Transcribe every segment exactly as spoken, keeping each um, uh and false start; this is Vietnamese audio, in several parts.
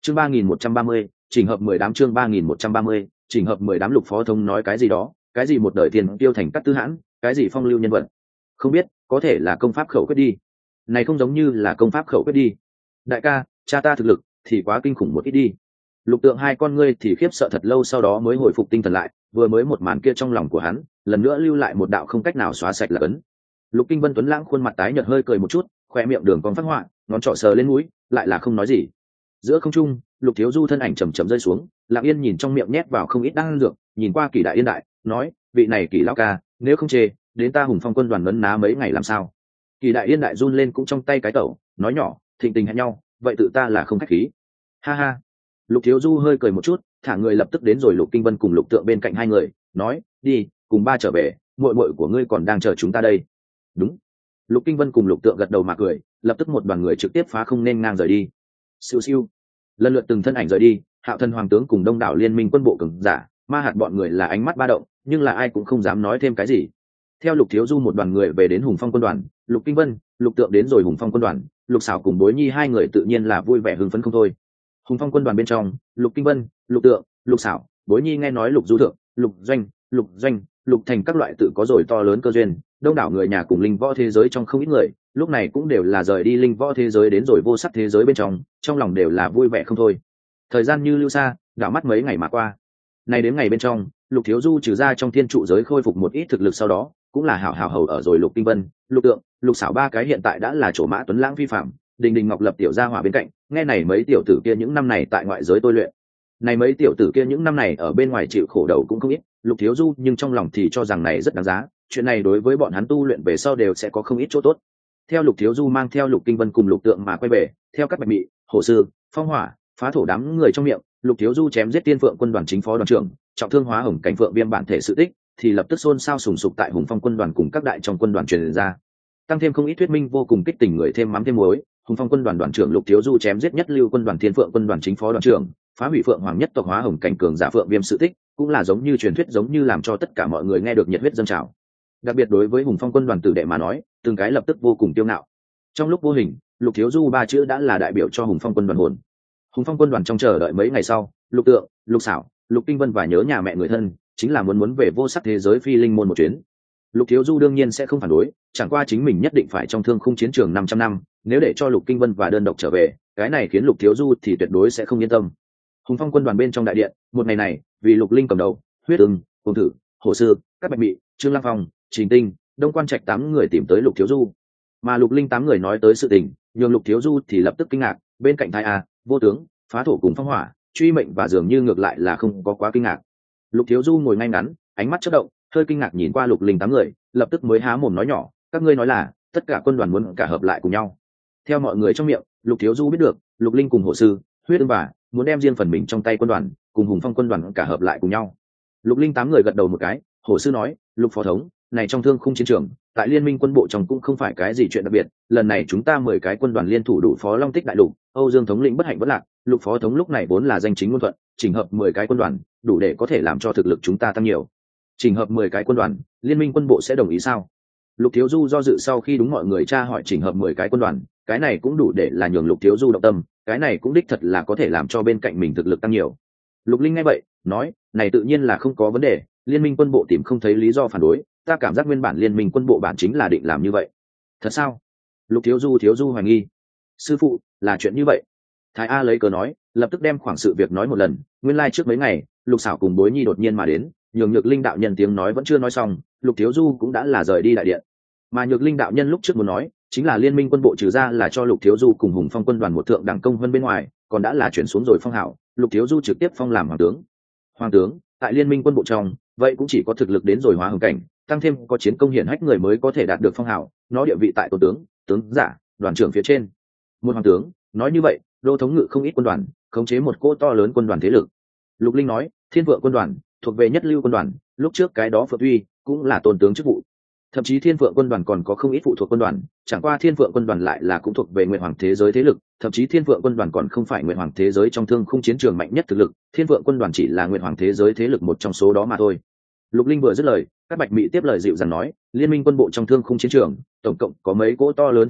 chương ba nghìn một trăm ba mươi chỉnh hợp mười đám chương ba nghìn một trăm ba mươi chỉnh hợp mười đám. Lục phó thống nói cái gì đó, cái gì một đời tiền tiêu thành cát tư hãn, cái gì phong lưu nhân vật, không biết, có thể là công pháp khẩu quyết đi. Này không giống như là công pháp khẩu quyết đi. Đại ca, cha ta thực lực thì quá kinh khủng một ít đi. Lục Tượng hai con ngươi thì khiếp sợ thật lâu, sau đó mới hồi phục tinh thần lại, vừa mới một màn kia trong lòng của hắn lần nữa lưu lại một đạo không cách nào xóa sạch là ấn. Lục Kinh Vân tuấn lãng khuôn mặt tái nhợt hơi cười một chút, khoe miệng đường cong phát họa, ngón trỏ sờ lên mũi, lại là không nói gì. Giữa không trung, Lục Thiếu Du thân ảnh chầm chậm rơi xuống, Lặng Yên nhìn trong miệng nhét vào không ít đan dược, nhìn qua Kỷ Đại Yên đại, nói, vị này Kỷ lão ca, nếu không chê, đến ta Hùng Phong quân đoàn nấn ná mấy ngày làm sao? Kỷ Đại Yên đại run lên cũng trong tay cái tẩu, nói nhỏ, thịnh tình hẹn nhau, vậy tự ta là không khách khí. Ha ha. Lục Thiếu Du hơi cười một chút, thả người lập tức đến rồi Lục Kinh Vân cùng Lục Tượng bên cạnh hai người, nói, đi, cùng ba trở về, muội muội của ngươi còn đang chờ chúng ta đây. Đúng. Lục Kinh Vân cùng Lục Tượng gật đầu mà cười, lập tức một đoàn người trực tiếp phá không nên ngang rời đi. Siêu siêu. Lần lượt từng thân ảnh rời đi, Hạo Thần Hoàng tướng cùng đông đảo liên minh quân bộ cường giả, Ma Hạt bọn người là ánh mắt ba động, nhưng là ai cũng không dám nói thêm cái gì. Theo Lục Thiếu Du một đoàn người về đến Hùng Phong quân đoàn, Lục Kinh Vân, Lục Tượng đến rồi Hùng Phong quân đoàn, Lục Sảo cùng Bối Nhi hai người tự nhiên là vui vẻ hưng phấn không thôi. Hùng Phong quân đoàn bên trong, Lục Kinh Vân, Lục Tượng, Lục Sảo, Bối Nhi nghe nói Lục Du Thượng, Lục Doanh, Lục Doanh, Lục Thành các loại tự có rồi to lớn cơ duyên, đông đảo người nhà cùng linh võ thế giới trong không ít người, lúc này cũng đều là rời đi linh võ thế giới đến rồi vô sắc thế giới bên trong, trong lòng đều là vui vẻ không thôi. Thời gian như lưu xa, đảo mắt mấy ngày mà qua. Này đến ngày bên trong, Lục Thiếu Du trừ ra trong thiên trụ giới khôi phục một ít thực lực, sau đó cũng là hảo hảo hầu ở rồi Lục Kinh Vân, Lục Tượng, Lục Sảo ba cái hiện tại đã là chỗ mã tuấn lãng vi phạm, Đình Đình Ngọc Lập tiểu gia hỏa bên cạnh, nghe này mấy tiểu tử kia những năm này tại ngoại giới tôi luyện. Này mấy tiểu tử kia những năm này ở bên ngoài chịu khổ đầu cũng không ít, Lục Thiếu Du nhưng trong lòng thì cho rằng này rất đáng giá, chuyện này đối với bọn hắn tu luyện về sau đều sẽ có không ít chỗ tốt. Theo Lục Thiếu Du mang theo Lục Kinh Vân cùng Lục Tượng mà quay về, theo các bạch mị, hổ sư, phong hỏa, phá thổ đám người trong miệng, Lục Thiếu Du chém giết Tiên Phượng quân đoàn chính phó đoàn trưởng, trọng thương hóa hồng cảnh phượng viêm bản thể sự tích, thì lập tức xôn xao sùng sục tại Hùng Phong quân đoàn cùng các đại trong quân đoàn truyền ra. Tăng thêm không ít thuyết minh vô cùng kích tình người thêm mắm thêm muối, Hùng Phong quân đoàn đoàn trưởng Lục Thiếu Du chém giết nhất lưu quân đoàn Thiên Phượng quân đoàn chính phó đoàn trưởng, phá hủy Phượng Hoàng nhất tộc hóa hồng cảnh cường giả phượng viêm sự tích, cũng là giống như truyền thuyết, giống như làm cho tất cả mọi người nghe được nhiệt huyết dâng trào. Đặc biệt đối với Hùng Phong quân đoàn tử đệ mà nói, từng cái lập tức vô cùng kiêu ngạo. Trong lúc vô hình, Lục Thiếu Du ba chữ đã là đại biểu cho Hùng Phong quân đoàn hồn. Hùng Phong quân đoàn trong chờ đợi mấy ngày sau, Lục Tượng, Lục Sảo, Lục Kinh Vân và nhớ nhà mẹ người thân, chính là muốn muốn về vô sắc thế giới phi linh môn một chuyến. Lục Thiếu Du đương nhiên sẽ không phản đối, chẳng qua chính mình nhất định phải trong thương khung chiến trường năm trăm năm, nếu để cho Lục Kinh Vân và đơn độc trở về, cái này khiến Lục Thiếu Du thì tuyệt đối sẽ không yên tâm. Hùng Phong quân đoàn bên trong đại điện, một ngày này, vì Lục Linh cầm đầu, Huyết Ưng, Cùng Thử, Hồ Sư, các bạch mị, Trương Lăng Phong, Trình Tinh, Đông Quan Trạch tám người tìm tới Lục Thiếu Du, mà Lục Linh tám người nói tới sự tình, nhường Lục Thiếu Du thì lập tức kinh ngạc, bên cạnh Thái A, Vô Tướng, Phá Thổ cùng Phong Hỏa, Truy Mệnh và dường như ngược lại là không có quá kinh ngạc. Lục Thiếu Du ngồi ngay ngắn, ánh mắt chớp động, hơi kinh ngạc nhìn qua Lục Linh tám người, lập tức mới há mồm nói nhỏ, các ngươi nói là tất cả quân đoàn muốn cả hợp lại cùng nhau. Theo mọi người trong miệng, Lục Thiếu Du biết được, Lục Linh cùng Hồ Sư, Huyết Ưng và muốn đem riêng phần mình trong tay quân đoàn cùng Hùng Phong quân đoàn cả hợp lại cùng nhau. Lục Linh tám người gật đầu một cái, Hồ Sư nói, Lục phó thống, này trong thương khung chiến trường, tại liên minh quân bộ trong cũng không phải cái gì chuyện đặc biệt, lần này chúng ta mười cái quân đoàn liên thủ đủ phó Long Tích đại lục, Âu Dương thống lĩnh bất hạnh bất lạc, Lục phó thống lúc này vốn là danh chính ngôn thuận, chỉnh hợp mười cái quân đoàn, đủ để có thể làm cho thực lực chúng ta tăng nhiều. Chỉnh hợp mười cái quân đoàn, liên minh quân bộ sẽ đồng ý sao? Lục Thiếu Du do dự sau khi đúng mọi người tra hỏi chỉnh hợp mười cái quân đoàn, cái này cũng đủ để là nhường Lục Thiếu Du động tâm, cái này cũng đích thật là có thể làm cho bên cạnh mình thực lực tăng nhiều. Lục Linh nghe vậy, nói, này tự nhiên là không có vấn đề, liên minh quân bộ tìm không thấy lý do phản đối, ta cảm giác nguyên bản liên minh quân bộ bản chính là định làm như vậy. Thật sao? Lục Thiếu Du Thiếu Du hoài nghi. Sư phụ, là chuyện như vậy. Thái A lấy cớ nói, lập tức đem khoảng sự việc nói một lần, nguyên lai like trước mấy ngày, Lục Sảo cùng Bối Nhi đột nhiên mà đến, nhường Nhược Linh đạo nhân tiếng nói vẫn chưa nói xong, Lục Thiếu Du cũng đã là rời đi đại điện. Mà Nhược Linh đạo nhân lúc trước muốn nói, chính là liên minh quân bộ trừ ra là cho Lục Thiếu Du cùng Hùng Phong quân đoàn một thượng đẳng công hơn bên ngoài, còn đã là chuyển xuống rồi phong hảo, Lục Thiếu Du trực tiếp phong làm hoàng tướng. Hoàng tướng, tại liên minh quân bộ trong, vậy cũng chỉ có thực lực đến rồi hóa hồng cảnh, tăng thêm có chiến công hiển hách người mới có thể đạt được phong hảo, nó địa vị tại tổ tướng, tướng giả, đoàn trưởng phía trên. Một hoàng tướng, nói như vậy, đô thống ngự không ít quân đoàn, khống chế một cỗ to lớn quân đoàn thế lực. Lục Linh nói, Thiên Vượng quân đoàn thuộc về nhất lưu quân đoàn, lúc trước cái đó Phượng Uy cũng là tôn tướng chức vụ. Thậm chí Thiên Vượng quân đoàn còn có không ít phụ thuộc quân đoàn, chẳng qua Thiên Vượng quân đoàn lại là cũng thuộc về Nguyệt Hoàng thế giới thế lực, thậm chí Thiên Vượng quân đoàn còn không phải Nguyệt Hoàng thế giới trong thương khung chiến trường mạnh nhất thực lực, Thiên Vượng quân đoàn chỉ là Nguyệt Hoàng thế giới thế lực một trong số đó mà thôi. Lục Linh vừa dứt lời, các bạch mị tiếp lời dịu dàng nói, liên minh quân bộ trong thương khung chiến trường, tổng cộng có mấy cỗ to lớn thế lực,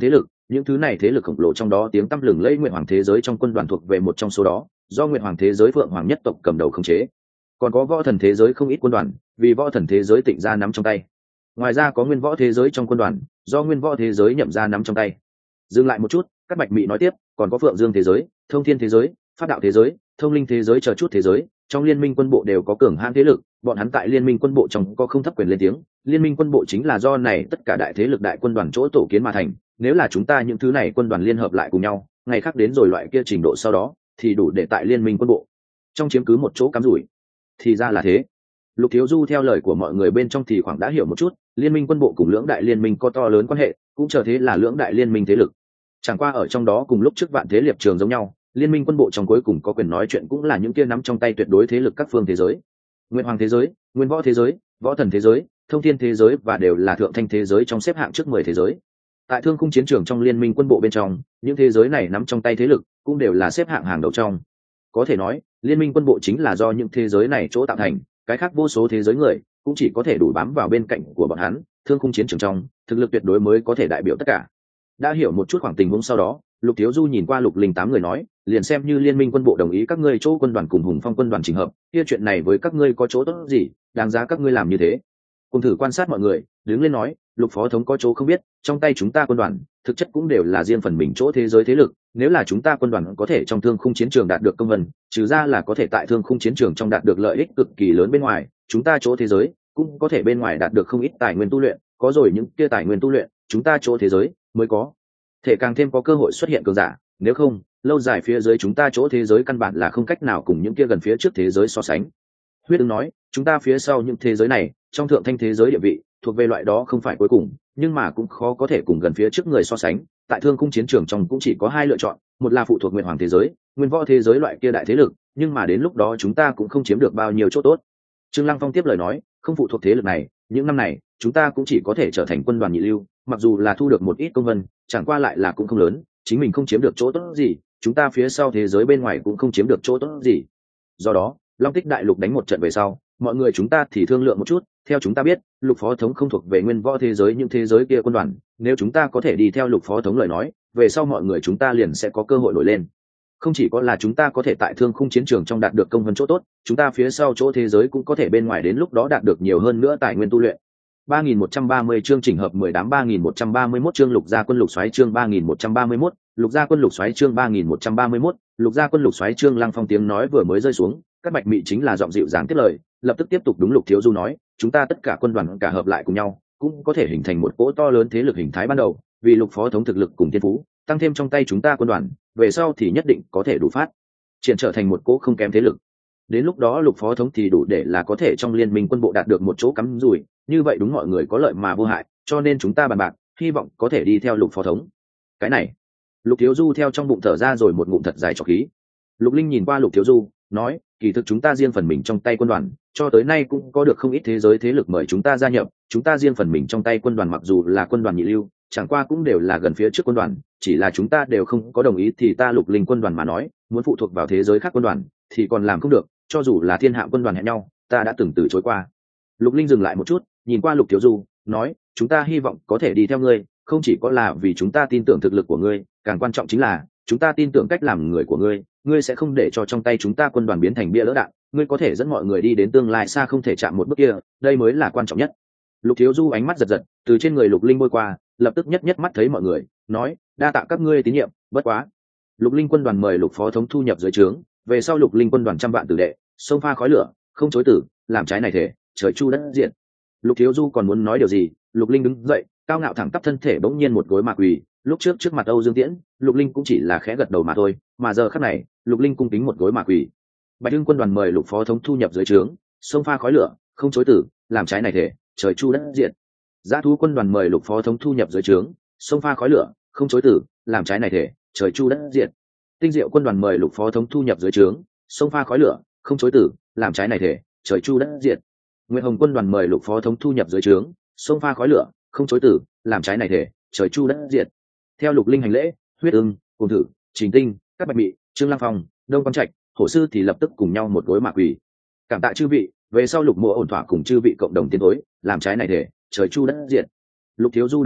những thứ này thế lực khổng lồ trong đó tiếng tăm lừng lẫy Nguyệt Hoàng thế giới trong quân đoàn thuộc về một trong số đó, do Nguyệt Hoàng thế giới Phượng Hoàng nhất tộc cầm đầu khống chế. Còn có Võ Thần thế giới không ít quân đoàn, vì Võ Thần thế giới Tịnh gia nắm trong tay. Ngoài ra có Nguyên Võ thế giới trong quân đoàn, do Nguyên Võ thế giới Nhậm gia nắm trong tay. Dừng lại một chút, các Bạch Mị nói tiếp, còn có Phượng Dương thế giới, Thông Thiên thế giới, Pháp Đạo thế giới, Thông Linh thế giới chờ chút thế giới, trong liên minh quân bộ đều có cường hãn thế lực, bọn hắn tại liên minh quân bộ trong có không thấp quyền lên tiếng. Liên minh quân bộ chính là do này tất cả đại thế lực đại quân đoàn chỗ tổ kiến mà thành, nếu là chúng ta những thứ này quân đoàn liên hợp lại cùng nhau, ngày khác đến rồi loại kia trình độ sau đó, thì đủ để tại liên minh quân bộ trong chiếm cứ một chỗ cắm rủi. Thì ra là thế. Lục Thiếu Du theo lời của mọi người bên trong thì khoảng đã hiểu một chút, liên minh quân bộ cùng lưỡng đại liên minh có to lớn quan hệ, cũng chờ thế là lưỡng đại liên minh thế lực. Chẳng qua ở trong đó cùng lúc trước vạn thế liệp trường giống nhau, liên minh quân bộ trong cuối cùng có quyền nói chuyện cũng là những kia nắm trong tay tuyệt đối thế lực các phương thế giới. Nguyên Hoàng thế giới, Nguyên Võ thế giới, Võ Thần thế giới, Thông Thiên thế giới và đều là thượng thanh thế giới trong xếp hạng trước mười thế giới. Tại thương khung chiến trường trong liên minh quân bộ bên trong, những thế giới này nắm trong tay thế lực cũng đều là xếp hạng hàng đầu trong. Có thể nói, liên minh quân bộ chính là do những thế giới này chỗ tạo thành, cái khác vô số thế giới người cũng chỉ có thể đủ bám vào bên cạnh của bọn hắn, thương khung chiến trường trong, thực lực tuyệt đối mới có thể đại biểu tất cả. Đã hiểu một chút khoảng tình huống sau đó, Lục Thiếu Du nhìn qua Lục Linh tám người nói, liền xem như liên minh quân bộ đồng ý các ngươi chỗ quân đoàn cùng Hùng Phong quân đoàn chỉnh hợp, kia chuyện này với các ngươi có chỗ tốt gì, đáng giá các ngươi làm như thế. Cùng thử quan sát mọi người, đứng lên nói, Lục phó thống có chỗ không biết, trong tay chúng ta quân đoàn, thực chất cũng đều là riêng phần mình chỗ thế giới thế lực, nếu là chúng ta quân đoàn có thể trong thương khung chiến trường đạt được công vân, trừ ra là có thể tại thương khung chiến trường trong đạt được lợi ích cực kỳ lớn bên ngoài, chúng ta chỗ thế giới cũng có thể bên ngoài đạt được không ít tài nguyên tu luyện, có rồi những kia tài nguyên tu luyện, chúng ta chỗ thế giới mới có thể càng thêm có cơ hội xuất hiện cường giả, nếu không, lâu dài phía dưới chúng ta chỗ thế giới căn bản là không cách nào cùng những kia gần phía trước thế giới so sánh. Huyết ứng nói, chúng ta phía sau những thế giới này, trong thượng thanh thế giới địa vị, thuộc về loại đó không phải cuối cùng, nhưng mà cũng khó có thể cùng gần phía trước người so sánh. Tại thương khung chiến trường trong cũng chỉ có hai lựa chọn, một là phụ thuộc Nguyên Hoàng thế giới, Nguyên Võ thế giới loại kia đại thế lực, nhưng mà đến lúc đó chúng ta cũng không chiếm được bao nhiêu chỗ tốt. Trương Lăng Phong tiếp lời nói, không phụ thuộc thế lực này, những năm này chúng ta cũng chỉ có thể trở thành quân đoàn nhị lưu, mặc dù là thu được một ít công vân, chẳng qua lại là cũng không lớn, chính mình không chiếm được chỗ tốt gì, chúng ta phía sau thế giới bên ngoài cũng không chiếm được chỗ tốt gì. Do đó, Long Tích đại lục đánh một trận về sau, mọi người chúng ta thì thương lượng một chút, theo chúng ta biết, Lục phó thống không thuộc về Nguyên Võ thế giới những thế giới kia quân đoàn, nếu chúng ta có thể đi theo Lục phó thống lời nói, về sau mọi người chúng ta liền sẽ có cơ hội nổi lên. Không chỉ có là chúng ta có thể tại thương khung chiến trường trong đạt được công vân chỗ tốt, chúng ta phía sau chỗ thế giới cũng có thể bên ngoài đến lúc đó đạt được nhiều hơn nữa tài nguyên tu luyện. ba nghìn một trăm ba mươi chương chỉnh hợp mười đám ba nghìn một trăm ba mươi mốt chương Lục gia quân Lục xoáy chương ba nghìn một trăm ba mươi mốt, Lục gia quân Lục xoáy chương ba nghìn một trăm ba mươi mốt, Lục gia quân Lục xoáy chương Lăng Phong tiếng nói vừa mới rơi xuống, các Bạch Mị chính là giọng dịu dàng tiếp lời, lập tức tiếp tục đúng Lục Thiếu Du nói, chúng ta tất cả quân đoàn cả hợp lại cùng nhau, cũng có thể hình thành một cỗ to lớn thế lực hình thái ban đầu, vì Lục phó thống thực lực cùng thiên phú, tăng thêm trong tay chúng ta quân đoàn, về sau thì nhất định có thể đủ phát triển trở thành một cỗ không kém thế lực. Đến lúc đó Lục phó thống thì đủ để là có thể trong liên minh quân bộ đạt được một chỗ cắm rủi, như vậy đúng mọi người có lợi mà vô hại, cho nên chúng ta bàn bạc, hy vọng có thể đi theo Lục phó thống. Cái này, Lục Thiếu Du theo trong bụng thở ra rồi một ngụm thật dài trọc khí. Lục Linh nhìn qua Lục Thiếu Du, nói, kỳ thực chúng ta riêng phần mình trong tay quân đoàn, cho tới nay cũng có được không ít thế giới thế lực mời chúng ta gia nhập, chúng ta riêng phần mình trong tay quân đoàn mặc dù là quân đoàn nhị lưu, chẳng qua cũng đều là gần phía trước quân đoàn, chỉ là chúng ta đều không có đồng ý thì ta Lục Linh quân đoàn mà nói, muốn phụ thuộc vào thế giới khác quân đoàn thì còn làm không được, cho dù là thiên hạ quân đoàn hẹn nhau, ta đã từng từ chối qua. Lục Linh dừng lại một chút, nhìn qua Lục Thiếu Du, nói, chúng ta hy vọng có thể đi theo ngươi, không chỉ có là vì chúng ta tin tưởng thực lực của ngươi, càng quan trọng chính là chúng ta tin tưởng cách làm người của ngươi, ngươi sẽ không để cho trong tay chúng ta quân đoàn biến thành bia lỡ đạn, ngươi có thể dẫn mọi người đi đến tương lai xa không thể chạm một bước kia, đây mới là quan trọng nhất. Lục Thiếu Du ánh mắt giật giật, từ trên người Lục Linh bôi qua, lập tức nhất nhất mắt thấy mọi người, nói, đa tạ các ngươi tín nhiệm, bất quá. Lục Linh quân đoàn mời Lục phó thống thu nhập dưới trướng, về sau Lục Linh quân đoàn trăm vạn tử đệ, xông pha khói lửa, không chối tử, làm trái này thể, trời chu đất diệt. Lục Thiếu Du còn muốn nói điều gì, Lục Linh đứng dậy, cao ngạo thẳng tắp thân thể bỗng nhiên một gối mà quỳ, lúc trước trước mặt Âu Dương Tiễn, Lục Linh cũng chỉ là khẽ gật đầu mà thôi, mà giờ khắc này, Lục Linh cung kính một gối mà quỳ. Bạch Hưng quân đoàn mời Lục phó thống thu nhập dưới trướng, xông pha khói lửa, không chối tử, làm trái này thể, trời chu đất diệt. Dã thú quân đoàn mời Lục phó thống thu nhập dưới trướng, xông pha khói lửa, không chối tử, làm trái này thể, trời chu đất diệt. Tinh Diệu quân đoàn mời Lục phó thống thu nhập dưới trướng, xông pha khói lửa, không chối tử, làm trái này thể, trời chu đất diệt. Nguyệt Hồng quân đoàn mời Lục phó thống thu nhập dưới trướng, xông pha khói lửa, không chối tử, làm trái này thể, trời chu đất diệt. Theo Lục Linh hành lễ, Huyết Ưng, Cùng Thử, Trình Tinh, các Bạch Mị, Trương Lăng Phong, Đông Quan Trạch, Hổ sư thì lập tức cùng nhau một gối mà quỳ. Cảm tạ chư vị, về sau Lục Mộ ổn thỏa cùng chư vị cộng đồng tiến thối, làm trái này thể, trời chu đất diệt. Lục Thiếu Du đứng dậy,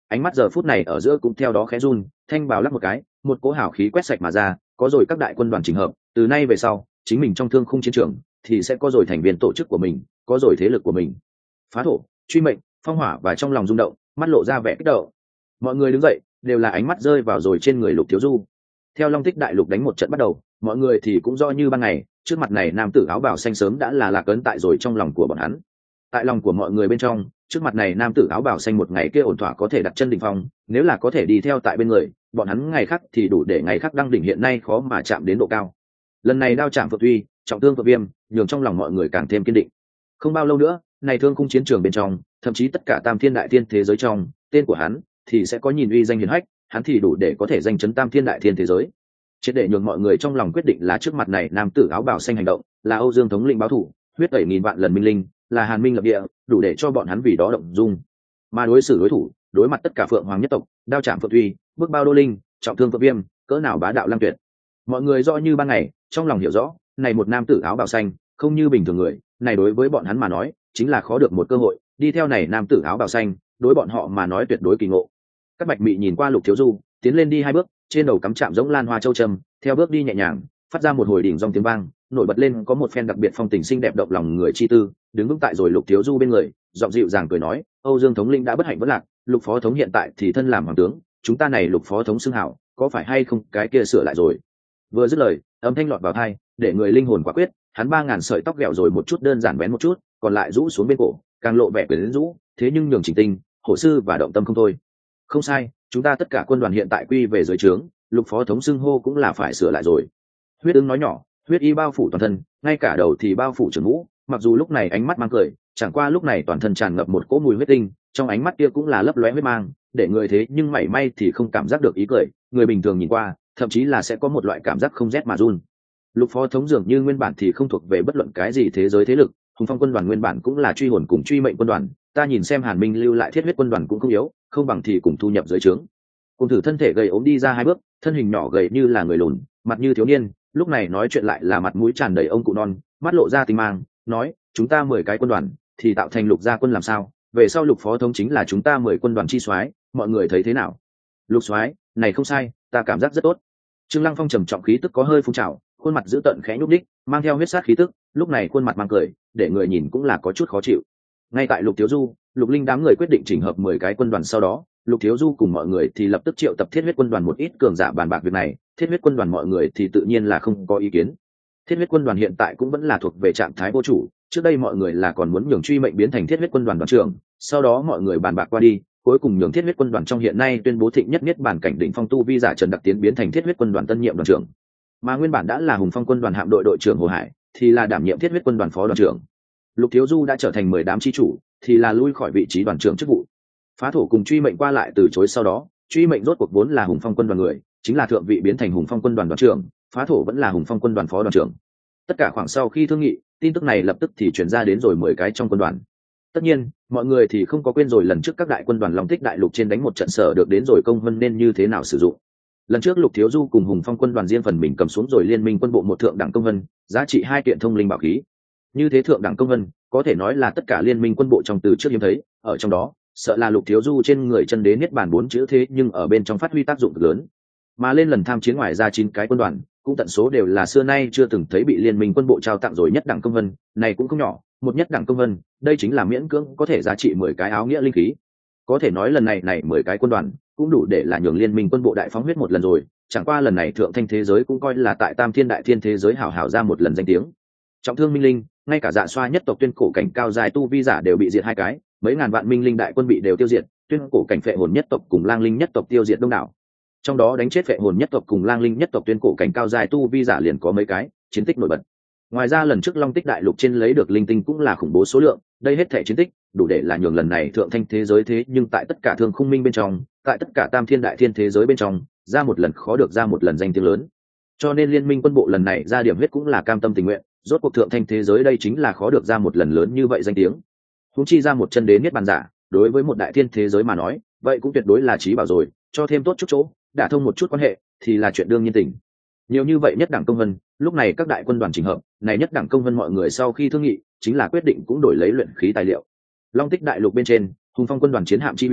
ánh mắt giờ phút này ở giữa cũng theo đó khẽ run, thanh bào lắc một cái, một cỗ hào khí quét sạch mà ra, có rồi các đại quân đoàn chỉnh hợp, từ nay về sau chính mình trong thương khung chiến trường thì sẽ có rồi thành viên tổ chức của mình, có rồi thế lực của mình. Phá thổ, truy mệnh, phong hỏa và trong lòng rung động, mắt lộ ra vẻ kích động. Mọi người đứng dậy, đều là ánh mắt rơi vào rồi trên người Lục Thiếu Du. Theo Long Tích đại lục đánh một trận bắt đầu, mọi người thì cũng rõ như ban ngày, trước mặt này nam tử áo bào xanh sớm đã là lạc ấn tại rồi trong lòng của bọn hắn. Tại lòng của mọi người bên trong, trước mặt này nam tử áo bào xanh một ngày kia ổn thỏa có thể đặt chân đỉnh phong, nếu là có thể đi theo tại bên người bọn hắn ngày khác thì đủ để ngày khác đăng đỉnh hiện nay khó mà chạm đến độ cao. Lần này đao chạm Phượng Uy, trọng thương Phượng Viêm, nhường trong lòng mọi người càng thêm kiên định. Không bao lâu nữa, này thương khung chiến trường bên trong, thậm chí tất cả tam thiên đại thiên thế giới trong, tên của hắn thì sẽ có nhìn uy danh hiển hách, hắn thì đủ để có thể danh chấn tam thiên đại thiên thế giới. Triệt để nhường mọi người trong lòng quyết định là trước mặt này nam tử áo bào xanh hành động, là Âu Dương thống lĩnh báo thủ, huyết tẩy nghìn vạn lần minh linh, là Hàn Minh lập địa, đủ để cho bọn hắn vì đó động dung. Mà đối xử đối thủ, đối mặt tất cả Phượng Hoàng nhất tộc, đao chạm Phượng Uy, bước bao đô linh, trọng thương Phượng Viêm, cỡ nào bá đạo lăng tuyệt. Mọi người rõ như ban ngày, trong lòng hiểu rõ, này một nam tử áo bào xanh, không như bình thường người, này đối với bọn hắn mà nói, chính là khó được một cơ hội, đi theo này nam tử áo bào xanh, đối bọn họ mà nói tuyệt đối kỳ ngộ. Các Bạch Mị nhìn qua Lục Thiếu Du, tiến lên đi hai bước, trên đầu cắm chạm giống lan hoa châu trầm, theo bước đi nhẹ nhàng, phát ra một hồi đỉnh dòng tiếng vang, nổi bật lên có một phen đặc biệt phong tình xinh đẹp động lòng người chi tư, đứng vững tại rồi Lục Thiếu Du bên người, giọng dịu dàng cười nói, Âu Dương thống lĩnh đã bất hạnh bất lạc, Lục phó thống hiện tại thì thân làm hoàng tướng, chúng ta này Lục phó thống xưng hảo, có phải hay không cái kia sửa lại rồi. Vừa dứt lời, âm thanh lọt vào tai, để người linh hồn quả quyết, hắn ba ngàn sợi tóc ghẹo rồi một chút đơn giản bén một chút, còn lại rũ xuống bên cổ, càng lộ vẻ quyến rũ, thế nhưng nhường chỉnh tinh, hổ sư và động tâm không thôi. Không sai, chúng ta tất cả quân đoàn hiện tại quy về dưới trướng, Lục phó thống xưng hô cũng là phải sửa lại rồi. Huyết Ưng nói nhỏ, huyết y bao phủ toàn thân, ngay cả đầu thì bao phủ trưởng ngũ, mặc dù lúc này ánh mắt mang cười, chẳng qua lúc này toàn thân tràn ngập một cỗ mùi huyết tinh, trong ánh mắt kia cũng là lấp lóe huyết mang, để người thế nhưng mảy may thì không cảm giác được ý cười, người bình thường nhìn qua, thậm chí là sẽ có một loại cảm giác không rét mà run. Lục phó thống dường như nguyên bản thì không thuộc về bất luận cái gì thế giới thế lực, Hùng Phong quân đoàn nguyên bản cũng là truy hồn cùng truy mệnh quân đoàn, ta nhìn xem Hàn Minh lưu lại thiết huyết quân đoàn cũng không yếu, không bằng thì cùng thu nhập dưới trướng. Cùng thử thân thể gầy ốm đi ra hai bước, thân hình nhỏ gầy như là người lùn, mặt như thiếu niên, lúc này nói chuyện lại là mặt mũi tràn đầy ông cụ non, mắt lộ ra tinh mang, nói, chúng ta mười cái quân đoàn thì tạo thành Lục gia quân làm sao, về sau Lục phó thống chính là chúng ta mười quân đoàn chi soái, mọi người thấy thế nào? Lục soái, này không sai, ta cảm giác rất tốt. Trương Lăng Phong trầm trọng khí tức có hơi phun trào, khuôn mặt dữ tợn khẽ nhúc nhích, mang theo huyết sát khí tức, lúc này khuôn mặt mang cười, để người nhìn cũng là có chút khó chịu. Ngay tại Lục Thiếu Du, Lục Linh đám người quyết định chỉnh hợp mười cái quân đoàn sau đó, Lục Thiếu Du cùng mọi người thì lập tức triệu tập Thiết huyết quân đoàn một ít cường giả bàn bạc việc này, Thiết huyết quân đoàn mọi người thì tự nhiên là không có ý kiến. Thiết huyết quân đoàn hiện tại cũng vẫn là thuộc về trạng thái vô chủ, trước đây mọi người là còn muốn nhường truy mệnh biến thành Thiết huyết quân đoàn đoàn trưởng, sau đó mọi người bàn bạc qua đi, cuối cùng nhường Thiết huyết quân đoàn trong hiện nay tuyên bố thịnh nhất nhất bản cảnh đỉnh phong tu vi giả Trần Đặc Tiến biến thành Thiết huyết quân đoàn tân nhiệm đoàn trưởng. Mà nguyên bản đã là Hùng Phong quân đoàn hạm đội đội trưởng Hồ Hải, thì là đảm nhiệm Thiết huyết quân đoàn phó đoàn trưởng. Lục Thiếu Du đã trở thành mười đám chi chủ, thì là lui khỏi vị trí đoàn trưởng chức vụ. Phá thổ cùng truy mệnh qua lại từ chối sau đó, truy mệnh rốt cuộc vốn là Hùng Phong quân đoàn người, chính là thượng vị biến thành Hùng Phong quân đoàn đoàn trưởng, phá thổ vẫn là Hùng Phong quân đoàn phó đoàn trưởng. Tất cả khoảng sau khi thương nghị, tin tức này lập tức thì truyền ra đến rồi mười cái trong quân đoàn. Tất nhiên, mọi người thì không có quên rồi lần trước các đại quân đoàn Long Tích đại lục trên đánh một trận sở được đến rồi công vân nên như thế nào sử dụng. Lần trước Lục Thiếu Du cùng Hùng Phong quân đoàn riêng phần mình cầm xuống rồi liên minh quân bộ một thượng đẳng công vân, giá trị hai kiện thông linh bảo khí. Như thế thượng đẳng công vân, có thể nói là tất cả liên minh quân bộ trong từ trước hiếm thấy, ở trong đó, sợ là Lục Thiếu Du trên người chân đế niết bàn bốn chữ thế nhưng ở bên trong phát huy tác dụng cực lớn. Mà lên lần tham chiến ngoài ra chín cái quân đoàn, cũng tận số đều là xưa nay chưa từng thấy bị liên minh quân bộ trao tặng rồi nhất đẳng công vân, này cũng không nhỏ, một nhất đẳng công vân, đây chính là miễn cưỡng có thể giá trị mười cái áo nghĩa linh khí. Có thể nói lần này này mười cái quân đoàn cũng đủ để là nhường liên minh quân bộ đại phóng huyết một lần rồi, chẳng qua lần này thượng thanh thế giới cũng coi là tại tam thiên đại thiên thế giới hảo hảo ra một lần danh tiếng. Trọng thương minh linh, ngay cả dạ xoa nhất tộc tuyên cổ cảnh cao dài tu vi giả đều bị diệt hai cái, mấy ngàn vạn minh linh đại quân bị đều tiêu diệt, tuyên cổ cảnh phệ hồn nhất tộc cùng lang linh nhất tộc tiêu diệt đông đảo. Trong đó đánh chết phệ hồn nhất tộc cùng lang linh nhất tộc tuyên cổ cảnh cao dài tu vi giả liền có mấy cái, chiến tích nổi bật. Ngoài ra lần trước Long Tích đại lục trên lấy được linh tinh cũng là khủng bố số lượng, đây hết thể chiến tích đủ để là nhường lần này thượng thanh thế giới thế nhưng tại tất cả thương khung minh bên trong, tại tất cả tam thiên đại thiên thế giới bên trong, ra một lần khó được ra một lần danh tiếng lớn. Cho nên liên minh quân bộ lần này ra điểm huyết cũng là cam tâm tình nguyện, rốt cuộc thượng thanh thế giới đây chính là khó được ra một lần lớn như vậy danh tiếng. Huống chi ra một chân đến niết bàn giả, đối với một đại thiên thế giới mà nói, vậy cũng tuyệt đối là trí bảo rồi, cho thêm tốt chút chỗ, đả thông một chút quan hệ thì là chuyện đương nhiên tình. Nhiều như vậy nhất đẳng công vân, lúc này các đại quân đoàn chỉnh hợp, này nhất đẳng công vân mọi người sau khi thương nghị, chính là quyết định cũng đổi lấy luyện khí tài liệu. Long Tích đại lục bên trên, Hùng Phong quân đoàn chiến hạm chi uy,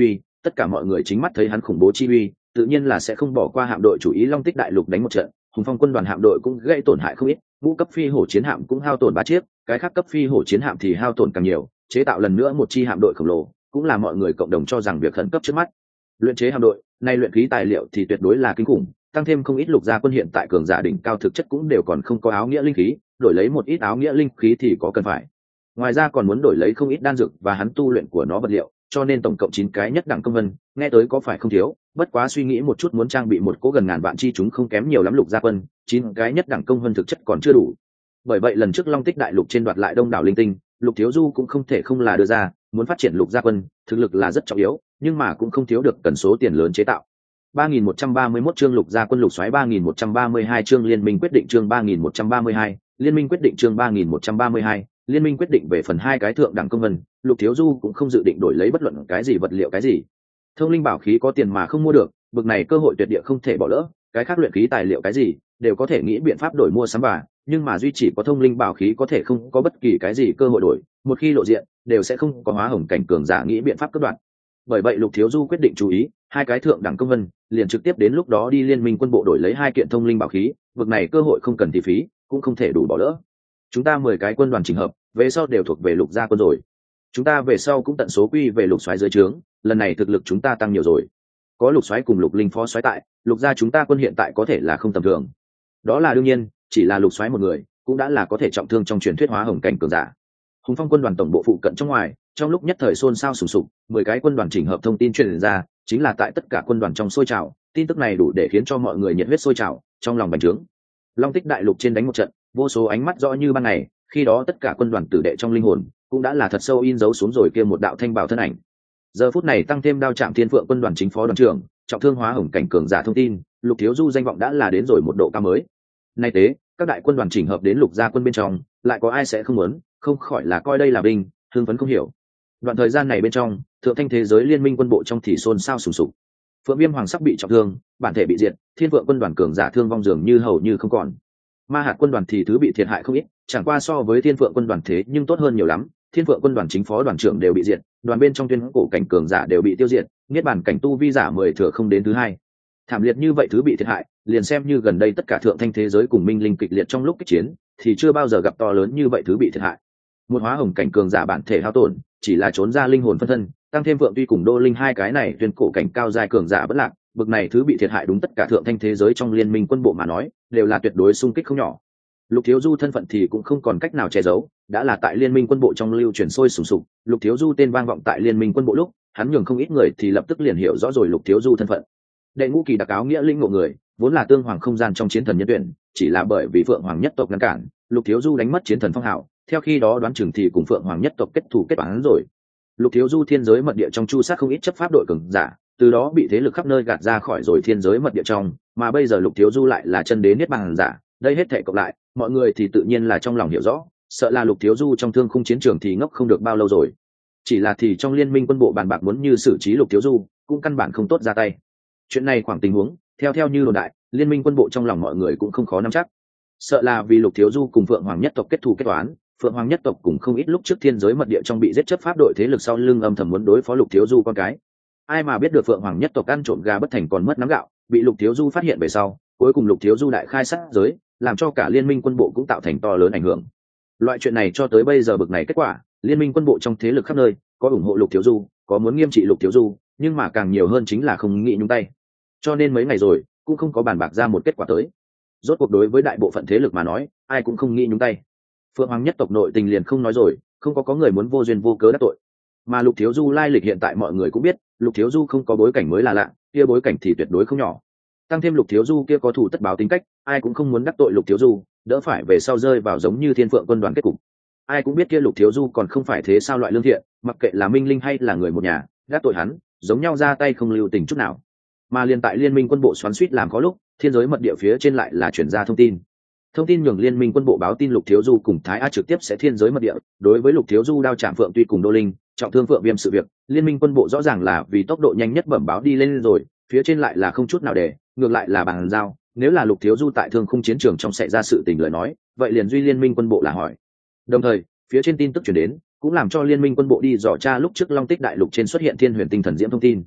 tất cả mọi người chính mắt thấy hắn khủng bố chi uy, tự nhiên là sẽ không bỏ qua hạm đội chủ ý Long Tích đại lục đánh một trận. Hùng Phong quân đoàn hạm đội cũng gây tổn hại không ít, ngũ cấp phi hổ chiến hạm cũng hao tổn ba chiếc, cái khác cấp phi hổ chiến hạm thì hao tổn càng nhiều, chế tạo lần nữa một chi hạm đội khổng lồ, cũng là mọi người cộng đồng cho rằng việc khẩn cấp trước mắt. Luyện chế hạm đội, nay luyện khí tài liệu thì tuyệt đối là kinh khủng, tăng thêm không ít lục gia quân hiện tại cường giả đỉnh cao thực chất cũng đều còn không có áo nghĩa linh khí, đổi lấy một ít áo nghĩa linh khí thì có cần phải. Ngoài ra còn muốn đổi lấy không ít đan dược và hắn tu luyện của nó vật liệu, cho nên tổng cộng chín cái nhất đẳng công vân, nghe tới có phải không thiếu, bất quá suy nghĩ một chút muốn trang bị một cỗ gần ngàn vạn chi chúng không kém nhiều lắm lục gia quân, chín cái nhất đẳng công vân thực chất còn chưa đủ. Bởi vậy lần trước Long Tích đại lục trên đoạt lại đông đảo linh tinh, Lục Thiếu Du cũng không thể không là đưa ra, muốn phát triển lục gia quân, thực lực là rất trọng yếu, nhưng mà cũng không thiếu được cần số tiền lớn chế tạo. ba nghìn một trăm ba mươi mốt chương lục gia quân lục soái ba nghìn một trăm ba mươi hai chương liên minh quyết định chương ba nghìn một trăm ba mươi hai, liên minh quyết định chương ba nghìn một trăm ba mươi hai, liên minh quyết định về phần hai cái thượng đẳng công vân, Lục Thiếu Du cũng không dự định đổi lấy bất luận cái gì vật liệu cái gì. Thông linh bảo khí có tiền mà không mua được, bực này cơ hội tuyệt địa không thể bỏ lỡ, cái khác luyện khí tài liệu cái gì, đều có thể nghĩ biện pháp đổi mua sắm bà, nhưng mà duy chỉ có thông linh bảo khí có thể không có bất kỳ cái gì cơ hội đổi, một khi lộ diện, đều sẽ không có hóa hồng cảnh cường giả nghĩ biện pháp cắt đoạn. Bởi vậy Lục Thiếu Du quyết định chú ý, hai cái thượng đẳng công vân, liền trực tiếp đến lúc đó đi liên minh quân bộ đổi lấy hai kiện thông linh bảo khí, vực này cơ hội không cần thị phí, cũng không thể đủ bỏ lỡ. Chúng ta mười cái quân đoàn chỉnh hợp, về sau đều thuộc về Lục gia quân rồi. Chúng ta về sau cũng tận số quy về Lục soái dưới trướng, lần này thực lực chúng ta tăng nhiều rồi. Có Lục soái cùng Lục Linh phó soái tại, Lục gia chúng ta quân hiện tại có thể là không tầm thường. Đó là đương nhiên, chỉ là Lục soái một người, cũng đã là có thể trọng thương trong truyền thuyết hóa hồng cảnh cường giả. Hùng Phong quân đoàn tổng bộ phụ cận trong ngoài, trong lúc nhất thời xôn xao sùng sục, mười cái quân đoàn chỉnh hợp thông tin truyền ra, chính là tại tất cả quân đoàn trong sôi trào, tin tức này đủ để khiến cho mọi người nhiệt huyết sôi trào, trong lòng bành trướng. Long Tích đại lục trên đánh một trận, vô số ánh mắt rõ như ban ngày, khi đó tất cả quân đoàn tử đệ trong linh hồn cũng đã là thật sâu in dấu xuống rồi kia một đạo thanh bảo thân ảnh. Giờ phút này tăng thêm đao chạm thiên phượng quân đoàn chính phó đoàn trưởng, trọng thương hóa hồng cảnh cường giả thông tin, Lục Thiếu Du danh vọng đã là đến rồi một độ cao mới. Nay tế, các đại quân đoàn chỉnh hợp đến Lục gia quân bên trong, lại có ai sẽ không muốn, không khỏi là coi đây là binh, hưng phấn không hiểu. Đoạn thời gian này bên trong, thượng thanh thế giới liên minh quân bộ trong thì xôn xao sùng sục. Phượng Viêm Hoàng sắc bị trọng thương, bản thể bị diệt, Thiên Phượng quân đoàn cường giả thương vong dường như hầu như không còn. Ma Hạt quân đoàn thì thứ bị thiệt hại không ít, chẳng qua so với Thiên Phượng quân đoàn thế nhưng tốt hơn nhiều lắm. Thiên Phượng quân đoàn chính phó đoàn trưởng đều bị diệt, đoàn bên trong tuyên cổ cảnh cường giả đều bị tiêu diệt, niết bàn cảnh tu vi giả mười thừa không đến thứ hai. Thảm liệt như vậy thứ bị thiệt hại, liền xem như gần đây tất cả thượng thanh thế giới cùng minh linh kịch liệt trong lúc kích chiến, thì chưa bao giờ gặp to lớn như vậy thứ bị thiệt hại. Một hóa hồng cảnh cường giả bản thể hao tổn, chỉ là trốn ra linh hồn phân thân, tăng thêm Vượng Tuy cùng Đô Linh hai cái này tuyên cổ cảnh cao giai cường giả bất lạc, bực này thứ bị thiệt hại đúng tất cả thượng thanh thế giới trong liên minh quân bộ mà nói, đều là tuyệt đối xung kích không nhỏ. Lục Thiếu Du thân phận thì cũng không còn cách nào che giấu, đã là tại liên minh quân bộ trong lưu truyền sôi sùng sục, Lục Thiếu Du tên vang vọng tại liên minh quân bộ lúc, hắn nhường không ít người thì lập tức liền hiểu rõ rồi Lục Thiếu Du thân phận. Đệ ngũ kỳ đặc áo nghĩa linh ngộ người, vốn là tương hoàng không gian trong chiến thần nhân tuyển, chỉ là bởi vì Phượng Hoàng nhất tộc ngăn cản, Lục Thiếu Du đánh mất chiến thần phong hào, theo khi đó đoán chừng thì cùng Phượng Hoàng nhất tộc kết thù kết toán rồi. Lục Thiếu Du thiên giới mật địa trong chu sát không ít chấp pháp đội cường giả, từ đó bị thế lực khắp nơi gạt ra khỏi rồi thiên giới mật địa trong, mà bây giờ Lục Thiếu Du lại là chân đế niết bàn giả, đây hết thảy cộng lại, mọi người thì tự nhiên là trong lòng hiểu rõ, sợ là Lục Thiếu Du trong thương khung chiến trường thì ngốc không được bao lâu rồi. Chỉ là thì trong liên minh quân bộ bàn bạc muốn như xử trí Lục Thiếu Du, cũng căn bản không tốt ra tay. Chuyện này khoảng tình huống, theo theo như đồn đại, liên minh quân bộ trong lòng mọi người cũng không khó nắm chắc. Sợ là vì Lục Thiếu Du cùng Phượng Hoàng nhất tộc kết thù kết toán, Phượng Hoàng nhất tộc cùng không ít lúc trước thiên giới mật địa trong bị giết chấp pháp đội thế lực sau lưng âm thầm muốn đối phó Lục Thiếu Du con cái. Ai mà biết được Phượng Hoàng nhất tộc ăn trộm gà bất thành còn mất nắm gạo, bị Lục Thiếu Du phát hiện về sau, cuối cùng Lục Thiếu Du đại khai sát giới, làm cho cả liên minh quân bộ cũng tạo thành to lớn ảnh hưởng. Loại chuyện này cho tới bây giờ bực này kết quả, liên minh quân bộ trong thế lực khắp nơi, có ủng hộ Lục Thiếu Du, có muốn nghiêm trị Lục Thiếu Du, nhưng mà càng nhiều hơn chính là không nghĩ nhúng tay. Cho nên mấy ngày rồi, cũng không có bàn bạc ra một kết quả tới. Rốt cuộc đối với đại bộ phận thế lực mà nói, ai cũng không nghĩ nhúng tay. Phượng Hoàng nhất tộc nội tình liền không nói rồi, không có có người muốn vô duyên vô cớ đắc tội. Mà Lục Thiếu Du lai lịch hiện tại mọi người cũng biết, Lục Thiếu Du không có bối cảnh mới là lạ, kia bối cảnh thì tuyệt đối không nhỏ. Tăng thêm Lục Thiếu Du kia có thủ tất báo tính cách, ai cũng không muốn đắc tội Lục Thiếu Du, đỡ phải về sau rơi vào giống như Thiên Phượng quân đoàn kết cục. Ai cũng biết kia Lục Thiếu Du còn không phải thế sao loại lương thiện, mặc kệ là minh linh hay là người một nhà, đắc tội hắn, giống nhau ra tay không lưu tình chút nào. Mà liên tại liên minh quân bộ xoắn xuýt làm khó lúc, thiên giới mật địa phía trên lại là chuyển ra thông tin. Thông tin nhường liên minh quân bộ báo tin Lục Thiếu Du cùng Thái A trực tiếp sẽ thiên giới mật địa, đối với Lục Thiếu Du đao chạm Phượng Tuy cùng Đô Linh, trọng thương Phượng Viêm sự việc, liên minh quân bộ rõ ràng là vì tốc độ nhanh nhất bẩm báo đi lên rồi, phía trên lại là không chút nào để, ngược lại là bàn giao, nếu là Lục Thiếu Du tại thương khung chiến trường trong xảy ra sự tình lời nói, vậy liền duy liên minh quân bộ là hỏi. Đồng thời, phía trên tin tức truyền đến, cũng làm cho liên minh quân bộ đi dò tra lúc trước Long Tích đại lục trên xuất hiện Thiên Huyền Tinh Thần Diễm thông tin.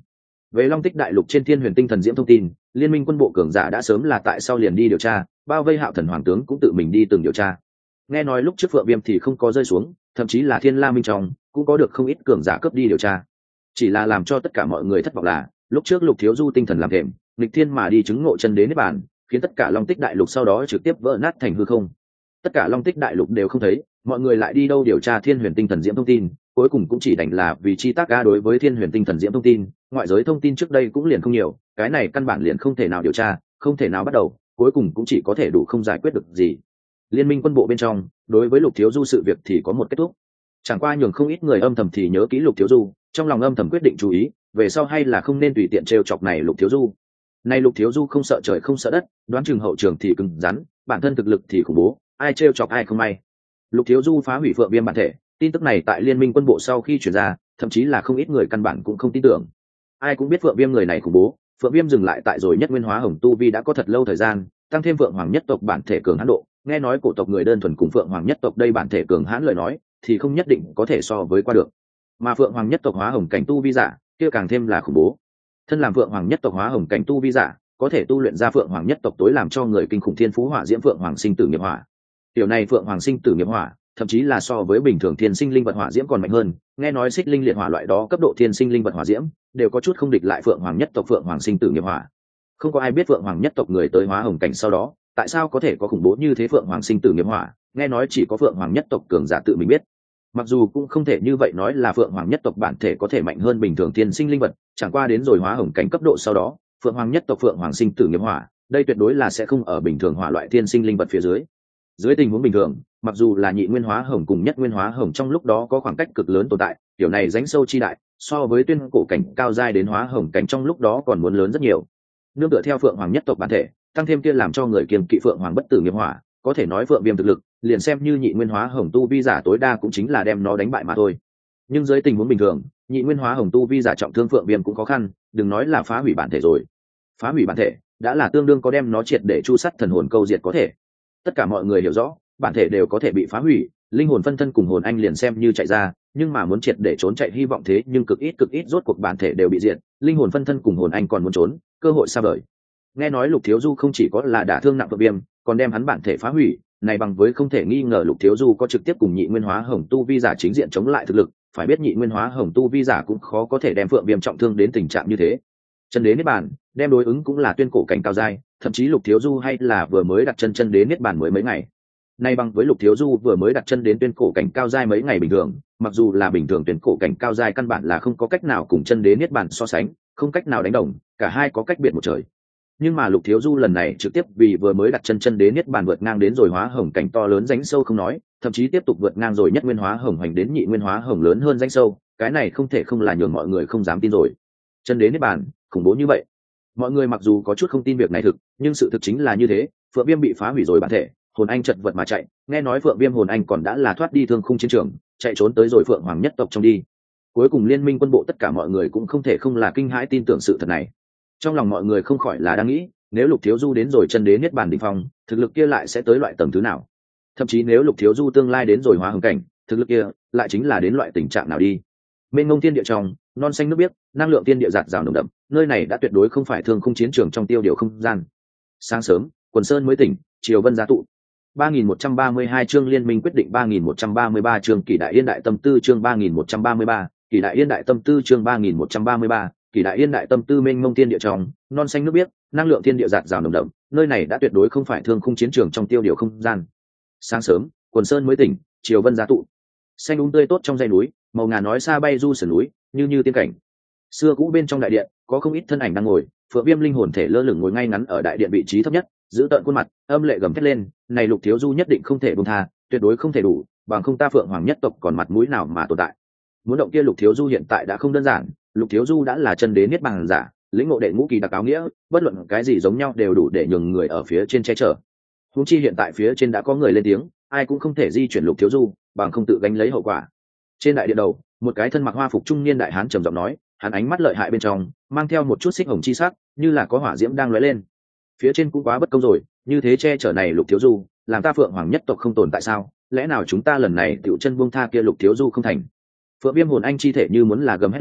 Về Long Tích Đại Lục trên Thiên Huyền Tinh Thần Diễm thông tin, Liên minh quân bộ cường giả đã sớm là tại sau liền đi điều tra, bao vây Hạo Thần Hoàng tướng cũng tự mình đi từng điều tra. Nghe nói lúc trước Phượng Viêm thì không có rơi xuống, thậm chí là Thiên La Minh trong cũng có được không ít cường giả cấp đi điều tra. Chỉ là làm cho tất cả mọi người thất vọng là, lúc trước Lục Thiếu Du tinh thần làm thềm, nghịch thiên mà đi chứng ngộ chân đế niết bàn, khiến tất cả Long Tích Đại Lục sau đó trực tiếp vỡ nát thành hư không. Tất cả Long Tích Đại Lục đều không thấy, mọi người lại đi đâu điều tra Thiên Huyền Tinh Thần Diễm thông tin, cuối cùng cũng chỉ đành là vì chi tác ga đối với Thiên Huyền Tinh Thần Diễm thông tin, ngoại giới thông tin trước đây cũng liền không nhiều, cái này căn bản liền không thể nào điều tra, không thể nào bắt đầu, cuối cùng cũng chỉ có thể đủ không giải quyết được gì. Liên minh quân bộ bên trong, đối với Lục Thiếu Du sự việc thì có một kết thúc. Chẳng qua nhường không ít người âm thầm thì nhớ kỹ Lục Thiếu Du, trong lòng âm thầm quyết định chú ý, về sau hay là không nên tùy tiện trêu chọc này Lục Thiếu Du. Này Lục Thiếu Du không sợ trời không sợ đất, đoán chừng hậu trường thì cứng rắn, bản thân thực lực thì khủng bố, ai trêu chọc ai không may. Lục Thiếu Du phá hủy Phượng Viêm bản thể, tin tức này tại Liên minh quân bộ sau khi truyền ra, thậm chí là không ít người căn bản cũng không tin tưởng. Ai cũng biết Phượng Viêm người này khủng bố, Phượng Viêm dừng lại tại rồi nhất nguyên hóa hồng tu vi đã có thật lâu thời gian, tăng thêm Phượng Hoàng nhất tộc bản thể cường hãn độ, nghe nói cổ tộc người đơn thuần cùng Phượng Hoàng nhất tộc đây bản thể cường hãn lời nói, thì không nhất định có thể so với qua được. Mà Phượng Hoàng nhất tộc hóa hồng cảnh tu vi giả, kia càng thêm là khủng bố. Thân làm Phượng Hoàng nhất tộc hóa hồng cảnh tu vi giả, có thể tu luyện ra Phượng Hoàng nhất tộc tối làm cho người kinh khủng thiên phú hỏa diễm Phượng Hoàng sinh tử nghiệp hỏa. Điều này Phượng Hoàng sinh tử nghiệp hỏa, thậm chí là so với bình thường thiên sinh linh vật hỏa diễm còn mạnh hơn, nghe nói xích linh liệt hỏa loại đó cấp độ thiên sinh linh vật hỏa diễm, đều có chút không địch lại Phượng Hoàng nhất tộc Phượng Hoàng sinh tử nghiệp hỏa. Không có ai biết Phượng Hoàng nhất tộc người tới hóa hồng cảnh sau đó, tại sao có thể có khủng bố như thế Phượng Hoàng sinh tử nghiệp hỏa, nghe nói chỉ có Phượng Hoàng nhất tộc cường giả tự mình biết. Mặc dù cũng không thể như vậy nói là Phượng Hoàng nhất tộc bản thể có thể mạnh hơn bình thường thiên sinh linh vật, chẳng qua đến rồi hóa hồng cảnh cấp độ sau đó, Phượng Hoàng nhất tộc Phượng Hoàng sinh tử nghiệp hỏa, đây tuyệt đối là sẽ không ở bình thường hỏa loại thiên sinh linh vật phía dưới. Dưới tình huống bình thường, mặc dù là nhị nguyên hóa hồng cùng nhất nguyên hóa hồng trong lúc đó có khoảng cách cực lớn tồn tại, kiểu này rãnh sâu chi đại, so với tuyên cổ cảnh cao giai đến hóa hồng cảnh trong lúc đó còn muốn lớn rất nhiều. Nương tựa theo Phượng Hoàng nhất tộc bản thể, tăng thêm kia làm cho người kiêng kỵ Phượng Hoàng bất tử nghiệp hỏa, có thể nói Phượng Viêm thực lực, liền xem như nhị nguyên hóa hồng tu vi giả tối đa cũng chính là đem nó đánh bại mà thôi. Nhưng dưới tình huống bình thường, nhị nguyên hóa hồng tu vi giả trọng thương Phượng Viêm cũng khó khăn, đừng nói là phá hủy bản thể rồi. Phá hủy bản thể, đã là tương đương có đem nó triệt để chu sắt thần hồn câu diệt có thể. Tất cả mọi người hiểu rõ, bản thể đều có thể bị phá hủy, linh hồn phân thân cùng hồn anh liền xem như chạy ra, nhưng mà muốn triệt để trốn chạy hy vọng thế nhưng cực ít cực ít, rốt cuộc bản thể đều bị diệt, linh hồn phân thân cùng hồn anh còn muốn trốn, cơ hội xa vời. Nghe nói Lục Thiếu Du không chỉ có là đả thương nặng Phượng Viêm, còn đem hắn bản thể phá hủy, này bằng với không thể nghi ngờ Lục Thiếu Du có trực tiếp cùng nhị nguyên hóa hồng tu vi giả chính diện chống lại thực lực, phải biết nhị nguyên hóa hồng tu vi giả cũng khó có thể đem Phượng Viêm trọng thương đến tình trạng như thế. Chân đế niết bàn, đem đối ứng cũng là tuyên cổ cảnh cao giai, thậm chí Lục Thiếu Du hay là vừa mới đặt chân chân đế niết bàn mới mấy ngày. Nay bằng với Lục Thiếu Du vừa mới đặt chân đến tuyên cổ cảnh cao giai mấy ngày bình thường, mặc dù là bình thường tuyên cổ cảnh cao giai căn bản là không có cách nào cùng chân đế niết bàn so sánh, không cách nào đánh đồng, cả hai có cách biệt một trời. Nhưng mà Lục Thiếu Du lần này trực tiếp vì vừa mới đặt chân chân đế niết bàn vượt ngang đến rồi hóa hồng cảnh to lớn rãnh sâu không nói, thậm chí tiếp tục vượt ngang rồi nhất nguyên hóa hồng hành đến nhị nguyên hóa hồng lớn hơn rãnh sâu, cái này không thể không là nhường mọi người không dám tin rồi. Chân đế niết bàn, khủng bố như vậy. Mọi người mặc dù có chút không tin việc này thực, nhưng sự thực chính là như thế, Phượng Viêm bị phá hủy rồi bản thể, hồn anh chật vật mà chạy, nghe nói Phượng Viêm hồn anh còn đã là thoát đi thương khung chiến trường, chạy trốn tới rồi Phượng Hoàng nhất tộc trong đi. Cuối cùng Liên minh quân bộ tất cả mọi người cũng không thể không là kinh hãi tin tưởng sự thật này. Trong lòng mọi người không khỏi là đang nghĩ, nếu Lục Thiếu Du đến rồi chân đế niết bàn đỉnh phong, thực lực kia lại sẽ tới loại tầng thứ nào? Thậm chí nếu Lục Thiếu Du tương lai đến rồi hóa hồng cảnh, thực lực kia lại chính là đến loại tình trạng nào đi? Mênh mông thiên địa trong, non xanh nước biếc, năng lượng thiên địa dạt dào nồng đậm, nơi này đã tuyệt đối không phải thương khung chiến trường trong tiêu điều không gian. Sáng sớm, Quần Sơn mới tỉnh, Triều Vân giá tụ. ba nghìn một trăm ba mươi hai chương Liên minh quyết định ba nghìn một trăm ba mươi ba chương Kỷ Đại Yên đại tâm tư chương ba nghìn một trăm ba mươi ba, Kỷ Đại Yên đại tâm tư chương ba nghìn một trăm ba mươi ba, Kỷ Đại Yên đại tâm tư mênh mông thiên địa trong, non xanh nước biếc, năng lượng thiên địa dạt dào nồng đậm, nơi này đã tuyệt đối không phải thương khung chiến trường trong tiêu điều không gian. Sáng sớm, Quần Sơn mới tỉnh, Triều Vân giá tụ. Xanh um tươi tốt trong dãy núi, màu ngà nói xa bay du sườn núi, như như tiên cảnh. Xưa cũ bên trong đại điện, có không ít thân ảnh đang ngồi, Phượng Viêm linh hồn thể lơ lửng ngồi ngay ngắn ở đại điện vị trí thấp nhất, giữ tợn khuôn mặt, âm lệ gầm thét lên, này Lục Thiếu Du nhất định không thể buông tha, tuyệt đối không thể đủ, bằng không ta Phượng Hoàng nhất tộc còn mặt mũi nào mà tồn tại. Muốn động kia Lục Thiếu Du hiện tại đã không đơn giản, Lục Thiếu Du đã là chân đế niết bàn giả, lĩnh ngộ đệ ngũ kỳ đặc áo nghĩa, bất luận cái gì giống nhau đều đủ để nhường người ở phía trên che chở. Huống chi hiện tại phía trên đã có người lên tiếng, ai cũng không thể di chuyển Lục Thiếu Du, bằng không tự gánh lấy hậu quả. Trên đại điện đầu, một cái thân mặc hoa phục trung niên đại hán trầm giọng nói, hắn ánh mắt lợi hại bên trong mang theo một chút xích hồng chi sắc, như là có hỏa diễm đang lóe lên. Phía trên cũng quá bất công rồi, như thế che chở này Lục Thiếu Du, làm ta Phượng Hoàng nhất tộc không tồn tại sao? Lẽ nào chúng ta lần này tiểu chân buông tha kia Lục Thiếu Du không thành? Phượng Viêm hồn anh chi thể như muốn là gầm hét lên,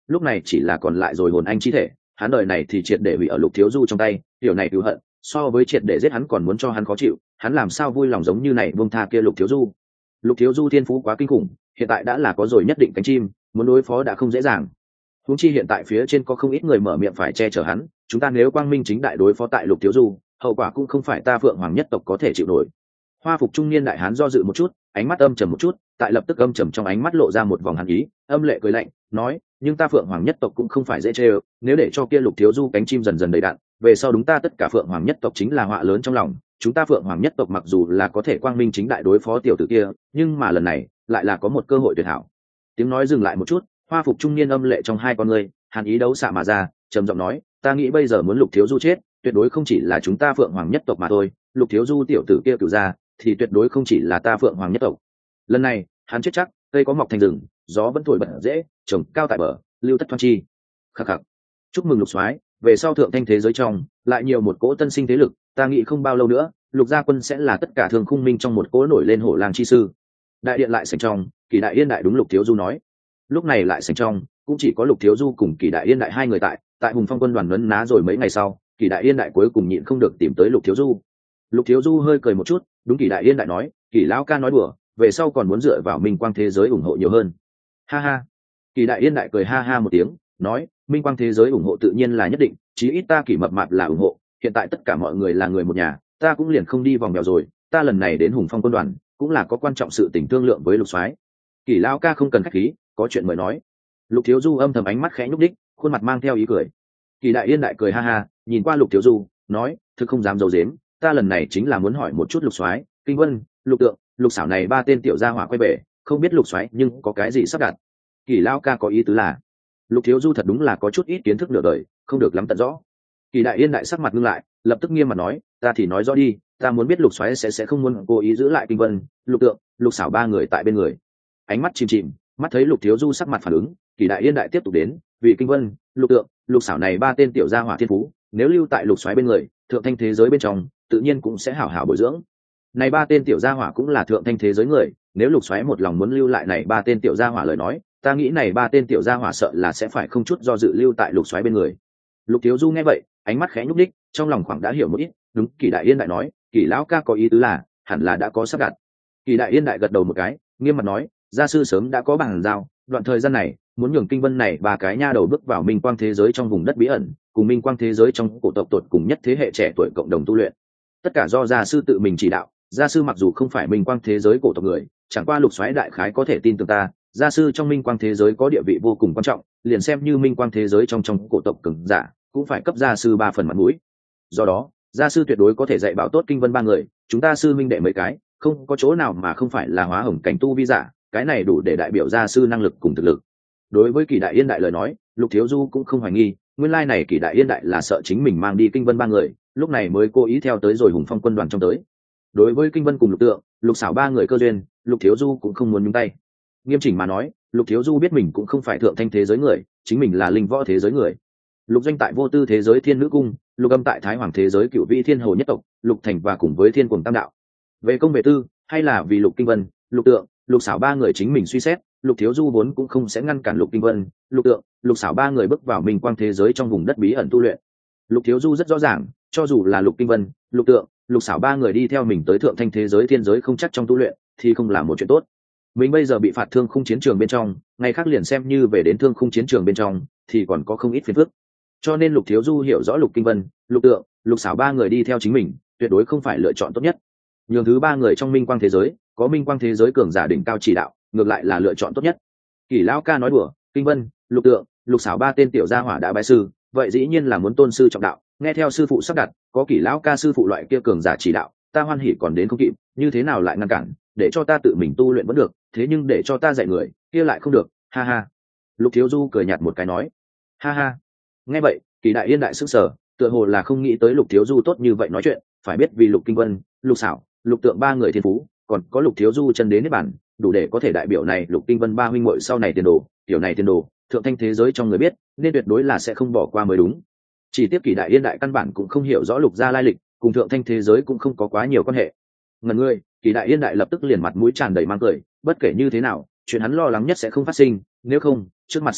lúc này chỉ là còn lại rồi hồn anh chi thể, hắn đời này thì triệt để hủy ở Lục Thiếu Du trong tay, điều này cứu hận so với triệt để giết hắn còn muốn cho hắn khó chịu, hắn làm sao vui lòng giống như này buông tha kia Lục Thiếu Du. Lục Thiếu Du thiên phú quá kinh khủng, hiện tại đã là có rồi nhất định cánh chim, muốn đối phó đã không dễ dàng. Huống chi hiện tại phía trên có không ít người mở miệng phải che chở hắn, chúng ta nếu quang minh chính đại đối phó tại Lục Thiếu Du, hậu quả cũng không phải ta Phượng Hoàng nhất tộc có thể chịu nổi. Hoa phục trung niên đại hán do dự một chút, ánh mắt âm trầm một chút, tại lập tức âm trầm trong ánh mắt lộ ra một vòng hàn ý, âm lệ cười lạnh nói, nhưng ta Phượng Hoàng nhất tộc cũng không phải dễ chơi, nếu để cho kia Lục Thiếu Du cánh chim dần dần đầy đạn, về sau đúng ta tất cả Phượng Hoàng nhất tộc chính là họa lớn trong lòng. Chúng ta Phượng Hoàng nhất tộc mặc dù là có thể quang minh chính đại đối phó tiểu tử kia, nhưng mà lần này lại là có một cơ hội tuyệt hảo. Tiếng nói dừng lại một chút, hoa phục trung niên âm lệ trong hai con người hàn ý đấu xạ mà ra, trầm giọng nói, ta nghĩ bây giờ muốn Lục Thiếu Du chết, tuyệt đối không chỉ là chúng ta Phượng Hoàng nhất tộc mà thôi, Lục Thiếu Du tiểu tử kia cửu ra thì tuyệt đối không chỉ là ta Phượng Hoàng nhất tộc. Lần này hắn chết chắc, cây có mọc thành rừng, gió vẫn thổi bật dễ, trồng cao tại bờ, lưu tất thoan chi. Khắc khắc. Chúc mừng Lục soái, về sau thượng thanh thế giới trong lại nhiều một cỗ tân sinh thế lực, ta nghĩ không bao lâu nữa Lục gia quân sẽ là tất cả thường khung minh trong một cỗ nổi lên hổ lang chi sư. Đại điện lại sảnh trong, Kỳ Đại Yên đại đúng Lục Thiếu Du nói. Lúc này lại sảnh trong cũng chỉ có Lục Thiếu Du cùng Kỳ Đại Yên đại hai người tại, tại Hùng Phong quân đoàn nấn ná rồi mấy ngày sau, Kỳ Đại Yên đại cuối cùng nhịn không được tìm tới Lục Thiếu Du. Lục Thiếu Du hơi cười một chút, đúng Kỳ Đại Yên đại nói, Kỳ lão ca nói đùa, về sau còn muốn dựa vào minh quang thế giới ủng hộ nhiều hơn. Ha ha. Kỳ Đại Yên đại cười ha ha một tiếng, nói, minh quang thế giới ủng hộ tự nhiên là nhất định, chí ít ta Kỳ mập mạp là ủng hộ, hiện tại tất cả mọi người là người một nhà, ta cũng liền không đi vòng vèo rồi, ta lần này đến Hùng Phong quân đoàn cũng là có quan trọng sự tình thương lượng với Lục soái. Kỳ lão ca không cần khách khí, có chuyện mời nói. Lục Thiếu Du âm thầm ánh mắt khẽ nhúc đích, khuôn mặt mang theo ý cười. Kỳ Đại Yên đại cười ha ha, nhìn qua Lục Thiếu Du, nói, thực không dám giấu giếm, ta lần này chính là muốn hỏi một chút Lục soái, Kinh Vân, Lục Tượng, Lục Xảo này ba tên tiểu gia hỏa quay về, không biết Lục soái nhưng có cái gì sắp đặt. Kỳ lão ca có ý tứ là, Lục Thiếu Du thật đúng là có chút ít kiến thức nửa đời, không được lắm tận rõ. Kỳ Đại Yên đại sắc mặt ngưng lại, lập tức nghiêm mặt nói, ta thì nói rõ đi, ta muốn biết Lục soái sẽ sẽ không muốn cố ý giữ lại Kinh Vân, Lục Tượng, Lục Xảo ba người tại bên người. Ánh mắt chìm chìm, mắt thấy Lục Thiếu Du sắc mặt phản ứng, Kỳ Đại Yên đại tiếp tục đến, vì Kinh Vân, Lục Tượng, Lục Xảo này ba tên tiểu gia hỏa thiên phú, nếu lưu tại Lục soái bên người, thượng thanh thế giới bên trong, tự nhiên cũng sẽ hảo hảo bồi dưỡng. Này ba tên tiểu gia hỏa cũng là thượng thanh thế giới người, nếu Lục soái một lòng muốn lưu lại này ba tên tiểu gia hỏa lời nói, ta nghĩ này ba tên tiểu gia hỏa sợ là sẽ phải không chút do dự lưu tại Lục soái bên người. Lục Thiếu Du nghe vậy, ánh mắt khẽ nhúc đích, trong lòng khoảng đã hiểu một ít, đúng, Kỳ Đại Yên đại nói, Kỳ lão ca có ý tứ là, hẳn là đã có sắp đặt. Kỳ Đại Yên đại gật đầu một cái, nghiêm mặt nói, gia sư sớm đã có bàn giao, đoạn thời gian này muốn nhường Kinh Vân này ba cái nha đầu bước vào minh quang thế giới trong vùng đất bí ẩn, cùng minh quang thế giới trong cổ tộc tột cùng nhất thế hệ trẻ tuổi cộng đồng tu luyện. Tất cả do gia sư tự mình chỉ đạo, gia sư mặc dù không phải minh quang thế giới cổ tộc người, chẳng qua Lục soái đại khái có thể tin tưởng ta, gia sư trong minh quang thế giới có địa vị vô cùng quan trọng, liền xem như minh quang thế giới trong trong cổ tộc cường giả, cũng phải cấp gia sư ba phần mặt mũi. Do đó, gia sư tuyệt đối có thể dạy bảo tốt Kinh Vân ba người, chúng ta sư minh đệ mấy cái, không có chỗ nào mà không phải là hóa hồng cảnh tu vi giả, cái này đủ để đại biểu gia sư năng lực cùng thực lực. Đối với Kỳ Đại Yên đại lời nói, Lục Thiếu Du cũng không hoài nghi, nguyên lai này Kỳ Đại Yên đại là sợ chính mình mang đi Kinh Vân ba người, lúc này mới cố ý theo tới rồi Hùng Phong quân đoàn trong tới. Đối với Kinh Vân cùng Lục Tượng, Lục Xảo ba người cơ duyên, Lục Thiếu Du cũng không muốn nhúng tay. Nghiêm chỉnh mà nói, Lục Thiếu Du biết mình cũng không phải thượng thanh thế giới người, chính mình là linh võ thế giới người. Lục Doanh tại vô tư thế giới Thiên Nữ cung, Lục Âm tại Thái Hoàng thế giới Cửu Vĩ Thiên Hồ nhất tộc, Lục Thành và cùng với Thiên Cuồng Tam đạo. Về công về tư, hay là vì Lục Kinh Vân, Lục Tượng, Lục Xảo ba người chính mình suy xét, Lục Thiếu Du vốn cũng không sẽ ngăn cản Lục Kinh Vân, Lục Tượng, Lục Xảo ba người bước vào minh quang thế giới trong vùng đất bí ẩn tu luyện. Lục Thiếu Du rất rõ ràng, cho dù là Lục Kinh Vân, Lục Tượng, Lục Xảo ba người đi theo mình tới thượng thanh thế giới thiên giới không chắc trong tu luyện, thì không là một chuyện tốt. Mình bây giờ bị phạt thương khung chiến trường bên trong, ngày khác liền xem như về đến thương khung chiến trường bên trong, thì còn có không ít phiền phức. Cho nên Lục Thiếu Du hiểu rõ Lục Kinh Vân, Lục Tượng, Lục Xảo ba người đi theo chính mình, tuyệt đối không phải lựa chọn tốt nhất. Nhường thứ ba người trong minh quang thế giới, có minh quang thế giới cường giả đỉnh cao chỉ đạo, ngược lại là lựa chọn tốt nhất. Kỳ lão ca nói đùa, Kinh Vân, Lục Tượng, Lục Xảo ba tên tiểu gia hỏa đã bái sư, vậy dĩ nhiên là muốn tôn sư trọng đạo, nghe theo sư phụ sắp đặt, có Kỳ lão ca sư phụ loại kia cường giả chỉ đạo, ta hoan hỉ còn đến không kịp, như thế nào lại ngăn cản, để cho ta tự mình tu luyện vẫn được, thế nhưng để cho ta dạy người, kia lại không được, ha ha. Lục Thiếu Du cười nhạt một cái nói, ha ha. Nghe vậy, Kỳ Đại Yên đại sức sở, tựa hồ là không nghĩ tới Lục Thiếu Du tốt như vậy nói chuyện, phải biết vì Lục Kinh Vân, Lục Xảo, Lục Tượng ba người thiên phú, còn có Lục Thiếu Du chân đến nếp bản, đủ để có thể đại biểu này Lục Kinh Vân ba huynh muội sau này tiền đồ, tiểu này tiền đồ, thượng thanh thế giới trong người biết, nên tuyệt đối là sẽ không bỏ qua mới đúng. Chỉ tiếp Kỳ Đại Yên đại căn bản cũng không hiểu rõ Lục gia lai lịch, cùng thượng thanh thế giới cũng không có quá nhiều quan hệ. Ngần ngươi, Kỳ Đại Yên đại lập tức liền mặt mũi tràn đầy mang cười, bất kể như thế nào, chuyện hắn lo lắng nhất sẽ không phát sinh, nếu không, trước mặt sư phụ,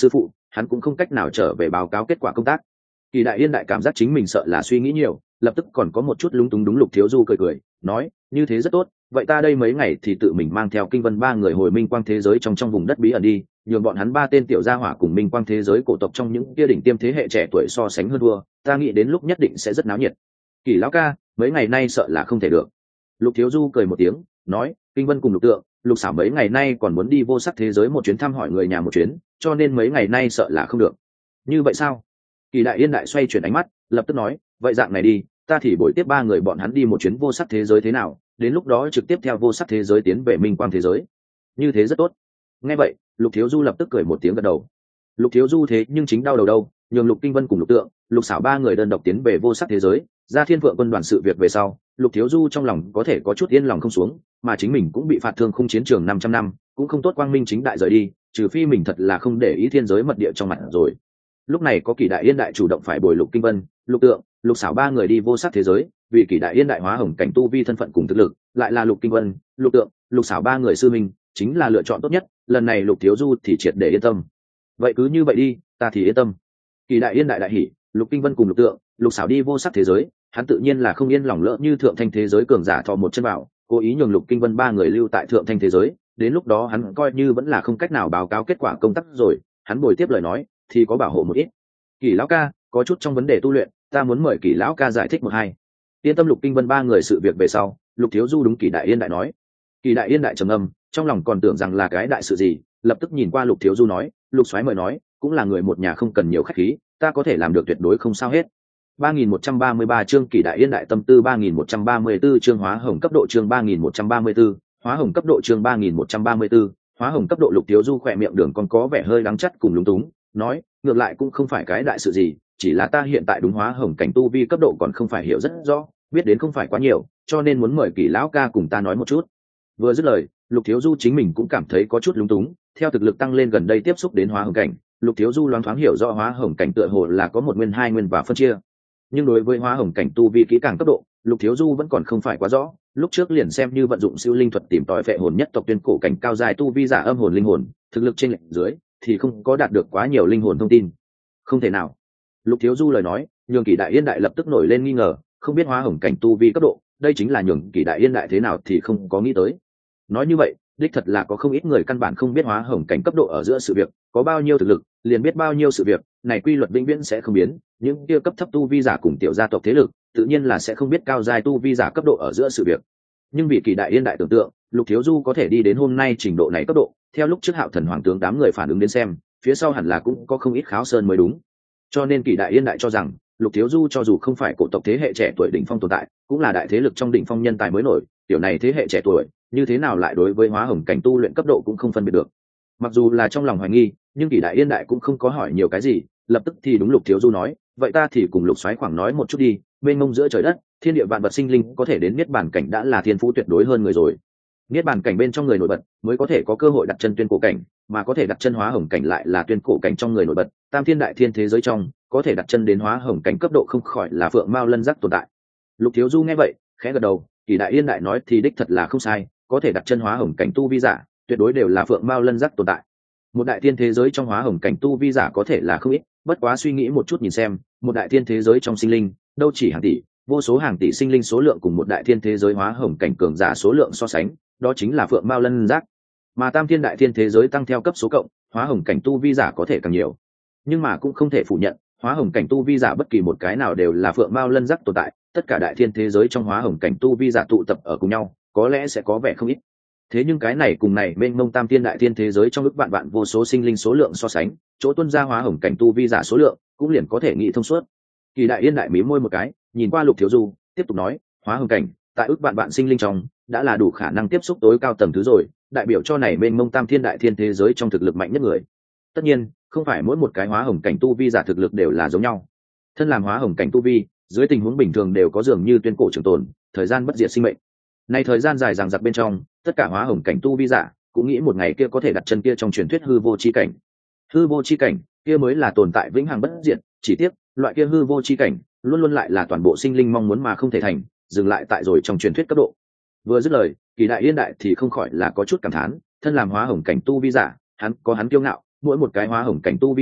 hắn cũng không cách nào trở về báo cáo kết quả công tác. Kỳ Đại Yên đại cảm giác chính mình sợ là suy nghĩ nhiều, lập tức còn có một chút lúng túng. Đúng Lục Thiếu Du cười cười nói, như thế rất tốt, vậy ta đây mấy ngày thì tự mình mang theo Kinh Vân ba người hồi minh quang thế giới trong trong vùng đất bí ẩn đi, nhường bọn hắn ba tên tiểu gia hỏa cùng minh quang thế giới cổ tộc trong những kia đỉnh tiêm thế hệ trẻ tuổi so sánh hơn vua, ta nghĩ đến lúc nhất định sẽ rất náo nhiệt. Kỳ lão ca, mấy ngày nay sợ là không thể được. Lục Thiếu Du cười một tiếng nói, Kinh Vân cùng Lục Tượng, Lục Xảo mấy ngày nay còn muốn đi vô sắc thế giới một chuyến thăm hỏi người nhà một chuyến, cho nên mấy ngày nay sợ là không được. Như vậy sao? Kỳ Đại Yên đại xoay chuyển ánh mắt, lập tức nói, vậy dạng này đi, ta thì bồi tiếp ba người bọn hắn đi một chuyến vô sắc thế giới thế nào, đến lúc đó trực tiếp theo vô sắc thế giới tiến về minh quang thế giới. Như thế rất tốt. Nghe vậy, Lục Thiếu Du lập tức cười một tiếng gật đầu. Lục Thiếu Du thế nhưng chính đau đầu đâu, nhường Lục Kinh Vân cùng Lục Tượng, Lục Xảo ba người đơn độc tiến về vô sắc thế giới, ra Thiên Vượng quân đoàn sự việc về sau, Lục Thiếu Du trong lòng có thể có chút yên lòng không xuống, mà chính mình cũng bị phạt thương khung chiến trường năm trăm năm, cũng không tốt quang minh chính đại rời đi, trừ phi mình thật là không để ý thiên giới mật địa trong mặt rồi. Lúc này có Kỳ Đại Yên đại chủ động phải bồi Lục Kinh Vân, Lục Tượng, Lục Xảo ba người đi vô sắc thế giới, vì Kỳ Đại Yên đại hóa hồng cảnh tu vi thân phận cùng thực lực, lại là Lục Kinh Vân, Lục Tượng, Lục Xảo ba người sư minh, chính là lựa chọn tốt nhất, lần này Lục Thiếu Du thì triệt để yên tâm. Vậy cứ như vậy đi, ta thì yên tâm. Kỳ Đại Yên đại đại hỉ, Lục Kinh Vân cùng Lục Tượng, Lục Xảo đi vô sắc thế giới, hắn tự nhiên là không yên lòng lỡ như thượng thanh thế giới cường giả thò một chân vào, cố ý nhường Lục Kinh Vân ba người lưu tại thượng thanh thế giới, đến lúc đó hắn coi như vẫn là không cách nào báo cáo kết quả công tác rồi, hắn bồi tiếp lời nói thì có bảo hộ một ít. Kỳ lão ca, có chút trong vấn đề tu luyện, ta muốn mời Kỳ lão ca giải thích một hai. Yên tâm. Lục Kinh Vân ba người sự việc về sau, Lục Thiếu Du đúng Kỳ Đại Yên đại nói. Kỳ Đại Yên đại trầm âm, trong lòng còn tưởng rằng là cái đại sự gì, lập tức nhìn qua Lục Thiếu Du nói, Lục soái mời nói, cũng là người một nhà không cần nhiều khách khí, ta có thể làm được tuyệt đối không sao hết. ba nghìn một trăm ba mươi ba chương Kỳ Đại Yên đại tâm tư. Ba nghìn một trăm ba mươi 34 chương hóa hồng cấp độ. Chương ba nghìn một trăm ba mươi 34, hóa hồng cấp độ. Chương ba nghìn một trăm ba mươi 34, hóa hồng cấp độ. Lục Thiếu Du khỏe miệng đường còn có vẻ hơi đắng chắt cùng lúng túng, nói, ngược lại cũng không phải cái đại sự gì, chỉ là ta hiện tại đúng hóa hồng cảnh tu vi cấp độ còn không phải hiểu rất rõ, biết đến không phải quá nhiều, cho nên muốn mời Kỳ lão ca cùng ta nói một chút. Vừa dứt lời, Lục Thiếu Du chính mình cũng cảm thấy có chút lúng túng, theo thực lực tăng lên gần đây tiếp xúc đến hóa hồng cảnh, Lục Thiếu Du loáng thoáng hiểu rõ hóa hồng cảnh tựa hồ là có một nguyên hai nguyên và phân chia. Nhưng đối với hóa hồng cảnh tu vi kỹ càng cấp độ, Lục Thiếu Du vẫn còn không phải quá rõ, lúc trước liền xem như vận dụng siêu linh thuật tìm tòi phệ hồn nhất tộc tuyên cổ cảnh cao dài tu vi giả âm hồn linh hồn, thực lực trên lệch dưới thì không có đạt được quá nhiều linh hồn thông tin. Không thể nào. Lục Thiếu Du lời nói, nhường Kỳ Đại Yên đại lập tức nổi lên nghi ngờ, không biết hóa hồng cảnh tu vi cấp độ, đây chính là nhường Kỳ Đại Yên đại thế nào thì không có nghĩ tới. Nói như vậy, đích thật là có không ít người căn bản không biết hóa hồng cảnh cấp độ ở giữa sự việc, có bao nhiêu thực lực, liền biết bao nhiêu sự việc, này quy luật vĩnh viễn sẽ không biến, những kia cấp thấp tu vi giả cùng tiểu gia tộc thế lực, tự nhiên là sẽ không biết cao giai tu vi giả cấp độ ở giữa sự việc. Nhưng vì Kỳ Đại Yên đại tưởng tượng, Lục Thiếu Du có thể đi đến hôm nay trình độ này cấp độ, theo lúc trước Hạo Thần Hoàng tướng đám người phản ứng đến xem, phía sau hẳn là cũng có không ít kháo sơn mới đúng. Cho nên Kỳ Đại Yên đại cho rằng, Lục Thiếu Du cho dù không phải cổ tộc thế hệ trẻ tuổi đỉnh phong tồn tại, cũng là đại thế lực trong đỉnh phong nhân tài mới nổi, tiểu này thế hệ trẻ tuổi, như thế nào lại đối với hóa hồng cảnh tu luyện cấp độ cũng không phân biệt được. Mặc dù là trong lòng hoài nghi, nhưng Kỳ Đại Yên đại cũng không có hỏi nhiều cái gì, lập tức thì đúng Lục Thiếu Du nói, vậy ta thì cùng Lục soái khoảng nói một chút đi, bên mông giữa trời đất, thiên địa vạn vật sinh linh có thể đến niết bàn cảnh đã là thiên phú tuyệt đối hơn người rồi. Niết bàn cảnh bên trong người nổi bật mới có thể có cơ hội đặt chân tuyên cổ cảnh, mà có thể đặt chân hóa hồng cảnh lại là tuyên cổ cảnh trong người nổi bật, tam thiên đại thiên thế giới trong có thể đặt chân đến hóa hồng cảnh cấp độ không khỏi là phượng mao lân giác tồn tại. Lục Thiếu Du nghe vậy khẽ gật đầu, Kỳ Đại Yên đại nói thì đích thật là không sai, có thể đặt chân hóa hồng cảnh tu vi giả tuyệt đối đều là phượng mao lân giác tồn tại. Một đại thiên thế giới trong hóa hồng cảnh tu vi giả có thể là không ít, bất quá suy nghĩ một chút nhìn xem, một đại thiên thế giới trong sinh linh đâu chỉ hàng tỷ, vô số hàng tỷ sinh linh số lượng cùng một đại thiên thế giới hóa hồng cảnh cường giả số lượng so sánh, đó chính là phượng mao lân giác. Mà tam thiên đại thiên thế giới tăng theo cấp số cộng, hóa hồng cảnh tu vi giả có thể càng nhiều. Nhưng mà cũng không thể phủ nhận, hóa hồng cảnh tu vi giả bất kỳ một cái nào đều là phượng mao lân giác tồn tại, tất cả đại thiên thế giới trong hóa hồng cảnh tu vi giả tụ tập ở cùng nhau, có lẽ sẽ có vẻ không ít. Thế nhưng cái này cùng này mênh mông tam thiên đại thiên thế giới trong ức vạn vạn vô số sinh linh số lượng so sánh, chỗ tuân ra hóa hồng cảnh tu vi giả số lượng cũng liền có thể nghĩ thông suốt. Kỳ Đại Yên đại mí môi một cái, nhìn qua Lục Thiếu Du, tiếp tục nói, hóa hồng cảnh tại ức vạn vạn sinh linh trong đã là đủ khả năng tiếp xúc tối cao tầng thứ rồi, đại biểu cho này mênh mông tam thiên đại thiên thế giới trong thực lực mạnh nhất người. Tất nhiên, không phải mỗi một cái hóa hồng cảnh tu vi giả thực lực đều là giống nhau. Thân làm hóa hồng cảnh tu vi, dưới tình huống bình thường đều có dường như tuyên cổ trường tồn, thời gian bất diệt sinh mệnh. Này thời gian dài dằng dặc bên trong, tất cả hóa hồng cảnh tu vi giả cũng nghĩ một ngày kia có thể đặt chân kia trong truyền thuyết hư vô chi cảnh. Hư vô chi cảnh kia mới là tồn tại vĩnh hằng bất diệt, chỉ tiếc, loại kia hư vô chi cảnh luôn luôn lại là toàn bộ sinh linh mong muốn mà không thể thành, dừng lại tại rồi trong truyền thuyết cấp độ. Vừa dứt lời, Kỳ Đại Yên đại thì không khỏi là có chút cảm thán, thân làm hóa hồng cảnh tu vi giả, hắn có hắn kiêu ngạo, mỗi một cái hóa hồng cảnh tu vi giả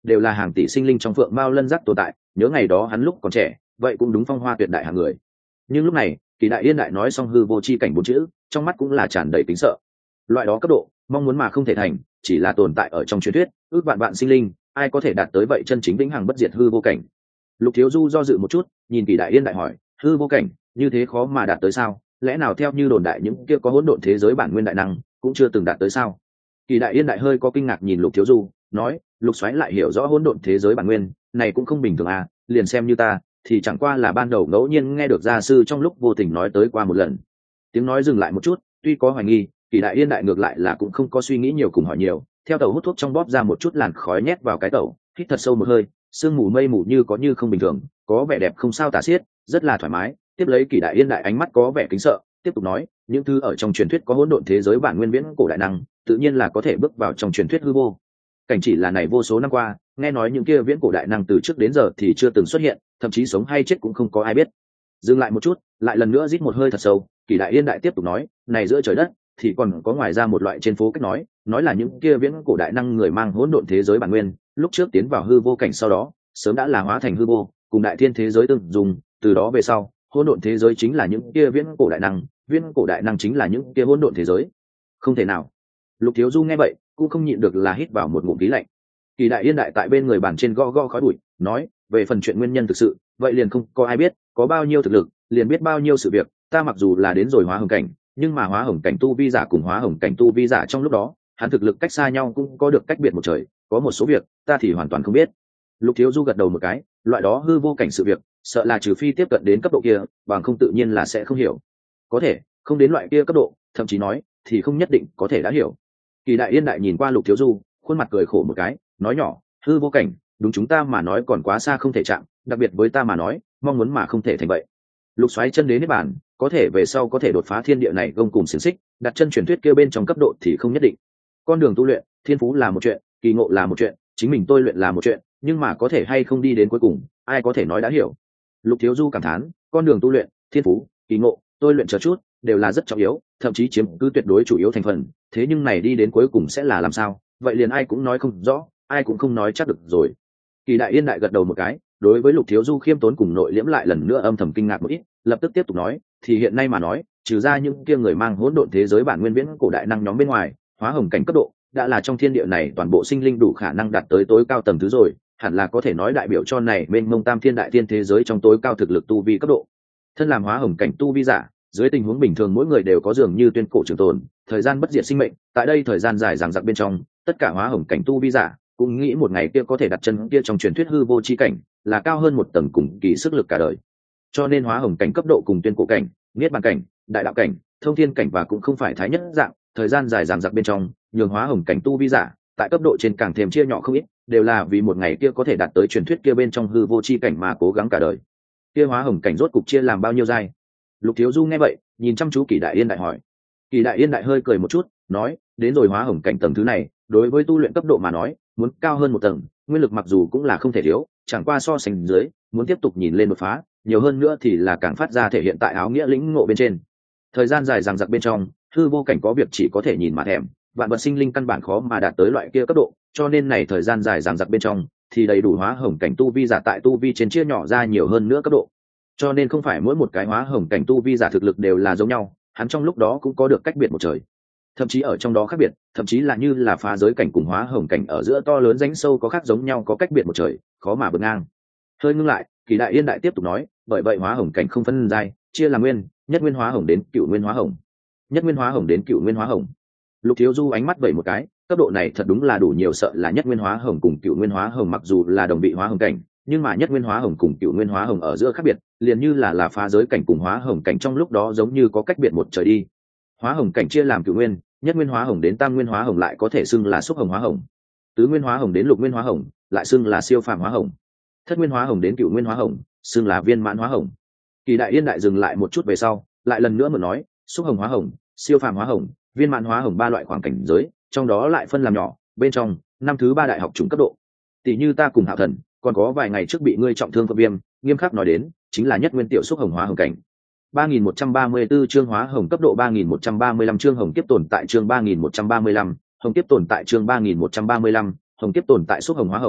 đều là hàng tỷ sinh linh trong phượng mao lân giác tồn tại, nhớ ngày đó hắn lúc còn trẻ vậy cũng đúng phong hoa tuyệt đại hàng người. Nhưng lúc này Kỳ Đại Yên đại nói xong hư vô chi cảnh bốn chữ, trong mắt cũng là tràn đầy kính sợ. Loại đó cấp độ mong muốn mà không thể thành, chỉ là tồn tại ở trong truyền thuyết, ước vạn vạn sinh linh ai có thể đạt tới vậy chân chính vĩnh hằng bất diệt hư vô cảnh. Lục Thiếu Du do dự một chút, nhìn Kỳ Đại Yên đại hỏi, hư vô cảnh như thế khó mà đạt tới sao? Lẽ nào theo như đồn đại những kia có hỗn độn thế giới bản nguyên đại năng cũng chưa từng đạt tới sao? Kỳ Đại Yên đại hơi có kinh ngạc nhìn Lục Thiếu Du, nói, Lục Soái lại hiểu rõ hỗn độn thế giới bản nguyên, này cũng không bình thường à, liền xem như ta thì chẳng qua là ban đầu ngẫu nhiên nghe được gia sư trong lúc vô tình nói tới qua một lần. Tiếng nói dừng lại một chút, tuy có hoài nghi, Kỳ Đại Yên đại ngược lại là cũng không có suy nghĩ nhiều cùng hỏi nhiều, theo tàu hút thuốc trong bóp ra một chút làn khói nhét vào cái tàu, hít thật sâu một hơi, sương mù mây mù như có như không bình thường, có vẻ đẹp không sao tả xiết, rất là thoải mái. Tiếp lấy Kỳ Đại Yên đại ánh mắt có vẻ kính sợ, tiếp tục nói, những thứ ở trong truyền thuyết có hỗn độn thế giới bản nguyên viễn cổ đại năng, tự nhiên là có thể bước vào trong truyền thuyết hư vô cảnh. Chỉ là này vô số năm qua, nghe nói những kia viễn cổ đại năng từ trước đến giờ thì chưa từng xuất hiện, thậm chí sống hay chết cũng không có ai biết. Dừng lại một chút, lại lần nữa rít một hơi thật sâu, Kỳ Đại Yên đại tiếp tục nói, này giữa trời đất thì còn có ngoài ra một loại trên phố cách nói, nói là những kia viễn cổ đại năng người mang hỗn độn thế giới bản nguyên, lúc trước tiến vào hư vô cảnh sau đó, sớm đã là hóa thành hư vô, cùng đại thiên thế giới tương dùng, từ đó về sau, hỗn độn thế giới chính là những kia viễn cổ đại năng, viễn cổ đại năng chính là những kia hỗn độn thế giới. Không thể nào. Lục Thiếu Du nghe vậy, cũng không nhịn được là hít vào một ngụm khí lạnh. Kỳ Đại Yên đại tại bên người bàn trên go go khói bụi, nói, về phần chuyện nguyên nhân thực sự, vậy liền không có ai biết, có bao nhiêu thực lực, liền biết bao nhiêu sự việc, ta mặc dù là đến rồi hóa hồng cảnh, nhưng mà hóa hồng cảnh tu vi giả cùng hóa hồng cảnh tu vi giả trong lúc đó, hắn thực lực cách xa nhau cũng có được cách biệt một trời, có một số việc, ta thì hoàn toàn không biết. Lục Thiếu Du gật đầu một cái, loại đó hư vô cảnh sự việc, sợ là trừ phi tiếp cận đến cấp độ kia, bằng không tự nhiên là sẽ không hiểu. Có thể, không đến loại kia cấp độ, thậm chí nói, thì không nhất định có thể đã hiểu. Kỳ Đại Yên đại nhìn qua Lục Thiếu Du, khuôn mặt cười khổ một cái, nói nhỏ, hư vô cảnh, đúng chúng ta mà nói còn quá xa không thể chạm, đặc biệt với ta mà nói, mong muốn mà không thể thành vậy. Lục Soái chân đến niết bàn, có thể về sau có thể đột phá thiên địa này gông cùng xiềng xích, đặt chân truyền thuyết kia bên trong cấp độ thì không nhất định. Con đường tu luyện, thiên phú là một chuyện, kỳ ngộ là một chuyện, chính mình tôi luyện là một chuyện, nhưng mà có thể hay không đi đến cuối cùng, ai có thể nói đã hiểu. Lục Thiếu Du cảm thán, con đường tu luyện, thiên phú, kỳ ngộ, tôi luyện chờ chút, đều là rất trọng yếu, thậm chí chiếm cứ tuyệt đối chủ yếu thành phần, thế nhưng này đi đến cuối cùng sẽ là làm sao, vậy liền ai cũng nói không rõ, ai cũng không nói chắc được rồi. Kỳ Đại Yên đại gật đầu một cái, đối với Lục Thiếu Du khiêm tốn cùng nội liễm lại lần nữa âm thầm kinh ngạc một ít, lập tức tiếp tục nói, thì hiện nay mà nói, trừ ra những kia người mang hỗn độn thế giới bản nguyên viễn cổ đại năng nhóm bên ngoài, hóa hồng cảnh cấp độ đã là trong thiên địa này toàn bộ sinh linh đủ khả năng đạt tới tối cao tầng thứ rồi, hẳn là có thể nói đại biểu cho này bên mông tam thiên đại thiên thế giới trong tối cao thực lực tu vi cấp độ. Thân làm hóa hồng cảnh tu vi giả, dưới tình huống bình thường mỗi người đều có dường như tuyên cổ trường tồn, thời gian bất diệt sinh mệnh, tại đây thời gian dài dằng dặc bên trong, tất cả hóa hồng cảnh tu vi giả cũng nghĩ một ngày kia có thể đặt chân kia trong truyền thuyết hư vô chi cảnh, là cao hơn một tầng cùng kỳ sức lực cả đời. Cho nên hóa hồng cảnh cấp độ cùng tuyên cổ cảnh, niết bàn cảnh, đại đạo cảnh, thông thiên cảnh và cũng không phải thái nhất dạng, thời gian dài dằng dặc bên trong, nhường hóa hồng cảnh tu vi giả, tại cấp độ trên càng thêm chia nhỏ không ít, đều là vì một ngày kia có thể đạt tới truyền thuyết kia bên trong hư vô chi cảnh mà cố gắng cả đời. Kia hóa hồng cảnh rốt cục chia làm bao nhiêu giai? Lục Thiếu Du nghe vậy, nhìn chăm chú Kỳ Đại Yên đại hỏi. Kỳ Đại Yên đại hơi cười một chút, nói, đến rồi hóa hồng cảnh tầng thứ này, đối với tu luyện cấp độ mà nói, muốn cao hơn một tầng, nguyên lực mặc dù cũng là không thể thiếu, chẳng qua so sánh dưới, muốn tiếp tục nhìn lên đột phá, nhiều hơn nữa thì là càng phát ra thể hiện tại áo nghĩa lĩnh ngộ bên trên. Thời gian dài dằng dặc bên trong, hư vô cảnh có việc chỉ có thể nhìn mà thèm, vạn vật sinh linh căn bản khó mà đạt tới loại kia cấp độ, cho nên này thời gian dài dằng dặc bên trong, thì đầy đủ hóa hồng cảnh tu vi giả tại tu vi trên chia nhỏ ra nhiều hơn nữa cấp độ. Cho nên không phải mỗi một cái hóa hồng cảnh tu vi giả thực lực đều là giống nhau, hắn trong lúc đó cũng có được cách biệt một trời. Thậm chí ở trong đó khác biệt, thậm chí là như là phá giới cảnh cùng hóa hồng cảnh ở giữa to lớn rãnh sâu có khác giống nhau, có cách biệt một trời, khó mà vượt ngang. Hơi ngưng lại, Kỳ Đại Yên đại tiếp tục nói, bởi vậy hóa hồng cảnh không phân giai, chia là nguyên, nhất nguyên hóa hồng đến cựu nguyên hóa hồng, nhất nguyên hóa hồng đến cựu nguyên hóa hồng. Lục Thiếu Du ánh mắt vẩy một cái, cấp độ này thật đúng là đủ nhiều, sợ là nhất nguyên hóa hồng cùng cựu nguyên hóa hồng mặc dù là đồng vị hóa hồng cảnh, nhưng mà nhất nguyên hóa hồng cùng cựu nguyên hóa hồng ở giữa khác biệt, liền như là là phá giới cảnh cùng hóa hồng cảnh trong lúc đó giống như có cách biệt một trời đi. Hóa hồng cảnh chia làm cựu nguyên, nhất nguyên hóa hồng đến tam nguyên hóa hồng lại có thể xưng là xúc hồng hóa hồng, tứ nguyên hóa hồng đến lục nguyên hóa hồng lại xưng là siêu phàm hóa hồng, thất nguyên hóa hồng đến cựu nguyên hóa hồng xưng là viên mãn hóa hồng. Kỳ Đại Yên đại dừng lại một chút về sau, lại lần nữa mà nói, xúc hồng hóa hồng, siêu phàm hóa hồng, viên mãn hóa hồng ba loại khoảng cảnh giới, trong đó lại phân làm nhỏ, bên trong năm thứ ba đại học trùng cấp độ. Tỷ như ta cùng Hạo Thần, còn có vài ngày trước bị ngươi trọng thương phật viêm, nghiêm khắc nói đến, chính là nhất nguyên tiểu xúc hồng hóa hồng cảnh. ba nghìn một trăm ba mươi tư chương hóa hồng cấp độ ba nghìn một trăm ba mươi lăm chương hồng tiếp tồn tại chương ba nghìn một trăm ba mươi lăm, hồng tiếp tồn tại chương ba nghìn một trăm ba mươi lăm, hồng tiếp tồn tại xúc hồng hóa hồng,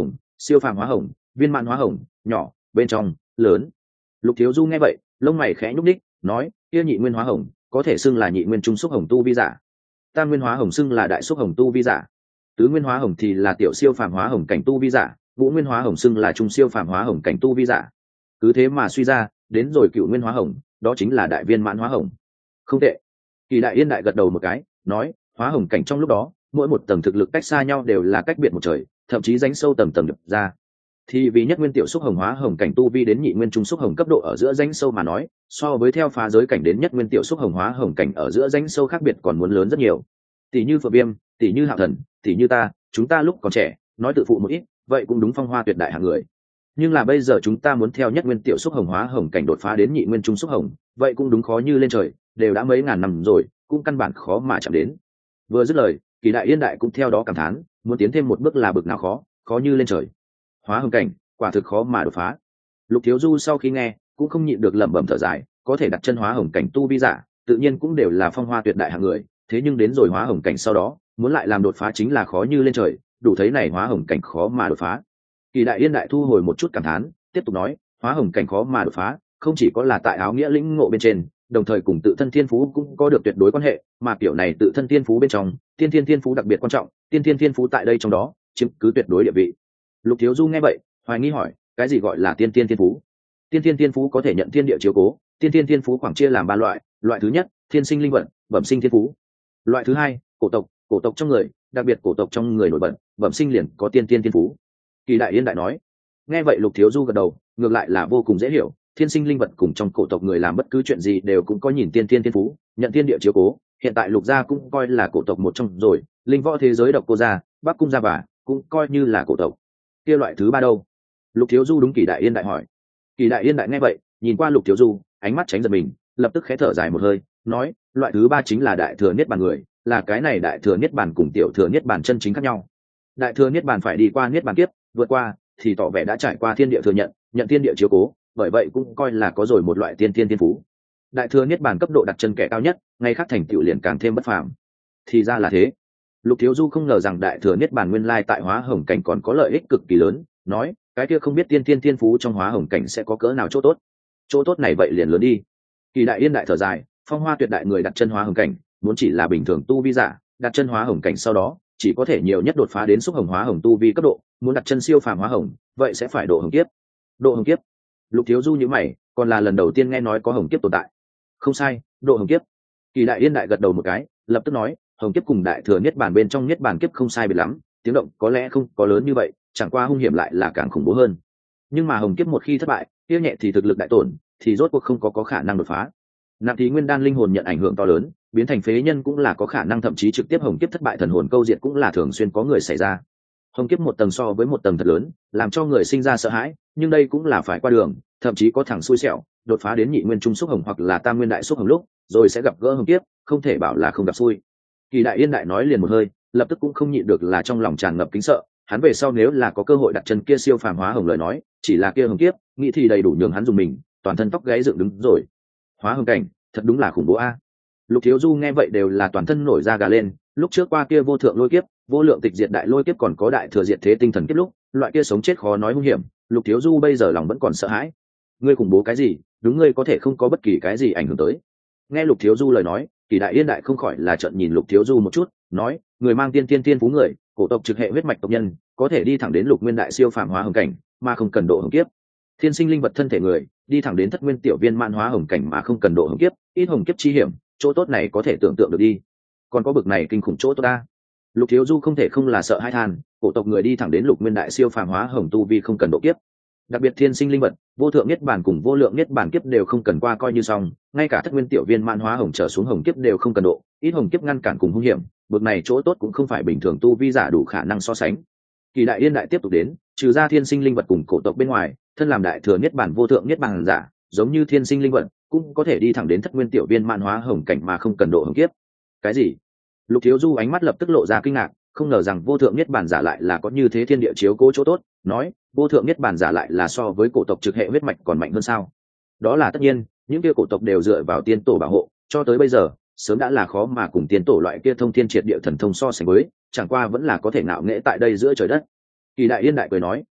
siêu phàm hóa hồng, viên mãn hóa hồng, nhỏ, bên trong, lớn. Lục Thiếu Du nghe vậy, lông mày khẽ nhúc đích, nói, kia nhị nguyên hóa hồng, có thể xưng là nhị nguyên trung xúc hồng tu vi giả. Tam nguyên hóa hồng xưng là đại xúc hồng tu vi giả. Tứ nguyên hóa hồng thì là tiểu siêu phàm hóa hồng cảnh tu vi giả, ngũ nguyên hóa hồng xưng là trung siêu phàm hóa hồng cảnh tu vi giả. Cứ thế mà suy ra, đến rồi cựu nguyên hóa hồng, đó chính là đại viên mãn hóa hồng. Không tệ. Kỳ Đại Yên đại gật đầu một cái, nói, hóa hồng cảnh trong lúc đó, mỗi một tầng thực lực cách xa nhau đều là cách biệt một trời, thậm chí rãnh sâu tầng tầng được ra. Thì vì nhất nguyên tiểu xúc hồng hóa hồng cảnh tu vi đến nhị nguyên trung xúc hồng cấp độ ở giữa rãnh sâu mà nói, so với theo phá giới cảnh đến nhất nguyên tiểu xúc hồng hóa hồng cảnh ở giữa rãnh sâu khác biệt còn muốn lớn rất nhiều. Tỷ như Phượng Viêm, tỷ như Hạo Thần, tỷ như ta, chúng ta lúc còn trẻ, nói tự phụ một ít, vậy cũng đúng phong hoa tuyệt đại hạng người. Nhưng là bây giờ chúng ta muốn theo nhất nguyên tiểu xúc hồng hóa hồng cảnh đột phá đến nhị nguyên trung xúc hồng, vậy cũng đúng khó như lên trời, đều đã mấy ngàn năm rồi, cũng căn bản khó mà chạm đến. Vừa dứt lời, Kỳ Đại Yên đại cũng theo đó cảm thán, muốn tiến thêm một bước là bực nào khó, khó như lên trời. Hóa hồng cảnh, quả thực khó mà đột phá. Lục Thiếu Du sau khi nghe, cũng không nhịn được lẩm bẩm thở dài, có thể đặt chân hóa hồng cảnh tu vi giả, tự nhiên cũng đều là phong hoa tuyệt đại hạng người, thế nhưng đến rồi hóa hồng cảnh sau đó, muốn lại làm đột phá chính là khó như lên trời, đủ thấy này hóa hồng cảnh khó mà đột phá. Kỳ Đại Yên đại thu hồi một chút cảm thán, tiếp tục nói, hóa hồng cảnh khó mà đột phá, không chỉ có là tại áo nghĩa lĩnh ngộ bên trên, đồng thời cùng tự thân thiên phú cũng có được tuyệt đối quan hệ, mà kiểu này tự thân thiên phú bên trong, tiên thiên thiên phú đặc biệt quan trọng, tiên thiên thiên phú tại đây trong đó chiếm cứ tuyệt đối địa vị. Lục Thiếu Du nghe vậy, hoài nghi hỏi, cái gì gọi là tiên thiên thiên phú? Tiên thiên thiên phú có thể nhận thiên địa chiếu cố, tiên thiên thiên phú khoảng chia làm ba loại, loại thứ nhất, thiên sinh linh vận, bẩm sinh thiên phú. Loại thứ hai, cổ tộc, cổ tộc trong người, đặc biệt cổ tộc trong người nổi bật, bẩm sinh liền có tiên thiên thiên phú. Kỳ Đại Yên đại nói. Nghe vậy Lục Thiếu Du gật đầu, ngược lại là vô cùng dễ hiểu, thiên sinh linh vật cùng trong cổ tộc người làm bất cứ chuyện gì đều cũng có nhìn tiên thiên thiên phú, nhận thiên địa chiếu cố, hiện tại Lục gia cũng coi là cổ tộc một trong rồi, linh võ thế giới độc cô gia, Bắc cung gia bà cũng coi như là cổ tộc. Kia loại thứ ba đâu? Lục Thiếu Du đúng Kỳ Đại Yên đại hỏi. Kỳ Đại Yên đại nghe vậy, nhìn qua Lục Thiếu Du, ánh mắt tránh giật mình, lập tức khẽ thở dài một hơi, nói, loại thứ ba chính là đại thừa niết bàn người, là cái này đại thừa niết bàn cùng tiểu thừa niết bàn chân chính khác nhau. Đại thừa niết bàn phải đi qua niết bàn kiếp, vượt qua thì tỏ vẻ đã trải qua thiên địa thừa nhận, nhận thiên địa chiếu cố, bởi vậy cũng coi là có rồi một loại tiên tiên thiên phú. Đại thừa niết bàn cấp độ đặt chân kẻ cao nhất, ngay khác thành tựu liền càng thêm bất phàm. Thì ra là thế. Lục Thiếu Du không ngờ rằng đại thừa niết bàn nguyên lai tại hóa hồng cảnh còn có lợi ích cực kỳ lớn, nói, cái kia không biết tiên tiên thiên phú trong hóa hồng cảnh sẽ có cỡ nào chỗ tốt. Chỗ tốt này vậy liền lớn đi. Kỳ Đại Yên đại thở dài, phong hoa tuyệt đại người đặt chân hóa hồng cảnh, muốn chỉ là bình thường tu vi giả, đặt chân hóa hồng cảnh sau đó, chỉ có thể nhiều nhất đột phá đến xúc hồng hóa hồng tu vi cấp độ, muốn đặt chân siêu phàm hóa hồng, vậy sẽ phải độ hồng kiếp. Độ hồng kiếp? Lục Thiếu Du nhíu mày, còn là lần đầu tiên nghe nói có hồng kiếp tồn tại. Không sai, độ hồng kiếp. Kỳ Đại Yên đại gật đầu một cái, lập tức nói, hồng kiếp cùng đại thừa niết bàn bên trong niết bàn kiếp không sai biệt lắm, tiếng động có lẽ không có lớn như vậy, chẳng qua hung hiểm lại là càng khủng bố hơn. Nhưng mà hồng kiếp một khi thất bại, kia nhẹ thì thực lực đại tổn, thì rốt cuộc không có có khả năng đột phá. Nặng thì nguyên đan linh hồn nhận ảnh hưởng to lớn, biến thành phế nhân cũng là có khả năng, thậm chí trực tiếp hồng kiếp thất bại thần hồn câu diệt cũng là thường xuyên có người xảy ra. Hồng kiếp một tầng so với một tầng thật lớn, làm cho người sinh ra sợ hãi, nhưng đây cũng là phải qua đường, thậm chí có thằng xui xẻo đột phá đến nhị nguyên trung xúc hồng hoặc là tam nguyên đại xúc hồng lúc rồi sẽ gặp gỡ hồng kiếp, không thể bảo là không gặp xui. Kỳ Đại Yên đại nói liền một hơi, lập tức cũng không nhịn được là trong lòng tràn ngập kính sợ, hắn về sau nếu là có cơ hội đặt chân kia siêu phàm hóa hồng lời nói, chỉ là kia hồng kiếp, nghĩ thì đầy đủ nhường hắn dùng mình, toàn thân tóc gáy dựng đứng rồi. Hóa hồng cảnh, thật đúng là khủng bố a. Lục Thiếu Du nghe vậy đều là toàn thân nổi da gà lên, lúc trước qua kia vô thượng lôi kiếp, vô lượng tịch diệt đại lôi kiếp, còn có đại thừa diệt thế tinh thần kiếp lúc, loại kia sống chết khó nói hung hiểm, Lục Thiếu Du bây giờ lòng vẫn còn sợ hãi. Ngươi khủng bố cái gì, đúng ngươi có thể không có bất kỳ cái gì ảnh hưởng tới. Nghe Lục Thiếu Du lời nói, Kỳ Đại Yên đại không khỏi là trợn nhìn Lục Thiếu Du một chút, nói, người mang tiên tiên tiên phú người, cổ tộc trực hệ huyết mạch tộc nhân, có thể đi thẳng đến lục nguyên đại siêu phàm hóa hồng cảnh, mà không cần độ hồng kiếp. Thiên sinh linh vật thân thể người, đi thẳng đến thất nguyên tiểu viên mãn hóa hồng cảnh mà không cần độ hồng kiếp, ít hồng kiếp chi hiểm, chỗ tốt này có thể tưởng tượng được đi. Còn có bực này kinh khủng chỗ tốt ta. Lục Thiếu Du không thể không là sợ hai than, cổ tộc người đi thẳng đến lục nguyên đại siêu phàm hóa hồng tu vi không cần độ kiếp. Đặc biệt thiên sinh linh vật, vô thượng niết bàn cùng vô lượng niết bàn kiếp đều không cần qua coi như xong, ngay cả thất nguyên tiểu viên mãn hóa hồng trở xuống hồng kiếp đều không cần độ, ít hồng kiếp ngăn cản cùng hung hiểm, bực này chỗ tốt cũng không phải bình thường tu vi giả đủ khả năng so sánh. Kỳ Đại Yên đại tiếp tục đến, trừ ra thiên sinh linh vật cùng cổ tộc bên ngoài, thân làm đại thừa niết bàn vô thượng niết bàn giả, giống như thiên sinh linh vật, cũng có thể đi thẳng đến thất nguyên tiểu viên mãn hóa hồng cảnh mà không cần độ hồng kiếp. Cái gì? Lục Thiếu Du ánh mắt lập tức lộ ra kinh ngạc, không ngờ rằng vô thượng niết bàn giả lại là có như thế thiên địa chiếu cố chỗ tốt, nói, vô thượng niết bàn giả lại là so với cổ tộc trực hệ huyết mạch còn mạnh hơn sao? Đó là tất nhiên, những kia cổ tộc đều dựa vào tiên tổ bảo hộ, cho tới bây giờ, sớm đã là khó mà cùng tiên tổ loại kia thông thiên triệt địa thần thông so sánh với, chẳng qua vẫn là có thể ngạo nghễ tại đây giữa trời đất. Kỳ Đại Yên đại cười nói,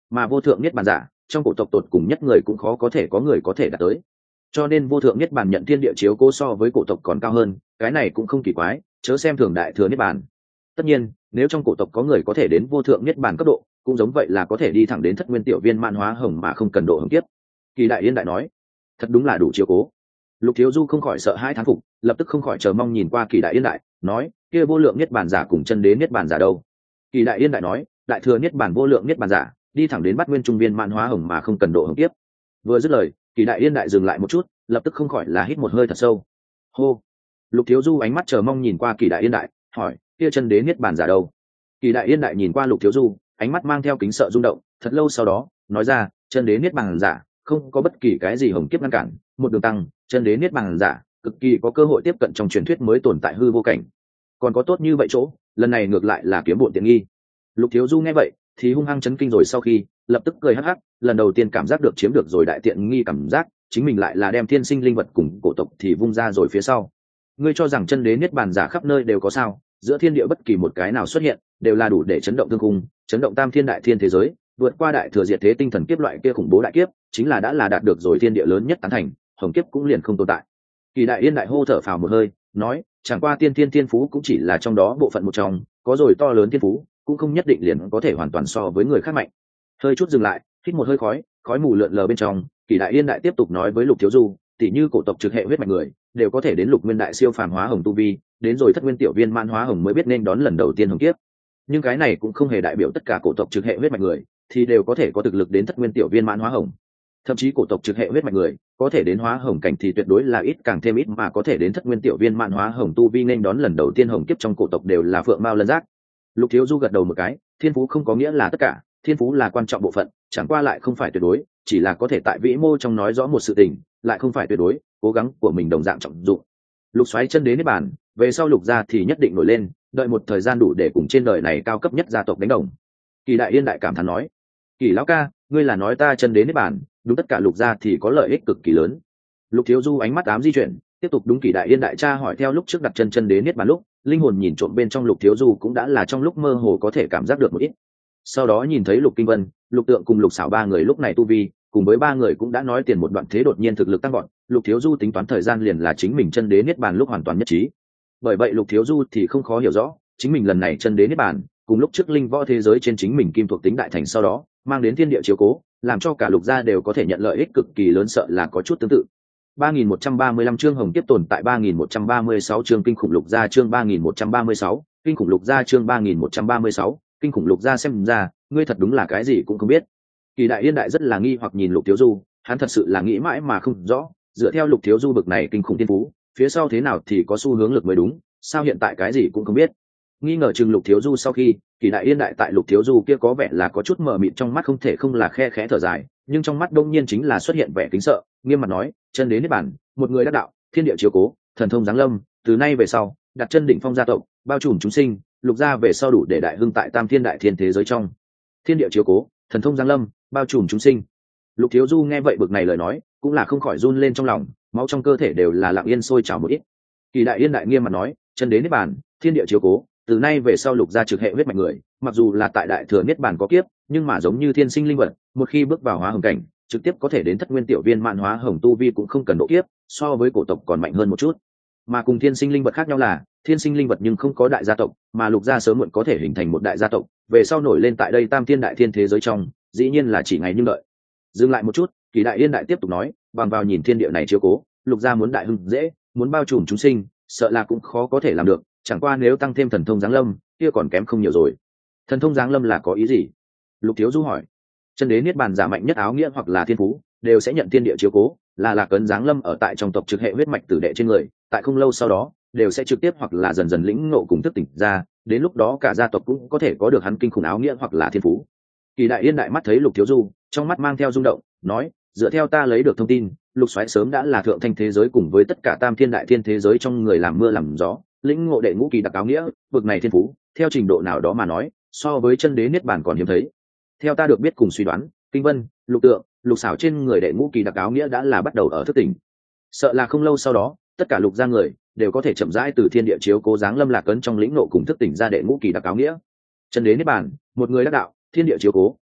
mà vô thượng niết bàn giả trong cổ tộc tột cùng nhất người cũng khó có thể có người có thể đạt tới, cho nên vô thượng niết bàn nhận thiên địa chiếu cố so với cổ tộc còn cao hơn, cái này cũng không kỳ quái, chớ xem thường đại thừa niết bàn. Tất nhiên nếu trong cổ tộc có người có thể đến vô thượng niết bàn cấp độ, cũng giống vậy là có thể đi thẳng đến thất nguyên tiểu viên mãn hóa hồng mà không cần độ hồng kiếp. Kỳ Đại Yên đại nói, thật đúng là đủ chiếu cố. Lục Thiếu Du không khỏi sợ hãi thán phục, lập tức không khỏi chờ mong nhìn qua Kỳ Đại Yên đại, nói, kia vô lượng niết bàn giả cùng chân đế niết bàn giả đâu? Kỳ Đại Yên đại nói, đại thừa niết bàn vô lượng niết bàn giả đi thẳng đến bát nguyên trung viên mãn hóa hồng mà không cần độ hồng kiếp. Vừa dứt lời, Kỳ Đại Yên đại dừng lại một chút, lập tức không khỏi là hít một hơi thật sâu. Hô. Lục Thiếu Du ánh mắt chờ mong nhìn qua Kỳ Đại Yên đại, hỏi, kia chân đế niết bàn giả đâu? Kỳ Đại Yên đại nhìn qua Lục Thiếu Du, ánh mắt mang theo kính sợ rung động, thật lâu sau đó nói ra, chân đế niết bàn giả không có bất kỳ cái gì hồng kiếp ngăn cản, một đường tăng, chân đế niết bàn giả cực kỳ có cơ hội tiếp cận trong truyền thuyết mới tồn tại hư vô cảnh. Còn có tốt như vậy chỗ, lần này ngược lại là kiếm bộn tiện nghi. Lục Thiếu Du nghe vậy thì hung hăng chấn kinh rồi, sau khi lập tức cười hắc hắc, lần đầu tiên cảm giác được chiếm được rồi đại tiện nghi cảm giác, chính mình lại là đem thiên sinh linh vật cùng cổ tộc thì vung ra rồi phía sau. Ngươi cho rằng chân đế niết bàn giả khắp nơi đều có sao? Giữa thiên địa bất kỳ một cái nào xuất hiện đều là đủ để chấn động thương khung, chấn động tam thiên đại thiên thế giới, vượt qua đại thừa diệt thế tinh thần kiếp loại kia khủng bố đại kiếp, chính là đã là đạt được rồi thiên địa lớn nhất tán thành, hồng kiếp cũng liền không tồn tại. Kỳ Đại Yên đại hô thở phào một hơi, nói, chẳng qua tiên thiên thiên phú cũng chỉ là trong đó bộ phận một trong, có rồi to lớn thiên phú cũng không nhất định liền có thể hoàn toàn so với người khác mạnh. Hơi chút dừng lại, hít một hơi khói, khói mù lượn lờ bên trong, Kỳ Đại Yên đại tiếp tục nói với Lục Thiếu Du, tỷ như cổ tộc trực hệ huyết mạch người đều có thể đến lục nguyên đại siêu phàm hóa hồng tu vi, đến rồi thất nguyên tiểu viên mãn hóa hồng mới biết nên đón lần đầu tiên hồng kiếp. Nhưng cái này cũng không hề đại biểu tất cả cổ tộc trực hệ huyết mạch người thì đều có thể có thực lực đến thất nguyên tiểu viên mãn hóa hồng. Thậm chí cổ tộc trực hệ huyết mạch người có thể đến hóa hồng cảnh thì tuyệt đối là ít càng thêm ít, mà có thể đến thất nguyên tiểu viên mãn hóa hồng tu vi nên đón lần đầu tiên hồng kiếp trong cổ tộc đều là phượng mao lân giác. Lục Thiếu Du gật đầu một cái, thiên phú không có nghĩa là tất cả, thiên phú là quan trọng bộ phận, chẳng qua lại không phải tuyệt đối, chỉ là có thể tại vĩ mô trong nói rõ một sự tình, lại không phải tuyệt đối, cố gắng của mình đồng dạng trọng dụng. Lục xoáy chân đế niết bàn về sau Lục gia thì nhất định nổi lên, đợi một thời gian đủ để cùng trên đời này cao cấp nhất gia tộc đánh đồng. Kỳ Đại Yên đại cảm thán nói, Kỳ lão ca, ngươi là nói ta chân đế niết bàn đúng tất cả Lục gia thì có lợi ích cực kỳ lớn. Lục Thiếu Du ánh mắt ám di chuyển, tiếp tục đúng Kỳ Đại Yên đại tra hỏi theo lúc trước đặt chân chân đế niết bàn lúc, linh hồn nhìn trộm bên trong Lục Thiếu Du cũng đã là trong lúc mơ hồ có thể cảm giác được một ít. Sau đó nhìn thấy Lục Kinh Vân, Lục Tượng cùng Lục Xảo ba người lúc này tu vi cùng với ba người cũng đã nói tiền một đoạn thế đột nhiên thực lực tăng gọn, Lục Thiếu Du tính toán thời gian liền là chính mình chân đế niết bàn lúc hoàn toàn nhất trí. Bởi vậy Lục Thiếu Du thì không khó hiểu rõ, chính mình lần này chân đế niết bàn cùng lúc trước linh võ thế giới trên chính mình kim thuộc tính đại thành sau đó mang đến thiên địa chiếu cố, làm cho cả Lục gia đều có thể nhận lợi ích cực kỳ lớn, sợ là có chút tương tự. ba nghìn một trăm ba mươi lăm chương hồng tiếp tồn tại, ba nghìn một trăm ba mươi sáu chương kinh khủng Lục gia, chương ba nghìn một trăm ba mươi sáu kinh khủng Lục gia, chương ba nghìn một trăm ba mươi sáu kinh khủng Lục gia. Xem ra ngươi thật đúng là cái gì cũng không biết. Kỳ Đại Yên đại rất là nghi hoặc nhìn Lục Thiếu Du, hắn thật sự là nghĩ mãi mà không rõ, dựa theo Lục Thiếu Du bực này kinh khủng thiên phú, phía sau thế nào thì có xu hướng lực mới đúng, sao hiện tại cái gì cũng không biết. Nghi ngờ chừng Lục Thiếu Du sau khi, Kỳ Đại Yên đại tại Lục Thiếu Du kia có vẻ là có chút mờ mịt, trong mắt không thể không là khe khẽ thở dài, nhưng trong mắt đông nhiên chính là xuất hiện vẻ kính sợ, nghiêm mặt nói, chân đế niết bàn, một người đắc đạo, thiên địa chiếu cố, thần thông giáng lâm, từ nay về sau, đặt chân đỉnh phong gia tộc, bao trùm chúng sinh, Lục gia về sau đủ để đại hưng tại tam thiên đại thiên thế giới trong. Thiên địa chiếu cố, thần thông giáng lâm, bao trùm chúng sinh. Lục Thiếu Du nghe vậy bực này lời nói cũng là không khỏi run lên trong lòng, máu trong cơ thể đều là lặng yên sôi trào một ít. Kỳ Đại Yên đại nghiêm mặt nói, chân đế niết bàn, thiên địa chiếu cố, từ nay về sau Lục gia trực hệ huyết mạch người, mặc dù là tại đại thừa niết bàn có kiếp, nhưng mà giống như thiên sinh linh vật, một khi bước vào hóa hồng cảnh, trực tiếp có thể đến thất nguyên tiểu viên mạn hóa hồng tu vi cũng không cần độ kiếp, so với cổ tộc còn mạnh hơn một chút. Mà cùng thiên sinh linh vật khác nhau là, thiên sinh linh vật nhưng không có đại gia tộc, mà Lục gia sớm muộn có thể hình thành một đại gia tộc, về sau nổi lên tại đây tam thiên đại thiên thế giới trong, dĩ nhiên là chỉ ngày nhưng đợi. Dừng lại một chút, Kỳ Đại Yên đại tiếp tục nói, bằng vào nhìn thiên địa này chiếu cố, Lục gia muốn đại hưng dễ, muốn bao trùm chúng sinh, sợ là cũng khó có thể làm được, chẳng qua nếu tăng thêm thần thông giáng lâm, kia còn kém không nhiều rồi. Thần thông giáng lâm là có ý gì? Lục Thiếu Du hỏi. Chân đế niết bàn giả mạnh nhất áo nghĩa hoặc là thiên phú, đều sẽ nhận thiên địa chiếu cố, là lạc ấn giáng lâm ở tại trong tộc trực hệ huyết mạch tử đệ trên người, tại không lâu sau đó, đều sẽ trực tiếp hoặc là dần dần lĩnh ngộ cùng thức tỉnh ra, đến lúc đó cả gia tộc cũng có thể có được hắn kinh khủng áo nghĩa hoặc là thiên phú. Kỳ Đại Yên đại mắt thấy Lục Thiếu Du, trong mắt mang theo rung động, nói, dựa theo ta lấy được thông tin, Lục Soái sớm đã là thượng thanh thế giới cùng với tất cả tam thiên đại thiên thế giới trong người làm mưa làm gió, lĩnh ngộ đệ ngũ kỳ đặc áo nghĩa, vực này thiên phú, theo trình độ nào đó mà nói, so với chân đế niết bàn còn hiếm thấy. Theo ta được biết cùng suy đoán, Kinh Vân, Lục Tượng, Lục Xảo trên người đệ ngũ kỳ đặc áo nghĩa đã là bắt đầu ở thức tỉnh. Sợ là không lâu sau đó, tất cả Lục gia người đều có thể chậm rãi từ thiên địa chiếu cố giáng lâm lạc ấn trong lĩnh ngộ cùng thức tỉnh ra đệ ngũ kỳ đặc áo nghĩa. Chân đế niết bàn, một người đắc đạo, thiên địa chiếu cố,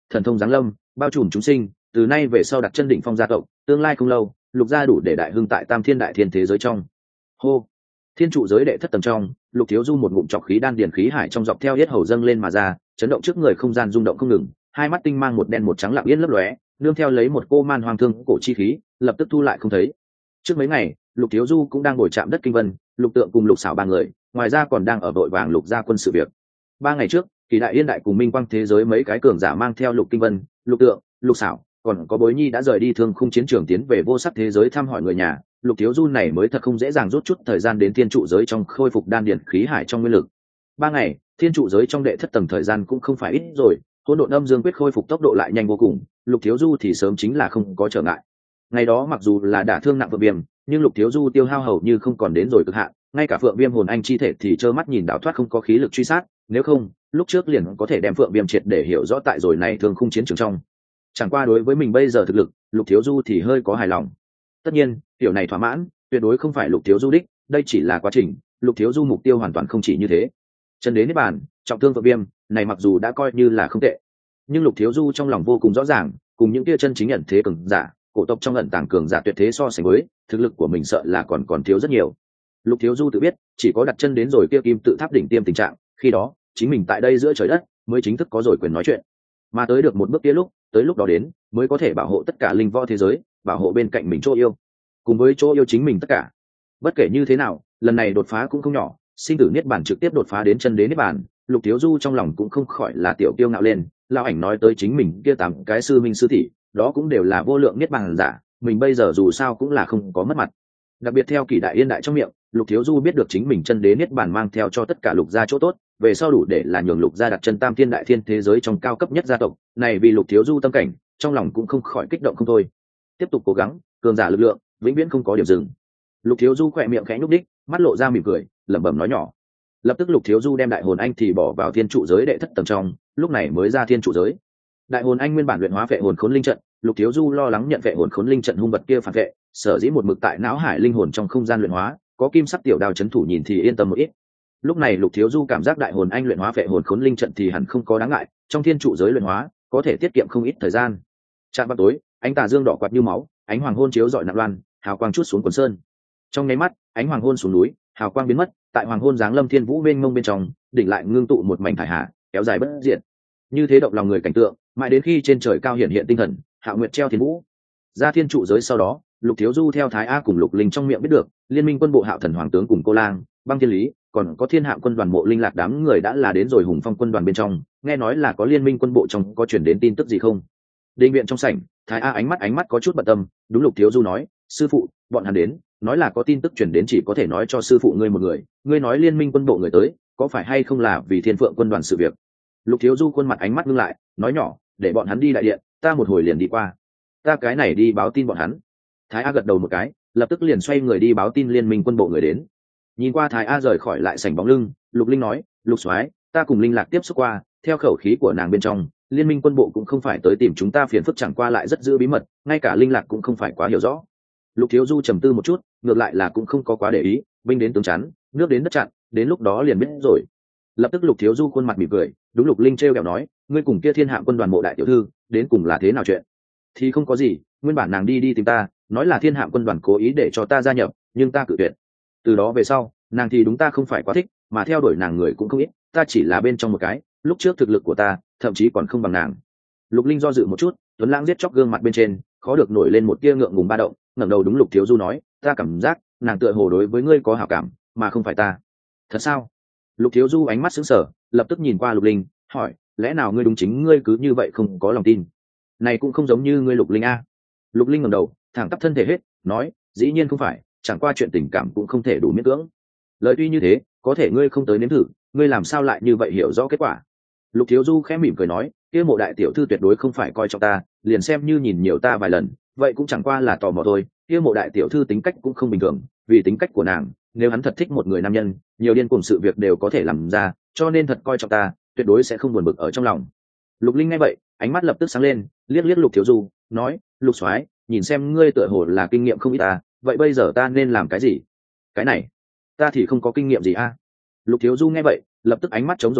thần thông giáng lâm bao trùm chúng sinh, từ nay về sau đặt chân đỉnh phong gia tộc, tương lai không lâu lục gia đủ để đại hưng tại tam thiên đại thiên thế giới trong. Hô. Thiên trụ giới đệ thất tầng trong, Lục Thiếu Du một ngụm trọc khí đan điền khí hải trong dọc theo yết hầu dâng lên mà ra, chấn động trước người không gian rung động không ngừng, hai mắt tinh mang một đen một trắng lặng yên lấp lóe, nương theo lấy một cô man hoang thương cổ chi khí, lập tức thu lại không thấy. Trước mấy ngày, Lục Thiếu Du cũng đang ngồi chạm đất kinh vân, Lục Tượng cùng Lục Sảo ba người, ngoài ra còn đang ở đội vàng Lục gia quân sự việc. Ba ngày trước, Kỳ Đại Yên Đại cùng Minh Quang thế giới mấy cái cường giả mang theo Lục Kinh Vân, Lục Tượng, Lục Sảo, còn có Bối Nhi đã rời đi thương khung chiến trường tiến về vô sắc thế giới thăm hỏi người nhà. Lục Thiếu Du này mới thật không dễ dàng rút chút thời gian đến thiên trụ giới trong khôi phục đan điền khí hải trong nguyên lực. Ba ngày, thiên trụ giới trong đệ thất tầng thời gian cũng không phải ít rồi, hỗn độn âm dương quyết khôi phục tốc độ lại nhanh vô cùng, Lục Thiếu Du thì sớm chính là không có trở ngại. Ngày đó mặc dù là đả thương nặng Phượng Viêm, nhưng Lục Thiếu Du tiêu hao hầu như không còn đến rồi cực hạn, ngay cả Phượng Viêm hồn anh chi thể thì trơ mắt nhìn đảo thoát không có khí lực truy sát, nếu không, lúc trước liền có thể đem Phượng Viêm triệt để hiểu rõ tại rồi này thương khung chiến trường trong. Chẳng qua đối với mình bây giờ thực lực, Lục Thiếu Du thì hơi có hài lòng. Tất nhiên, tiểu này thỏa mãn, tuyệt đối không phải Lục Thiếu Du đích, đây chỉ là quá trình, Lục Thiếu Du mục tiêu hoàn toàn không chỉ như thế. Chân đến niết bàn, trọng thương Phượng Viêm, này mặc dù đã coi như là không tệ, nhưng Lục Thiếu Du trong lòng vô cùng rõ ràng, cùng những kia chân chính ẩn thế cường giả, cổ tộc trong ẩn tàng cường giả tuyệt thế so sánh với, thực lực của mình sợ là còn còn thiếu rất nhiều. Lục Thiếu Du tự biết, chỉ có đặt chân đến rồi kia kim tự tháp đỉnh tiêm tình trạng, khi đó, chính mình tại đây giữa trời đất, mới chính thức có rồi quyền nói chuyện. Mà tới được một bước kia lúc, tới lúc đó đến, mới có thể bảo hộ tất cả linh võ thế giới, bảo hộ bên cạnh mình chỗ yêu, cùng với chỗ yêu chính mình tất cả. Bất kể như thế nào, lần này đột phá cũng không nhỏ, sinh tử niết bàn trực tiếp đột phá đến chân đế niết bàn, Lục Thiếu Du trong lòng cũng không khỏi là tiểu tiêu ngạo lên. Lão ảnh nói tới chính mình kia tám cái sư minh sư tỷ, đó cũng đều là vô lượng niết bàn giả, mình bây giờ dù sao cũng là không có mất mặt. Đặc biệt theo Kỳ Đại Yên Đại trong miệng, Lục Thiếu Du biết được chính mình chân đế niết bàn mang theo cho tất cả Lục gia chỗ tốt, về sau đủ để là nhường Lục gia đặt chân tam thiên đại thiên thế giới trong cao cấp nhất gia tộc, này vì Lục Thiếu Du tâm cảnh, trong lòng cũng không khỏi kích động không thôi. Tiếp tục cố gắng, cường giả lực lượng, vĩnh viễn không có điểm dừng. Lục Thiếu Du khẽ miệng khẽ nhúc đích, mắt lộ ra mỉm cười, lẩm bẩm nói nhỏ. Lập tức Lục Thiếu Du đem đại hồn anh thì bỏ vào thiên trụ giới đệ thất tầng trong, lúc này mới ra thiên trụ giới. Đại hồn anh nguyên bản luyện hóa vệ hồn khốn linh trận, Lục Thiếu Du lo lắng nhận vệ hồn khốn linh trận hung vật kia phản vệ, sở dĩ một mực tại não hải linh hồn trong không gian luyện hóa, có kim sắc tiểu đao chấn thủ nhìn thì yên tâm một ít. Lúc này Lục Thiếu Du cảm giác đại hồn anh luyện hóa vệ hồn khốn linh trận thì hẳn không có đáng ngại, trong thiên trụ giới luyện hóa, có thể tiết kiệm không ít thời gian. Trạm vào tối, ánh tà dương đỏ quạt như máu, ánh hoàng hôn chiếu rọi nặng loan, hào quang chút xuống quần sơn. Trong nháy mắt, ánh hoàng hôn xuống núi, hào quang biến mất, tại hoàng hôn giáng lâm thiên vũ mênh mông bên trong, đỉnh lại ngưng tụ một mảnh thải hạ, kéo dài bất diệt. Như thế động lòng người cảnh tượng, mãi đến khi trên trời cao hiện hiện tinh thần, Hạo Nguyệt treo thiên vũ. Ra thiên trụ giới sau đó, Lục Thiếu Du theo Thái A cùng Lục Linh trong miệng biết được, Liên minh quân bộ Hạo Thần Hoàng tướng cùng Cô Lang, Băng Thiên Lý, còn có Thiên Hạm quân đoàn Mộ Linh Lạc đám người đã là đến rồi Hùng Phong quân đoàn bên trong, nghe nói là có Liên minh quân bộ trong có truyền đến tin tức gì không? Đình viện trong sảnh, Thái A ánh mắt ánh mắt có chút bận tâm, đúng Lục Thiếu Du nói, sư phụ, bọn hắn đến, nói là có tin tức truyền đến chỉ có thể nói cho sư phụ ngươi một người, ngươi nói Liên minh quân bộ người tới, có phải hay không là vì Thiên Phượng quân đoàn sự việc? Lục Thiếu Du khuôn mặt ánh mắt ngưng lại, nói nhỏ, để bọn hắn đi đại điện, ta một hồi liền đi qua. Ta cái này đi báo tin bọn hắn. Thái A gật đầu một cái, lập tức liền xoay người đi báo tin Liên minh quân bộ người đến. Nhìn qua Thái A rời khỏi lại sảnh bóng lưng, Lục Linh nói, Lục Soái, ta cùng Linh Lạc tiếp xúc qua, theo khẩu khí của nàng bên trong, Liên minh quân bộ cũng không phải tới tìm chúng ta phiền phức, chẳng qua lại rất giữ bí mật, ngay cả Linh Lạc cũng không phải quá hiểu rõ. Lục Thiếu Du trầm tư một chút, ngược lại là cũng không có quá để ý, binh đến tướng chắn, nước đến đất chặn, đến lúc đó liền biết rồi. Lập tức Lục Thiếu Du khuôn mặt mỉm cười, đúng Lục Linh trêu ghẹo nói, ngươi cùng kia Thiên Hạm quân đoàn Mộ đại tiểu thư, đến cùng là thế nào chuyện? Thì không có gì, nguyên bản nàng đi đi tìm ta, nói là Thiên Hạm quân đoàn cố ý để cho ta gia nhập, nhưng ta cự tuyệt. Từ đó về sau, nàng thì đúng ta không phải quá thích, mà theo đuổi nàng người cũng không ít, ta chỉ là bên trong một cái, lúc trước thực lực của ta, thậm chí còn không bằng nàng. Lục Linh do dự một chút, Tuấn Lãng giết chóc gương mặt bên trên, khó được nổi lên một tia ngượng ngùng ba động, ngẩng đầu đúng Lục Thiếu Du nói, ta cảm giác, nàng tựa hồ đối với ngươi có hảo cảm, mà không phải ta. Thật sao? Lục Thiếu Du ánh mắt sững sờ, lập tức nhìn qua Lục Linh, hỏi, lẽ nào ngươi đúng chính ngươi cứ như vậy không có lòng tin? Này cũng không giống như ngươi Lục Linh a. Lục Linh ngẩng đầu, thẳng tắp thân thể hết, nói, dĩ nhiên không phải, chẳng qua chuyện tình cảm cũng không thể đủ miễn cưỡng. Lời tuy như thế, có thể ngươi không tới nếm thử, ngươi làm sao lại như vậy hiểu rõ kết quả? Lục Thiếu Du khẽ mỉm cười nói, kia Mộ đại tiểu thư tuyệt đối không phải coi trọng ta, liền xem như nhìn nhiều ta vài lần, vậy cũng chẳng qua là tò mò thôi. Kia Mộ đại tiểu thư tính cách cũng không bình thường, vì tính cách của nàng, nếu hắn thật thích một người nam nhân, nhiều điên cuồng sự việc đều có thể làm ra, cho nên thật coi trọng ta, tuyệt đối sẽ không buồn bực ở trong lòng. Lục Linh nghe vậy, ánh mắt lập tức sáng lên, liếc liếc Lục Thiếu Du, nói, Lục Soái, nhìn xem ngươi tựa hồ là kinh nghiệm không ít ta, vậy bây giờ ta nên làm cái gì? Cái này, ta thì không có kinh nghiệm gì a. Lục Thiếu Du nghe vậy, lập tức ánh mắt trống rồi trống,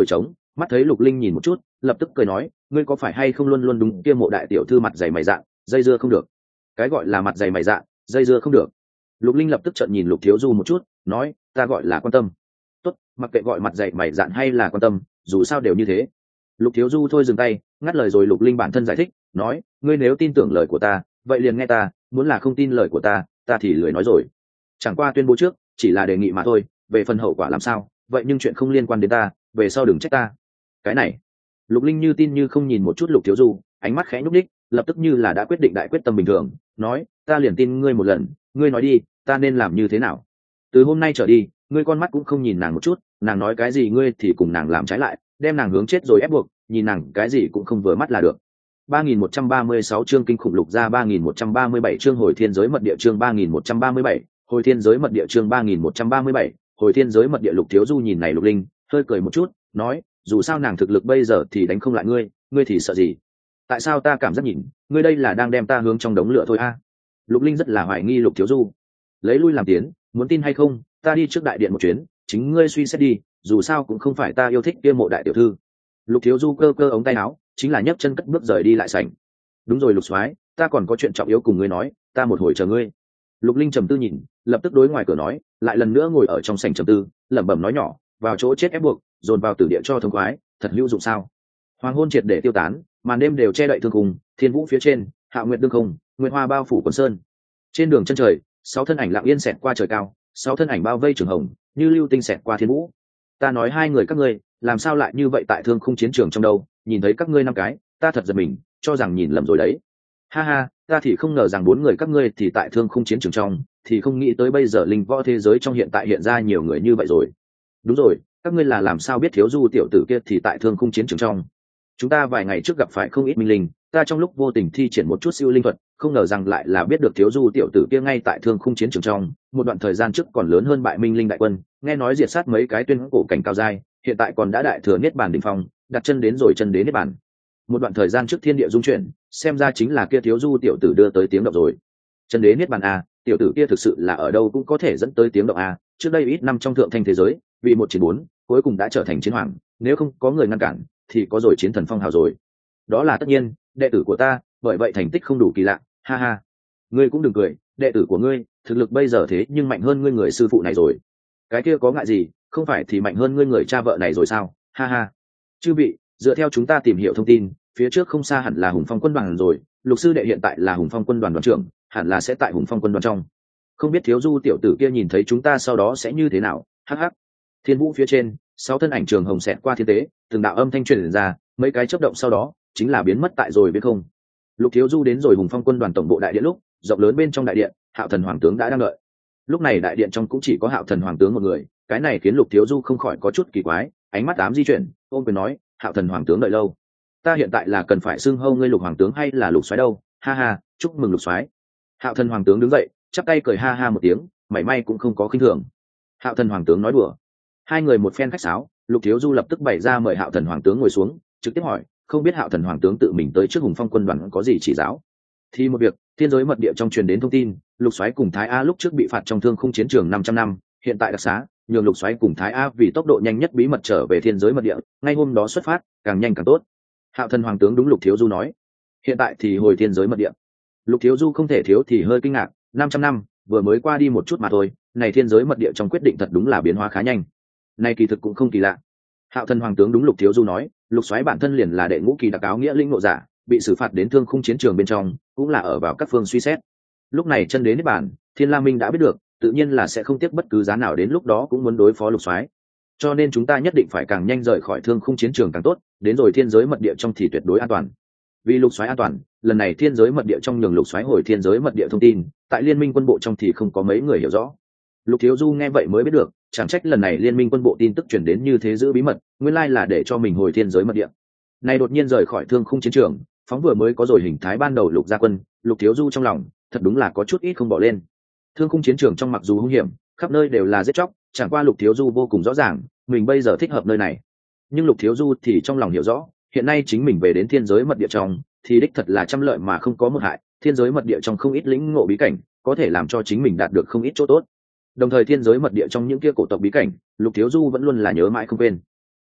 Mắt thấy Lục Linh nhìn một chút, lập tức cười nói, ngươi có phải hay không luôn luôn đúng kia mộ đại tiểu thư mặt dày mày dạn, dây dưa không được. Cái gọi là mặt dày mày dạn, dây dưa không được. Lục Linh lập tức trợn nhìn Lục Thiếu Du một chút, nói, ta gọi là quan tâm. Tốt, mặc kệ gọi mặt dày mày dạn hay là quan tâm, dù sao đều như thế. Lục Thiếu Du thôi dừng tay, ngắt lời rồi Lục Linh bản thân giải thích, nói, ngươi nếu tin tưởng lời của ta, vậy liền nghe ta, muốn là không tin lời của ta, ta thì lười nói rồi. Chẳng qua tuyên bố trước, chỉ là đề nghị mà thôi, về phần hậu quả làm sao, vậy nhưng chuyện không liên quan đến ta, về sau đừng trách ta. Cái này, Lục Linh như tin như không nhìn một chút Lục Thiếu Du, ánh mắt khẽ nhúc nhích, lập tức như là đã quyết định đại quyết tâm bình thường, nói, ta liền tin ngươi một lần, ngươi nói đi, ta nên làm như thế nào? Từ hôm nay trở đi, ngươi con mắt cũng không nhìn nàng một chút, nàng nói cái gì ngươi thì cùng nàng làm trái lại, đem nàng hướng chết rồi ép buộc, nhìn nàng cái gì cũng không vừa mắt là được. ba nghìn một trăm ba mươi sáu chương kinh khủng lục ra ba nghìn một trăm ba mươi bảy chương hồi thiên giới mật địa chương ba nghìn một trăm ba mươi bảy, hồi thiên giới mật địa chương ba nghìn một trăm ba mươi bảy, hồi thiên giới mật địa. Lục Thiếu Du nhìn này Lục Linh, hơi cười một chút, nói, dù sao nàng thực lực bây giờ thì đánh không lại ngươi, ngươi thì sợ gì? Tại sao ta cảm giác nhìn, ngươi đây là đang đem ta hướng trong đống lửa thôi a? Lục Linh rất là hoài nghi Lục Thiếu Du, lấy lui làm tiến, muốn tin hay không, ta đi trước đại điện một chuyến, chính ngươi suy xét đi, dù sao cũng không phải ta yêu thích kia mộ đại tiểu thư. Lục Thiếu Du cơ cơ ống tay áo, chính là nhấc chân cất bước rời đi lại sảnh. Đúng rồi Lục soái, ta còn có chuyện trọng yếu cùng ngươi nói, ta một hồi chờ ngươi. Lục Linh trầm tư nhìn, lập tức đối ngoài cửa nói, lại lần nữa ngồi ở trong sảnh trầm tư, lẩm bẩm nói nhỏ, vào chỗ chết ép buộc, dồn vào tử địa cho thông khoái, thật hữu dụng sao? Hoàng hôn triệt để tiêu tán, màn đêm đều che đậy thương cùng, thiên vũ phía trên, hạo nguyệt đương không, nguyệt hoa bao phủ quần sơn. Trên đường chân trời, sáu thân ảnh lặng yên xẹt qua trời cao, sáu thân ảnh bao vây trường hồng, như lưu tinh xẹt qua thiên vũ. Ta nói hai người các ngươi, làm sao lại như vậy tại thương khung chiến trường trong đâu? Nhìn thấy các ngươi năm cái, ta thật giật mình, cho rằng nhìn lầm rồi đấy. Ha ha, ta thì không ngờ rằng bốn người các ngươi thì tại thương khung chiến trường trong, thì không nghĩ tới bây giờ linh võ thế giới trong hiện tại hiện ra nhiều người như vậy rồi. Đúng rồi, các ngươi là làm sao biết Thiếu Du tiểu tử kia thì tại thương khung chiến trường trong? Chúng ta vài ngày trước gặp phải không ít minh linh, ta trong lúc vô tình thi triển một chút siêu linh thuật, không ngờ rằng lại là biết được Thiếu Du tiểu tử kia ngay tại thương khung chiến trường trong, một đoạn thời gian trước còn lớn hơn bại minh linh đại quân, nghe nói diệt sát mấy cái tuyên cổ cảnh cao giai, hiện tại còn đã đại thừa niết bàn đỉnh phong, đặt chân đến rồi chân đến niết bàn. Một đoạn thời gian trước thiên địa dung chuyển, xem ra chính là kia Thiếu Du tiểu tử đưa tới tiếng động rồi. Chân đế niết bàn a, tiểu tử kia thực sự là ở đâu cũng có thể dẫn tới tiếng động a, trước đây ít năm trong thượng thanh thế giới, vì một chiến bốn, cuối cùng đã trở thành chiến hoàng, nếu không có người ngăn cản, thì có rồi chiến thần phong hào rồi. Đó là tất nhiên, đệ tử của ta, bởi vậy thành tích không đủ kỳ lạ, ha ha. Ngươi cũng đừng cười, đệ tử của ngươi, thực lực bây giờ thế nhưng mạnh hơn ngươi người sư phụ này rồi. Cái kia có ngại gì, không phải thì mạnh hơn ngươi người cha vợ này rồi sao, ha ha. Chư vị, dựa theo chúng ta tìm hiểu thông tin, phía trước không xa hẳn là Hùng Phong quân đoàn rồi, Lục sư đệ hiện tại là Hùng Phong quân đoàn đoàn trưởng, hẳn là sẽ tại Hùng Phong quân đoàn trong. Không biết Thiếu Du tiểu tử kia nhìn thấy chúng ta sau đó sẽ như thế nào, hắc hắc. Thiên vũ phía trên, sáu thân ảnh trường hồng xẹt qua thiên tế, từng đạo âm thanh truyền ra, mấy cái chớp động sau đó, chính là biến mất tại rồi biết không. Lục Thiếu Du đến rồi Hùng Phong quân đoàn tổng bộ đại điện lúc, rộng lớn bên trong đại điện, Hạo Thần Hoàng tướng đã đang đợi. Lúc này đại điện trong cũng chỉ có Hạo Thần Hoàng tướng một người, cái này khiến Lục Thiếu Du không khỏi có chút kỳ quái, ánh mắt ám di chuyển, ôm quyền nói, Hạo Thần Hoàng tướng đợi lâu. Ta hiện tại là cần phải xưng hô ngươi Lục Hoàng tướng hay là Lục soái đâu? Ha ha, chúc mừng Lục soái. Hạo Thần Hoàng tướng đứng dậy, chắp tay cười ha ha một tiếng, mảy may cũng không có khinh thường. Hạo Thần Hoàng tướng nói đùa. Hai người một phen khách sáo, Lục Thiếu Du lập tức bày ra mời Hạo Thần Hoàng tướng ngồi xuống, trực tiếp hỏi, không biết Hạo Thần Hoàng tướng tự mình tới trước Hùng Phong quân đoàn có gì chỉ giáo? Thì một việc, thiên giới mật địa trong truyền đến thông tin, Lục soái cùng Thái A lúc trước bị phạt trong thương khung chiến trường năm trăm năm, hiện tại đặc xá, nhường Lục soái cùng Thái A vì tốc độ nhanh nhất bí mật trở về thiên giới mật địa, ngay hôm đó xuất phát, càng nhanh càng tốt. Hạo Thần Hoàng tướng đúng Lục Thiếu Du nói. Hiện tại thì hồi thiên giới mật địa. Lục Thiếu Du không thể thiếu thì hơi kinh ngạc, năm trăm năm, vừa mới qua đi một chút mà thôi, này thiên giới mật địa trong quyết định thật đúng là biến hóa khá nhanh. Này kỳ thực cũng không kỳ lạ. Hạo Thần Hoàng tướng đúng Lục Thiếu Du nói, Lục soái bản thân liền là đệ ngũ kỳ đặc áo nghĩa lĩnh ngộ giả, bị xử phạt đến thương khung chiến trường bên trong, cũng là ở vào các phương suy xét. Lúc này chân đến niết bàn, Thiên La Minh đã biết được, tự nhiên là sẽ không tiếc bất cứ giá nào đến lúc đó cũng muốn đối phó Lục soái. Cho nên chúng ta nhất định phải càng nhanh rời khỏi thương khung chiến trường càng tốt, đến rồi thiên giới mật địa trong thì tuyệt đối an toàn. Vì Lục soái an toàn, lần này thiên giới mật địa trong nhường Lục soái hồi thiên giới mật địa thông tin, tại liên minh quân bộ trong thì không có mấy người hiểu rõ. Lục Thiếu Du nghe vậy mới biết được, chẳng trách lần này liên minh quân bộ tin tức truyền đến như thế giữ bí mật, nguyên lai là để cho mình hồi thiên giới mật địa. Này đột nhiên rời khỏi thương khung chiến trường, phóng vừa mới có rồi hình thái ban đầu Lục gia quân, Lục Thiếu Du trong lòng thật đúng là có chút ít không bỏ lên. Thương khung chiến trường trong mặc dù hung hiểm, khắp nơi đều là giết chóc, chẳng qua Lục Thiếu Du vô cùng rõ ràng, mình bây giờ thích hợp nơi này. Nhưng Lục Thiếu Du thì trong lòng hiểu rõ, hiện nay chính mình về đến thiên giới mật địa trong, thì đích thật là trăm lợi mà không có một hại, thiên giới mật địa trong không ít lĩnh ngộ bí cảnh, có thể làm cho chính mình đạt được không ít chỗ tốt. Đồng thời thiên giới mật địa trong những kia cổ tộc bí cảnh, Lục Thiếu Du vẫn luôn là nhớ mãi không quên.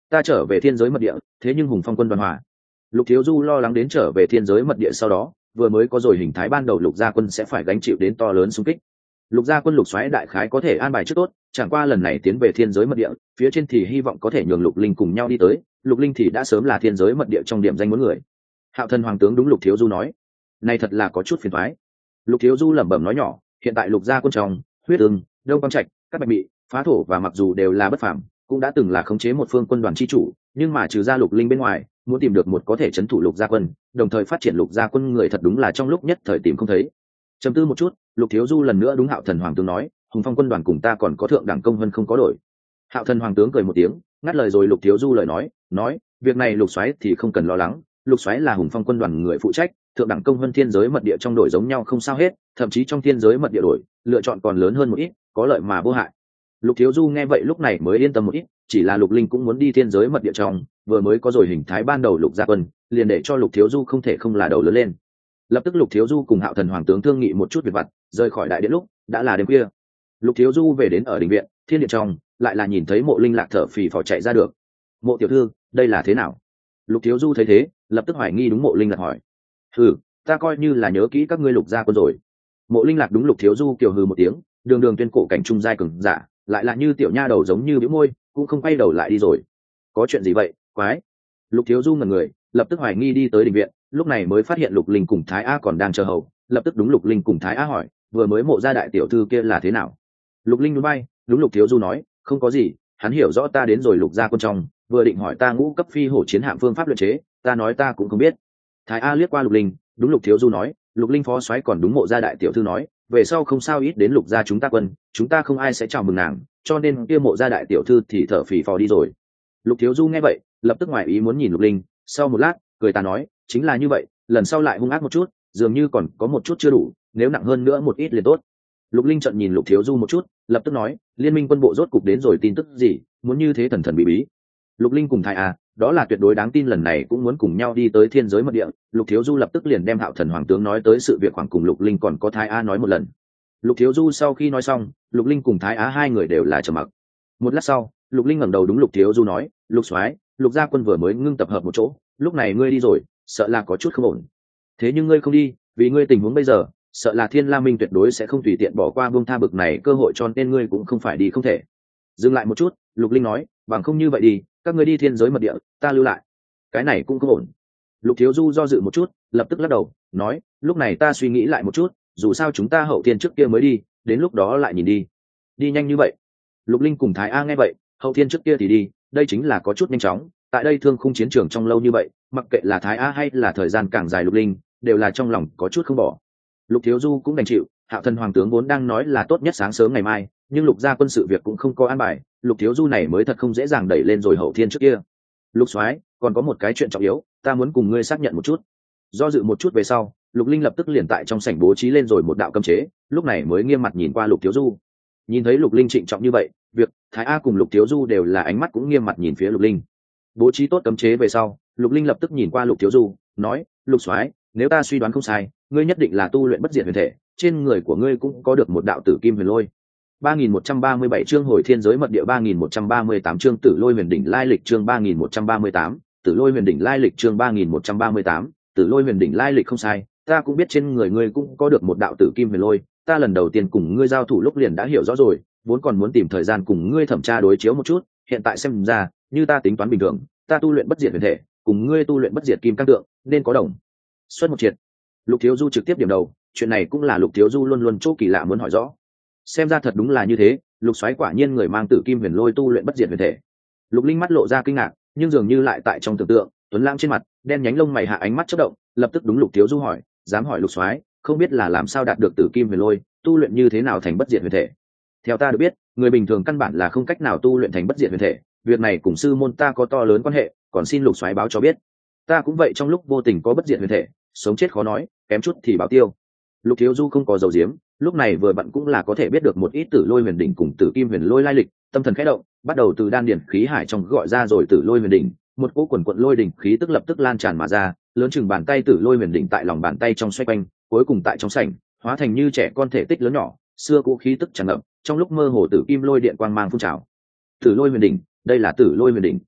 ta trở về thiên giới mật địa, thế nhưng hùng phong quân đoàn hòa. Lục Thiếu Du lo lắng đến trở về thiên giới mật địa sau đó, vừa mới có rồi hình thái ban đầu lục gia quân sẽ phải gánh chịu đến to lớn xung kích. Lục gia quân lục xoáy đại khái có thể an bài trước tốt, chẳng qua lần này tiến về thiên giới mật địa, phía trên thì hy vọng có thể nhường lục linh cùng nhau đi tới, lục linh thì đã sớm là thiên giới mật địa trong điểm danh muốn người. Hạo Thần Hoàng tướng đúng Lục Thiếu Du nói, này thật là có chút phiền toái. Lục Thiếu Du lẩm bẩm nói nhỏ, hiện tại lục gia quân trong huyết ưng, đông quang trạch, các bạch bị phá thổ và mặc dù đều là bất phàm, cũng đã từng là khống chế một phương quân đoàn chi chủ, nhưng mà trừ ra lục linh bên ngoài, muốn tìm được một có thể chấn thủ lục gia quân, đồng thời phát triển lục gia quân người thật đúng là trong lúc nhất thời tìm không thấy. Trầm tư một chút, Lục Thiếu Du lần nữa đúng Hạo Thần Hoàng tướng nói, hùng phong quân đoàn cùng ta còn có thượng đẳng công vân không có đổi. Hạo Thần Hoàng tướng cười một tiếng, ngắt lời rồi Lục Thiếu Du lời nói, nói, việc này Lục soái thì không cần lo lắng, Lục soái là hùng phong quân đoàn người phụ trách, thượng đẳng công vân thiên giới mật địa trong đổi giống nhau không sao hết, thậm chí trong thiên giới mật địa đổi, lựa chọn còn lớn hơn một ít, có lợi mà vô hại. Lục Thiếu Du nghe vậy lúc này mới yên tâm một ít, chỉ là Lục Linh cũng muốn đi thiên giới mật địa trong, vừa mới có rồi hình thái ban đầu Lục gia quân, liền để cho Lục Thiếu Du không thể không là đầu lớn lên. Lập tức Lục Thiếu Du cùng Hạo Thần Hoàng tướng thương nghị một chút việc vặt, rời khỏi đại điện lúc đã là đêm khuya. Lục Thiếu Du về đến ở đình viện thiên điện trong, lại là nhìn thấy Mộ Linh Lạc thở phì phò chạy ra được. Mộ tiểu thư, đây là thế nào? Lục Thiếu Du thấy thế, lập tức hoài nghi đúng Mộ Linh Lạc hỏi. Hừ, ta coi như là nhớ kỹ các ngươi Lục gia quân rồi. Mộ Linh Lạc đúng Lục Thiếu Du kiều hừ một tiếng, đường đường tuyên cổ cảnh trung giai cường giả, lại là như tiểu nha đầu giống như bĩu môi, cũng không quay đầu lại đi rồi. Có chuyện gì vậy, quái? Lục Thiếu Du ngẩn người, lập tức hoài nghi đi tới đình viện, lúc này mới phát hiện Lục Linh cùng Thái A còn đang chờ hầu, lập tức đúng Lục Linh cùng Thái A hỏi, vừa mới Mộ gia đại tiểu thư kia là thế nào? Lục Linh núi bay, đúng Lục Thiếu Du nói, không có gì, hắn hiểu rõ ta đến rồi Lục gia quân trong, vừa định hỏi ta ngũ cấp phi hổ chiến hạm phương pháp luyện chế, ta nói ta cũng không biết. Thái A liếc qua Lục Linh, đúng Lục Thiếu Du nói, Lục Linh phó soái còn đúng Mộ gia đại tiểu thư nói, về sau không sao ít đến Lục gia chúng ta quân, chúng ta không ai sẽ chào mừng nàng, cho nên kia Mộ gia đại tiểu thư thì thở phì phò đi rồi. Lục Thiếu Du nghe vậy, lập tức ngoài ý muốn nhìn Lục Linh, sau một lát, cười ta nói, chính là như vậy, lần sau lại hung ác một chút, dường như còn có một chút chưa đủ, nếu nặng hơn nữa một ít liền tốt. Lục Linh trợn nhìn Lục Thiếu Du một chút, lập tức nói, liên minh quân bộ rốt cục đến rồi tin tức gì, muốn như thế thần thần bí bí. Lục Linh cùng Thái A, đó là tuyệt đối đáng tin, lần này cũng muốn cùng nhau đi tới thiên giới mật địa. Lục Thiếu Du lập tức liền đem Hạo Thần Hoàng tướng nói tới sự việc khoảng cùng Lục Linh còn có Thái A nói một lần. Lục Thiếu Du sau khi nói xong, Lục Linh cùng Thái Á hai người đều là trầm mặc. Một lát sau, Lục Linh ngẩng đầu đúng Lục Thiếu Du nói, Lục soái, Lục gia quân vừa mới ngưng tập hợp một chỗ, lúc này ngươi đi rồi, sợ là có chút không ổn. Thế nhưng ngươi không đi, vì ngươi tình huống bây giờ, sợ là Thiên La Minh tuyệt đối sẽ không tùy tiện bỏ qua buông tha bực này cơ hội, cho nên ngươi cũng không phải đi không thể. Dừng lại một chút, Lục Linh nói, bằng không như vậy đi, các ngươi đi thiên giới mật địa, ta lưu lại. Cái này cũng không ổn. Lục Thiếu Du do dự một chút, lập tức lắc đầu, nói, lúc này ta suy nghĩ lại một chút, dù sao chúng ta hậu thiên trước kia mới đi, đến lúc đó lại nhìn đi. Đi nhanh như vậy? Lục Linh cùng Thái A nghe vậy, hậu thiên trước kia thì đi, đây chính là có chút nhanh chóng. Tại đây thương khung chiến trường trong lâu như vậy, mặc kệ là Thái A hay là thời gian càng dài, Lục Linh đều là trong lòng có chút không bỏ. Lục Thiếu Du cũng đành chịu, Hạo Thần Hoàng tướng vốn đang nói là tốt nhất sáng sớm ngày mai, nhưng Lục gia quân sự việc cũng không có an bài, Lục Thiếu Du này mới thật không dễ dàng đẩy lên rồi hậu thiên trước kia. Lục soái, còn có một cái chuyện trọng yếu, ta muốn cùng ngươi xác nhận một chút. Do dự một chút về sau, Lục Linh lập tức liền tại trong sảnh bố trí lên rồi một đạo cấm chế, lúc này mới nghiêm mặt nhìn qua Lục Thiếu Du. Nhìn thấy Lục Linh trịnh trọng như vậy, việc Thái A cùng Lục Thiếu Du đều là ánh mắt cũng nghiêm mặt nhìn phía Lục Linh. Bố trí tốt cấm chế về sau, Lục Linh lập tức nhìn qua Lục Thiếu Du, nói, Lục soái, nếu ta suy đoán không sai, ngươi nhất định là tu luyện bất diệt huyền thể, trên người của ngươi cũng có được một đạo tử kim huyền lôi. ba nghìn một trăm ba mươi bảy chương hồi thiên giới mật địa, ba nghìn một trăm ba mươi tám chương tử lôi huyền đỉnh lai lịch, chương ba nghìn một trăm ba mươi tám, tử lôi huyền đỉnh lai lịch, chương ba nghìn một trăm ba mươi tám, tử lôi huyền đỉnh lai lịch không sai, ta cũng biết trên người ngươi cũng có được một đạo tử kim huyền lôi, ta lần đầu tiên cùng ngươi giao thủ lúc liền đã hiểu rõ rồi, vốn còn muốn tìm thời gian cùng ngươi thẩm tra đối chiếu một chút, hiện tại xem ra, như ta tính toán bình thường, ta tu luyện bất diệt huyền thể, cùng ngươi tu luyện bất diệt kim cang tượng, nên có đồng xuất một triệt. Lục Thiếu Du trực tiếp điểm đầu, chuyện này cũng là Lục Thiếu Du luôn luôn chỗ kỳ lạ muốn hỏi rõ. Xem ra thật đúng là như thế, Lục soái quả nhiên người mang tử kim huyền lôi tu luyện bất diệt huyền thể. Lục Linh mắt lộ ra kinh ngạc, nhưng dường như lại tại trong tưởng tượng, tuấn lãng trên mặt, đen nhánh lông mày hạ ánh mắt chớp động, lập tức đúng Lục Thiếu Du hỏi, dám hỏi Lục soái, không biết là làm sao đạt được tử kim huyền lôi, tu luyện như thế nào thành bất diệt huyền thể? Theo ta được biết, người bình thường căn bản là không cách nào tu luyện thành bất diệt huyền thể, việc này cùng sư môn ta có to lớn quan hệ, còn xin Lục soái báo cho biết. Ta cũng vậy, trong lúc vô tình có bất diệt huyền thể, sống chết khó nói, kém chút thì bảo tiêu. Lục Thiếu Du không có dầu diếm, lúc này vừa bận cũng là có thể biết được một ít tử lôi huyền đỉnh cùng tử kim huyền lôi lai lịch, tâm thần khẽ động, bắt đầu từ đan điển khí hải trong gọi ra rồi tử lôi huyền đỉnh, một cỗ quần quận lôi đỉnh khí tức lập tức lan tràn mà ra, lớn chừng bàn tay tử lôi huyền đỉnh tại lòng bàn tay trong xoay quanh, cuối cùng tại trong sảnh hóa thành như trẻ con thể tích lớn nhỏ, xưa cũ khí tức tràn ngập, trong lúc mơ hồ tử kim lôi điện quang mang phun trào. Tử lôi huyền đỉnh, đây là tử lôi huyền đỉnh.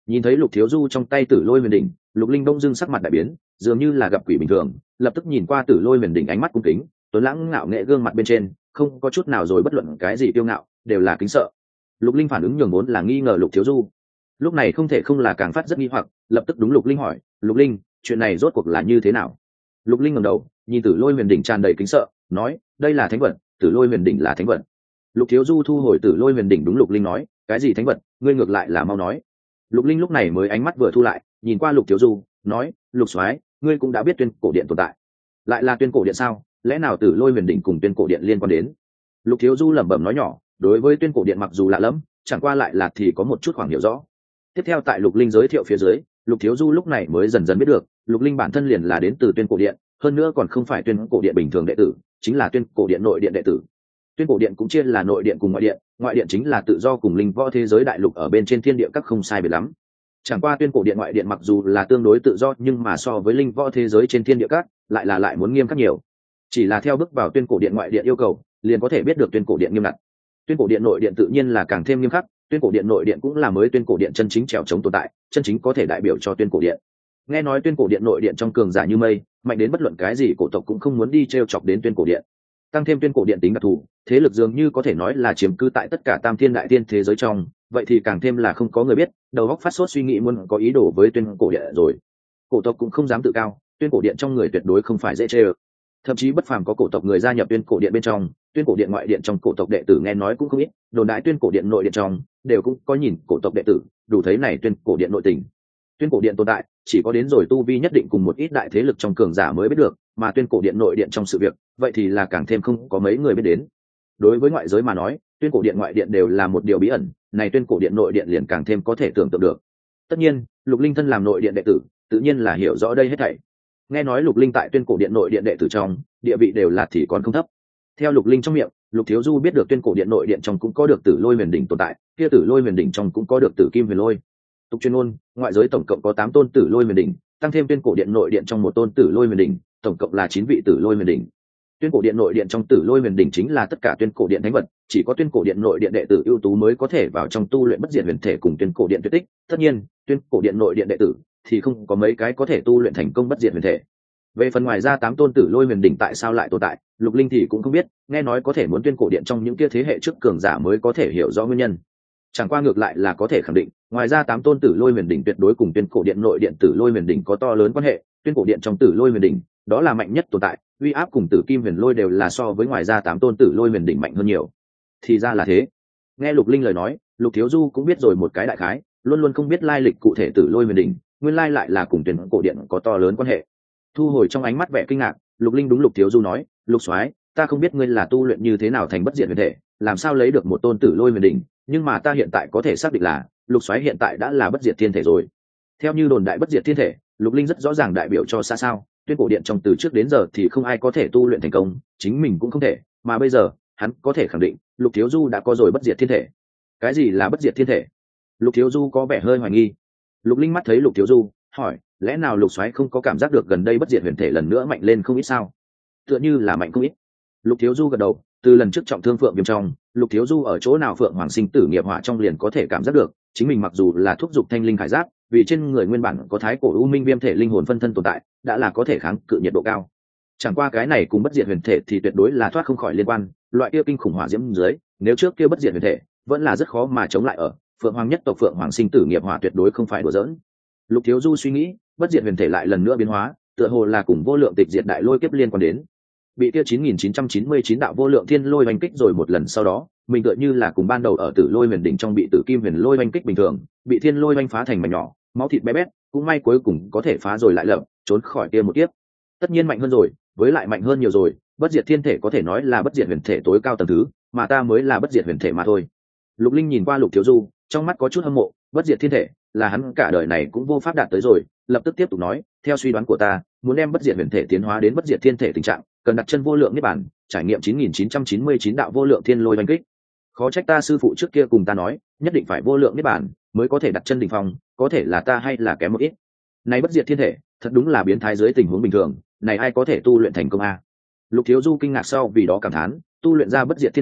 Nhìn thấy Lục Thiếu Du trong tay Tử Lôi Huyền Đỉnh, Lục Linh bỗng dưng sắc mặt đại biến, dường như là gặp quỷ bình thường, lập tức nhìn qua Tử Lôi Huyền Đỉnh, ánh mắt cung kính, tuấn lãng ngạo nghệ gương mặt bên trên không có chút nào rồi bất luận cái gì kiêu ngạo, đều là kính sợ. Lục Linh phản ứng nhường vốn là nghi ngờ Lục Thiếu Du, lúc này không thể không là càng phát rất nghi hoặc, lập tức đúng Lục Linh hỏi: Lục Linh, chuyện này rốt cuộc là như thế nào? Lục Linh ngẩng đầu nhìn Tử Lôi Huyền Đỉnh tràn đầy kính sợ, nói: đây là thánh vật, Tử Lôi Huyền Đỉnh là thánh vật. Lục Thiếu Du thu hồi Tử Lôi Huyền Đỉnh, đúng Lục Linh nói: cái gì thánh vật, ngươi ngược lại là mau nói. Lục Linh lúc này mới ánh mắt vừa thu lại, nhìn qua Lục Thiếu Du, nói: Lục soái, ngươi cũng đã biết tuyên cổ điện tồn tại. Lại là tuyên cổ điện sao? Lẽ nào Tử Lôi Huyền Đỉnh cùng tuyên cổ điện liên quan đến? Lục Thiếu Du lẩm bẩm nói nhỏ, đối với tuyên cổ điện mặc dù lạ lẫm, chẳng qua lại là thì có một chút khoảng hiểu rõ. Tiếp theo tại Lục Linh giới thiệu phía dưới, Lục Thiếu Du lúc này mới dần dần biết được, Lục Linh bản thân liền là đến từ tuyên cổ điện, hơn nữa còn không phải tuyên cổ điện bình thường đệ tử, chính là tuyên cổ điện nội điện đệ tử. Tuyên cổ điện cũng chia là nội điện cùng ngoại điện, ngoại điện chính là tự do cùng linh võ thế giới đại lục ở bên trên thiên địa các không sai biệt lắm. Chẳng qua tuyên cổ điện ngoại điện mặc dù là tương đối tự do, nhưng mà so với linh võ thế giới trên thiên địa các lại là lại muốn nghiêm khắc nhiều. Chỉ là theo bước vào tuyên cổ điện ngoại điện yêu cầu, liền có thể biết được tuyên cổ điện nghiêm ngặt. Tuyên cổ điện nội điện tự nhiên là càng thêm nghiêm khắc, tuyên cổ điện nội điện cũng là mới tuyên cổ điện chân chính trèo chống tồn tại, chân chính có thể đại biểu cho tuyên cổ điện. Nghe nói tuyên cổ điện nội điện trong cường giả như mây, mạnh đến bất luận cái gì cổ tộc cũng không muốn đi trêu chọc đến tuyên cổ điện. Tăng thêm tuyên cổ điện tính đặc thù, thế lực dường như có thể nói là chiếm cư tại tất cả tam thiên đại tiên thế giới trong, vậy thì càng thêm là không có người biết, đầu óc phát sốt suy nghĩ muốn có ý đồ với tuyên cổ điện rồi. Cổ tộc cũng không dám tự cao, tuyên cổ điện trong người tuyệt đối không phải dễ chơi. Thậm chí bất phàm có cổ tộc người gia nhập tuyên cổ điện bên trong, tuyên cổ điện ngoại điện trong cổ tộc đệ tử nghe nói cũng không ít, đồn đại tuyên cổ điện nội điện trong đều cũng có nhìn cổ tộc đệ tử, đủ thấy này tuyên cổ điện nội tình. Tuyên cổ điện tồn tại chỉ có đến rồi tu vi nhất định cùng một ít đại thế lực trong cường giả mới biết được, mà tuyên cổ điện nội điện trong sự việc, vậy thì là càng thêm không có mấy người biết đến. Đối với ngoại giới mà nói, tuyên cổ điện ngoại điện đều là một điều bí ẩn, này tuyên cổ điện nội điện liền càng thêm có thể tưởng tượng được. Tất nhiên, Lục Linh thân làm nội điện đệ tử, tự nhiên là hiểu rõ đây hết thảy. Nghe nói Lục Linh tại tuyên cổ điện nội điện đệ tử trong, địa vị đều là thì còn không thấp. Theo Lục Linh trong miệng, Lục Thiếu Du biết được tuyên cổ điện nội điện trong cũng có được Tử Lôi Huyền Đỉnh tồn tại, kia Tử Lôi Huyền Đỉnh trong cũng có được Tử Kim Huyền Lôi. Tục chuyên môn, ngoại giới tổng cộng có tám tôn Tử Lôi Huyền Đỉnh, tăng thêm tuyên cổ điện nội điện trong một tôn Tử Lôi Huyền Đỉnh, tổng cộng là chín vị Tử Lôi Huyền Đỉnh. Tuyên cổ điện nội điện trong Tử Lôi Huyền Đỉnh chính là tất cả tuyên cổ điện thánh vật, chỉ có tuyên cổ điện nội điện đệ tử ưu tú mới có thể vào trong tu luyện bất diệt huyền thể cùng tuyên cổ điện tuyệt tích. Tất nhiên, tuyên cổ điện nội điện đệ tử thì không có mấy cái có thể tu luyện thành công bất diệt huyền thể. Về phần ngoài ra tám tôn Tử Lôi Huyền Đỉnh tại sao lại tồn tại, Lục Linh thì cũng không biết, nghe nói có thể muốn tuyên cổ điện trong những kia thế hệ trước cường giả mới có thể hiểu rõ nguyên nhân. Chẳng qua ngược lại là có thể khẳng định, ngoài ra tám tôn Tử Lôi Huyền Đỉnh tuyệt đối cùng tuyên cổ điện nội điện Tử Lôi Huyền Đỉnh có to lớn quan hệ, tuyên cổ điện trong Tử Lôi Huyền Đỉnh, đó là mạnh nhất tồn tại, uy áp cùng Tử Kim Huyền Lôi đều là so với ngoài ra tám tôn Tử Lôi Huyền Đỉnh mạnh hơn nhiều. Thì ra là thế. Nghe Lục Linh lời nói, Lục Thiếu Du cũng biết rồi một cái đại khái, luôn luôn không biết lai lịch cụ thể Tử Lôi Huyền Đỉnh, nguyên lai lại là cùng tuyên cổ điện có to lớn quan hệ. Thu hồi trong ánh mắt vẻ kinh ngạc, Lục Linh đúng Lục Thiếu Du nói: Lục soái, ta không biết ngươi là tu luyện như thế nào thành bất diệt huyền thể, làm sao lấy được một tôn Tử Lôi Huyền Đỉnh, nhưng mà ta hiện tại có thể xác định là Lục soái hiện tại đã là bất diệt thiên thể rồi. Theo như đồn đại bất diệt thiên thể, Lục Linh rất rõ ràng đại biểu cho xa sao, tuyên cổ điện trong từ trước đến giờ thì không ai có thể tu luyện thành công, chính mình cũng không thể, mà bây giờ hắn có thể khẳng định Lục Thiếu Du đã có rồi bất diệt thiên thể. Cái gì là bất diệt thiên thể? Lục Thiếu Du có vẻ hơi hoài nghi. Lục Linh mắt thấy Lục Thiếu Du, hỏi: lẽ nào Lục soái không có cảm giác được gần đây bất diệt huyền thể lần nữa mạnh lên không ít sao? Tựa như là mạnh không ít. Lục Thiếu Du gật đầu, từ lần trước trọng thương Phượng Viêm trong, Lục Thiếu Du ở chỗ nào Phượng Hoàng sinh tử nghiệp hỏa trong liền có thể cảm giác được, chính mình mặc dù là thúc dục thanh linh khải giáp, vì trên người nguyên bản có thái cổ u minh viêm thể linh hồn phân thân tồn tại, đã là có thể kháng cự nhiệt độ cao. Chẳng qua cái này cùng bất diệt huyền thể thì tuyệt đối là thoát không khỏi liên quan, loại kia kinh khủng hỏa diễm dưới, nếu trước kia bất diệt huyền thể, vẫn là rất khó mà chống lại ở, Phượng Hoàng nhất tộc Phượng Hoàng sinh tử nghiệp hỏa tuyệt đối không phải đùa giỡn. Lục Thiếu Du suy nghĩ, bất diệt huyền thể lại lần nữa biến hóa, tựa hồ là cùng vô lượng tịch diệt đại lôi kiếp liên quan đến. Bị kia chín nghìn chín trăm chín mươi chín đạo vô lượng thiên lôi oanh kích rồi một lần sau đó, mình tựa như là cùng ban đầu ở Tử Lôi Huyền Đỉnh trong bị Tử Kim Huyền Lôi oanh kích bình thường, bị thiên lôi oanh phá thành mảnh nhỏ, máu thịt bé bét, cũng may cuối cùng có thể phá rồi lại lập, trốn khỏi kia một kiếp. Tất nhiên mạnh hơn rồi, với lại mạnh hơn nhiều rồi, bất diệt thiên thể có thể nói là bất diệt huyền thể tối cao tầng thứ, mà ta mới là bất diệt huyền thể mà thôi. Lục Linh nhìn qua Lục Thiếu Du, trong mắt có chút hâm mộ, bất diệt thiên thể là hắn cả đời này cũng vô pháp đạt tới rồi, lập tức tiếp tục nói, theo suy đoán của ta, muốn đem bất diệt huyền thể tiến hóa đến bất diệt thiên thể tình trạng, cần đặt chân vô lượng niết bàn, trải nghiệm chín nghìn chín trăm chín mươi chín đạo vô lượng thiên lôi oanh kích. Khó trách ta sư phụ trước kia cùng ta nói, nhất định phải vô lượng niết bàn mới có thể đặt chân đỉnh phong, có thể là ta hay là kém một ít. Này bất diệt thiên thể, thật đúng là biến thái dưới tình huống bình thường, này ai có thể tu luyện thành công a? Lục Thiếu Du kinh ngạc sau vì đó cảm thán, tu luyện ra bất diệt thiên thể,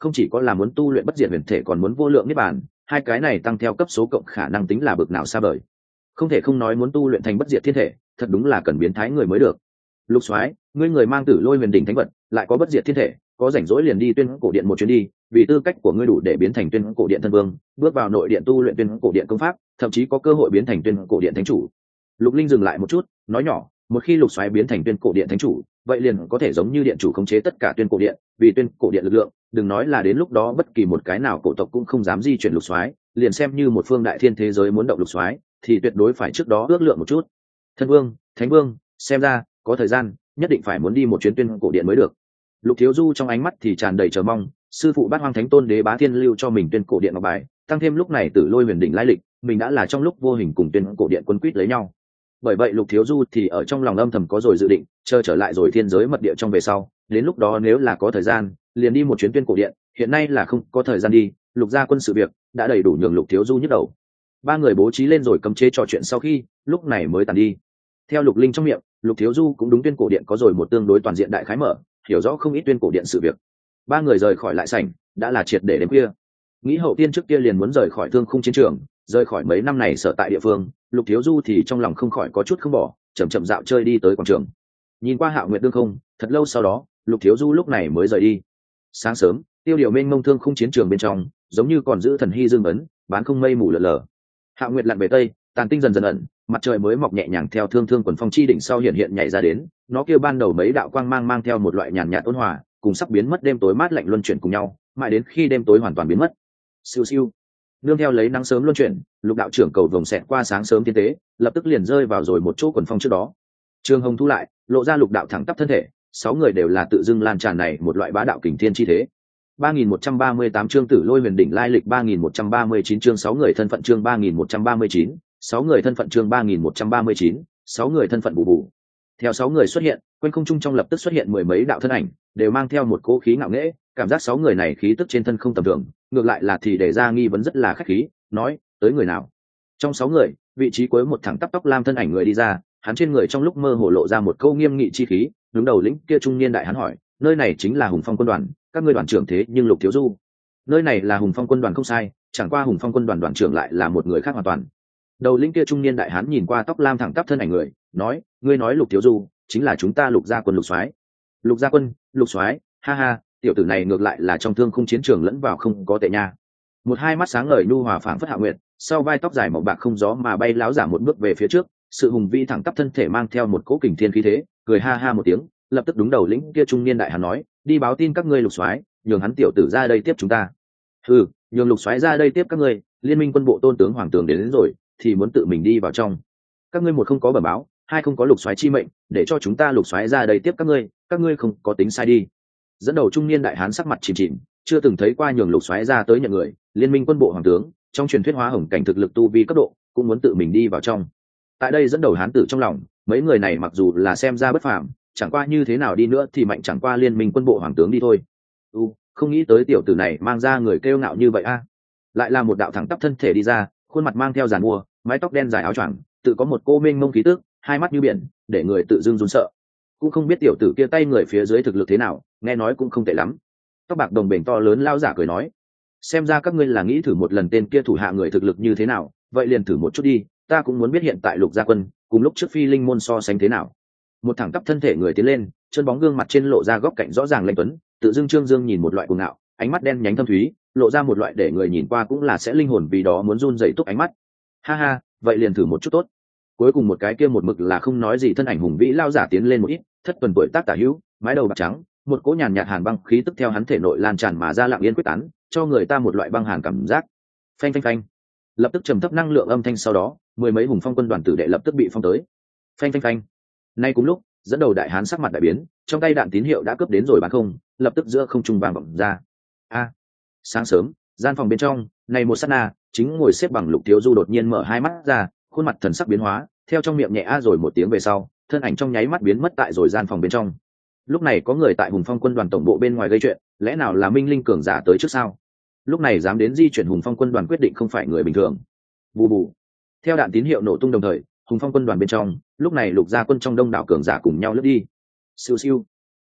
không chỉ có là muốn tu luyện bất diệt huyền thể, còn muốn vô lượng niết bàn, hai cái này tăng theo cấp số cộng khả năng tính là bực nào xa vời. Không thể không nói muốn tu luyện thành bất diệt thiên thể, thật đúng là cần biến thái người mới được. Lục Soái, ngươi người mang Tử Lôi Huyền Đỉnh thánh vật, lại có bất diệt thiên thể, có rảnh rỗi liền đi Tuyên Cổ Điện một chuyến đi, vì tư cách của ngươi đủ để biến thành Tuyên Cổ Điện thân vương, bước vào nội điện tu luyện Tuyên Cổ Điện công pháp, thậm chí có cơ hội biến thành Tuyên Cổ Điện thánh chủ. Lục Linh dừng lại một chút, nói nhỏ, một khi Lục Soái biến thành Tuyên Cổ Điện thánh chủ, vậy liền có thể giống như điện chủ khống chế tất cả Tuyên Cổ Điện, vì Tuyên Cổ Điện lực lượng, đừng nói là đến lúc đó bất kỳ một cái nào cổ tộc cũng không dám di chuyển Lục Soái, liền xem như một phương đại thiên thế giới muốn động Lục Soái, thì tuyệt đối phải trước đó ước lượng một chút. Thân vương, thánh vương, xem ra có thời gian, nhất định phải muốn đi một chuyến Tuyên Cổ Điện mới được. Lục Thiếu Du trong ánh mắt thì tràn đầy chờ mong, sư phụ Bát Hoang Thánh Tôn Đế Bá Thiên lưu cho mình Tuyên Cổ Điện ngọc bài, tăng thêm lúc này Tử Lôi Huyền Đỉnh lai lịch, mình đã là trong lúc vô hình cùng Tuyên Cổ Điện quân quýt lấy nhau. Bởi vậy Lục Thiếu Du thì ở trong lòng âm thầm có rồi dự định, chờ trở lại rồi thiên giới mật địa trong về sau, đến lúc đó nếu là có thời gian, liền đi một chuyến Tuyên Cổ Điện, hiện nay là không có thời gian đi, Lục gia quân sự việc đã đầy đủ nhường Lục Thiếu Du nhức đầu. Ba người bố trí lên rồi cấm chế trò chuyện sau khi, lúc này mới tàn đi. Theo Lục Linh trong miệng, Lục Thiếu Du cũng đúng Tuyên Cổ Điện có rồi một tương đối toàn diện đại khái mở, hiểu rõ không ít Tuyên Cổ Điện sự việc. Ba người rời khỏi lại sảnh, đã là triệt để đến khuya. Nghĩ Hậu Tiên trước kia liền muốn rời khỏi Thương Khung chiến trường, rời khỏi mấy năm này sở tại địa phương, Lục Thiếu Du thì trong lòng không khỏi có chút không bỏ, chậm chậm dạo chơi đi tới quảng trường. Nhìn qua Hạo Nguyệt đương không, thật lâu sau đó, Lục Thiếu Du lúc này mới rời đi. Sáng sớm, tiêu điều mênh mông Thương Khung chiến trường bên trong, giống như còn giữ thần hy dương ấn, bán không mây mù lờ lờ. Hạo Nguyệt lặn về tây, tàn tinh dần dần ẩn, mặt trời mới mọc nhẹ nhàng theo thương thương quần phong chi đỉnh sau hiện hiện nhảy ra đến, nó kêu ban đầu mấy đạo quang mang mang theo một loại nhàn nhạt ôn hòa, cùng sắp biến mất đêm tối mát lạnh luân chuyển cùng nhau, mãi đến khi đêm tối hoàn toàn biến mất. Siêu siêu, nương theo lấy nắng sớm luân chuyển, Lục đạo trưởng cầu vồng xẹt qua sáng sớm thiên tế, lập tức liền rơi vào rồi một chỗ quần phong trước đó. Trường Hồng thu lại, lộ ra Lục đạo thẳng tắp thân thể, sáu người đều là tự dưng lan tràn này một loại bá đạo kình thiên chi thế. ba nghìn một trăm ba mươi tám chương Tử Lôi Huyền Đỉnh lai lịch, ba nghìn một trăm ba mươi chín chương sáu người thân phận, chương ba nghìn một trăm ba mươi chín, sáu người thân phận, chương ba nghìn một trăm ba mươi chín, sáu người thân phận bù bù. Theo sáu người xuất hiện, quanh không trung trong lập tức xuất hiện mười mấy đạo thân ảnh, đều mang theo một cỗ khí ngạo nghễ, cảm giác sáu người này khí tức trên thân không tầm thường, ngược lại là thì để ra nghi vấn rất là khách khí, nói, tới người nào? Trong sáu người, vị trí cuối một thẳng tắp tóc lam thân ảnh người đi ra, hắn trên người trong lúc mơ hồ lộ ra một câu nghiêm nghị chi khí, đứng đầu lĩnh kia trung niên đại hắn hỏi, nơi này chính là Hùng Phong quân đoàn, các ngươi đoàn trưởng thế nhưng Lục Thiếu Du. Nơi này là Hùng Phong quân đoàn không sai, chẳng qua Hùng Phong quân đoàn đoàn trưởng lại là một người khác hoàn toàn. Đầu lĩnh kia trung niên đại hán nhìn qua tóc lam thẳng tắp thân ảnh người, nói, ngươi nói Lục Thiếu Du chính là chúng ta Lục gia quân Lục soái. Lục gia quân, Lục soái, ha ha, tiểu tử này ngược lại là trong thương khung chiến trường lẫn vào không có tệ nha. Một hai mắt sáng ngời nhu hòa phảng phất hạ nguyệt, sau vai tóc dài màu bạc không gió mà bay láo giả một bước về phía trước, sự hùng vĩ thẳng tắp thân thể mang theo một cỗ kình thiên khí thế, cười ha ha một tiếng, lập tức đúng đầu lĩnh kia trung niên đại hán nói, đi báo tin các ngươi Lục soái, nhường hắn tiểu tử ra đây tiếp chúng ta. Ừ, nhường Lục soái ra đây tiếp các ngươi, liên minh quân bộ tôn tướng hoàng tường đến, đến rồi thì muốn tự mình đi vào trong. Các ngươi một không có bẩm báo, hai không có Lục soái chi mệnh, để cho chúng ta Lục soái ra đây tiếp các ngươi, các ngươi không có tính sai đi. Dẫn đầu trung niên đại hán sắc mặt chìm chìm, chưa từng thấy qua nhường Lục soái ra tới nhận người, liên minh quân bộ hoàng tướng trong truyền thuyết hóa hồng cảnh thực lực tu vi cấp độ cũng muốn tự mình đi vào trong. Tại đây dẫn đầu hán tử trong lòng, mấy người này mặc dù là xem ra bất phàm, chẳng qua như thế nào đi nữa thì mạnh chẳng qua liên minh quân bộ hoàng tướng đi thôi. U, không nghĩ tới tiểu tử này mang ra người kêu ngạo như vậy a. Lại là một đạo thẳng tắp thân thể đi ra, khuôn mặt mang theo giàn mua, mái tóc đen dài áo choàng, tự có một cô mênh mông khí tức, hai mắt như biển, để người tự dưng run sợ. Cũng không biết tiểu tử kia tay người phía dưới thực lực thế nào, nghe nói cũng không tệ lắm. Tóc bạc đồng bền to lớn lao giả cười nói, xem ra các ngươi là nghĩ thử một lần tên kia thủ hạ người thực lực như thế nào, vậy liền thử một chút đi, ta cũng muốn biết hiện tại Lục gia quân cùng lúc trước Phi Linh môn so sánh thế nào. Một thẳng tắp thân thể người tiến lên, chân bóng gương mặt trên lộ ra góc cạnh rõ ràng lanh tuấn, tự dưng trương dương nhìn một loại cuồng ngạo, ánh mắt đen nhánh thâm thúy, lộ ra một loại để người nhìn qua cũng là sẽ linh hồn vì đó muốn run rẩy túc ánh mắt. Ha ha, vậy liền thử một chút tốt. Cuối cùng một cái kia một mực là không nói gì thân ảnh hùng vĩ lao giả tiến lên một ít, thất tuần tuổi tác tả hữu, mái đầu bạc trắng, một cỗ nhàn nhạt hàn băng khí tức theo hắn thể nội lan tràn mà ra lặng yên quyết tán, cho người ta một loại băng hàn cảm giác. Phanh phanh phanh, lập tức trầm thấp năng lượng âm thanh, sau đó mười mấy hùng phong quân đoàn tử đệ lập tức bị phong tới. Phanh phanh phanh. Nay cùng lúc, dẫn đầu đại hán sắc mặt đại biến, trong tay đạn tín hiệu đã cướp đến rồi bán không, lập tức giữa không trung vang vọng ra. A, sáng sớm, gian phòng bên trong, này một sát na, chính ngồi xếp bằng Lục Thiếu Du đột nhiên mở hai mắt ra, khuôn mặt thần sắc biến hóa, theo trong miệng nhẹ a rồi một tiếng về sau, thân ảnh trong nháy mắt biến mất tại rồi gian phòng bên trong. Lúc này có người tại Hùng Phong quân đoàn tổng bộ bên ngoài gây chuyện, lẽ nào là Minh Linh cường giả tới trước sao? Lúc này dám đến di chuyển Hùng Phong quân đoàn quyết định không phải người bình thường. Bù bù. Theo đạn tín hiệu nổ tung đồng thời, Hùng Phong quân đoàn bên trong, lúc này Lục gia quân trong đông đảo cường giả cùng nhau lướt đi. Siêu siêu.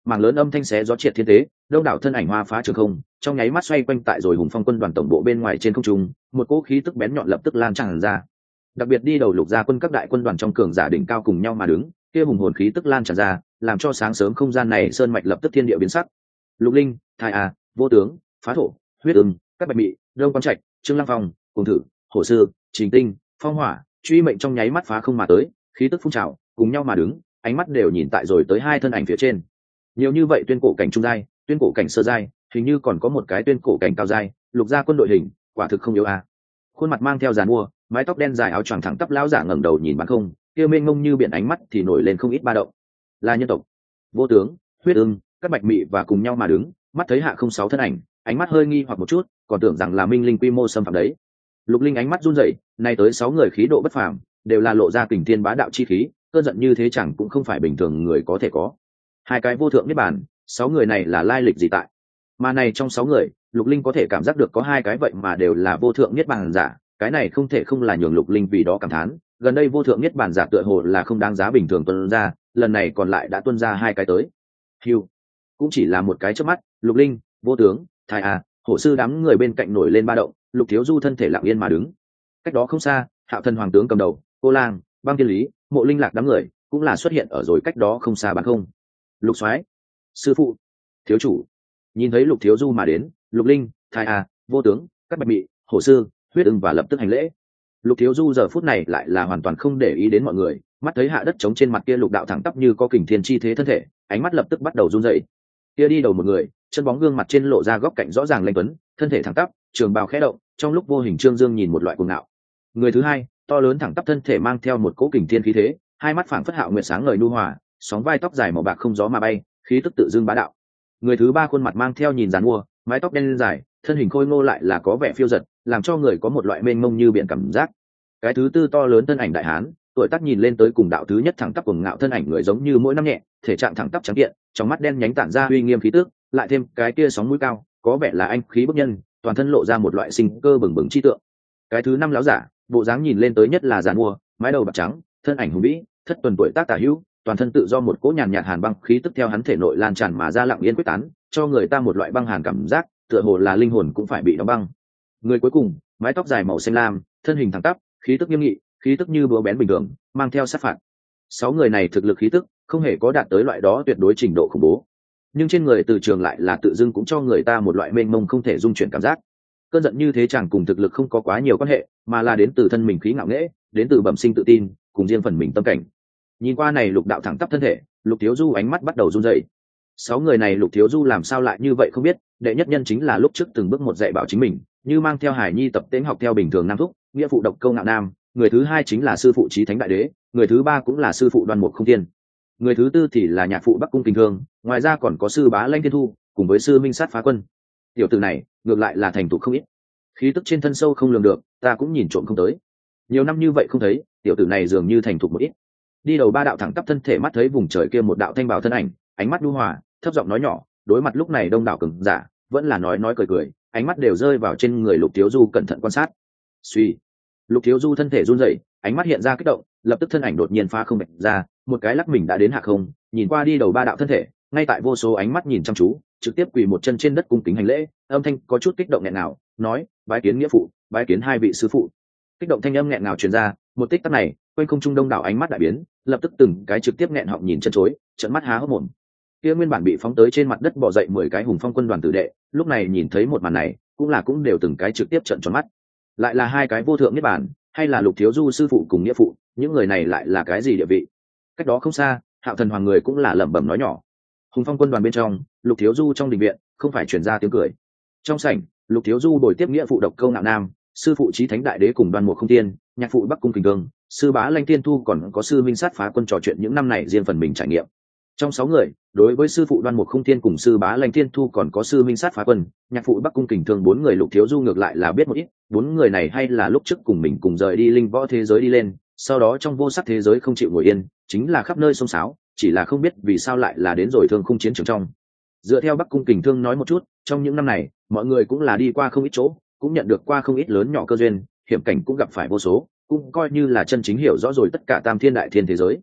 mảng lớn âm thanh xé gió triệt thiên tế, đông đảo thân ảnh hoa phá trường không, trong nháy mắt xoay quanh tại rồi hùng phong quân đoàn tổng bộ bên ngoài trên không trung, một cỗ khí tức bén nhọn lập tức lan tràn ra. Đặc biệt đi đầu lục gia quân các đại quân đoàn trong cường giả đỉnh cao cùng nhau mà đứng, kia hùng hồn khí tức lan tràn ra, làm cho sáng sớm không gian này sơn mạch lập tức thiên địa biến sắc. Lục Linh, Thái A, Vô Tướng, Phá Thổ, Huyết Ưng, các bạch mị, Đông Quan Trạch, Trương Lăng Phong, Cùng Thử, Hổ Sư, Trình Tinh, Phong Hỏa, truy mệnh trong nháy mắt phá không mà tới, khí tức phun trào, cùng nhau mà đứng, ánh mắt đều nhìn tại rồi tới hai thân ảnh phía trên. Nhiều như vậy tuyên cổ cảnh trung giai, tuyên cổ cảnh sơ giai, hình như còn có một cái tuyên cổ cảnh cao giai, lục gia quân đội hình, quả thực không yếu a. Khuôn mặt mang theo giàn mua, mái tóc đen dài áo choàng thẳng tắp lão giả ngẩng đầu nhìn bán không, kia mênh mông như biển ánh mắt thì nổi lên không ít ba động. Là nhân tộc. Vô Tướng, Huyết Ưng, các bạch mị và cùng nhau mà đứng, mắt thấy hạ không sáu thân ảnh, ánh mắt hơi nghi hoặc một chút, còn tưởng rằng là minh linh quy mô xâm phạm đấy. Lục Linh ánh mắt run rẩy, nay tới sáu người khí độ bất phàm, đều là lộ ra kình thiên bá đạo chi khí, cơn giận như thế chẳng cũng không phải bình thường người có thể có. Hai cái vô thượng niết bàn, sáu người này là lai lịch gì tại? Mà này trong sáu người, Lục Linh có thể cảm giác được có hai cái vậy mà đều là vô thượng niết bàn giả, cái này không thể không là nhường Lục Linh vì đó cảm thán, gần đây vô thượng niết bàn giả tựa hồ là không đáng giá bình thường tuân ra, lần này còn lại đã tuân ra hai cái tới. Hưu, cũng chỉ là một cái chớp mắt, Lục Linh, Vô Tướng, Thái A, Hổ Sư đám người bên cạnh nổi lên ba động, Lục Thiếu Du thân thể lặng yên mà đứng. Cách đó không xa, Hạo Thần Hoàng tướng cầm đầu, Cô Lang, Băng Thiên Lý, Mộ Linh Lạc đám người cũng là xuất hiện ở rồi cách đó không xa bán không. Lục Soái, sư phụ, thiếu chủ. Nhìn thấy Lục Thiếu Du mà đến, Lục Linh, Thái A, Vô Tướng, các bạch mị, Hổ Sư, Huyết Ưng và lập tức hành lễ. Lục Thiếu Du giờ phút này lại là hoàn toàn không để ý đến mọi người, mắt thấy hạ đất trống trên mặt kia lục đạo thẳng tắp như có kình thiên chi thế thân thể, ánh mắt lập tức bắt đầu run rẩy. Kia đi đầu một người, chân bóng gương mặt trên lộ ra góc cạnh rõ ràng lanh tuấn, thân thể thẳng tắp, trường bào khẽ động, trong lúc vô hình trương dương nhìn một loại cuồng ngạo. Người thứ hai, to lớn thẳng tắp thân thể mang theo một cỗ kình thiên khí thế, hai mắt phảng phất hạo nguyệt sáng ngời nhu hòa, sóng vai tóc dài màu bạc không gió mà bay, khí tức tự dưng bá đạo. Người thứ ba khuôn mặt mang theo nhìn dàn mua, mái tóc đen dài, thân hình khôi ngô lại là có vẻ phiêu dật, làm cho người có một loại mênh mông như biển cảm giác. Cái thứ tư to lớn thân ảnh đại hán, tuổi tác nhìn lên tới cùng đạo thứ nhất thẳng tắp cuồng ngạo thân ảnh người giống như mỗi năm nhẹ, thể trạng thẳng tắp trắng kiện, trong mắt đen nhánh tản ra uy nghiêm khí tức, lại thêm cái kia sóng mũi cao, có vẻ là anh khí bức nhân, toàn thân lộ ra một loại sinh cơ bừng bừng chi tượng. Cái thứ năm lão giả, bộ dáng nhìn lên tới nhất là giàn mua, mái đầu bạc trắng, thân ảnh hùng vĩ, thất tuần tuổi tác tả hữu, toàn thân tự do một cỗ nhàn nhạt hàn băng khí tức theo hắn thể nội lan tràn mà ra lặng yên quyết tán, cho người ta một loại băng hàn cảm giác, tựa hồ là linh hồn cũng phải bị đóng băng. Người cuối cùng, mái tóc dài màu xanh lam, thân hình thẳng tắp, khí tức nghiêm nghị, khí tức như búa bén bình thường, mang theo sát phạt. Sáu người này thực lực khí tức không hề có đạt tới loại đó tuyệt đối trình độ khủng bố, nhưng trên người từ trường lại là tự dưng cũng cho người ta một loại mênh mông không thể dung chuyển cảm giác. Cơn giận như thế chẳng cùng thực lực không có quá nhiều quan hệ, mà là đến từ thân mình khí ngạo nghễ, đến từ bẩm sinh tự tin, cùng riêng phần mình tâm cảnh. Nhìn qua này lục đạo thẳng tắp thân thể, Lục Thiếu Du ánh mắt bắt đầu run rẩy. Sáu người này Lục Thiếu Du làm sao lại như vậy không biết, đệ nhất nhân chính là lúc trước từng bước một dạy bảo chính mình, như mang theo Hải Nhi tập tễnh học theo bình thường nam thúc, nghĩa phụ độc câu ngạo nam, người thứ hai chính là sư phụ Chí Thánh Đại Đế, người thứ ba cũng là sư phụ Đoan Mục Không Thiên, người thứ tư thì là nhạc phụ Bắc Cung Kình Thương, ngoài ra còn có sư bá Lãnh Thiên Thu, cùng với sư Minh Sát Phá Quân. Tiểu tử này ngược lại là thành thục không ít, khí tức trên thân sâu không lường được, ta cũng nhìn trộm không tới. Nhiều năm như vậy không thấy, tiểu tử này dường như thành thục một ít. Đi đầu ba đạo thẳng tắp thân thể mắt thấy vùng trời kia một đạo thanh bảo thân ảnh, ánh mắt nhu hòa, thấp giọng nói nhỏ, đối mặt lúc này đông đảo cường giả, vẫn là nói nói cười cười, ánh mắt đều rơi vào trên người Lục Thiếu Du cẩn thận quan sát. Suy, Lục Thiếu Du thân thể run rẩy, ánh mắt hiện ra kích động, lập tức thân ảnh đột nhiên phá không bạch ra, một cái lắc mình đã đến hạ không, nhìn qua đi đầu ba đạo thân thể, ngay tại vô số ánh mắt nhìn chăm chú, trực tiếp quỳ một chân trên đất cung kính hành lễ, âm thanh có chút kích động nghẹn ngào, nói: "Bái kiến nghĩa phụ, bái kiến hai vị sư phụ." Kích động thanh âm nghẹn ngào truyền ra, một tích tắc này, quanh không trung đông đảo ánh mắt đại biến, lập tức từng cái trực tiếp nghẹn họng nhìn chân chối, trợn mắt há hốc mồm. Kia nguyên bản bị phóng tới trên mặt đất bò dậy mười cái hùng phong quân đoàn tử đệ, lúc này nhìn thấy một màn này, cũng là cũng đều từng cái trực tiếp trợn tròn mắt. Lại là hai cái vô thượng niết bàn, hay là Lục Thiếu Du sư phụ cùng nghĩa phụ, những người này lại là cái gì địa vị? Cách đó không xa, Hạo Thần Hoàng người cũng là lẩm bẩm nói nhỏ. Hùng phong quân đoàn bên trong, Lục Thiếu Du trong đình viện, không phải truyền ra tiếng cười. Trong sảnh, Lục Thiếu Du bồi tiếp nghĩa phụ độc câu ngạo nam, sư phụ Chí Thánh Đại Đế cùng Đoan Mục Không Thiên, nhạc phụ Bắc Cung Kình Thương, sư bá Lãnh Thiên Thu còn có sư Minh Sát Phá Quân trò chuyện những năm này riêng phần mình trải nghiệm. Trong sáu người, đối với sư phụ Đoan Mục Không Thiên cùng sư bá Lãnh Thiên Thu còn có sư Minh Sát Phá Quân, nhạc phụ Bắc Cung Kình Thương bốn người Lục Thiếu Du ngược lại là biết một ít, bốn người này hay là lúc trước cùng mình cùng rời đi linh võ thế giới đi lên, sau đó trong vô sắc thế giới không chịu ngồi yên, chính là khắp nơi xông xáo, chỉ là không biết vì sao lại là đến rồi thương khung chiến trường trong. Dựa theo Bắc Cung Kình Thương nói một chút, trong những năm này, mọi người cũng là đi qua không ít chỗ, cũng nhận được qua không ít lớn nhỏ cơ duyên, hiểm cảnh cũng gặp phải vô số, cũng coi như là chân chính hiểu rõ rồi tất cả tam thiên đại thiên thế giới.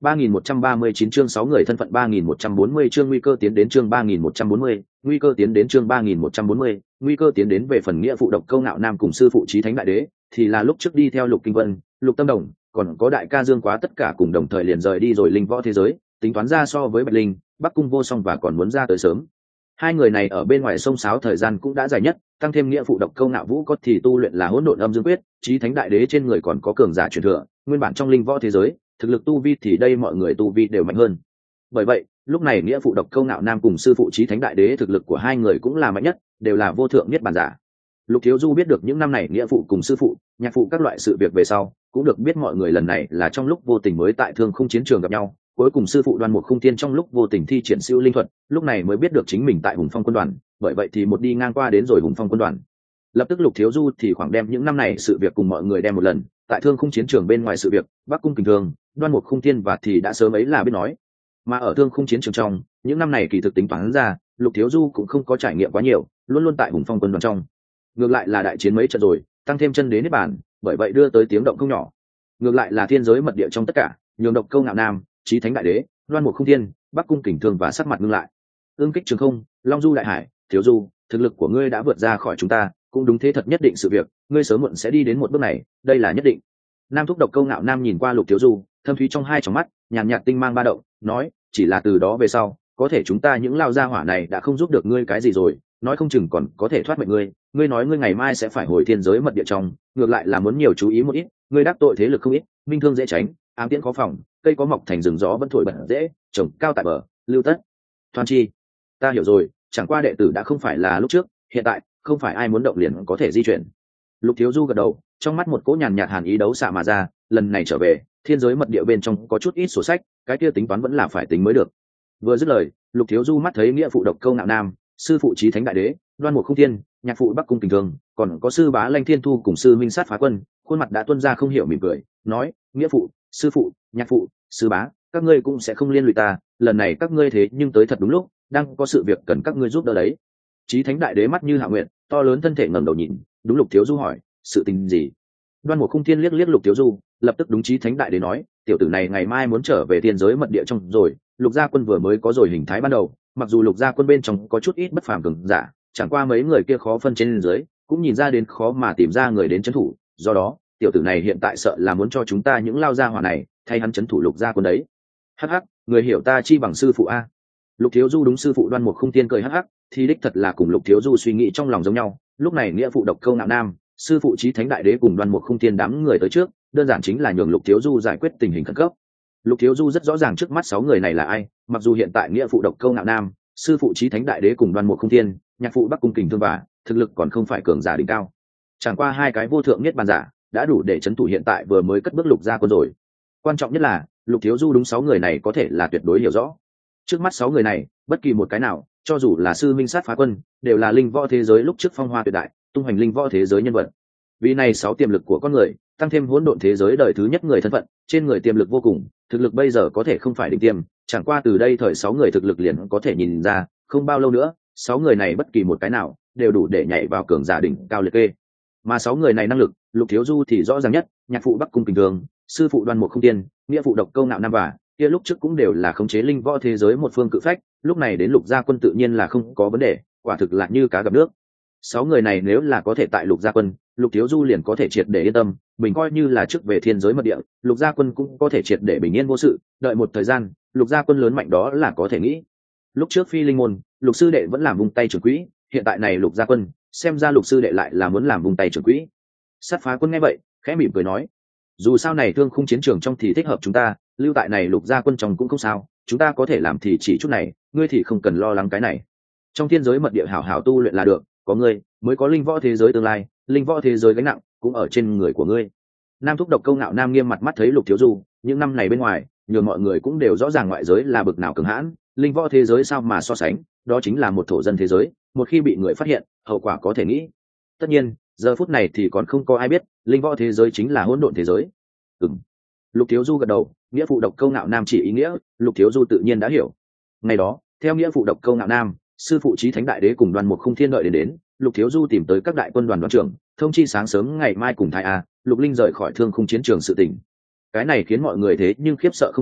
ba nghìn một trăm ba mươi chín chương sáu người thân phận ba nghìn một trăm bốn mươi chương nguy cơ tiến đến chương ba nghìn một trăm bốn mươi, nguy cơ tiến đến chương ba nghìn một trăm bốn mươi, nguy cơ tiến đến về phần nghĩa phụ độc câu ngạo nam cùng sư phụ chí thánh đại đế, thì là lúc trước đi theo Lục Kinh Vân, Lục Tâm Đồng, còn có đại ca Dương Quá tất cả cùng đồng thời liền rời đi rồi linh võ thế giới, tính toán ra so với Bạch Linh, Bắc Cung Vô Song và còn muốn ra tới sớm. Hai người này ở bên ngoài sông sáo thời gian cũng đã dài nhất, tăng thêm nghĩa phụ độc câu ngạo vũ có thì tu luyện là hỗn độn âm dương quyết, chí thánh đại đế trên người còn có cường giả truyền thừa, nguyên bản trong linh võ thế giới, thực lực tu vi thì đây mọi người tu vi đều mạnh hơn. Bởi vậy, lúc này nghĩa phụ độc câu ngạo nam cùng sư phụ chí thánh đại đế thực lực của hai người cũng là mạnh nhất, đều là vô thượng niết bàn giả. Lục Thiếu Du biết được những năm này nghĩa phụ cùng sư phụ, nhạc phụ các loại sự việc về sau, cũng được biết mọi người lần này là trong lúc vô tình mới tại Thương Khung chiến trường gặp nhau, cuối cùng sư phụ Đoan Mục Khung Thiên trong lúc vô tình thi triển siêu linh thuật, lúc này mới biết được chính mình tại Hùng Phong quân đoàn, bởi vậy thì một đi ngang qua đến rồi Hùng Phong quân đoàn. Lập tức Lục Thiếu Du thì khoảng đem những năm này sự việc cùng mọi người đem một lần, tại Thương Khung chiến trường bên ngoài sự việc, Bắc Cung Kình Thương, Đoan Mục Khung Thiên và thì đã sớm ấy là biết nói. Mà ở Thương Khung chiến trường trong, những năm này kỳ thực tính toán ra, Lục Thiếu Du cũng không có trải nghiệm quá nhiều, luôn luôn tại Hùng Phong quân đoàn trong. Ngược lại là đại chiến mấy trận rồi, tăng thêm chân đế niết bàn, bởi vậy đưa tới tiếng động không nhỏ. Ngược lại là thiên giới mật địa trong tất cả, nhường độc câu ngạo nam, chí thánh đại đế, Đoan Mục Khung Thiên, Bắc Cung Kình Thương và sắc mặt ngưng lại. Ương kích trường không, Long Du đại hải, Thiếu Du, thực lực của ngươi đã vượt ra khỏi chúng ta, cũng đúng thế thật nhất định sự việc, ngươi sớm muộn sẽ đi đến một bước này, đây là nhất định. Nam thúc độc câu ngạo nam nhìn qua Lục Thiếu Du, thâm thúy trong hai tròng mắt, nhàn nhạt tinh mang ba động, nói, chỉ là từ đó về sau, có thể chúng ta những lao gia hỏa này đã không giúp được ngươi cái gì rồi, nói không chừng còn có thể thoát mệnh ngươi, ngươi nói ngươi ngày mai sẽ phải hồi thiên giới mật địa trong, ngược lại là muốn nhiều chú ý một ít, ngươi đắc tội thế lực không ít, minh thương dễ tránh, ám tiễn khó phòng, cây có mọc thành rừng gió vẫn thổi bật dễ, trồng cao tại bờ, lưu tất. Thoan chi, ta hiểu rồi, chẳng qua đệ tử đã không phải là lúc trước, hiện tại không phải ai muốn động liền có thể di chuyển. Lục Thiếu Du gật đầu, trong mắt một cỗ nhàn nhạt hàn ý đấu xạ mà ra, lần này trở về, thiên giới mật địa bên trong có chút ít sổ sách, cái kia tính toán vẫn là phải tính mới được. Vừa dứt lời, Lục Thiếu Du mắt thấy nghĩa phụ độc câu ngạo nam, sư phụ chí thánh đại đế, Đoan Mục Khung Thiên, nhạc phụ Bắc Cung Kình Thương, còn có sư bá Lanh Thiên Thu cùng sư minh sát phá quân, khuôn mặt đã tuôn ra không hiểu mỉm cười, nói, nghĩa phụ, sư phụ, nhạc phụ, sư bá, các ngươi cũng sẽ không liên lụy ta, lần này các ngươi thế nhưng tới thật đúng lúc, đang có sự việc cần các ngươi giúp đỡ đấy. Chí thánh đại đế mắt như hạ nguyện, to lớn thân thể ngẩng đầu nhìn, đúng Lục Thiếu Du hỏi, sự tình gì? Đoan Mục Khung Thiên liếc liếc Lục Thiếu Du, lập tức đúng chí thánh đại đế nói, tiểu tử này ngày mai muốn trở về thiên giới mật địa trong rồi, Lục gia quân vừa mới có rồi hình thái ban đầu, mặc dù Lục gia quân bên trong có chút ít bất phàm cường giả, chẳng qua mấy người kia khó phân trên dưới, cũng nhìn ra đến khó mà tìm ra người đến trấn thủ, do đó, tiểu tử này hiện tại sợ là muốn cho chúng ta những lao gia hỏa này, thay hắn trấn thủ Lục gia quân đấy. Hắc hắc, người hiểu ta chi bằng sư phụ a. Lục Thiếu Du đúng sư phụ Đoan Mục Khung Thiên cười hắc hắc, thì đích thật là cùng Lục Thiếu Du suy nghĩ trong lòng giống nhau, lúc này nghĩa phụ độc câu ngạo nam, sư phụ chí thánh đại đế cùng Đoan Mục Khung Thiên đám người tới trước, đơn giản chính là nhường Lục Thiếu Du giải quyết tình hình khẩn cấp. Lục Thiếu Du rất rõ ràng trước mắt sáu người này là ai, mặc dù hiện tại nghĩa phụ độc câu ngạo nam, sư phụ chí thánh đại đế cùng Đoan Mục Khung Thiên, nhạc phụ Bắc Cung Kình Thương và thực lực còn không phải cường giả đỉnh cao. Chẳng qua hai cái vô thượng nhất bàn giả đã đủ để chấn thủ hiện tại vừa mới cất bước Lục gia quân rồi. Quan trọng nhất là Lục Thiếu Du đúng sáu người này có thể là tuyệt đối hiểu rõ. Trước mắt sáu người này, bất kỳ một cái nào, cho dù là sư minh sát phá quân, đều là linh võ thế giới lúc trước phong hoa tuyệt đại, tung hoành linh võ thế giới nhân vật. Vì này sáu tiềm lực của con người, tăng thêm hỗn độn thế giới đời thứ nhất người thân phận, trên người tiềm lực vô cùng, thực lực bây giờ có thể không phải đỉnh tiêm, chẳng qua từ đây thời sáu người thực lực liền có thể nhìn ra, không bao lâu nữa, sáu người này bất kỳ một cái nào đều đủ để nhảy vào cường giả đỉnh cao liệt kê. Mà sáu người này năng lực, Lục Thiếu Du thì rõ ràng nhất, nhạc phụ Bắc Cung Kình Thương, sư phụ Đoan Mục Khung Thiên, nghĩa phụ độc câu ngạo nam và kia lúc trước cũng đều là khống chế linh võ thế giới một phương cự phách, lúc này đến Lục gia quân tự nhiên là không có vấn đề, quả thực là như cá gặp nước. Sáu người này nếu là có thể tại Lục gia quân, Lục Thiếu Du liền có thể triệt để yên tâm, mình coi như là trước về thiên giới mật địa, Lục gia quân cũng có thể triệt để bình yên vô sự, đợi một thời gian, Lục gia quân lớn mạnh đó là có thể nghĩ. Lúc trước Phi Linh môn, Lục sư đệ vẫn làm vung tay trưởng quỹ, hiện tại này Lục gia quân, xem ra Lục sư đệ lại là muốn làm vung tay trưởng quỹ. Sát phá quân nghe vậy, khẽ mỉm cười nói, dù sao này Thương Khung chiến trường trong thì thích hợp chúng ta, lưu tại này Lục gia quân trong cũng không sao, chúng ta có thể làm thì chỉ chút này, ngươi thì không cần lo lắng cái này. Trong thiên giới mật địa hảo hảo tu luyện là được, có ngươi mới có linh võ thế giới tương lai, linh võ thế giới gánh nặng cũng ở trên người của ngươi. Nam thúc độc câu ngạo nam nghiêm mặt mắt thấy Lục Thiếu Du, những năm này bên ngoài, nhiều mọi người cũng đều rõ ràng ngoại giới là bực nào cường hãn, linh võ thế giới sao mà so sánh, đó chính là một thổ dân thế giới, một khi bị người phát hiện, hậu quả có thể nghĩ. Tất nhiên, giờ phút này thì còn không có ai biết, linh võ thế giới chính là hỗn độn thế giới. Ừm. Lục Thiếu Du gật đầu, nghĩa phụ độc câu ngạo nam chỉ ý nghĩa, Lục Thiếu Du tự nhiên đã hiểu. Ngày đó, theo nghĩa phụ độc câu ngạo nam, sư phụ chí thánh đại đế cùng Đoan Mục Khung Thiên đợi đến đến, Lục Thiếu Du tìm tới các đại quân đoàn đoàn trưởng, thông chi sáng sớm ngày mai cùng Thái A, Lục Linh rời khỏi Thương Khung chiến trường sự tình. Cái này khiến mọi người thế nhưng khiếp sợ không thôi,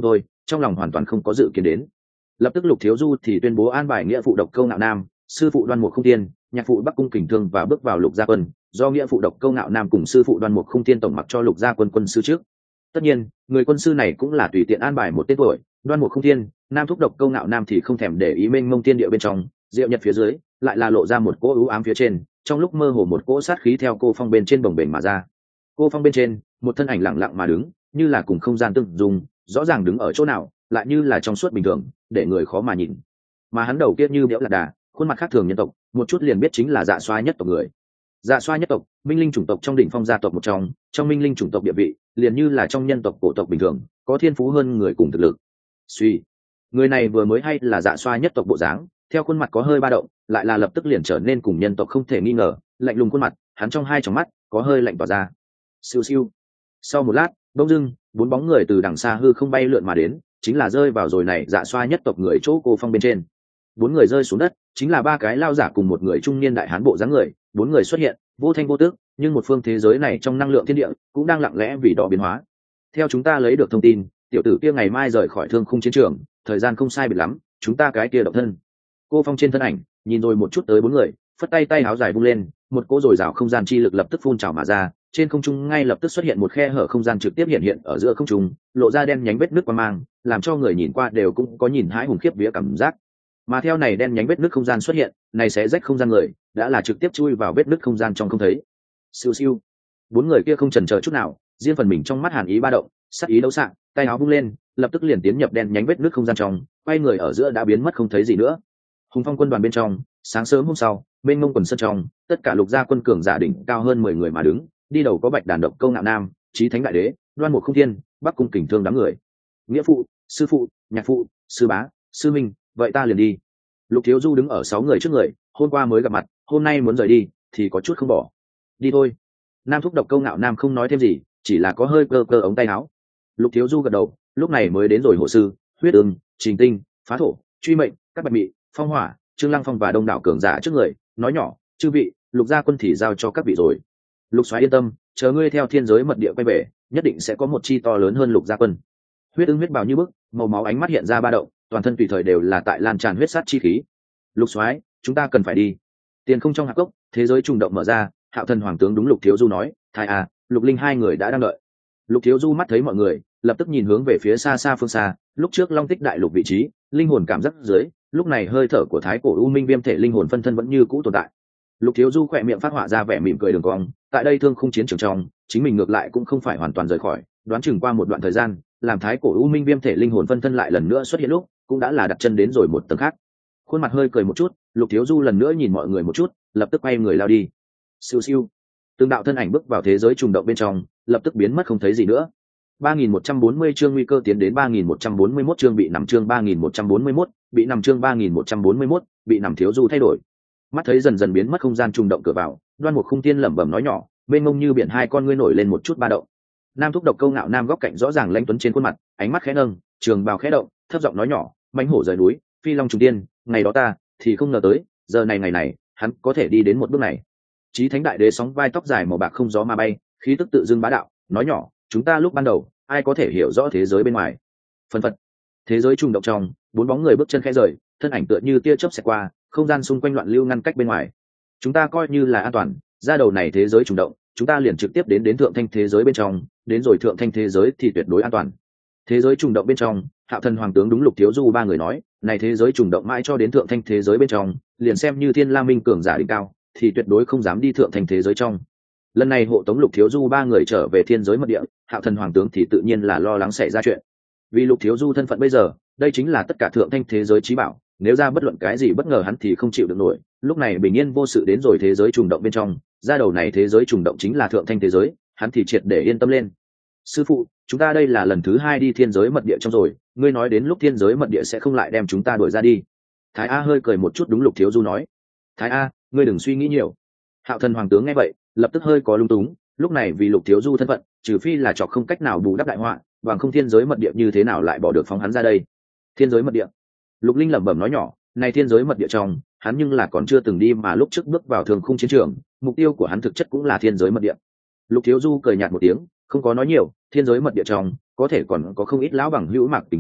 trong lòng hoàn toàn không có dự kiến đến. Lập tức Lục Thiếu Du thì tuyên bố an bài nghĩa phụ Độc Câu Ngạo Nam, sư phụ Đoan Mục Không Tiên, nhạc phụ Bắc Cung Kình Thương và bước vào Lục Gia Quân, do nghĩa phụ Độc Câu Ngạo Nam cùng sư phụ Đoan Mục Không Tiên tổng mặc cho Lục Gia Quân quân sư trước. Tất nhiên, người quân sư này cũng là tùy tiện an bài một tên tuổi, Đoan Mục Không Tiên, Nam thúc Độc Câu Ngạo Nam thì không thèm để ý mênh mông tiên địa bên trong, diệu nhật phía dưới, lại là lộ ra một cỗ u ám phía trên, trong lúc mơ hồ một cỗ sát khí theo cô phong bên trên bồng bềnh mà ra. Cô phong bên trên, một thân ảnh lặng lặng mà đứng, như là cùng không gian tương dung, rõ ràng đứng ở chỗ nào, lại như là trong suốt bình thường, để người khó mà nhìn. Mà hắn đầu kia như béo lạc đà, khuôn mặt khác thường nhân tộc, một chút liền biết chính là Dạ Xoa nhất tộc người. Dạ Xoa nhất tộc, minh linh chủng tộc trong đỉnh phong gia tộc một trong, trong minh linh chủng tộc địa vị, liền như là trong nhân tộc cổ tộc bình thường, có thiên phú hơn người cùng thực lực. Suy, người này vừa mới hay là Dạ Xoa nhất tộc bộ dáng, theo khuôn mặt có hơi ba động, lại là lập tức liền trở nên cùng nhân tộc không thể nghi ngờ, lạnh lùng khuôn mặt, hắn trong hai tròng mắt có hơi lạnh tỏa ra. Siêu siêu. Sau một lát, bỗng dưng, bốn bóng người từ đằng xa hư không bay lượn mà đến, chính là rơi vào rồi này Dạ Xoa nhất tộc người chỗ cô phong bên trên. Bốn người rơi xuống đất, chính là ba cái lao giả cùng một người trung niên đại hán bộ dáng người, bốn người xuất hiện, vô thanh vô tức, nhưng một phương thế giới này trong năng lượng thiên địa cũng đang lặng lẽ vì đó biến hóa. Theo chúng ta lấy được thông tin, tiểu tử kia ngày mai rời khỏi Thương Khung chiến trường, thời gian không sai biệt lắm, chúng ta cái kia động thân. Cô phong trên thân ảnh, nhìn rồi một chút tới bốn người, phất tay tay áo dài vung lên, một cỗ dồi dào không gian chi lực lập tức phun trào mà ra, trên không trung ngay lập tức xuất hiện một khe hở không gian trực tiếp hiện hiện ở giữa không trung, lộ ra đen nhánh vết nước qua mang, làm cho người nhìn qua đều cũng có nhìn hãi hùng khiếp vía cảm giác. Mà theo này đen nhánh vết nước không gian xuất hiện, này sẽ rách không gian người, đã là trực tiếp chui vào vết nước không gian trong không thấy. Siêu siêu. Bốn người kia không chần chờ chút nào, riêng phần mình trong mắt hàn ý ba động, sắc ý đấu sạng, tay áo vung lên, lập tức liền tiến nhập đen nhánh vết nước không gian trong, quay người ở giữa đã biến mất không thấy gì nữa. Hùng Phong quân đoàn bên trong, sáng sớm hôm sau, bên ngông quần sơn trong, tất cả Lục Gia quân cường giả đỉnh cao hơn mười người mà đứng, đi đầu có Bạch Đàn Độc Câu Ngạo Nam, Chí Thánh Đại Đế, Đoan Mục Không Thiên, Bắc Cung Kình Thương đám người. Nghĩa phụ, sư phụ, nhạc phụ, sư bá, sư minh, vậy ta liền đi. Lục Thiếu Du đứng ở sáu người trước người, hôm qua mới gặp mặt, hôm nay muốn rời đi thì có chút không bỏ. Đi thôi. Nam thúc Độc Câu Ngạo Nam không nói thêm gì, chỉ là có hơi cơ cơ ống tay áo. Lục Thiếu Du gật đầu, lúc này mới đến rồi hộ sư, huyết ưng, trình tinh, phá thổ, truy mệnh, các bạch mị, phong hỏa, trương lăng phong và đông đảo cường giả trước người, nói nhỏ, chư vị, Lục Gia quân thì giao cho các vị rồi. Lục Soái yên tâm, chờ ngươi theo thiên giới mật địa quay về, nhất định sẽ có một chi to lớn hơn Lục Gia quân. Huyết ưng huyết bào như bức, màu máu ánh mắt hiện ra ba động, toàn thân tùy thời đều là tại lan tràn huyết sát chi khí. Lục Soái, chúng ta cần phải đi. Tiền không trong hạp cốc, thế giới trùng động mở ra, Hạo Thần Hoàng tướng đúng Lục Thiếu Du nói, thái à, Lục Linh hai người đã đang đợi. Lục Thiếu Du mắt thấy mọi người, lập tức nhìn hướng về phía xa xa phương xa, lúc trước Long Tích đại lục vị trí, linh hồn cảm giác dưới, lúc này hơi thở của thái cổ u minh viêm thể linh hồn phân thân vẫn như cũ tồn tại. Lục Thiếu Du khỏe miệng phát họa ra vẻ mỉm cười đường cong, tại đây Thương Khung chiến trường trong, chính mình ngược lại cũng không phải hoàn toàn rời khỏi, đoán chừng qua một đoạn thời gian, làm thái cổ u minh viêm thể linh hồn phân thân lại lần nữa xuất hiện lúc, cũng đã là đặt chân đến rồi một tầng khác. Khuôn mặt hơi cười một chút, Lục Thiếu Du lần nữa nhìn mọi người một chút, lập tức quay người lao đi. Siêu siêu. Tương đạo thân ảnh bước vào thế giới trùng động bên trong, lập tức biến mất không thấy gì nữa. ba nghìn một trăm bốn mươi chương nguy cơ tiến đến ba nghìn một trăm bốn mươi mốt chương bị nằm chương ba nghìn một trăm bốn mươi mốt, bị nằm chương ba nghìn một trăm bốn mươi mốt, bị nằm Thiếu Du thay đổi. Mắt thấy dần dần biến mất không gian trùng động cửa vào, Đoan Mục Không Tiên lẩm bẩm nói nhỏ, bên mông như biển hai con ngươi nổi lên một chút ba động. Nam thúc Độc Câu Ngạo Nam góc cạnh rõ ràng lãnh tuấn trên khuôn mặt, ánh mắt khẽ nâng, trường bào khẽ động, thấp giọng nói nhỏ, mãnh hổ rời núi, phi long trùng tiên, ngày đó ta thì không ngờ tới, giờ này ngày này, hắn có thể đi đến một bước này. Chí Thánh Đại Đế sóng vai tóc dài màu bạc không gió mà bay, khí tức tự dưng bá đạo, nói nhỏ, chúng ta lúc ban đầu, ai có thể hiểu rõ thế giới bên ngoài. Phần phật, thế giới trùng động trong, bốn bóng người bước chân khẽ rời, thân ảnh tựa như tia chớp xẹt qua, không gian xung quanh loạn lưu ngăn cách bên ngoài. Chúng ta coi như là an toàn, ra đầu này thế giới trùng động, chúng ta liền trực tiếp đến đến thượng thanh thế giới bên trong, đến rồi thượng thanh thế giới thì tuyệt đối an toàn. Thế giới trùng động bên trong, Hạo Thần Hoàng tướng đúng Lục Thiếu Du ba người nói, này thế giới trùng động mãi cho đến thượng thanh thế giới bên trong, liền xem như Thiên La Minh cường giả đỉnh cao, thì tuyệt đối không dám đi thượng thanh thế giới trong. Lần này hộ tống Lục Thiếu Du ba người trở về thiên giới mật địa, Hạo Thần Hoàng tướng thì tự nhiên là lo lắng xảy ra chuyện. Vì Lục Thiếu Du thân phận bây giờ, đây chính là tất cả thượng thanh thế giới chí bảo, nếu ra bất luận cái gì bất ngờ hắn thì không chịu được nổi. Lúc này bình yên vô sự đến rồi thế giới trùng động bên trong, ra đầu này thế giới trùng động chính là thượng thanh thế giới, hắn thì triệt để yên tâm lên. Sư phụ, chúng ta đây là lần thứ hai đi thiên giới mật địa trong rồi, ngươi nói đến lúc thiên giới mật địa sẽ không lại đem chúng ta đuổi ra đi. Thái A hơi cười một chút đúng Lục Thiếu Du nói. Thái A, ngươi đừng suy nghĩ nhiều. Hạo Thần Hoàng tướng nghe vậy, lập tức hơi có lung túng, lúc này vì Lục Thiếu Du thân phận, trừ phi là chọc không cách nào bù đắp đại họa, bằng không thiên giới mật địa như thế nào lại bỏ được phóng hắn ra đây. Thiên giới mật địa. Lục Linh lẩm bẩm nói nhỏ, này thiên giới mật địa trong, hắn nhưng là còn chưa từng đi mà lúc trước bước vào Thường Khung chiến trường, mục tiêu của hắn thực chất cũng là thiên giới mật địa. Lục Thiếu Du cười nhạt một tiếng, không có nói nhiều, thiên giới mật địa trong, có thể còn có không ít lão bằng hữu Mạc Tình Thiên,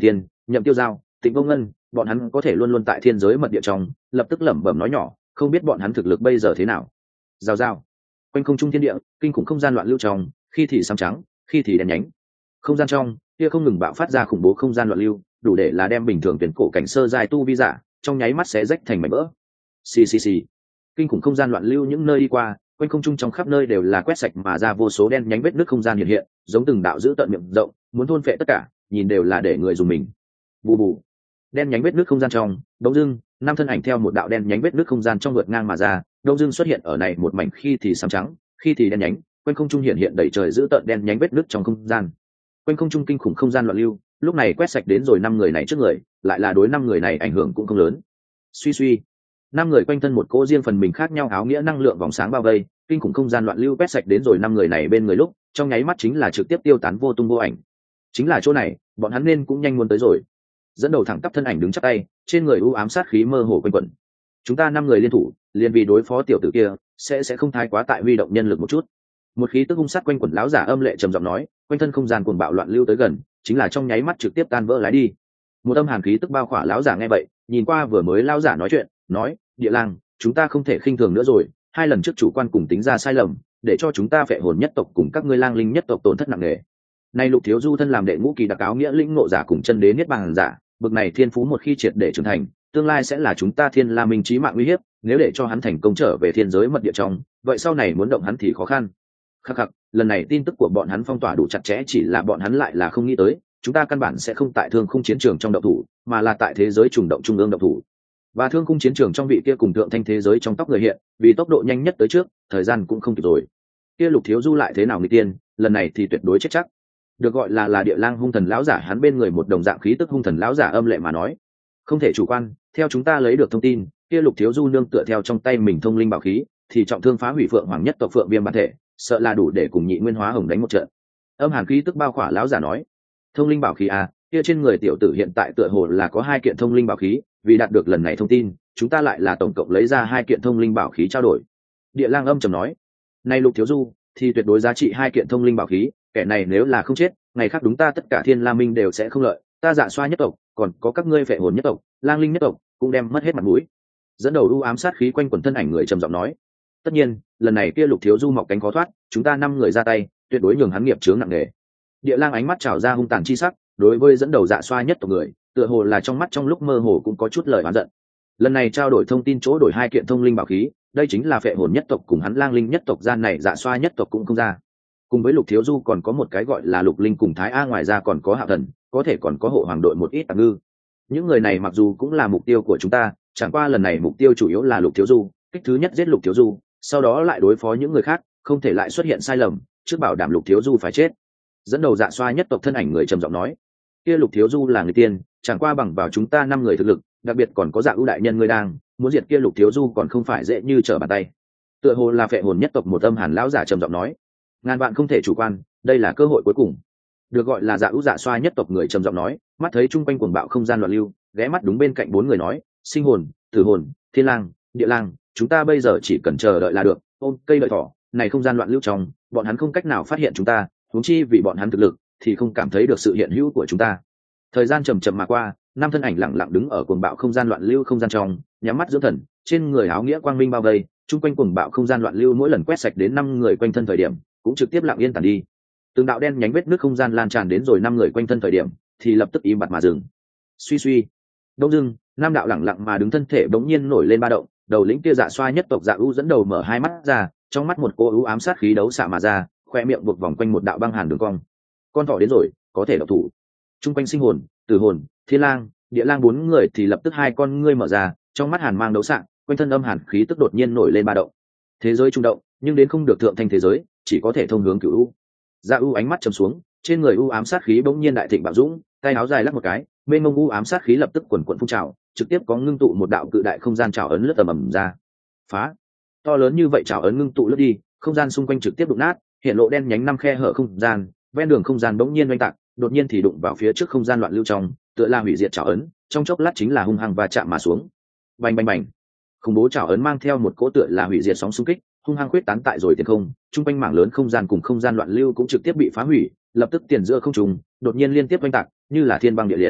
Nhậm Tiêu Giao, Tịnh Vô Ngân, bọn hắn có thể luôn luôn tại thiên giới mật địa trong, lập tức lẩm bẩm nói nhỏ, không biết bọn hắn thực lực bây giờ thế nào. Rào rào, quanh không trung thiên địa, kinh khủng không gian loạn lưu trong, khi thì sáng trắng, khi thì đen nhánh. Không gian trong, kia không ngừng bạo phát ra khủng bố không gian loạn lưu, đủ để là đem bình thường tuyển cổ cảnh sơ giai tu vi giả, trong nháy mắt sẽ rách thành mảnh vỡ. Xì xì xì. Kinh khủng không gian loạn lưu những nơi đi qua, quanh không trung trong khắp nơi đều là quét sạch mà ra vô số đen nhánh vết nước không gian hiện hiện, giống từng đạo giữ tận miệng rộng, muốn thôn phệ tất cả, nhìn đều là để người dùng mình. Bù bù. Đen nhánh vết nước không gian trong, đông dưng, năm thân ảnh theo một đạo đen nhánh vết nước không gian trong vượt ngang mà ra, đông dưng xuất hiện ở này một mảnh khi thì xám trắng, khi thì đen nhánh, quanh không trung hiện hiện đầy trời giữ tận đen nhánh vết nước trong không gian. Quanh không trung kinh khủng không gian loạn lưu, lúc này quét sạch đến rồi năm người này trước người, lại là đối năm người này ảnh hưởng cũng không lớn. Suy suy, năm người quanh thân một cỗ riêng phần mình khác nhau áo nghĩa năng lượng vòng sáng bao vây, kinh khủng không gian loạn lưu quét sạch đến rồi năm người này bên người lúc, trong nháy mắt chính là trực tiếp tiêu tán vô tung vô ảnh. Chính là chỗ này, bọn hắn nên cũng nhanh muốn tới rồi. Dẫn đầu thẳng tắp thân ảnh đứng chắp tay, trên người u ám sát khí mơ hồ quanh quẩn. Chúng ta năm người liên thủ, liền vì đối phó tiểu tử kia, sẽ sẽ không thái quá tại huy động nhân lực một chút. Một khí tức hung sát quanh quẩn lão giả âm lệ trầm giọng nói, quanh thân không gian cuồng bạo loạn lưu tới gần, chính là trong nháy mắt trực tiếp tan vỡ lái đi. Một âm hàn khí tức bao khỏa lão giả nghe vậy, nhìn qua vừa mới lão giả nói chuyện, nói, Địa Lang, chúng ta không thể khinh thường nữa rồi, hai lần trước chủ quan cùng tính ra sai lầm, để cho chúng ta phệ hồn nhất tộc cùng các ngươi lang linh nhất tộc tổn thất nặng nề. Nay Lục Thiếu Du thân làm đệ ngũ kỳ đặc áo nghĩa lĩnh ngộ giả cùng chân đế niết bàn giả, bực này thiên phú một khi triệt để trưởng thành, tương lai sẽ là chúng ta Thiên La Minh chí mạng uy hiếp, nếu để cho hắn thành công trở về thiên giới mật địa trong, vậy sau này muốn động hắn thì khó khăn. Khắc khắc, lần này tin tức của bọn hắn phong tỏa đủ chặt chẽ, chỉ là bọn hắn lại là không nghĩ tới, chúng ta căn bản sẽ không tại thương khung chiến trường trong động thủ, mà là tại thế giới trùng động trung ương động thủ. Và thương khung chiến trường trong vị kia cùng thượng thanh thế giới trong tóc người hiện, vì tốc độ nhanh nhất tới trước, thời gian cũng không kịp rồi. Kia Lục Thiếu Du lại thế nào nghịch tiên, lần này thì tuyệt đối chết chắc. Được gọi là là Địa Lang hung thần lão giả, hắn bên người một đồng dạng khí tức hung thần lão giả âm lệ mà nói, không thể chủ quan, theo chúng ta lấy được thông tin, kia Lục Thiếu Du nương tựa theo trong tay mình thông linh bảo khí, thì trọng thương phá hủy Phượng Hoàng nhất tộc Phượng Viêm bản thể, sợ là đủ để cùng Nhị Nguyên Hóa Hồng đánh một trận. Âm hàn khí tức bao khỏa lão giả nói, thông linh bảo khí à, kia trên người tiểu tử hiện tại tựa hồ là có hai kiện thông linh bảo khí, vì đạt được lần này thông tin, chúng ta lại là tổng cộng lấy ra hai kiện thông linh bảo khí trao đổi. Địa Lang âm trầm nói, nay Lục Thiếu Du thì tuyệt đối giá trị hai kiện thông linh bảo khí, kẻ này nếu là không chết, ngày khác đúng ta tất cả Thiên La Minh đều sẽ không lợi, ta Dạ Xoa nhất tộc, còn có các ngươi Phệ Hồn nhất tộc, Lang Linh nhất tộc, cũng đem mất hết mặt mũi. Dẫn đầu u ám sát khí quanh quần thân ảnh người trầm giọng nói, tất nhiên, lần này kia Lục Thiếu Du mọc cánh khó thoát, chúng ta năm người ra tay, tuyệt đối nhường hắn nghiệp chướng nặng nề. Địa Lang ánh mắt trào ra hung tàn chi sắc, đối với dẫn đầu Dạ Xoa nhất tộc người, tựa hồ là trong mắt trong lúc mơ hồ cũng có chút lời oán giận. Lần này trao đổi thông tin chỗ đổi hai kiện thông linh bảo khí, đây chính là Phệ Hồn nhất tộc cùng hắn Lang Linh nhất tộc gian này Dạ Xoa nhất tộc cũng không ra. Cùng với Lục Thiếu Du còn có một cái gọi là Lục Linh cùng Thái A, ngoài ra còn có Hạo Thần, có thể còn có hộ hoàng đội một ít tạp ngư. Những người này mặc dù cũng là mục tiêu của chúng ta, chẳng qua lần này mục tiêu chủ yếu là Lục Thiếu Du, kích thứ nhất giết Lục Thiếu Du, sau đó lại đối phó những người khác, không thể lại xuất hiện sai lầm, trước bảo đảm Lục Thiếu Du phải chết. Dẫn đầu Dạ Xoa nhất tộc thân ảnh người trầm giọng nói, kia Lục Thiếu Du là người tiên, chẳng qua bằng vào chúng ta năm người thực lực, đặc biệt còn có Dạ ưu đại nhân ngươi đang muốn diệt kia Lục Thiếu Du còn không phải dễ như trở bàn tay. Tựa hồ là Phệ Hồn nhất tộc một âm hàn lão giả trầm giọng nói, ngàn vạn không thể chủ quan, đây là cơ hội cuối cùng. Được gọi là Dạ ưu Dạ Xoa nhất tộc người trầm giọng nói, mắt thấy chung quanh cuồng bạo không gian loạn lưu, ghé mắt đúng bên cạnh bốn người nói, Sinh Hồn, Tử Hồn, Thiên Lang, Địa Lang, chúng ta bây giờ chỉ cần chờ đợi là được, ôm cây đợi thỏ, này không gian loạn lưu trong, bọn hắn không cách nào phát hiện chúng ta, huống chi vì bọn hắn thực lực thì không cảm thấy được sự hiện hữu của chúng ta. Thời gian chậm chậm mà qua, năm thân ảnh lặng lặng đứng ở cuồng bạo không gian loạn lưu không gian trong, nhắm mắt dưỡng thần, trên người áo nghĩa quang minh bao vây, chung quanh cuồng bạo không gian loạn lưu mỗi lần quét sạch đến năm người quanh thân thời điểm, cũng trực tiếp lặng yên tàn đi. Từng đạo đen nhánh vết nước không gian lan tràn đến rồi năm người quanh thân thời điểm, thì lập tức im bặt mà dừng. Suy suy, đông dưng, năm đạo lặng lặng mà đứng thân thể bỗng nhiên nổi lên ba động, đầu lĩnh kia Dạ Xoa nhất tộc Dạ ưu dẫn đầu mở hai mắt ra, trong mắt một cô ưu ám sát khí đấu xạ mà ra, khoe miệng buộc vòng quanh một đạo băng hàn đường cong. Con thỏ đến rồi, có thể độc thủ. Trung quanh Sinh Hồn, Tử Hồn, Thiên Lang, Địa Lang bốn người thì lập tức hai con ngươi mở ra, trong mắt hàn mang đấu xạ, quanh thân âm hàn khí tức đột nhiên nổi lên ba động. Thế giới trung động, nhưng đến không được thượng thanh thế giới, chỉ có thể thông hướng cửu u. Dạ ưu ánh mắt trầm xuống, trên người u ám sát khí bỗng nhiên đại thịnh bạo dũng, tay áo dài lắc một cái, mênh mông u ám sát khí lập tức quần quần phun trào, trực tiếp có ngưng tụ một đạo cự đại không gian trào ấn lướt tầm ầm ra. Phá! To lớn như vậy trào ấn ngưng tụ lướt đi, không gian xung quanh trực tiếp đụng nát, hiện lộ đen nhánh năm khe hở không gian, ven đường không gian bỗng nhiên oanh tạc, đột nhiên thì đụng vào phía trước không gian loạn lưu trong, tựa là hủy diệt trào ấn, trong chốc lát chính là hung hăng va chạm mà xuống. Bành bành bành! Khủng bố trào ấn mang theo một cỗ tựa là hủy diệt sóng xung kích, hung hăng khuyết tán tại rồi tiền không, trung quanh mảng lớn không gian cùng không gian loạn lưu cũng trực tiếp bị phá hủy, lập tức tiền giữa không trùng, đột nhiên liên tiếp oanh tạc, như là thiên băng địa liệt.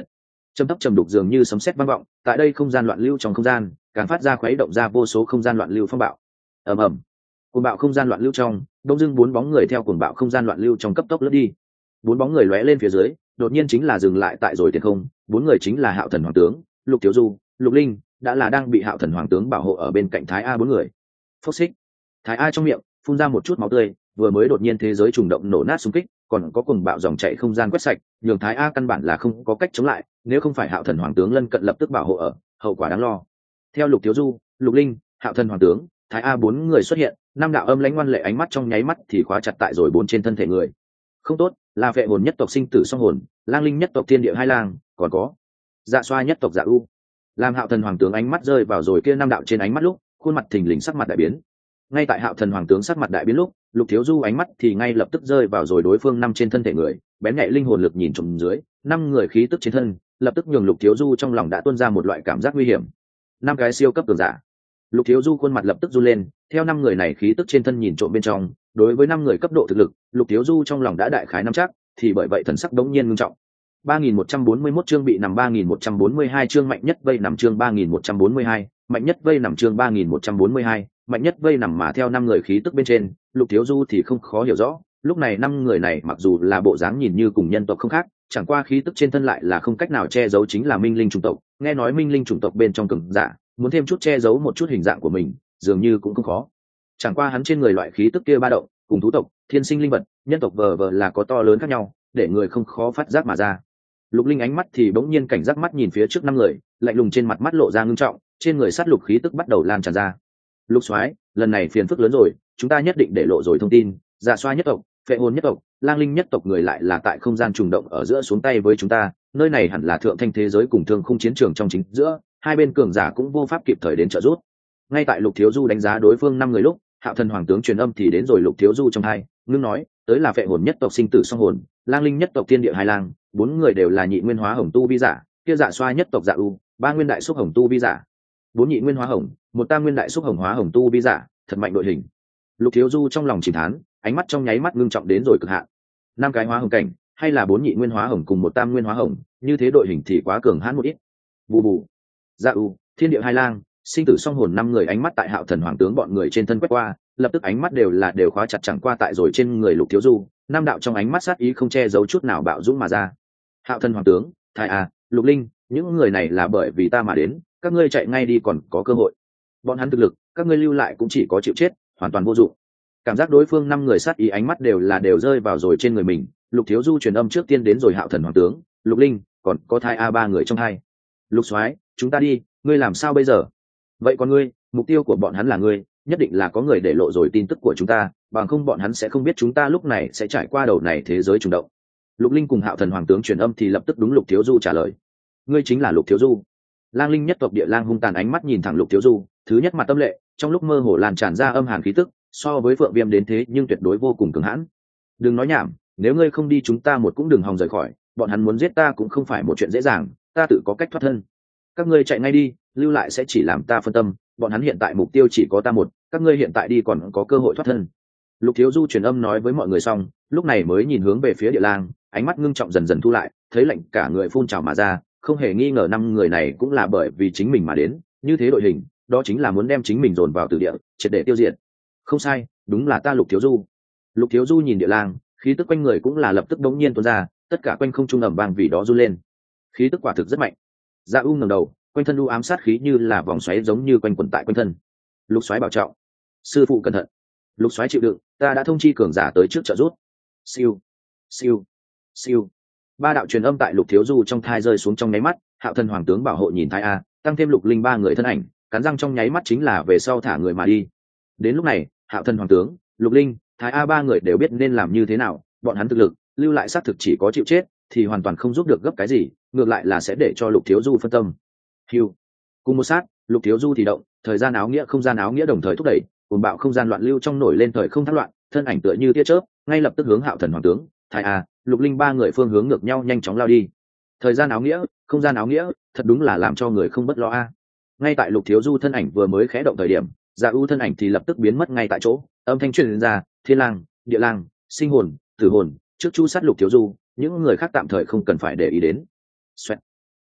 Trầm thấp trầm đục dường như sấm sét vang vọng, tại đây không gian loạn lưu trong không gian, càng phát ra khuấy động ra vô số không gian loạn lưu phong bạo. Ầm ầm. Cuồng bạo không gian loạn lưu trong, đông dưng bốn bóng người theo cuồng bạo không gian loạn lưu trong cấp tốc lướt đi. Bốn bóng người lóe lên phía dưới, đột nhiên chính là dừng lại tại rồi tiền không, bốn người chính là Hạo Thần Hoàng tướng, Lục Thiếu Du, Lục Linh, đã là đang bị Hạo Thần Hoàng tướng bảo hộ ở bên cạnh Thái A bốn người. Phốc xích. Thái A trong miệng phun ra một chút máu tươi, vừa mới đột nhiên thế giới trùng động nổ nát xung kích, còn có cuồng bạo dòng chảy không gian quét sạch, nhường Thái A căn bản là không có cách chống lại, nếu không phải Hạo Thần Hoàng tướng lân cận lập tức bảo hộ ở, hậu quả đáng lo. Theo Lục Thiếu Du, Lục Linh, Hạo Thần Hoàng tướng, Thái A bốn người xuất hiện, năm đạo âm lãnh ngoan lệ ánh mắt trong nháy mắt thì khóa chặt tại rồi bốn trên thân thể người. Không tốt, là Vệ hồn nhất tộc sinh tử song hồn, Lang Linh nhất tộc thiên địa hai lang, còn có Dạ Xoa nhất tộc Dạ U. Làm Hạo Thần Hoàng tướng ánh mắt rơi vào rồi kia năm đạo trên ánh mắt lúc, khuôn mặt thình lình sắc mặt đại biến. Ngay tại Hạo Thần Hoàng tướng sắc mặt đại biến lúc, Lục Thiếu Du ánh mắt thì ngay lập tức rơi vào rồi đối phương năm trên thân thể người, bén nhạy linh hồn lực nhìn trộm dưới, năm người khí tức trên thân, lập tức nhường Lục Thiếu Du trong lòng đã tuôn ra một loại cảm giác nguy hiểm. Năm cái siêu cấp cường giả. Lục Thiếu Du khuôn mặt lập tức run lên, theo năm người này khí tức trên thân nhìn trộm bên trong, đối với năm người cấp độ thực lực, Lục Thiếu Du trong lòng đã đại khái nắm chắc, thì bởi vậy thần sắc đống nhiên ngưng trọng. ba nghìn một trăm bốn mươi mốt chương bị nằm ba nghìn một trăm bốn mươi hai chương mạnh nhất vây nằm chương ba nghìn một trăm bốn mươi hai, mạnh nhất vây nằm chương ba nghìn một trăm bốn mươi hai, mạnh nhất vây nằm mà theo năm người khí tức bên trên, Lục Thiếu Du thì không khó hiểu rõ, lúc này năm người này mặc dù là bộ dáng nhìn như cùng nhân tộc không khác, chẳng qua khí tức trên thân lại là không cách nào che giấu chính là minh linh chủng tộc, nghe nói minh linh chủng tộc bên trong cường giả, muốn thêm chút che giấu một chút hình dạng của mình, dường như cũng không khó. Chẳng qua hắn trên người loại khí tức kia ba động, cùng thú tộc, thiên sinh linh vật, nhân tộc vờ vờ là có to lớn khác nhau, để người không khó phát giác mà ra. Lục Linh ánh mắt thì bỗng nhiên cảnh giác mắt nhìn phía trước năm người, lạnh lùng trên mặt mắt lộ ra ngưng trọng, trên người sát lục khí tức bắt đầu lan tràn ra. Lục Soái, lần này phiền phức lớn rồi, chúng ta nhất định để lộ rồi thông tin, Dạ Xoa nhất tộc, Phệ hồn nhất tộc, Lang Linh nhất tộc người lại là tại không gian trùng động ở giữa xuống tay với chúng ta, nơi này hẳn là thượng thanh thế giới cùng thương khung chiến trường trong chính giữa, hai bên cường giả cũng vô pháp kịp thời đến trợ giúp. Ngay tại Lục Thiếu Du đánh giá đối phương năm người lúc, Hạo Thần Hoàng tướng truyền âm thì đến rồi Lục Thiếu Du trong hai, ngưng nói, tới là Phệ hồn nhất tộc sinh tử song hồn, Lang Linh nhất tộc thiên địa hai lang, bốn người đều là nhị nguyên hóa hồng tu vi giả, kia Dạ Xoa nhất tộc Dạ U, ba nguyên đại xúc hồng tu vi giả, bốn nhị nguyên hóa hồng, một tam nguyên đại xúc hồng hóa hồng tu vi giả, thật mạnh đội hình. Lục Thiếu Du trong lòng chìm thán, ánh mắt trong nháy mắt ngưng trọng đến rồi cực hạn. Năm cái hóa hồng cảnh, hay là bốn nhị nguyên hóa hồng cùng một tam nguyên hóa hồng, như thế đội hình thì quá cường hãn một ít. Bù bù. Dạ U, thiên địa hai lang, sinh tử song hồn năm người ánh mắt tại Hạo Thần Hoàng tướng bọn người trên thân quét qua, lập tức ánh mắt đều là đều khóa chặt chẳng qua tại rồi trên người Lục Thiếu Du, năm đạo trong ánh mắt sát ý không che giấu chút nào bạo dũng mà ra. Hạo Thần Hoàng tướng, Thái A, Lục Linh, những người này là bởi vì ta mà đến, các ngươi chạy ngay đi còn có cơ hội. Bọn hắn thực lực, các ngươi lưu lại cũng chỉ có chịu chết, hoàn toàn vô dụng. Cảm giác đối phương năm người sát ý ánh mắt đều là đều rơi vào rồi trên người mình, Lục Thiếu Du truyền âm trước tiên đến rồi Hạo Thần Hoàng tướng, Lục Linh, còn có Thái A ba người trong hai. Lục Soái, chúng ta đi, ngươi làm sao bây giờ? Vậy còn ngươi, mục tiêu của bọn hắn là ngươi, nhất định là có người để lộ rồi tin tức của chúng ta, bằng không bọn hắn sẽ không biết chúng ta lúc này sẽ trải qua đầu này thế giới trùng động. Lục Linh cùng Hạo Thần Hoàng tướng truyền âm thì lập tức đúng Lục Thiếu Du trả lời. Ngươi chính là Lục Thiếu Du. Lang Linh nhất tộc địa lang hung tàn ánh mắt nhìn thẳng Lục Thiếu Du, thứ nhất mặt tâm lệ, trong lúc mơ hồ lan tràn ra âm hàn khí tức, so với Phượng Viêm đến thế nhưng tuyệt đối vô cùng cứng hãn. Đừng nói nhảm, nếu ngươi không đi chúng ta một cũng đừng hòng rời khỏi, bọn hắn muốn giết ta cũng không phải một chuyện dễ dàng, ta tự có cách thoát thân. Các ngươi chạy ngay đi, lưu lại sẽ chỉ làm ta phân tâm, bọn hắn hiện tại mục tiêu chỉ có ta một, các ngươi hiện tại đi còn có cơ hội thoát thân. Lục Thiếu Du truyền âm nói với mọi người xong, lúc này mới nhìn hướng về phía địa lang, ánh mắt ngưng trọng dần dần thu lại, thấy lạnh cả người phun trào mà ra, không hề nghi ngờ năm người này cũng là bởi vì chính mình mà đến, như thế đội hình, đó chính là muốn đem chính mình dồn vào từ địa, triệt để tiêu diệt. Không sai, đúng là ta Lục Thiếu Du. Lục Thiếu Du nhìn địa lang, khí tức quanh người cũng là lập tức đống nhiên tuôn ra, tất cả quanh không trung ầm vang vì đó run lên. Khí tức quả thực rất mạnh. Dạ U ngẩng đầu, quanh thân u ám sát khí như là vòng xoáy giống như quanh quẩn tại quanh thân. Lục Soái bảo trọng, sư phụ cẩn thận. Lục Soái chịu đựng, ta đã thông chi cường giả tới trước trợ giúp. Siêu, siêu, siêu. Ba đạo truyền âm tại Lục Thiếu Du trong thai rơi xuống trong nháy mắt, Hạo Thần Hoàng tướng bảo hộ nhìn Thái A, tăng thêm Lục Linh ba người thân ảnh, cắn răng trong nháy mắt chính là về sau thả người mà đi. Đến lúc này, Hạo Thần Hoàng tướng, Lục Linh, Thái A ba người đều biết nên làm như thế nào, bọn hắn thực lực, lưu lại xác thực chỉ có chịu chết, thì hoàn toàn không giúp được gấp cái gì, ngược lại là sẽ để cho Lục Thiếu Du phân tâm. Hưu. Cùng một sát, Lục Thiếu Du thì động, thời gian áo nghĩa không gian áo nghĩa đồng thời thúc đẩy, cuồng bạo không gian loạn lưu trong nổi lên thời không thác loạn, thân ảnh tựa như tia chớp, ngay lập tức hướng Hạo Thần Hoàng tướng, Thái A, Lục Linh ba người phương hướng ngược nhau nhanh chóng lao đi. Thời gian áo nghĩa, không gian áo nghĩa, thật đúng là làm cho người không bất lo a. Ngay tại Lục Thiếu Du thân ảnh vừa mới khẽ động thời điểm, Dạ U thân ảnh thì lập tức biến mất ngay tại chỗ, âm thanh truyền ra, Thiên Lang, Địa Lang, Sinh Hồn, Tử Hồn, trước chu sát Lục Thiếu Du, những người khác tạm thời không cần phải để ý đến. Xoẹt.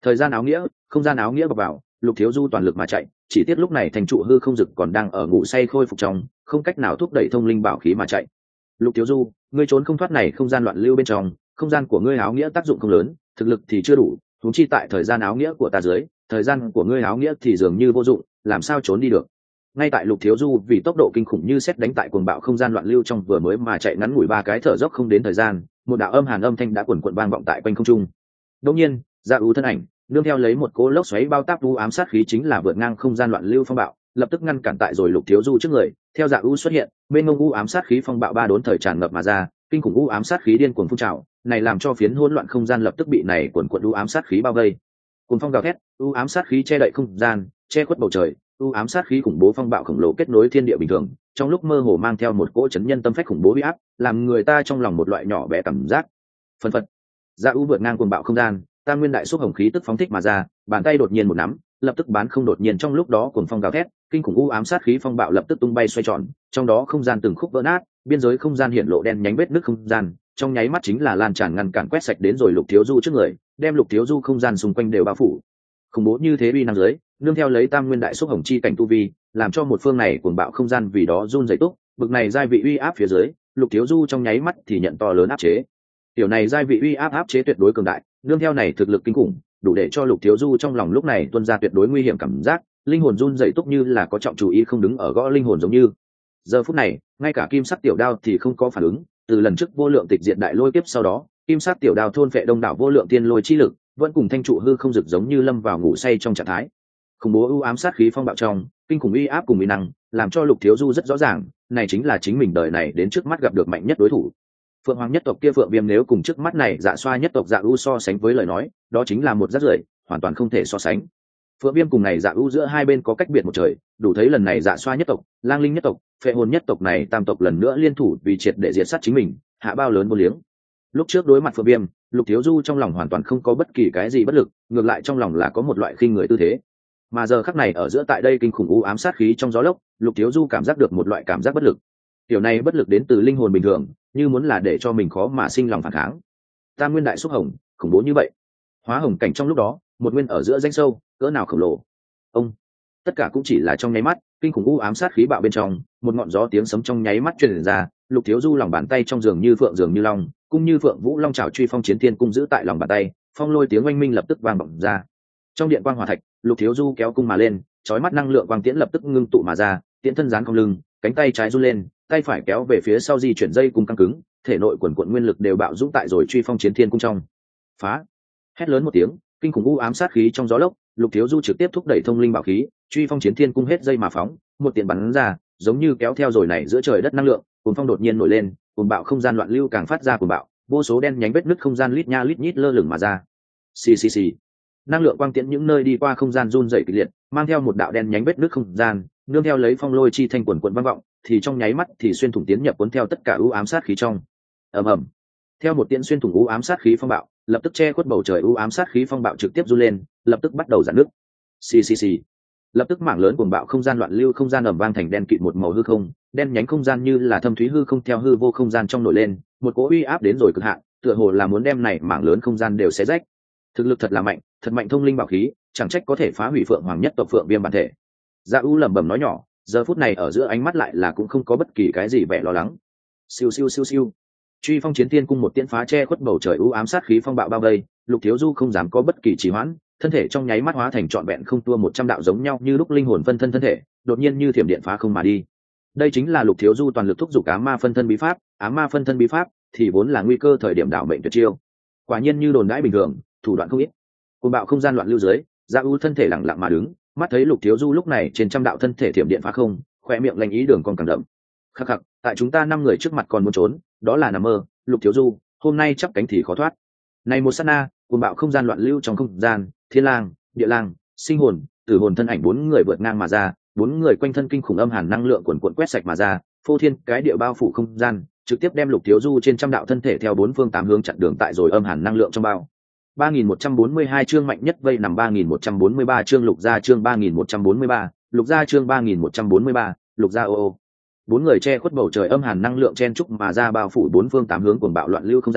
Thời gian áo nghĩa, không gian áo nghĩa bọc vào, Lục Thiếu Du toàn lực mà chạy, chỉ tiếc lúc này thành trụ hư không dực còn đang ở ngủ say khôi phục trong, không cách nào thúc đẩy thông linh bảo khí mà chạy. Lục Thiếu Du, ngươi trốn không thoát này không gian loạn lưu bên trong, không gian của ngươi áo nghĩa tác dụng không lớn, thực lực thì chưa đủ, huống chi tại thời gian áo nghĩa của ta dưới, thời gian của ngươi áo nghĩa thì dường như vô dụng, làm sao trốn đi được. Ngay tại Lục Thiếu Du vì tốc độ kinh khủng như xét đánh tại cuồng bạo không gian loạn lưu trong vừa mới mà chạy ngắn ngủi ba cái thở dốc không đến thời gian, một đạo âm hàn âm thanh đã quần quần vang vọng tại quanh không trung. Đột nhiên, Dạ U thân ảnh nương theo lấy một cỗ lốc xoáy bao táp u ám sát khí chính là vượt ngang không gian loạn lưu phong bạo, lập tức ngăn cản tại rồi Lục Thiếu Du trước người. Theo Dạ U xuất hiện, bên ngông u ám sát khí phong bạo ba đốn thời tràn ngập mà ra, kinh khủng u ám sát khí điên cuồng phun trào, này làm cho phiến hỗn loạn không gian lập tức bị này quần quần u ám sát khí bao vây. Cuồng phong gào thét, u ám sát khí che đậy không gian, che khuất bầu trời, u ám sát khí khủng bố phong bạo khổng lồ kết nối thiên địa bình thường, trong lúc mơ hồ mang theo một cỗ chấn nhân tâm phách khủng bố uy áp, làm người ta trong lòng một loại nhỏ bé cảm giác. Phần phật, Dạ U vượt ngang cuồng bạo không gian, tam nguyên đại xúc hồng khí tức phóng thích mà ra, bàn tay đột nhiên một nắm, lập tức bán không đột nhiên trong lúc đó cuồng phong gào thét, kinh khủng u ám sát khí phong bạo lập tức tung bay xoay tròn, trong đó không gian từng khúc vỡ nát, biên giới không gian hiện lộ đen nhánh vết nứt không gian, trong nháy mắt chính là lan tràn ngăn cản quét sạch đến rồi Lục Thiếu Du trước người, đem Lục Thiếu Du không gian xung quanh đều bao phủ. Khủng bố như thế uy năng dưới, nương theo lấy tam nguyên đại xúc hồng chi cảnh tu vi, làm cho một phương này cuồng bạo không gian vì đó run rẩy túc, bực này giai vị uy áp phía dưới, Lục Thiếu Du trong nháy mắt thì nhận to lớn áp chế. Tiểu này giai vị uy áp áp chế tuyệt đối cường đại, nương theo này thực lực kinh khủng, đủ để cho Lục Thiếu Du trong lòng lúc này tuôn ra tuyệt đối nguy hiểm cảm giác, linh hồn run rẩy túc như là có trọng chú ý không đứng ở gõ linh hồn giống như. Giờ phút này, ngay cả kim sắc tiểu đao thì không có phản ứng, từ lần trước vô lượng tịch diện đại lôi kiếp sau đó, kim sắc tiểu đao thôn phệ đông đảo vô lượng tiên lôi chi lực, vẫn cùng thanh trụ hư không rực giống như lâm vào ngủ say trong trạng thái. Khủng bố u ám sát khí phong bạo trong, kinh khủng uy áp cùng uy năng, làm cho Lục Thiếu Du rất rõ ràng, này chính là chính mình đời này đến trước mắt gặp được mạnh nhất đối thủ. Phượng Hoàng nhất tộc kia Phượng Viêm nếu cùng trước mắt này Dạ Xoa nhất tộc Dạ U so sánh với lời nói, đó chính là một rác rưởi, hoàn toàn không thể so sánh. Phượng Viêm cùng này Dạ U giữa hai bên có cách biệt một trời, đủ thấy lần này Dạ Xoa nhất tộc, Lang Linh nhất tộc, Phệ Hồn nhất tộc này tam tộc lần nữa liên thủ vì triệt để diệt sát chính mình, hạ bao lớn vô liếng. Lúc trước đối mặt Phượng Viêm, Lục Thiếu Du trong lòng hoàn toàn không có bất kỳ cái gì bất lực, ngược lại trong lòng là có một loại khinh người tư thế. Mà giờ khắc này ở giữa tại đây kinh khủng u ám sát khí trong gió lốc, Lục Thiếu Du cảm giác được một loại cảm giác bất lực. Điều này bất lực đến từ linh hồn bình thường, như muốn là để cho mình khó mà sinh lòng phản kháng. Tam nguyên đại xúc hồng, khủng bố như vậy. Hóa hồng cảnh trong lúc đó, một nguyên ở giữa danh sâu, cỡ nào khổng lồ. Ông, tất cả cũng chỉ là trong nháy mắt, kinh khủng u ám sát khí bạo bên trong, một ngọn gió tiếng sấm trong nháy mắt truyền ra, Lục Thiếu Du lòng bàn tay trong giường như phượng giường như long, cũng như phượng vũ long chảo truy phong chiến thiên cung giữ tại lòng bàn tay, phong lôi tiếng oanh minh lập tức vang vọng ra. Trong điện quang hỏa thạch, Lục Thiếu Du kéo cung mà lên, chói mắt năng lượng quang tiễn lập tức ngưng tụ mà ra, tiễn thân dán không lưng, cánh tay trái run lên, tay phải kéo về phía sau di chuyển dây cung căng cứng, thể nội quần quần nguyên lực đều bạo dũng tại rồi truy phong chiến thiên cung trong. Phá! Hét lớn một tiếng, kinh khủng u ám sát khí trong gió lốc, Lục Thiếu Du trực tiếp thúc đẩy thông linh bảo khí, truy phong chiến thiên cung hết dây mà phóng, một tiện bắn ra, giống như kéo theo rồi này giữa trời đất năng lượng, cuồng phong đột nhiên nổi lên, cuồng bạo không gian loạn lưu càng phát ra cuồng bạo, vô số đen nhánh vết nứt không gian lít nha lít nhít lơ lửng mà ra. Xì xì xì. Năng lượng quang tiễn những nơi đi qua không gian run rẩy kịch liệt, mang theo một đạo đen nhánh vết nứt không gian, nương theo lấy phong lôi chi thanh quần quần vang vọng, thì trong nháy mắt thì xuyên thủng tiến nhập cuốn theo tất cả u ám sát khí trong. Ầm ầm. Theo một tiễn xuyên thủng u ám sát khí phong bạo, lập tức che khuất bầu trời u ám sát khí phong bạo trực tiếp du lên, lập tức bắt đầu giãn nước. Xì xì xì. Lập tức mảng lớn cuồng bạo không gian loạn lưu không gian ầm vang thành đen kịt một màu hư không, đen nhánh không gian như là thâm thúy hư không theo hư vô không gian trong nổi lên, một cỗ uy áp đến rồi cực hạn, tựa hồ là muốn đem này mảng lớn không gian đều xé rách. Thực lực thật là mạnh, thật mạnh thông linh bảo khí, chẳng trách có thể phá hủy Phượng Hoàng nhất tộc Phượng Viêm bản thể. Dạ U lẩm bẩm nói nhỏ, giờ phút này ở giữa ánh mắt lại là cũng không có bất kỳ cái gì vẻ lo lắng. Siêu siêu siêu siêu. Truy phong chiến thiên cung một tiễn phá che khuất bầu trời u ám sát khí phong bạo bao vây, Lục Thiếu Du không dám có bất kỳ trì hoãn, thân thể trong nháy mắt hóa thành trọn vẹn không tua một trăm đạo giống nhau như lúc linh hồn phân thân thân thể, đột nhiên như thiểm điện phá không mà đi. Đây chính là Lục Thiếu Du toàn lực thúc giục ám ma phân thân bí pháp, ám ma phân thân bí pháp thì vốn là nguy cơ thời điểm đảo mệnh tuyệt chiêu. Quả nhiên như đồn đãi bình thường, thủ đoạn không ít. Cuồng bạo không gian loạn lưu dưới, Dạ U thân thể lặng lặng mà đứng, mắt thấy Lục Thiếu Du lúc này trên trăm đạo thân thể thiểm điện phá không, khóe miệng lanh ý đường còn càng đậm. Khắc khắc, tại chúng ta năm người trước mặt còn muốn trốn, đó là nằm mơ, Lục Thiếu Du, hôm nay chắp cánh thì khó thoát. Này một sát na, cuồng bạo không gian loạn lưu trong không gian, Thiên Lang, Địa Lang, Sinh Hồn, Tử Hồn thân ảnh bốn người vượt ngang mà ra, bốn người quanh thân kinh khủng âm hàn năng lượng cuồn cuộn quét sạch mà ra, phô thiên cái địa bao phủ không gian, trực tiếp đem Lục Thiếu Du trên trăm đạo thân thể theo bốn phương tám hướng chặn đường tại rồi âm hàn năng lượng trong bao. ba nghìn một trăm bốn mươi hai chương mạnh nhất vây nằm ba nghìn một trăm bốn mươi ba chương Lục gia chương ba nghìn một trăm bốn mươi ba, Lục gia chương ba nghìn một trăm bốn mươi ba, Lục gia ô ô. Bốn người che khuất bầu trời âm hàn năng lượng chen trúc mà ra bao phủ bốn phương tám hướng cuồng bạo loạn lưu không gian,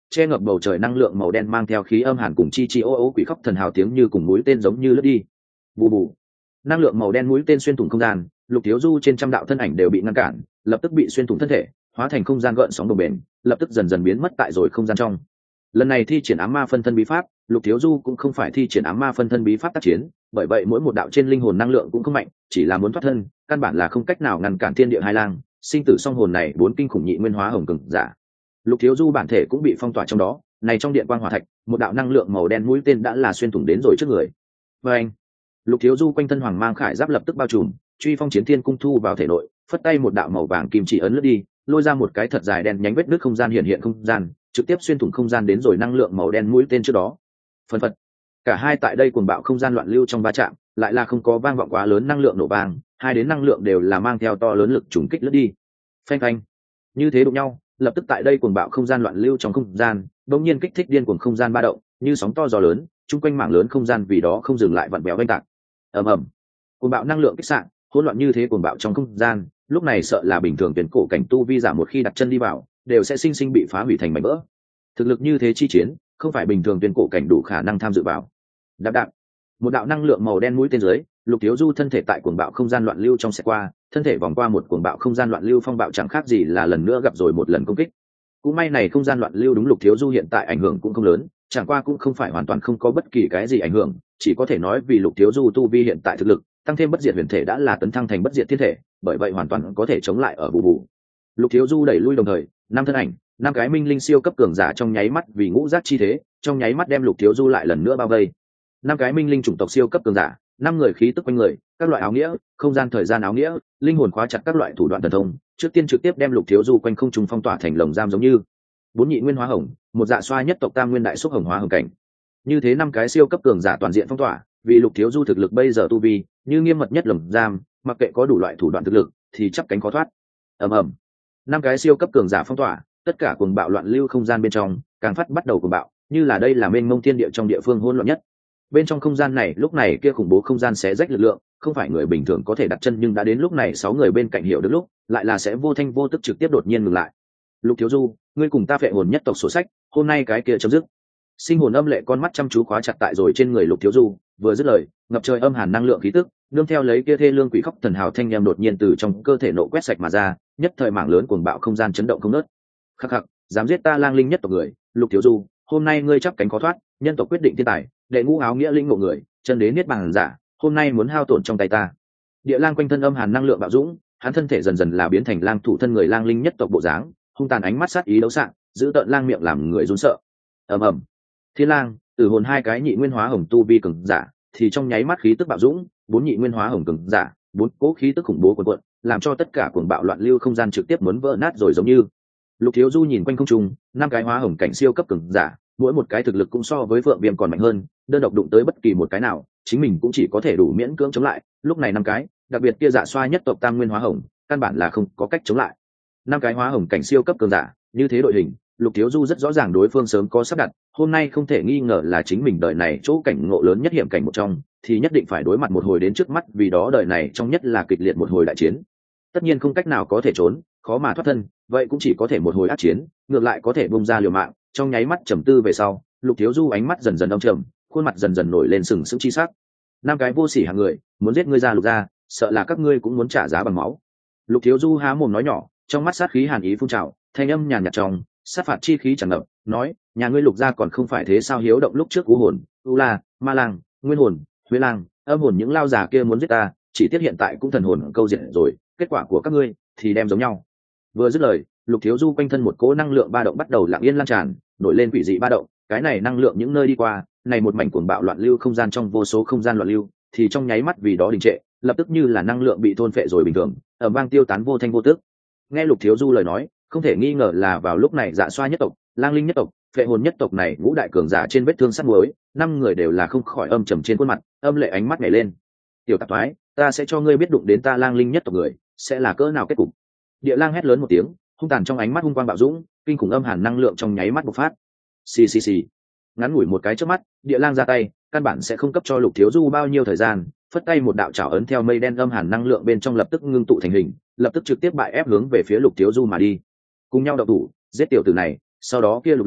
che ngập bầu trời năng lượng màu đen mang theo khí âm hàn cùng chi chi ô ô quỷ khóc thần hào tiếng như cùng mũi tên giống như lướt đi. Bù bù. Năng lượng màu đen mũi tên xuyên thủng không gian, Lục Thiếu Du trên trăm đạo thân ảnh đều bị ngăn cản, lập tức bị xuyên thủng thân thể, hóa thành không gian gợn sóng đồng bền, lập tức dần dần biến mất tại rồi không gian trong. Lần này thi triển ám ma phân thân bí pháp, Lục Thiếu Du cũng không phải thi triển ám ma phân thân bí pháp tác chiến, bởi vậy mỗi một đạo trên linh hồn năng lượng cũng không mạnh, chỉ là muốn thoát thân, căn bản là không cách nào ngăn cản thiên địa hai lang, sinh tử song hồn này bốn kinh khủng nhị nguyên hóa hồng cường giả. Lục Thiếu Du bản thể cũng bị phong tỏa trong đó, này trong điện quang hỏa thạch, một đạo năng lượng màu đen mũi tên đã là xuyên thủng đến rồi trước người. Và anh, Lục Thiếu Du quanh thân hoàng mang khải giáp lập tức bao trùm, truy phong chiến thiên cung thu vào thể nội, phất tay một đạo màu vàng kim chỉ ấn lướt đi, lôi ra một cái thật dài đen nhánh vết nước không gian hiện hiện không gian, trực tiếp xuyên thủng không gian đến rồi năng lượng màu đen mũi tên trước đó. Phần phật, cả hai tại đây cuồng bạo không gian loạn lưu trong va chạm, lại là không có vang vọng quá lớn năng lượng nổ vang, hai đến năng lượng đều là mang theo to lớn lực trùng kích lướt đi. Phanh phanh, như thế đụng nhau, lập tức tại đây cuồng bạo không gian loạn lưu trong không gian, đột nhiên kích thích điên cuồng không gian ba động, như sóng to gió lớn, chung quanh mảng lớn không gian vì đó không dừng lại vặn vẹo vênh tạc. Ầm ầm, cuồng bạo năng lượng kích sạn, hỗn loạn như thế cuồng bạo trong không gian, lúc này sợ là bình thường tuyển cổ cảnh tu vi giả một khi đặt chân đi vào, đều sẽ sinh sinh bị phá hủy thành mảnh vỡ. Thực lực như thế chi chiến, không phải bình thường tuyển cổ cảnh đủ khả năng tham dự vào. Đạp đạp, một đạo năng lượng màu đen mũi tên dưới, Lục Thiếu Du thân thể tại cuồng bạo không gian loạn lưu trong sẽ qua, thân thể vòng qua một cuồng bạo không gian loạn lưu phong bạo chẳng khác gì là lần nữa gặp rồi một lần công kích. Cũng may này không gian loạn lưu đúng Lục Thiếu Du hiện tại ảnh hưởng cũng không lớn, chẳng qua cũng không phải hoàn toàn không có bất kỳ cái gì ảnh hưởng, chỉ có thể nói vì Lục Thiếu Du tu vi hiện tại thực lực, tăng thêm bất diệt huyền thể đã là tấn thăng thành bất diệt thiên thể, bởi vậy hoàn toàn có thể chống lại ở bù bù. Lục Thiếu Du đẩy lui đồng thời, năm thân ảnh, năm cái minh linh siêu cấp cường giả trong nháy mắt vì ngũ giác chi thế, trong nháy mắt đem Lục Thiếu Du lại lần nữa bao vây. Năm cái minh linh chủng tộc siêu cấp cường giả, năm người khí tức quanh người, các loại áo nghĩa, không gian thời gian áo nghĩa, linh hồn khóa chặt các loại thủ đoạn thần thông, trước tiên trực tiếp đem Lục Thiếu Du quanh không trung phong tỏa thành lồng giam giống như bốn nhị nguyên hóa hồng, một dạ xoa nhất tộc tam nguyên đại xúc hồng hóa hồng cảnh. Như thế năm cái siêu cấp cường giả toàn diện phong tỏa, vì Lục Thiếu Du thực lực bây giờ tu vi, như nghiêm mật nhất lồng giam, mặc kệ có đủ loại thủ đoạn thực lực, thì chắp cánh khó thoát. Ầm ầm, năm cái siêu cấp cường giả phong tỏa, tất cả cuồng bạo loạn lưu không gian bên trong, càng phát bắt đầu cuồng bạo, như là đây là mênh mông thiên địa trong địa phương hỗn loạn nhất. Bên trong không gian này, lúc này kia khủng bố không gian xé rách lực lượng, không phải người bình thường có thể đặt chân, nhưng đã đến lúc này sáu người bên cạnh hiểu được lúc, lại là sẽ vô thanh vô tức trực tiếp đột nhiên ngừng lại. Lục Thiếu Du, ngươi cùng ta phệ hồn nhất tộc sổ sách, hôm nay cái kia chấm dứt. Sinh hồn âm lệ con mắt chăm chú khóa chặt tại rồi trên người Lục Thiếu Du, vừa dứt lời, ngập trời âm hàn năng lượng khí tức, nương theo lấy kia thê lương quỷ khóc thần hào thanh em đột nhiên từ trong cơ thể nộ quét sạch mà ra, nhất thời mảng lớn cuồng bạo không gian chấn động không ngớt. Khắc khắc, dám giết ta lang linh nhất tộc người, Lục Thiếu Du, hôm nay ngươi chắp cánh khó thoát, nhân tộc quyết định thiên tài, đệ ngũ áo nghĩa linh ngộ người, chân đế niết bàn giả, hôm nay muốn hao tổn trong tay ta. Địa lang quanh thân âm hàn năng lượng bạo dũng, hắn thân thể dần dần là biến thành lang thủ thân người lang linh nhất tộc bộ dáng, hung tàn ánh mắt sát ý đấu sạng, giữ tợn lang miệng làm người run sợ. Ầm ầm, thiên lang, tử hồn hai cái nhị nguyên hóa hồng tu vi cường giả, thì trong nháy mắt khí tức bạo dũng, bốn nhị nguyên hóa hồng cường giả, bốn cố khí tức khủng bố cuồn cuộn, làm cho tất cả cuồng bạo loạn lưu không gian trực tiếp muốn vỡ nát rồi giống như. Lục Thiếu Du nhìn quanh không trung, năm cái hóa hồng cảnh siêu cấp cường giả, mỗi một cái thực lực cũng so với Phượng Viêm còn mạnh hơn, đơn độc đụng tới bất kỳ một cái nào, chính mình cũng chỉ có thể đủ miễn cưỡng chống lại. Lúc này năm cái, đặc biệt kia dạ xoa nhất tộc tam nguyên hóa hồng, căn bản là không có cách chống lại. Năm cái hóa hồng cảnh siêu cấp cường giả, như thế đội hình, Lục Thiếu Du rất rõ ràng đối phương sớm có sắp đặt, hôm nay không thể nghi ngờ là chính mình đời này chỗ cảnh ngộ lớn nhất hiểm cảnh một trong, thì nhất định phải đối mặt một hồi đến trước mắt, vì đó đời này trong nhất là kịch liệt một hồi đại chiến. Tất nhiên không cách nào có thể trốn, khó mà thoát thân, vậy cũng chỉ có thể một hồi ác chiến, ngược lại có thể bung ra liều mạng. Trong nháy mắt trầm tư về sau, Lục Thiếu Du ánh mắt dần dần âm trầm, khuôn mặt dần dần nổi lên sừng sững chi sắc. Năm cái vô sỉ hạng người, muốn giết ngươi ra Lục gia, sợ là các ngươi cũng muốn trả giá bằng máu. Lục Thiếu Du há mồm nói nhỏ, trong mắt sát khí hàn ý phun trào, thanh âm nhàn nhạt trong, sát phạt chi khí tràn ngập, nói, nhà ngươi Lục gia còn không phải thế sao? Hiếu động lúc trước u hồn, u la, ma lang, nguyên hồn, huế lang, âm hồn những lao già kia muốn giết ta, chỉ tiếc hiện tại cũng thần hồn câu diện rồi, kết quả của các ngươi thì đem giống nhau. Vừa dứt lời, Lục Thiếu Du quanh thân một cỗ năng lượng ba động bắt đầu lặng yên lan tràn, nổi lên quỷ dị ba động, cái này năng lượng những nơi đi qua, này một mảnh cuồng bạo loạn lưu không gian trong vô số không gian loạn lưu, thì trong nháy mắt vì đó đình trệ, lập tức như là năng lượng bị thôn phệ rồi bình thường, ầm vang tiêu tán vô thanh vô tức. Nghe Lục Thiếu Du lời nói, không thể nghi ngờ là vào lúc này dạ xoa nhất tộc, lang linh nhất tộc, phệ hồn nhất tộc này ngũ đại cường giả trên vết thương sắt muối, năm người đều là không khỏi âm trầm trên khuôn mặt, âm lệ ánh mắt nhảy lên. Tiểu tạp thoái, ta sẽ cho ngươi biết đụng đến ta lang linh nhất tộc người, sẽ là cỡ nào kết cục. Địa lang hét lớn một tiếng, hung tàn trong ánh mắt hung quang bạo dũng, kinh khủng âm hàn năng lượng trong nháy mắt bộc phát. Xì xì xì. Ngắn ngủi một cái chớp mắt, Địa lang ra tay, căn bản sẽ không cấp cho Lục Thiếu Du bao nhiêu thời gian, phất tay một đạo chảo ấn theo mây đen âm hàn năng lượng bên trong lập tức ngưng tụ thành hình, lập tức trực tiếp bại ép hướng về phía Lục Thiếu Du mà đi. Cùng nhau động thủ, giết tiểu tử này, sau đó kia Lục Linh,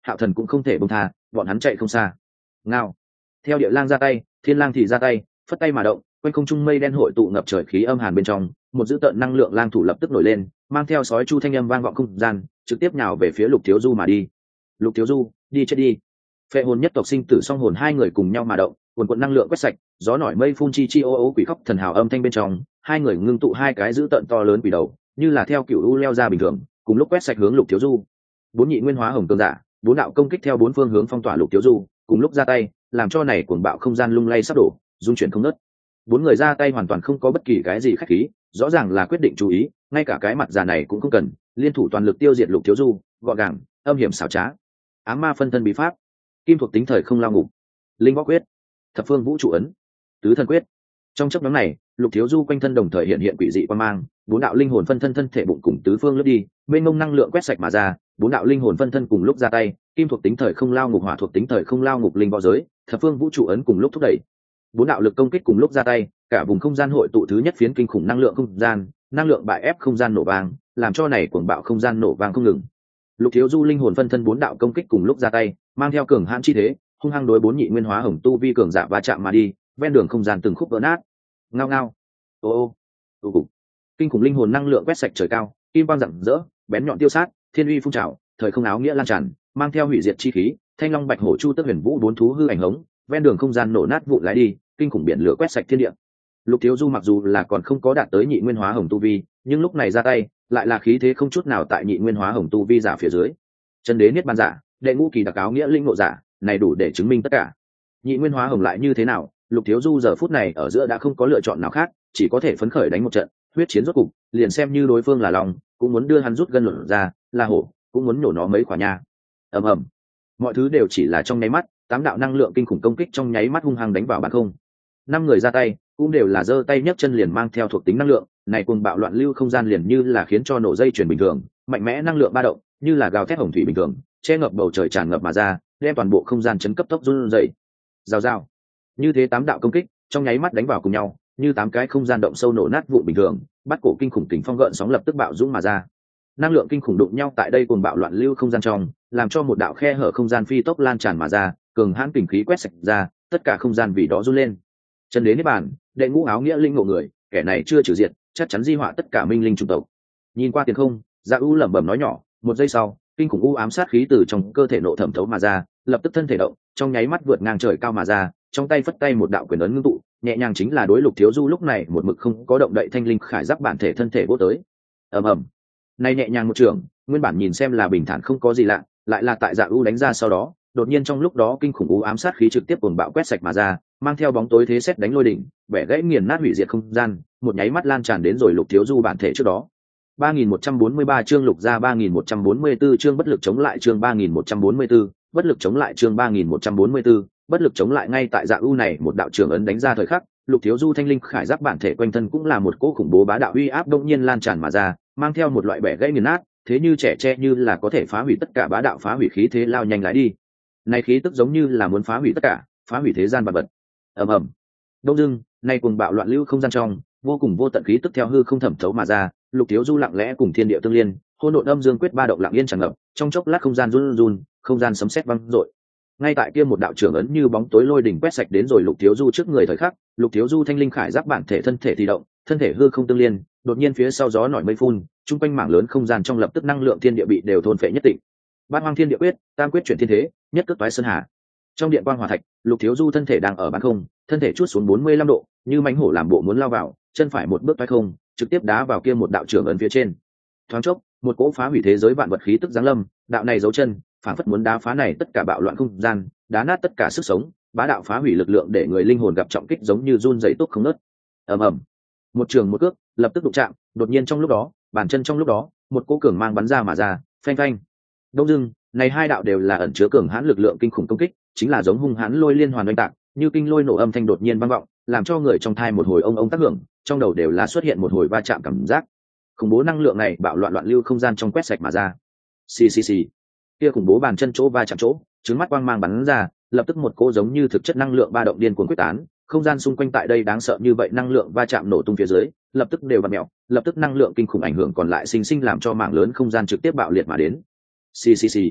Hạo Thần cũng không thể buông tha, bọn hắn chạy không xa. Ngao. Theo Địa Lang ra tay, Thiên Lang thì ra tay, phất tay mà động, quanh không trung mây đen hội tụ ngập trời khí âm hàn bên trong, một dữ tợn năng lượng lang thủ lập tức nổi lên, mang theo sói chu thanh âm vang vọng không gian, trực tiếp nhào về phía Lục Thiếu Du mà đi. Lục Thiếu Du, đi chết đi. Phệ hồn nhất tộc sinh tử song hồn hai người cùng nhau mà động, cuồn cuộn năng lượng quét sạch, gió nổi mây phun chi chi ô ô quỷ khóc thần hào âm thanh bên trong, hai người ngưng tụ hai cái dữ tợn to lớn quỷ đầu, như là theo cựu u leo ra bình thường, cùng lúc quét sạch hướng Lục Thiếu Du. Bốn nhị nguyên hóa hồng cường giả, bốn đạo công kích theo bốn phương hướng phong tỏa Lục Thiếu Du, cùng lúc ra tay, làm cho này cuồng bạo không gian lung lay sắp đổ, dung chuyển không ngớt. Bốn người ra tay hoàn toàn không có bất kỳ cái gì khách khí, rõ ràng là quyết định chú ý, ngay cả cái mặt già này cũng không cần, liên thủ toàn lực tiêu diệt Lục Thiếu Du, gọn gàng, âm hiểm xảo trá. Ám ma phân thân bí pháp, kim thuộc tính thời không lao ngục, linh võ quyết, thập phương vũ trụ ấn, tứ thần quyết. Trong chấp nhóm này, Lục Thiếu Du quanh thân đồng thời hiện hiện quỷ dị quan mang, bốn đạo linh hồn phân thân thân thể bụng cùng tứ phương lướt đi, mênh mông năng lượng quét sạch mà ra, bốn đạo linh hồn phân thân cùng lúc ra tay, kim thuộc tính thời không lao ngục, hỏa thuộc tính thời không lao ngục, linh võ giới, thập phương vũ trụ ấn cùng lúc thúc đẩy. Bốn đạo lực công kích cùng lúc ra tay, cả vùng không gian hội tụ thứ nhất phiến kinh khủng năng lượng không gian, năng lượng bại ép không gian nổ vang, làm cho này cuồng bạo không gian nổ vang không ngừng. Lục Thiếu Du linh hồn phân thân bốn đạo công kích cùng lúc ra tay, mang theo cường hãn chi thế, hung hăng đối bốn nhị nguyên hóa hồng tu vi cường giả va chạm mà đi, ven đường không gian từng khúc vỡ nát. Ngao ngao. Ô ô. Ô cục. Kinh khủng linh hồn năng lượng quét sạch trời cao, kim quang rạng rỡ, bén nhọn tiêu sát, thiên uy phun trào, thời không áo nghĩa lan tràn, mang theo hủy diệt chi khí, thanh long bạch hổ chu tức huyền vũ bốn thú hư ảnh hống, ven đường không gian nổ nát vụn lái đi, kinh khủng biển lửa quét sạch thiên địa. Lục Thiếu Du mặc dù là còn không có đạt tới nhị nguyên hóa hồng tu vi, nhưng lúc này ra tay, lại là khí thế không chút nào tại nhị nguyên hóa hồng tu vi giả phía dưới. Chân đế niết bàn giả, đệ ngũ kỳ đặc áo nghĩa linh ngộ giả, này đủ để chứng minh tất cả. Nhị nguyên hóa hồng lại như thế nào, Lục Thiếu Du giờ phút này ở giữa đã không có lựa chọn nào khác, chỉ có thể phấn khởi đánh một trận, huyết chiến rốt cục, liền xem như đối phương là lòng, cũng muốn đưa hắn rút gân luận ra, là hổ, cũng muốn nổ nó mấy quả nha. Ầm ầm. Mọi thứ đều chỉ là trong nháy mắt, tám đạo năng lượng kinh khủng công kích trong nháy mắt hung hăng đánh vào bản không. Năm người ra tay, cũng đều là giơ tay nhấc chân liền mang theo thuộc tính năng lượng, này cuồng bạo loạn lưu không gian liền như là khiến cho nổ dây chuyển bình thường, mạnh mẽ năng lượng ba động, như là gào thét hồng thủy bình thường, che ngập bầu trời tràn ngập mà ra, đem toàn bộ không gian chấn cấp tốc run rẩy. Rào rào. Như thế tám đạo công kích, trong nháy mắt đánh vào cùng nhau, như tám cái không gian động sâu nổ nát vụ bình thường, bắt cổ kinh khủng kình phong gợn sóng lập tức bạo dũng mà ra. Năng lượng kinh khủng đụng nhau tại đây cuồng bạo loạn lưu không gian trong, làm cho một đạo khe hở không gian phi tốc lan tràn mà ra, cường hãn kình khí quét sạch ra, tất cả không gian vì đó run lên. Chân đế niết bàn, đệ ngũ áo nghĩa linh ngộ người, kẻ này chưa trừ diệt, chắc chắn di họa tất cả minh linh chủng tộc. Nhìn qua tiền không, Dạ U lẩm bẩm nói nhỏ, một giây sau, kinh khủng u ám sát khí từ trong cơ thể nộ thẩm thấu mà ra, lập tức thân thể động, trong nháy mắt vượt ngang trời cao mà ra, trong tay phất tay một đạo quyền ấn ngưng tụ, nhẹ nhàng chính là đối Lục Thiếu Du lúc này một mực không có động đậy thanh linh khải giáp bản thể thân thể vô tới. Ầm ầm. Này nhẹ nhàng một trường, nguyên bản nhìn xem là bình thản không có gì lạ, lại là tại Dạ U đánh ra sau đó, đột nhiên trong lúc đó kinh khủng u ám sát khí trực tiếp cuồng bạo quét sạch mà ra, mang theo bóng tối thế xét đánh lôi đỉnh, bẻ gãy nghiền nát hủy diệt không gian, một nháy mắt lan tràn đến rồi Lục Thiếu Du bản thể trước đó. ba nghìn một trăm bốn mươi ba chương lục ra ba nghìn một trăm bốn mươi tư chương bất lực chống lại chương ba nghìn một trăm bốn mươi tư, bất lực chống lại chương ba nghìn một trăm bốn mươi tư, bất lực chống lại ngay tại Dạ U này một đạo trưởng ấn đánh ra thời khắc, Lục Thiếu Du thanh linh khải giáp bản thể quanh thân cũng là một cỗ khủng bố bá đạo uy áp đột nhiên lan tràn mà ra, mang theo một loại bẻ gãy nghiền nát, thế như trẻ tre như là có thể phá hủy tất cả bá đạo phá hủy khí thế lao nhanh lái đi. Này khí tức giống như là muốn phá hủy tất cả, phá hủy thế gian vật vật. Ầm ầm. Đông dưng, nay cuồng bạo loạn lưu không gian trong, vô cùng vô tận khí tức theo hư không thẩm thấu mà ra, Lục Thiếu Du lặng lẽ cùng thiên địa tương liên, hỗn độn âm dương quyết ba động lặng yên tràn ngập, trong chốc lát không gian run run, không gian sấm sét vang dội. Ngay tại kia một đạo trưởng ấn như bóng tối lôi đỉnh quét sạch đến rồi Lục Thiếu Du trước người thời khắc, Lục Thiếu Du thanh linh khải giáp bản thể thân thể thì động, thân thể hư không tương liên, đột nhiên phía sau gió nổi mây phun, trung quanh mảng lớn không gian trong lập tức năng lượng thiên địa bị đều thôn phệ nhất định. Bát hoang thiên địa quyết, tam quyết chuyển thiên thế, nhất cước toái sơn hà. Trong điện quang hỏa thạch, Lục Thiếu Du thân thể đang ở bán không, thân thể chuốt xuống bốn mươi lăm độ, như mãnh hổ làm bộ muốn lao vào, chân phải một bước toái không, trực tiếp đá vào kia một đạo trưởng ấn phía trên. Thoáng chốc, một cỗ phá hủy thế giới vạn vật khí tức giáng lâm, đạo này dấu chân, phản phất muốn đá phá này tất cả bạo loạn không gian, đá nát tất cả sức sống, bá đạo phá hủy lực lượng để người linh hồn gặp trọng kích giống như run rẩy túc không ngớt. Ầm ầm. Một trường một cước, lập tức đụng chạm, đột nhiên trong lúc đó, bàn chân trong lúc đó, một cỗ cường mang bắn ra mà ra, phanh phanh. Đông dưng, này hai đạo đều là ẩn chứa cường hãn lực lượng kinh khủng công kích, chính là giống hung hãn lôi liên hoàn oanh tạc, như kinh lôi nổ âm thanh đột nhiên vang vọng, làm cho người trong thai một hồi ông ông tác hưởng, trong đầu đều là xuất hiện một hồi va chạm cảm giác. Khủng bố năng lượng này bạo loạn loạn lưu không gian trong quét sạch mà ra. Xì xì xì. Kia khủng bố bàn chân chỗ va chạm chỗ, trứng mắt quang mang bắn ra, lập tức một cỗ giống như thực chất năng lượng ba động điên cuồng quyết tán, không gian xung quanh tại đây đáng sợ như vậy năng lượng va chạm nổ tung phía dưới, lập tức đều vặn mèo, lập tức năng lượng kinh khủng ảnh hưởng còn lại sinh sinh làm cho mảng lớn không gian trực tiếp bạo liệt mà đến. Xì xì xì.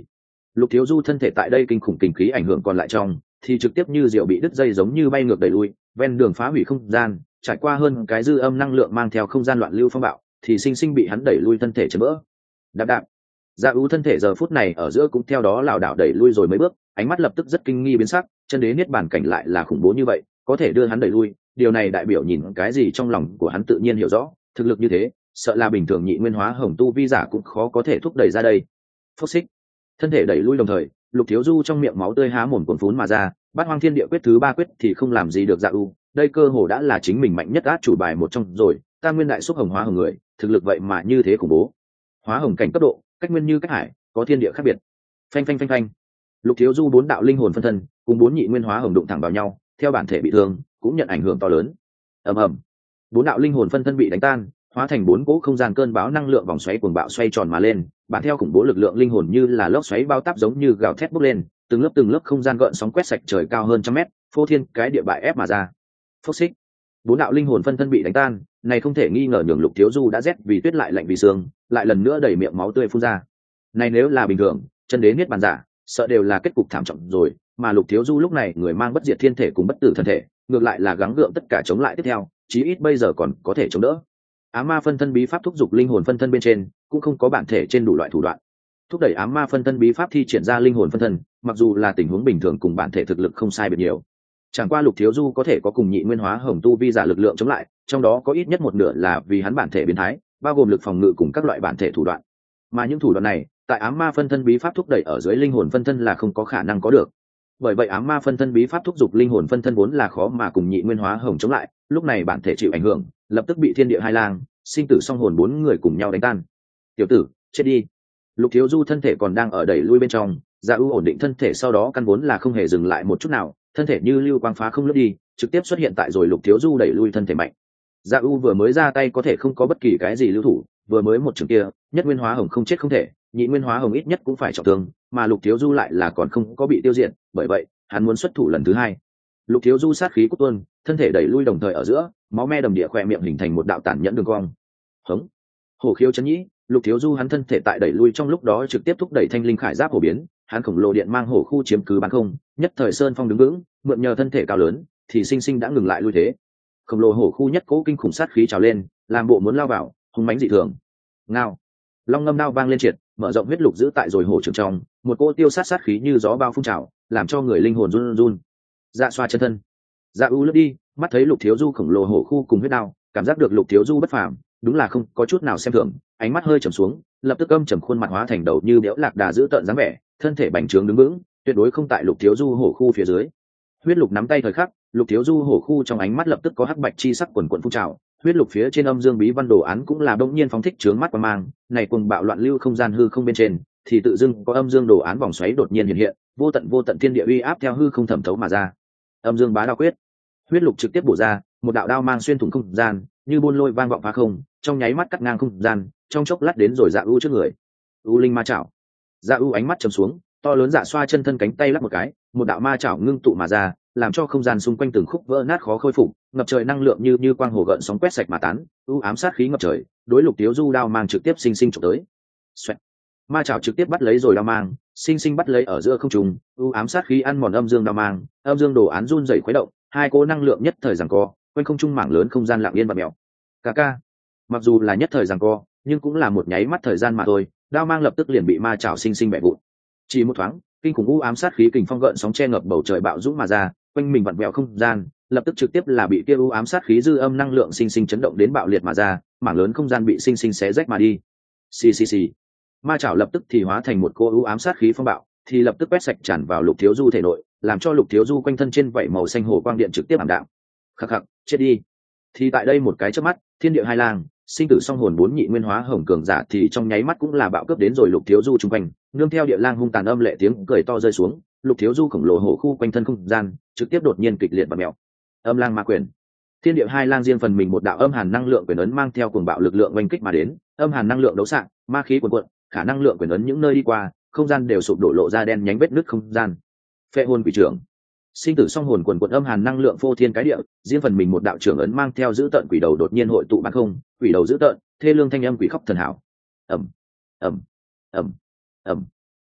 Lục Thiếu Du thân thể tại đây kinh khủng kinh khí ảnh hưởng còn lại trong, thì trực tiếp như diều bị đứt dây giống như bay ngược đẩy lui, ven đường phá hủy không gian, trải qua hơn cái dư âm năng lượng mang theo không gian loạn lưu phong bạo, thì sinh sinh bị hắn đẩy lui thân thể chấn vỡ. Đạp đạp. Dạ ưu thân thể giờ phút này ở giữa cũng theo đó lảo đảo đẩy lui rồi mấy bước, ánh mắt lập tức rất kinh nghi biến sắc, chân đế niết bàn cảnh lại là khủng bố như vậy, có thể đưa hắn đẩy lui, điều này đại biểu nhìn cái gì trong lòng của hắn tự nhiên hiểu rõ, thực lực như thế, sợ là bình thường nhị nguyên hóa hồng tu vi giả cũng khó có thể thúc đẩy ra đây. Phốc xích. Thân thể đẩy lui đồng thời, Lục Thiếu Du trong miệng máu tươi há mồm cuồn phún mà ra, Bát Hoang Thiên Địa quyết thứ ba quyết thì không làm gì được Dạ ưu, đây cơ hồ đã là chính mình mạnh nhất át chủ bài một trong rồi, ta nguyên đại xúc hồng hóa hồng người, thực lực vậy mà như thế khủng bố. Hóa hồng cảnh cấp độ, cách nguyên như cách hải, có thiên địa khác biệt. Phanh phanh phanh phanh. Lục Thiếu Du bốn đạo linh hồn phân thân, cùng bốn nhị nguyên hóa hồng đụng thẳng vào nhau, theo bản thể bị thương, cũng nhận ảnh hưởng to lớn. Ầm ầm. Bốn đạo linh hồn phân thân bị đánh tan, hóa thành bốn cỗ không gian cơn bão năng lượng vòng xoáy cuồng bạo xoay tròn mà lên, bản theo khủng bố lực lượng linh hồn như là lốc xoáy bao táp giống như gào thét bốc lên, từng lớp từng lớp không gian gợn sóng quét sạch trời cao hơn trăm mét, phô thiên cái địa bại ép mà ra. Phốc xích. Bốn đạo linh hồn phân thân bị đánh tan, này không thể nghi ngờ nhường Lục Thiếu Du đã rét vì tuyết lại lạnh vì sương, lại lần nữa đẩy miệng máu tươi phun ra. Này nếu là bình thường, chân đế niết bàn giả, sợ đều là kết cục thảm trọng rồi, mà Lục Thiếu Du lúc này người mang bất diệt thiên thể cùng bất tử thân thể, ngược lại là gắng gượng tất cả chống lại tiếp theo, chí ít bây giờ còn có thể chống đỡ. Ám ma phân thân bí pháp thúc giục linh hồn phân thân bên trên, cũng không có bản thể trên đủ loại thủ đoạn. Thúc đẩy ám ma phân thân bí pháp thi triển ra linh hồn phân thân, mặc dù là tình huống bình thường cùng bản thể thực lực không sai biệt nhiều. Chẳng qua Lục Thiếu Du có thể có cùng nhị nguyên hóa hồng tu vi giả lực lượng chống lại, trong đó có ít nhất một nửa là vì hắn bản thể biến thái, bao gồm lực phòng ngự cùng các loại bản thể thủ đoạn. Mà những thủ đoạn này, tại ám ma phân thân bí pháp thúc đẩy ở dưới linh hồn phân thân là không có khả năng có được. Bởi vậy ám ma phân thân bí pháp thúc giục linh hồn phân thân vốn là khó mà cùng nhị nguyên hóa hồng chống lại, lúc này bản thể chịu ảnh hưởng, lập tức bị thiên địa hai lang, sinh tử song hồn bốn người cùng nhau đánh tan. Tiểu tử, chết đi. Lục Thiếu Du thân thể còn đang ở đẩy lui bên trong, Dạ ưu ổn định thân thể sau đó căn vốn là không hề dừng lại một chút nào, thân thể như lưu quang phá không lướt đi, trực tiếp xuất hiện tại rồi Lục Thiếu Du đẩy lui thân thể mạnh. Dạ ưu vừa mới ra tay có thể không có bất kỳ cái gì lưu thủ, vừa mới một trường kia, nhất nguyên hóa hồng không chết không thể, nhị nguyên hóa hồng ít nhất cũng phải trọng thương, mà Lục Thiếu Du lại là còn không có bị tiêu diệt, bởi vậy hắn muốn xuất thủ lần thứ hai. Lục Thiếu Du sát khí cút tuôn, thân thể đẩy lui đồng thời ở giữa, máu me đầm địa khỏe miệng hình thành một đạo tàn nhẫn đường cong. Hống. Hổ khiếu chấn nhĩ, Lục Thiếu Du hắn thân thể tại đẩy lui trong lúc đó trực tiếp thúc đẩy thanh linh khải giáp hổ biến, hắn khổng lồ điện mang hổ khu chiếm cứ bán không, nhất thời sơn phong đứng vững, mượn nhờ thân thể cao lớn, thì sinh sinh đã ngừng lại lui thế. Khổng lồ hổ khu nhất cố kinh khủng sát khí trào lên, làm bộ muốn lao vào, hung mãnh dị thường. Ngao. Long ngâm đao vang lên triệt, mở rộng huyết lục giữ tại rồi hổ trường trong, một cỗ tiêu sát sát khí như gió bao phun trào, làm cho người linh hồn run run. Dạ xoa chân thân. Dạ ưu lướt đi, mắt thấy Lục Thiếu Du khổng lồ hổ khu cùng huyết đao, cảm giác được Lục Thiếu Du bất phàm, đúng là không có chút nào xem thường, ánh mắt hơi trầm xuống, lập tức âm trầm khuôn mặt hóa thành đầu như béo lạc đà giữ tợn dáng vẻ, thân thể bành trướng đứng vững, tuyệt đối không tại Lục Thiếu Du hổ khu phía dưới. Huyết lục nắm tay thời khắc, Lục Thiếu Du hổ khu trong ánh mắt lập tức có hắc bạch chi sắc quần quần phun trào, huyết lục phía trên âm dương bí văn đồ án cũng là đông nhiên phóng thích trướng mắt qua mang, này cuồng bạo loạn lưu không gian hư không bên trên, thì tự dưng có âm dương đồ án vòng xoáy đột nhiên hiện hiện, vô tận vô tận thiên địa uy áp theo hư không thẩm thấu mà ra. Âm dương bá đao quyết. Huyết lục trực tiếp bổ ra, một đạo đao mang xuyên thủng không gian, như buôn lôi vang vọng phá không, trong nháy mắt cắt ngang không gian, trong chốc lát đến rồi Dạ ưu trước người. U linh ma chảo. Dạ ưu ánh mắt trầm xuống, to lớn dạ xoa chân thân cánh tay lắp một cái, một đạo ma chảo ngưng tụ mà ra, làm cho không gian xung quanh từng khúc vỡ nát khó khôi phục, ngập trời năng lượng như như quang hồ gợn sóng quét sạch mà tán, u ám sát khí ngập trời, đối Lục Thiếu Du đao mang trực tiếp sinh sinh chụp tới. Xoẹt. Ma chảo trực tiếp bắt lấy rồi đao mang, sinh sinh bắt lấy ở giữa không trung, u ám sát khí ăn mòn âm dương đao mang, âm dương đồ án run rẩy khuấy động, hai cỗ năng lượng nhất thời giằng co, quanh không trung mảng lớn không gian lặng yên và mèo. Ca ca. Mặc dù là nhất thời giằng co, nhưng cũng là một nháy mắt thời gian mà thôi, đao mang lập tức liền bị ma chảo sinh sinh bẻ vụn. Chỉ một thoáng, kinh khủng u ám sát khí kình phong gợn sóng che ngập bầu trời bạo dũng mà ra, quanh mình vặn vẹo không gian, lập tức trực tiếp là bị kia u ám sát khí dư âm năng lượng sinh sinh chấn động đến bạo liệt mà ra, mảng lớn không gian bị sinh sinh xé rách mà đi. Xì xì xì. Ma chảo lập tức thì hóa thành một cô u ám sát khí phong bạo, thì lập tức quét sạch tràn vào Lục Thiếu Du thể nội, làm cho Lục Thiếu Du quanh thân trên vảy màu xanh hồ quang điện trực tiếp ảm đạm. Khắc khắc, chết đi. Thì tại đây một cái chớp mắt, thiên địa hai lang, sinh tử song hồn bốn nhị nguyên hóa hồng cường giả thì trong nháy mắt cũng là bạo cướp đến rồi Lục Thiếu Du trung quanh, nương theo địa lang hung tàn âm lệ tiếng cười to rơi xuống, Lục Thiếu Du khổng lồ hổ khu quanh thân không gian trực tiếp đột nhiên kịch liệt và mèo. Âm lang ma quyền. Thiên địa hai lang riêng phần mình một đạo âm hàn năng lượng quyền ấn mang theo cuồng bạo lực lượng oanh kích mà đến, âm hàn năng lượng đấu sạng, ma khí cuồn cuộn, khả năng lượng quyền ấn những nơi đi qua, không gian đều sụp đổ lộ ra đen nhánh vết nứt không gian. Phệ hồn quỷ trưởng. Sinh tử song hồn quần quần âm hàn năng lượng phô thiên cái địa, riêng phần mình một đạo trưởng ấn mang theo giữ tận quỷ đầu đột nhiên hội tụ bán không, quỷ đầu giữ tận, thê lương thanh âm quỷ khóc thần hảo. Ầm, ầm, ầm, ầm.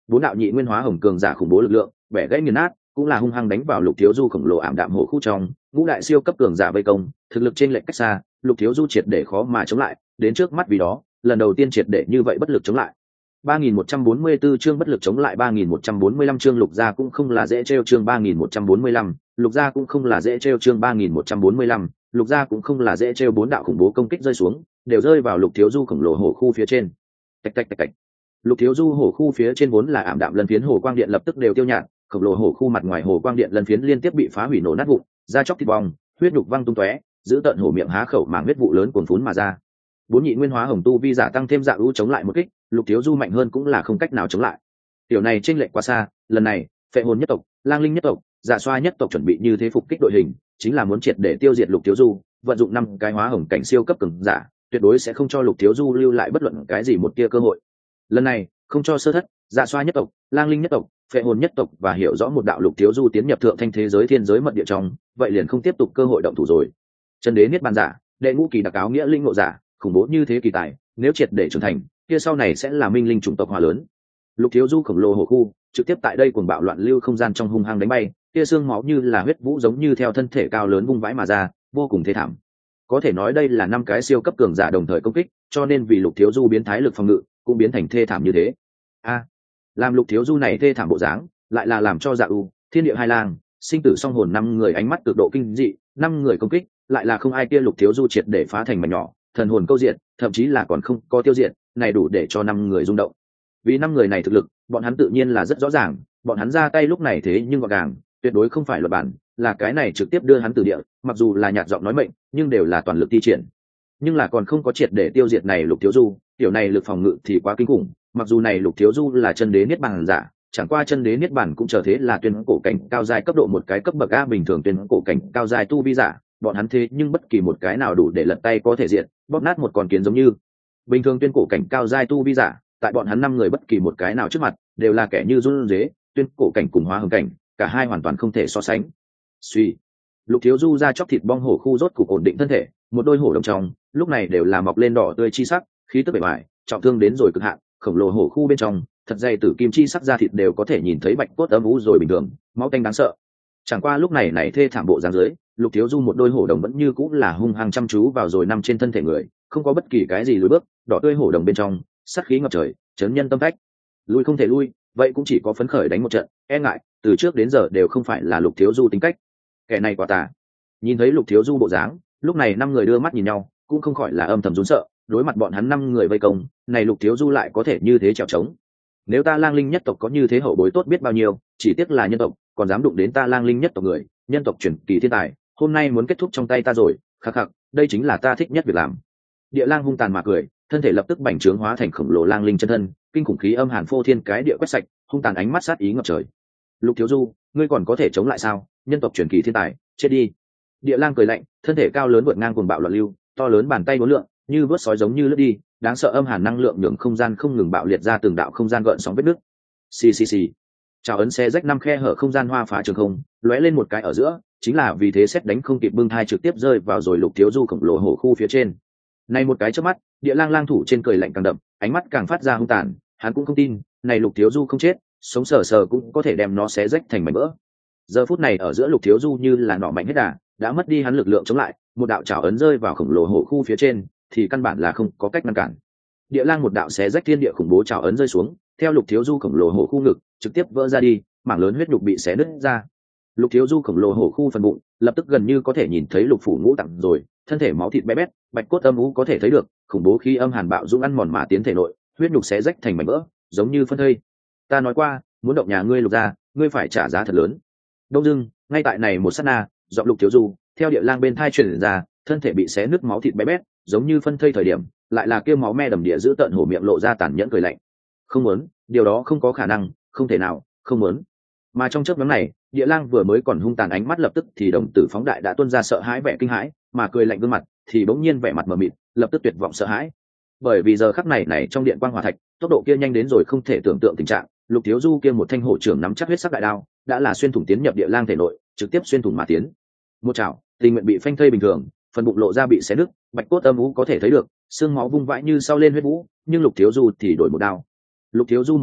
Bốn đạo nhị nguyên hóa hồng cường giả khủng bố lực lượng bẻ gãy nghiền nát, cũng là hung hăng đánh vào Lục Thiếu Du khổng lồ ảm đạm hổ khu trong. Ngũ đại siêu cấp cường giả vây công, thực lực trên lệch cách xa, Lục Thiếu Du triệt để khó mà chống lại, đến trước mắt vì đó, lần đầu tiên triệt để như vậy bất lực chống lại. ba nghìn một trăm bốn mươi tư chương bất lực chống lại ba nghìn một trăm bốn mươi lăm chương Lục gia cũng không là dễ trêu chương ba nghìn một trăm bốn mươi lăm, Lục gia cũng không là dễ trêu chương ba nghìn một trăm bốn mươi lăm, Lục gia cũng không là dễ trêu. Bốn đạo khủng bố công kích rơi xuống, đều rơi vào Lục Thiếu Du khổng lồ hổ khu phía trên. Tạch tạch tạch tạch. Lục Thiếu Du hổ khu phía trên vốn là ảm đạm lân phiến hồ quang điện lập tức đều tiêu nhạt, khổng lồ hổ khu mặt ngoài hồ quang điện lân phiến liên tiếp bị phá hủy nổ nát vụn, da chóc thịt bong, huyết nhục văng tung tóe, giữ tận hổ miệng há khẩu màng huyết vụ lớn cuồn phún mà ra. Bốn nhị nguyên hóa hồng tu vi giả tăng thêm dạ ưu chống lại một kích, Lục Thiếu Du mạnh hơn cũng là không cách nào chống lại. Điều này chênh lệch quá xa, lần này, Phệ Hồn nhất tộc, Lang Linh nhất tộc, Dạ Xoa nhất tộc chuẩn bị như thế phục kích đội hình, chính là muốn triệt để tiêu diệt Lục Thiếu Du, vận dụng năm cái hóa hồng cảnh siêu cấp cường giả, tuyệt đối sẽ không cho Lục Thiếu Du lưu lại bất luận cái gì một tia cơ hội. Lần này, không cho sơ thất, Dạ Xoa nhất tộc, Lang Linh nhất tộc, Phệ Hồn nhất tộc và hiểu rõ một đạo Lục Thiếu Du tiến nhập thượng thanh thế giới thiên giới mật địa trong, vậy liền không tiếp tục cơ hội động thủ rồi. Chân đế niết bàn giả, đệ ngũ kỳ đặc áo nghĩa linh ngộ giả, khủng bố như thế kỳ tài, nếu triệt để trưởng thành, kia sau này sẽ là minh linh chủng tộc hòa lớn. Lục Thiếu Du khổng lồ hổ khu, trực tiếp tại đây cuồng bạo loạn lưu không gian trong hung hăng đánh bay, kia xương máu như là huyết vũ giống như theo thân thể cao lớn vung vãi mà ra, vô cùng thê thảm. Có thể nói đây là năm cái siêu cấp cường giả đồng thời công kích, cho nên vì Lục Thiếu Du biến thái lực phòng ngự, cũng biến thành thê thảm như thế. A, làm Lục Thiếu Du này thê thảm bộ dáng, lại là làm cho Dạ U, Thiên Địa Hai Lang, Sinh Tử Song Hồn năm người ánh mắt cực độ kinh dị, năm người công kích, lại là không ai kia Lục Thiếu Du triệt để phá thành mảnh nhỏ, thần hồn câu diệt, thậm chí là còn không có tiêu diệt, này đủ để cho năm người rung động. Vì năm người này thực lực, bọn hắn tự nhiên là rất rõ ràng, bọn hắn ra tay lúc này thế nhưng gọn gàng, tuyệt đối không phải luật bản, là cái này trực tiếp đưa hắn từ địa, mặc dù là nhạt giọng nói mệnh, nhưng đều là toàn lực thi triển. Nhưng là còn không có triệt để tiêu diệt này Lục Thiếu Du, tiểu này lực phòng ngự thì quá kinh khủng, mặc dù này Lục Thiếu Du là chân đế niết bàn giả, chẳng qua chân đế niết bàn cũng trở thế là tuyên cổ cảnh cao giai cấp độ một cái cấp bậc a bình thường tuyên cổ cảnh cao giai tu vi giả, bọn hắn thế nhưng bất kỳ một cái nào đủ để lật tay có thể diện, bóp nát một con kiến giống như. Bình thường tuyên cổ cảnh cao giai tu vi giả, tại bọn hắn năm người bất kỳ một cái nào trước mặt, đều là kẻ như run rế, tuyên cổ cảnh cùng hóa hồng cảnh, cả hai hoàn toàn không thể so sánh. Suy, Lục Thiếu Du ra chóc thịt bong hổ khu rốt cục ổn định thân thể, một đôi hổ đồng trong, lúc này đều là mọc lên đỏ tươi chi sắc, khí tức bề ngoài, trọng thương đến rồi cực hạn, khổng lồ hổ khu bên trong, thật dày tử kim chi sắc da thịt đều có thể nhìn thấy bạch cốt ấm ú rồi bình thường, máu tanh đáng sợ. Chẳng qua lúc này này thê thảm bộ dáng dưới, Lục Thiếu Du một đôi hổ đồng vẫn như cũng là hung hăng chăm chú vào rồi nằm trên thân thể người, không có bất kỳ cái gì lùi bước, đỏ tươi hổ đồng bên trong, sát khí ngập trời, chấn nhân tâm phách. Lui không thể lui, vậy cũng chỉ có phấn khởi đánh một trận, e ngại, từ trước đến giờ đều không phải là Lục Thiếu Du tính cách. Kẻ này quá tà. Nhìn thấy Lục Thiếu Du bộ dáng, lúc này năm người đưa mắt nhìn nhau, cũng không khỏi là âm thầm run sợ, đối mặt bọn hắn năm người vây công, này Lục Thiếu Du lại có thể như thế trèo trống. Nếu ta Lang Linh nhất tộc có như thế hậu bối tốt biết bao nhiêu, chỉ tiếc là nhân tộc, còn dám đụng đến ta Lang Linh nhất tộc người, nhân tộc truyền kỳ thiên tài, hôm nay muốn kết thúc trong tay ta rồi, khắc khắc, đây chính là ta thích nhất việc làm. Địa Lang hung tàn mà cười, thân thể lập tức bành trướng hóa thành khổng lồ lang linh chân thân, kinh khủng khí âm hàn phô thiên cái địa quét sạch, hung tàn ánh mắt sát ý ngập trời. Lục Thiếu Du, ngươi còn có thể chống lại sao? Nhân tộc truyền kỳ thiên tài, chết đi. Địa Lang cười lạnh, thân thể cao lớn vượt ngang cuồng bạo loạn lưu, to lớn bàn tay uốn lượn, như vớt sói giống như lướt đi, đáng sợ âm hàn năng lượng nhường không gian không ngừng bạo liệt ra từng đạo không gian gợn sóng vết nứt. Xì xì xì. Chào ấn xe rách năm khe hở không gian hoa phá trường không, lóe lên một cái ở giữa, chính là vì thế xét đánh không kịp bưng thai trực tiếp rơi vào rồi Lục Thiếu Du khổng lồ hổ khu phía trên. Này một cái chớp mắt, Địa Lang lang thủ trên cười lạnh càng đậm, ánh mắt càng phát ra hung tàn, hắn cũng không tin, này Lục Thiếu Du không chết, sống sờ sờ cũng có thể đem nó xé rách thành mảnh vỡ. Giờ phút này ở giữa Lục Thiếu Du như là nỏ mạnh hết đà, đã mất đi hắn lực lượng chống lại, một đạo chảo ấn rơi vào khổng lồ hổ khu phía trên, thì căn bản là không có cách ngăn cản. Địa Lang một đạo xé rách thiên địa khủng bố chảo ấn rơi xuống, theo Lục Thiếu Du khổng lồ hổ khu ngực, trực tiếp vỡ ra đi, mảng lớn huyết nhục bị xé nứt ra. Lục Thiếu Du khổng lồ hổ khu phần bụng, lập tức gần như có thể nhìn thấy lục phủ ngũ tạng rồi, thân thể máu thịt bé bét, bạch cốt âm u có thể thấy được, khủng bố khí âm hàn bạo dũng ăn mòn mà tiến thể nội, huyết nhục xé rách thành mảnh vỡ, giống như phân thây. Ta nói qua, muốn động nhà ngươi Lục gia, ngươi phải trả giá thật lớn. Đông dưng, ngay tại này một sát na, giọng Lục Thiếu Du theo Địa Lang bên thai truyền ra, thân thể bị xé nứt máu thịt bé bét, giống như phân thây thời điểm, lại là kêu máu me đầm địa giữ tợn hổ miệng lộ ra tàn nhẫn cười lạnh. Không muốn, điều đó không có khả năng, không thể nào, không muốn. Mà trong chớp nhoáng này, Địa Lang vừa mới còn hung tàn ánh mắt lập tức thì đồng tử phóng đại đã tuôn ra sợ hãi vẻ kinh hãi, mà cười lạnh gương mặt thì bỗng nhiên vẻ mặt mờ mịt, lập tức tuyệt vọng sợ hãi. Bởi vì giờ khắc này này trong điện quang hỏa thạch, tốc độ kia nhanh đến rồi không thể tưởng tượng tình trạng, Lục Thiếu Du kia một thanh hổ trưởng nắm chắc huyết sắc đại đao, đã là xuyên thủng tiến nhập Địa Lang thể nội, trực tiếp xuyên thủng mà tiến. Một chảo, tình nguyện bị phanh thây bình thường, phần bụng lộ ra bị xé nứt, bạch cốt âm u có thể thấy được, xương máu vung vãi như sau lên huyết vũ, nhưng Lục Thiếu Du thì đổi một đao. Lục Thiếu Du một đao,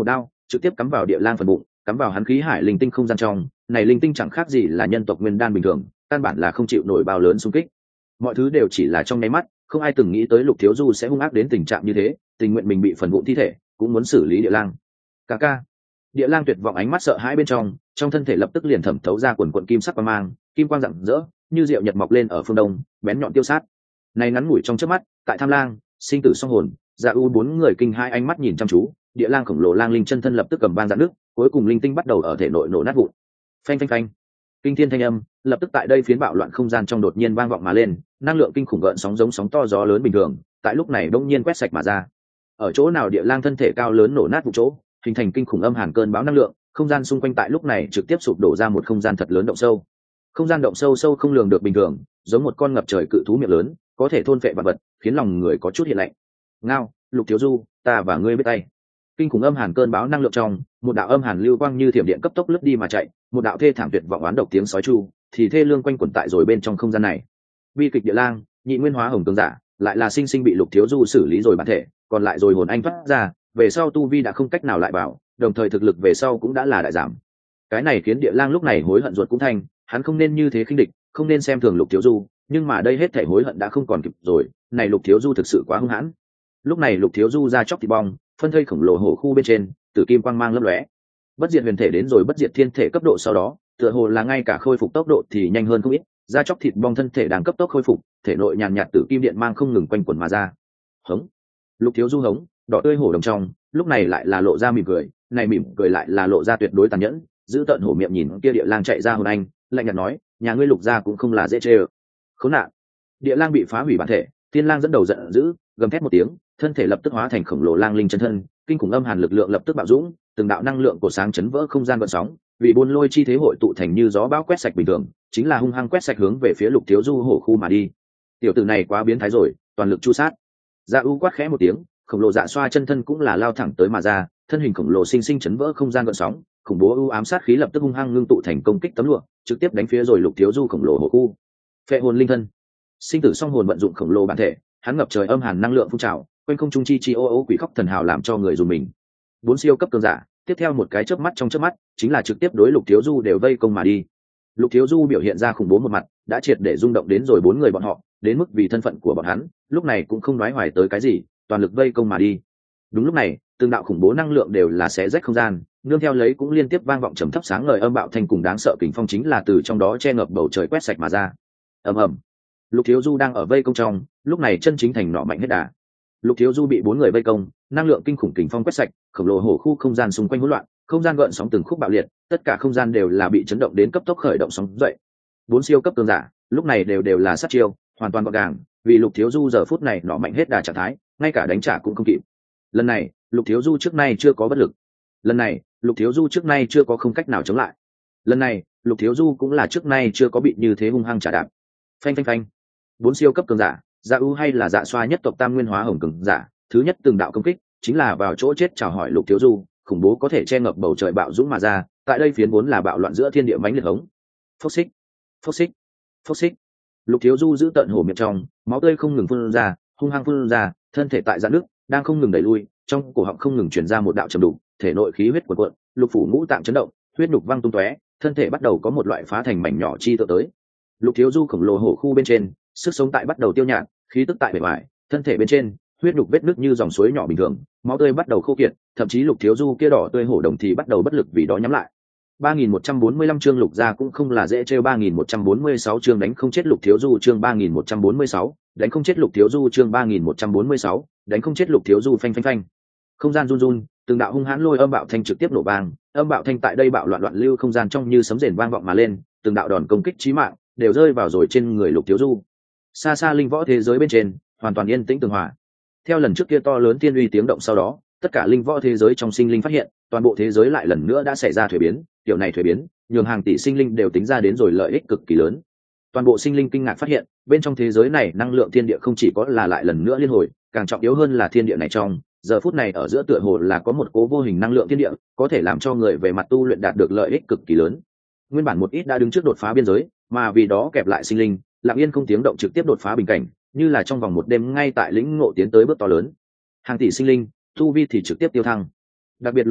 trực tiếp cắm vào địa lang phần bụng, cắm vào hắn khí hải linh tinh không gian trong. Này linh tinh chẳng khác gì là nhân tộc nguyên đan bình thường, căn bản là không chịu nổi bao lớn xung kích. Mọi thứ đều chỉ là trong nháy mắt, không ai từng nghĩ tới Lục Thiếu Du sẽ hung ác đến tình trạng như thế, tình nguyện mình bị phần vụn thi thể cũng muốn xử lý địa lang. Ca ca. Địa lang tuyệt vọng ánh mắt sợ hãi bên trong, trong thân thể lập tức liền thẩm thấu ra quần quần kim sắc quang mang, kim quang rạng rỡ, như diệu nhật mọc lên ở phương đông, bén nhọn tiêu sát. Này ngắn ngủi trong chớp mắt, tại Tham Lang, Sinh Tử Song Hồn, Dạ U bốn người kinh hai ánh mắt nhìn chăm chú, địa lang khổng lồ lang linh chân thân lập tức cầm ban dạn nước, cuối cùng linh tinh bắt đầu ở thể nội nổ nát vụn. Phanh phanh phanh. Kinh thiên thanh âm, lập tức tại đây phiến bạo loạn không gian trong đột nhiên vang vọng mà lên, năng lượng kinh khủng gợn sóng giống sóng to gió lớn bình thường, tại lúc này bỗng nhiên quét sạch mà ra. Ở chỗ nào địa lang thân thể cao lớn nổ nát vụ chỗ, hình thành kinh khủng âm hàn cơn bão năng lượng, không gian xung quanh tại lúc này trực tiếp sụp đổ ra một không gian thật lớn động sâu. Không gian động sâu sâu không lường được bình thường, giống một con ngập trời cự thú miệng lớn, có thể thôn phệ vạn vật, khiến lòng người có chút hiện lạnh. Ngao, Lục Thiếu Du, ta và ngươi biết tay. Kinh khủng âm hàn cơn bão năng lượng trong, một đạo âm hàn lưu quang như thiểm điện cấp tốc lướt đi mà chạy, một đạo thê thảm tuyệt vọng oán độc tiếng sói chu, thì thê lương quanh quẩn tại rồi bên trong không gian này. Bi kịch địa lang, nhị nguyên hóa hồng cường giả, lại là sinh sinh bị Lục Thiếu Du xử lý rồi bản thể, còn lại rồi hồn anh thoát ra, về sau tu vi đã không cách nào lại bảo, đồng thời thực lực về sau cũng đã là đại giảm. Cái này khiến địa lang lúc này hối hận ruột cũng thanh, hắn không nên như thế khinh địch, không nên xem thường Lục Thiếu Du, nhưng mà đây hết thảy hối hận đã không còn kịp rồi, này Lục Thiếu Du thực sự quá hung hãn. Lúc này Lục Thiếu Du ra chóc thịt bong, phân thây khổng lồ hổ khu bên trên, tử kim quang mang lấp lóe. Bất diệt huyền thể đến rồi bất diệt thiên thể cấp độ sau đó, tựa hồ là ngay cả khôi phục tốc độ thì nhanh hơn không ít, da chóc thịt bong thân thể đang cấp tốc khôi phục, thể nội nhàn nhạt tử kim điện mang không ngừng quanh quẩn mà ra. Hống. Lục Thiếu Du hống, đỏ tươi hổ đồng trong, lúc này lại là lộ ra mỉm cười, này mỉm cười lại là lộ ra tuyệt đối tàn nhẫn, giữ tận hổ miệng nhìn kia địa lang chạy ra hồn anh, lạnh nhạt nói, nhà ngươi Lục gia cũng không là dễ chơi. Khốn nạn. Địa lang bị phá hủy bản thể, Tiên Lang dẫn đầu giận dữ, gầm thét một tiếng, thân thể lập tức hóa thành khổng lồ lang linh chân thân, kinh khủng âm hàn lực lượng lập tức bạo dũng, từng đạo năng lượng của sáng chấn vỡ không gian gợn sóng, vì buôn lôi chi thế hội tụ thành như gió bão quét sạch bình thường, chính là hung hăng quét sạch hướng về phía Lục Thiếu Du hổ khu mà đi. Tiểu tử này quá biến thái rồi, toàn lực chu sát. Dạ U quát khẽ một tiếng, khổng lồ dạ xoa chân thân cũng là lao thẳng tới mà ra, thân hình khổng lồ sinh sinh chấn vỡ không gian gợn sóng, khủng bố u ám sát khí lập tức hung hăng ngưng tụ thành công kích tấm lụa, trực tiếp đánh phía rồi Lục Thiếu Du khổng lồ hổ khu. Phệ hồn linh thân, Sinh Tử Song Hồn vận dụng khổng lồ bản thể, hắn ngập trời âm hàn năng lượng phun trào, quanh không trung chi chi ô ô quỷ khóc thần hào làm cho người dùng mình. Bốn siêu cấp cường giả, tiếp theo một cái chớp mắt trong chớp mắt, chính là trực tiếp đối Lục Thiếu Du đều vây công mà đi. Lục Thiếu Du biểu hiện ra khủng bố một mặt, đã triệt để rung động đến rồi bốn người bọn họ, đến mức vì thân phận của bọn hắn, lúc này cũng không nói hoài tới cái gì, toàn lực vây công mà đi. Đúng lúc này, từng đạo khủng bố năng lượng đều là xé rách không gian, nương theo lấy cũng liên tiếp vang vọng trầm thấp sáng ngời âm bạo thanh cùng đáng sợ kình phong chính là từ trong đó che ngập bầu trời quét sạch mà ra. Ầm ầm. Lục Thiếu Du đang ở vây công trong, lúc này chân chính thành nọ mạnh hết đà. Lục Thiếu Du bị bốn người vây công, năng lượng kinh khủng kình phong quét sạch, khổng lồ hổ khu không gian xung quanh hỗn loạn, không gian gợn sóng từng khúc bạo liệt, tất cả không gian đều là bị chấn động đến cấp tốc khởi động sóng dậy. Bốn siêu cấp cường giả, lúc này đều đều là sát chiêu, hoàn toàn gọn gàng, vì Lục Thiếu Du giờ phút này nọ mạnh hết đà trạng thái, ngay cả đánh trả cũng không kịp. Lần này, Lục Thiếu Du trước nay chưa có bất lực. Lần này, Lục Thiếu Du trước nay chưa có không cách nào chống lại. Lần này, Lục Thiếu Du cũng là trước nay chưa có bị như thế hung hăng trả đạp. Phanh phanh phanh. Bốn siêu cấp cường giả, Dạ U hay là Dạ Xoa nhất tộc Tam Nguyên Hóa Hồng cường giả, thứ nhất từng đạo công kích, chính là vào chỗ chết chào hỏi Lục Thiếu Du, khủng bố có thể che ngập bầu trời bạo dũng mà ra, tại đây phiến vốn là bạo loạn giữa thiên địa mãnh liệt hống. Phốc xích, phốc xích, phốc xích. Lục Thiếu Du giữ tận hổ miệng trong, máu tươi không ngừng phun ra, hung hăng phun ra, thân thể tại giãn nước, đang không ngừng đẩy lui, trong cổ họng không ngừng truyền ra một đạo trầm đục, thể nội khí huyết cuộn cuộn, lục phủ ngũ tạng chấn động, huyết nhục văng tung tóe, thân thể bắt đầu có một loại phá thành mảnh nhỏ chi tự tới. Lục Thiếu Du khổng lồ hổ khu bên trên, sức sống tại bắt đầu tiêu nhạt, khí tức tại bề ngoài, thân thể bên trên, huyết nhục vết nứt như dòng suối nhỏ bình thường, máu tươi bắt đầu khô kiệt, thậm chí Lục Thiếu Du kia đỏ tươi hổ đồng thì bắt đầu bất lực vì đó nhắm lại. ba nghìn một trăm bốn mươi lăm chương Lục gia cũng không là dễ trêu. Ba nghìn một trăm bốn mươi sáu chương đánh không chết Lục Thiếu Du. Chương ba nghìn một trăm bốn mươi sáu đánh không chết Lục Thiếu Du. Chương ba nghìn một trăm bốn mươi sáu đánh không chết Lục Thiếu Du. Phanh phanh phanh, không gian run run, từng đạo hung hãn lôi âm bạo thanh trực tiếp nổ vang, âm bạo thanh tại đây bạo loạn loạn lưu không gian trong như sấm rền vang vọng mà lên, từng đạo đòn công kích chí mạng đều rơi vào rồi trên người Lục Thiếu Du. Xa xa linh võ thế giới bên trên hoàn toàn yên tĩnh tường hòa. Theo lần trước kia to lớn thiên uy tiếng động sau đó, tất cả linh võ thế giới trong sinh linh phát hiện toàn bộ thế giới lại lần nữa đã xảy ra thuế biến. Điều này thuế biến nhường hàng tỷ sinh linh đều tính ra đến rồi lợi ích cực kỳ lớn. Toàn bộ sinh linh kinh ngạc phát hiện bên trong thế giới này năng lượng thiên địa không chỉ có là lại lần nữa liên hồi, càng trọng yếu hơn là thiên địa này trong giờ phút này ở giữa tựa hồ là có một cố vô hình năng lượng thiên địa có thể làm cho người về mặt tu luyện đạt được lợi ích cực kỳ lớn. Nguyên bản một ít đã đứng trước đột phá biên giới, mà vì đó kẹp lại sinh linh lặng yên không tiếng động trực tiếp đột phá bình cảnh, như là trong vòng một đêm ngay tại lĩnh ngộ tiến tới bước to lớn. Hàng tỷ sinh linh tu vi thì trực tiếp tiêu thăng. Đặc biệt Lục gia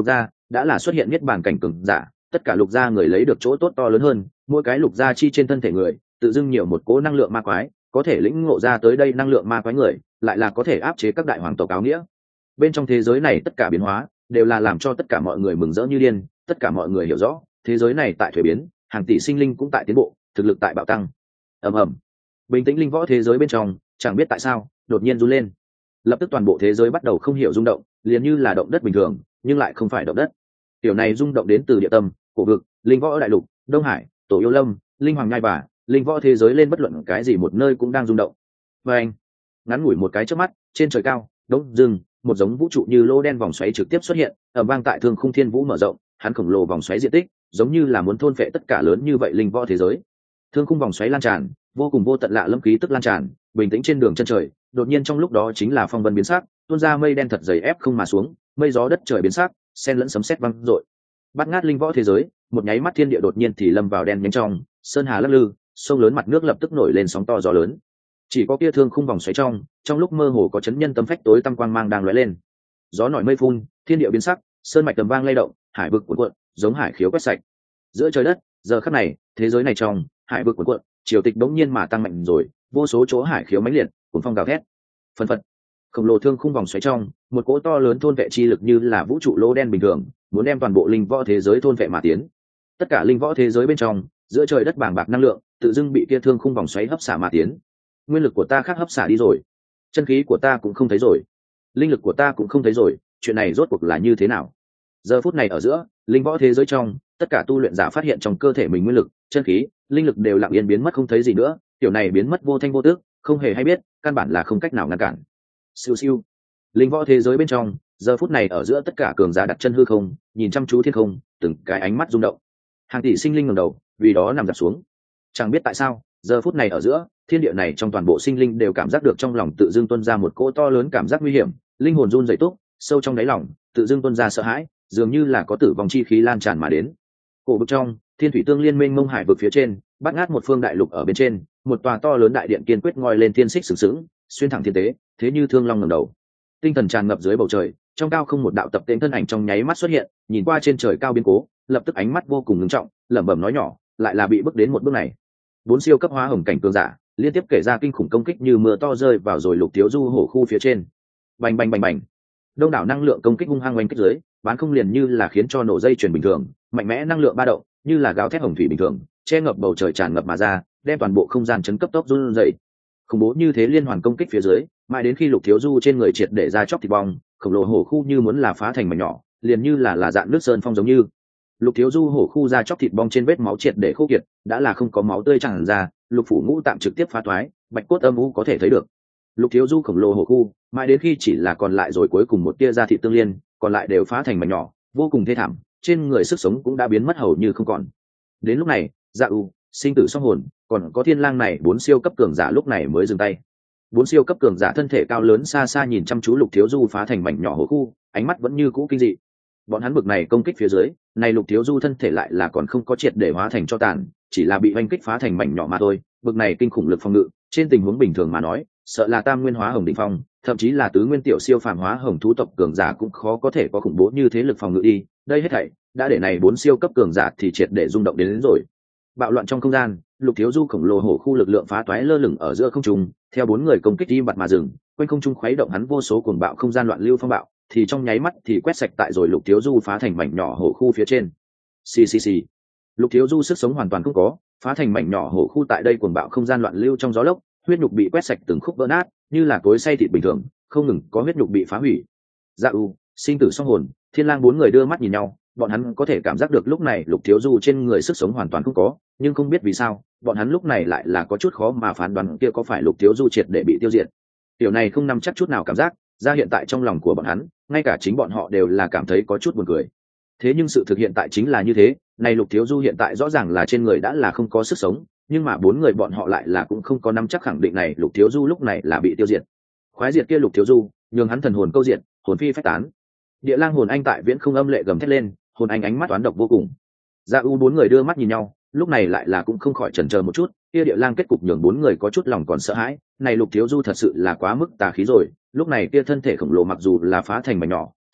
đã là xuất hiện niết bàn cảnh cường giả, tất cả lục gia người lấy được chỗ tốt to lớn hơn, mỗi cái lục gia chi trên thân thể người tự dưng nhiều một cỗ năng lượng ma quái, có thể lĩnh ngộ ra tới đây năng lượng ma quái người lại là có thể áp chế các đại hoàng tộc áo nghĩa. Bên trong thế giới này tất cả biến hóa đều là làm cho tất cả mọi người mừng rỡ như điên, tất cả mọi người hiểu rõ thế giới này tại thuế biến, hàng tỷ sinh linh cũng tại tiến bộ, thực lực tại bạo tăng. ầm ầm, bình tĩnh linh võ thế giới bên trong chẳng biết tại sao đột nhiên run lên, lập tức toàn bộ thế giới bắt đầu không hiểu rung động, liền như là động đất bình thường nhưng lại không phải động đất. Tiểu này rung động đến từ địa tâm, cổ vực, linh võ đại lục, đông hải, tổ yêu lâm, linh hoàng nhai bà, linh võ thế giới lên bất luận cái gì một nơi cũng đang rung động. Và anh, ngắn ngủi một cái trước mắt, trên trời cao đống dưng một giống vũ trụ như lô đen vòng xoáy trực tiếp xuất hiện, ở vang tại thương khung thiên vũ mở rộng, hắn khổng lồ vòng xoáy diện tích giống như là muốn thôn phệ tất cả lớn như vậy linh võ thế giới. Thương khung vòng xoáy lan tràn, vô cùng vô tận lạ lâm khí tức lan tràn, bình tĩnh trên đường chân trời, đột nhiên trong lúc đó chính là phong vân biến sắc, tuôn ra mây đen thật dày ép không mà xuống, mây gió đất trời biến sắc, xen lẫn sấm sét vang dội. Bắt ngát linh võ thế giới, một nháy mắt thiên địa đột nhiên thì lâm vào đen nhánh trong, sơn hà lắc lư, sông lớn mặt nước lập tức nổi lên sóng to gió lớn. Chỉ có kia thương khung vòng xoáy trong, trong lúc mơ hồ có chấn nhân tâm phách tối tăm quang mang đang lóe lên. Gió nổi mây phun, thiên địa biến sắc, sơn mạch tầm vang lay động, hải vực cuộn cuộn, giống hải khiếu quét sạch. Giữa trời đất, giờ khắc này, thế giới này trong, hải vực cuộn cuộn, triều tịch đống nhiên mà tăng mạnh rồi, vô số chỗ hải khiếu mãnh liệt, cuốn phong gào thét. Phần phật, khổng lồ thương khung vòng xoáy trong, một cỗ to lớn thôn vệ chi lực như là vũ trụ lỗ đen bình thường, muốn đem toàn bộ linh võ thế giới thôn vệ mà tiến. Tất cả linh võ thế giới bên trong, giữa trời đất bàng bạc năng lượng, tự dưng bị kia thương khung vòng xoáy hấp xả mà tiến. Nguyên lực của ta khác hấp xả đi rồi, chân khí của ta cũng không thấy rồi, linh lực của ta cũng không thấy rồi, chuyện này rốt cuộc là như thế nào? Giờ phút này ở giữa linh võ thế giới trong, tất cả tu luyện giả phát hiện trong cơ thể mình nguyên lực, chân khí, linh lực đều lặng yên biến mất không thấy gì nữa, kiểu này biến mất vô thanh vô tước, không hề hay biết, căn bản là không cách nào ngăn cản. Siêu siêu, linh võ thế giới bên trong, giờ phút này ở giữa tất cả cường giả đặt chân hư không, nhìn chăm chú thiên không, từng cái ánh mắt rung động. Hàng tỷ sinh linh ngẩng đầu, vì đó nằm dạp xuống. Chẳng biết tại sao, giờ phút này ở giữa thiên địa này trong toàn bộ sinh linh đều cảm giác được trong lòng tự dưng tuôn ra một cỗ to lớn cảm giác nguy hiểm, linh hồn run rẩy túc, sâu trong đáy lòng tự dưng tuôn ra sợ hãi, dường như là có tử vong chi khí lan tràn mà đến. Cổ vực trong, thiên thủy tương liên minh mông hải vực phía trên, bắt ngát một phương đại lục ở bên trên, một tòa to lớn đại điện kiên quyết ngoi lên thiên xích sừng sững, xuyên thẳng thiên tế, thế như thương long ngẩng đầu. Tinh thần tràn ngập dưới bầu trời, trong cao không một đạo tập tên thân ảnh trong nháy mắt xuất hiện, nhìn qua trên trời cao biến cố, lập tức ánh mắt vô cùng ngưng trọng, lẩm bẩm nói nhỏ, lại là bị bước đến một bước này. Bốn siêu cấp hóa hồng cảnh cường giả liên tiếp kể ra kinh khủng công kích như mưa to rơi vào rồi lục thiếu du hổ khu phía trên. Bành bành bành bành, đông đảo năng lượng công kích hung hăng oanh kích dưới, bán không liền như là khiến cho nổ dây chuyển bình thường, mạnh mẽ năng lượng ba động như là gáo thét hồng thủy bình thường, che ngập bầu trời tràn ngập mà ra, đem toàn bộ không gian chấn cấp tốc run rẩy. Khủng bố như thế liên hoàn công kích phía dưới, mãi đến khi lục thiếu du trên người triệt để ra chóc thịt bong, khổng lồ hổ khu như muốn là phá thành mảnh nhỏ, liền như là là dạng nước sơn phong giống như. Lục thiếu du hổ khu ra chóc thịt bong trên vết máu triệt để khô kiệt, đã là không có máu tươi tràn ra, lục phủ ngũ tạm trực tiếp phá thoái, bạch cốt âm u có thể thấy được. Lục thiếu du khổng lồ hổ khu, mãi đến khi chỉ là còn lại rồi cuối cùng một tia da thịt tương liên, còn lại đều phá thành mảnh nhỏ, vô cùng thê thảm, trên người sức sống cũng đã biến mất hầu như không còn. Đến lúc này, Dạ U, sinh tử song hồn, còn có thiên lang này bốn siêu cấp cường giả lúc này mới dừng tay. Bốn siêu cấp cường giả thân thể cao lớn xa xa nhìn chăm chú lục thiếu du phá thành mảnh nhỏ hổ khu, ánh mắt vẫn như cũ kinh dị. Bọn hắn bực này công kích phía dưới, này lục thiếu du thân thể lại là còn không có triệt để hóa thành cho tàn, chỉ là bị oanh kích phá thành mảnh nhỏ mà thôi. Bực này kinh khủng lực phòng ngự, trên tình huống bình thường mà nói, sợ là tam nguyên hóa hồng đỉnh phong, thậm chí là tứ nguyên tiểu siêu phàm hóa hồng thú tộc cường giả cũng khó có thể có khủng bố như thế lực phòng ngự đi. Đây hết thảy đã để này bốn siêu cấp cường giả thì triệt để rung động đến, đến rồi. Bạo loạn trong không gian, lục thiếu du khổng lồ hổ khu lực lượng phá toái lơ lửng ở giữa không trung, theo bốn người công kích đi bật mà dừng, quanh không trung khuấy động hắn vô số cuồng bạo không gian loạn lưu phong bạo, thì trong nháy mắt thì quét sạch tại rồi lục thiếu du phá thành mảnh nhỏ hổ khu phía trên. Xì xì xì, lục thiếu du sức sống hoàn toàn không có, phá thành mảnh nhỏ hổ khu tại đây cuồng bạo không gian loạn lưu trong gió lốc, huyết nhục bị quét sạch từng khúc vỡ nát, như là cối xay thịt bình thường, không ngừng có huyết nhục bị phá hủy. Dạ U, sinh tử song hồn, thiên lang bốn người đưa mắt nhìn nhau, bọn hắn có thể cảm giác được lúc này lục thiếu du trên người sức sống hoàn toàn không có, nhưng không biết vì sao bọn hắn lúc này lại là có chút khó mà phán đoán kia có phải lục thiếu du triệt để bị tiêu diệt. Điều này không nắm chắc chút nào cảm giác ra hiện tại trong lòng của bọn hắn, ngay cả chính bọn họ đều là cảm thấy có chút buồn cười. Thế nhưng sự thực hiện tại chính là như thế, này lục thiếu du hiện tại rõ ràng là trên người đã là không có sức sống, nhưng mà bốn người bọn họ lại là cũng không có nắm chắc khẳng định này lục thiếu du lúc này là bị tiêu diệt. Khoái diệt kia lục thiếu du, nhường hắn thần hồn câu diệt, hồn phi phách tán. Địa lang hồn anh tại viễn không âm lệ gầm thét lên, hồn anh ánh mắt toán độc vô cùng. Dạ U bốn người đưa mắt nhìn nhau, lúc này lại là cũng không khỏi chần chờ một chút, kia địa lang kết cục nhường bốn người có chút lòng còn sợ hãi, này lục thiếu du thật sự là quá mức tà khí rồi, lúc này kia thân thể khổng lồ mặc dù là phá thành mảnh nhỏ,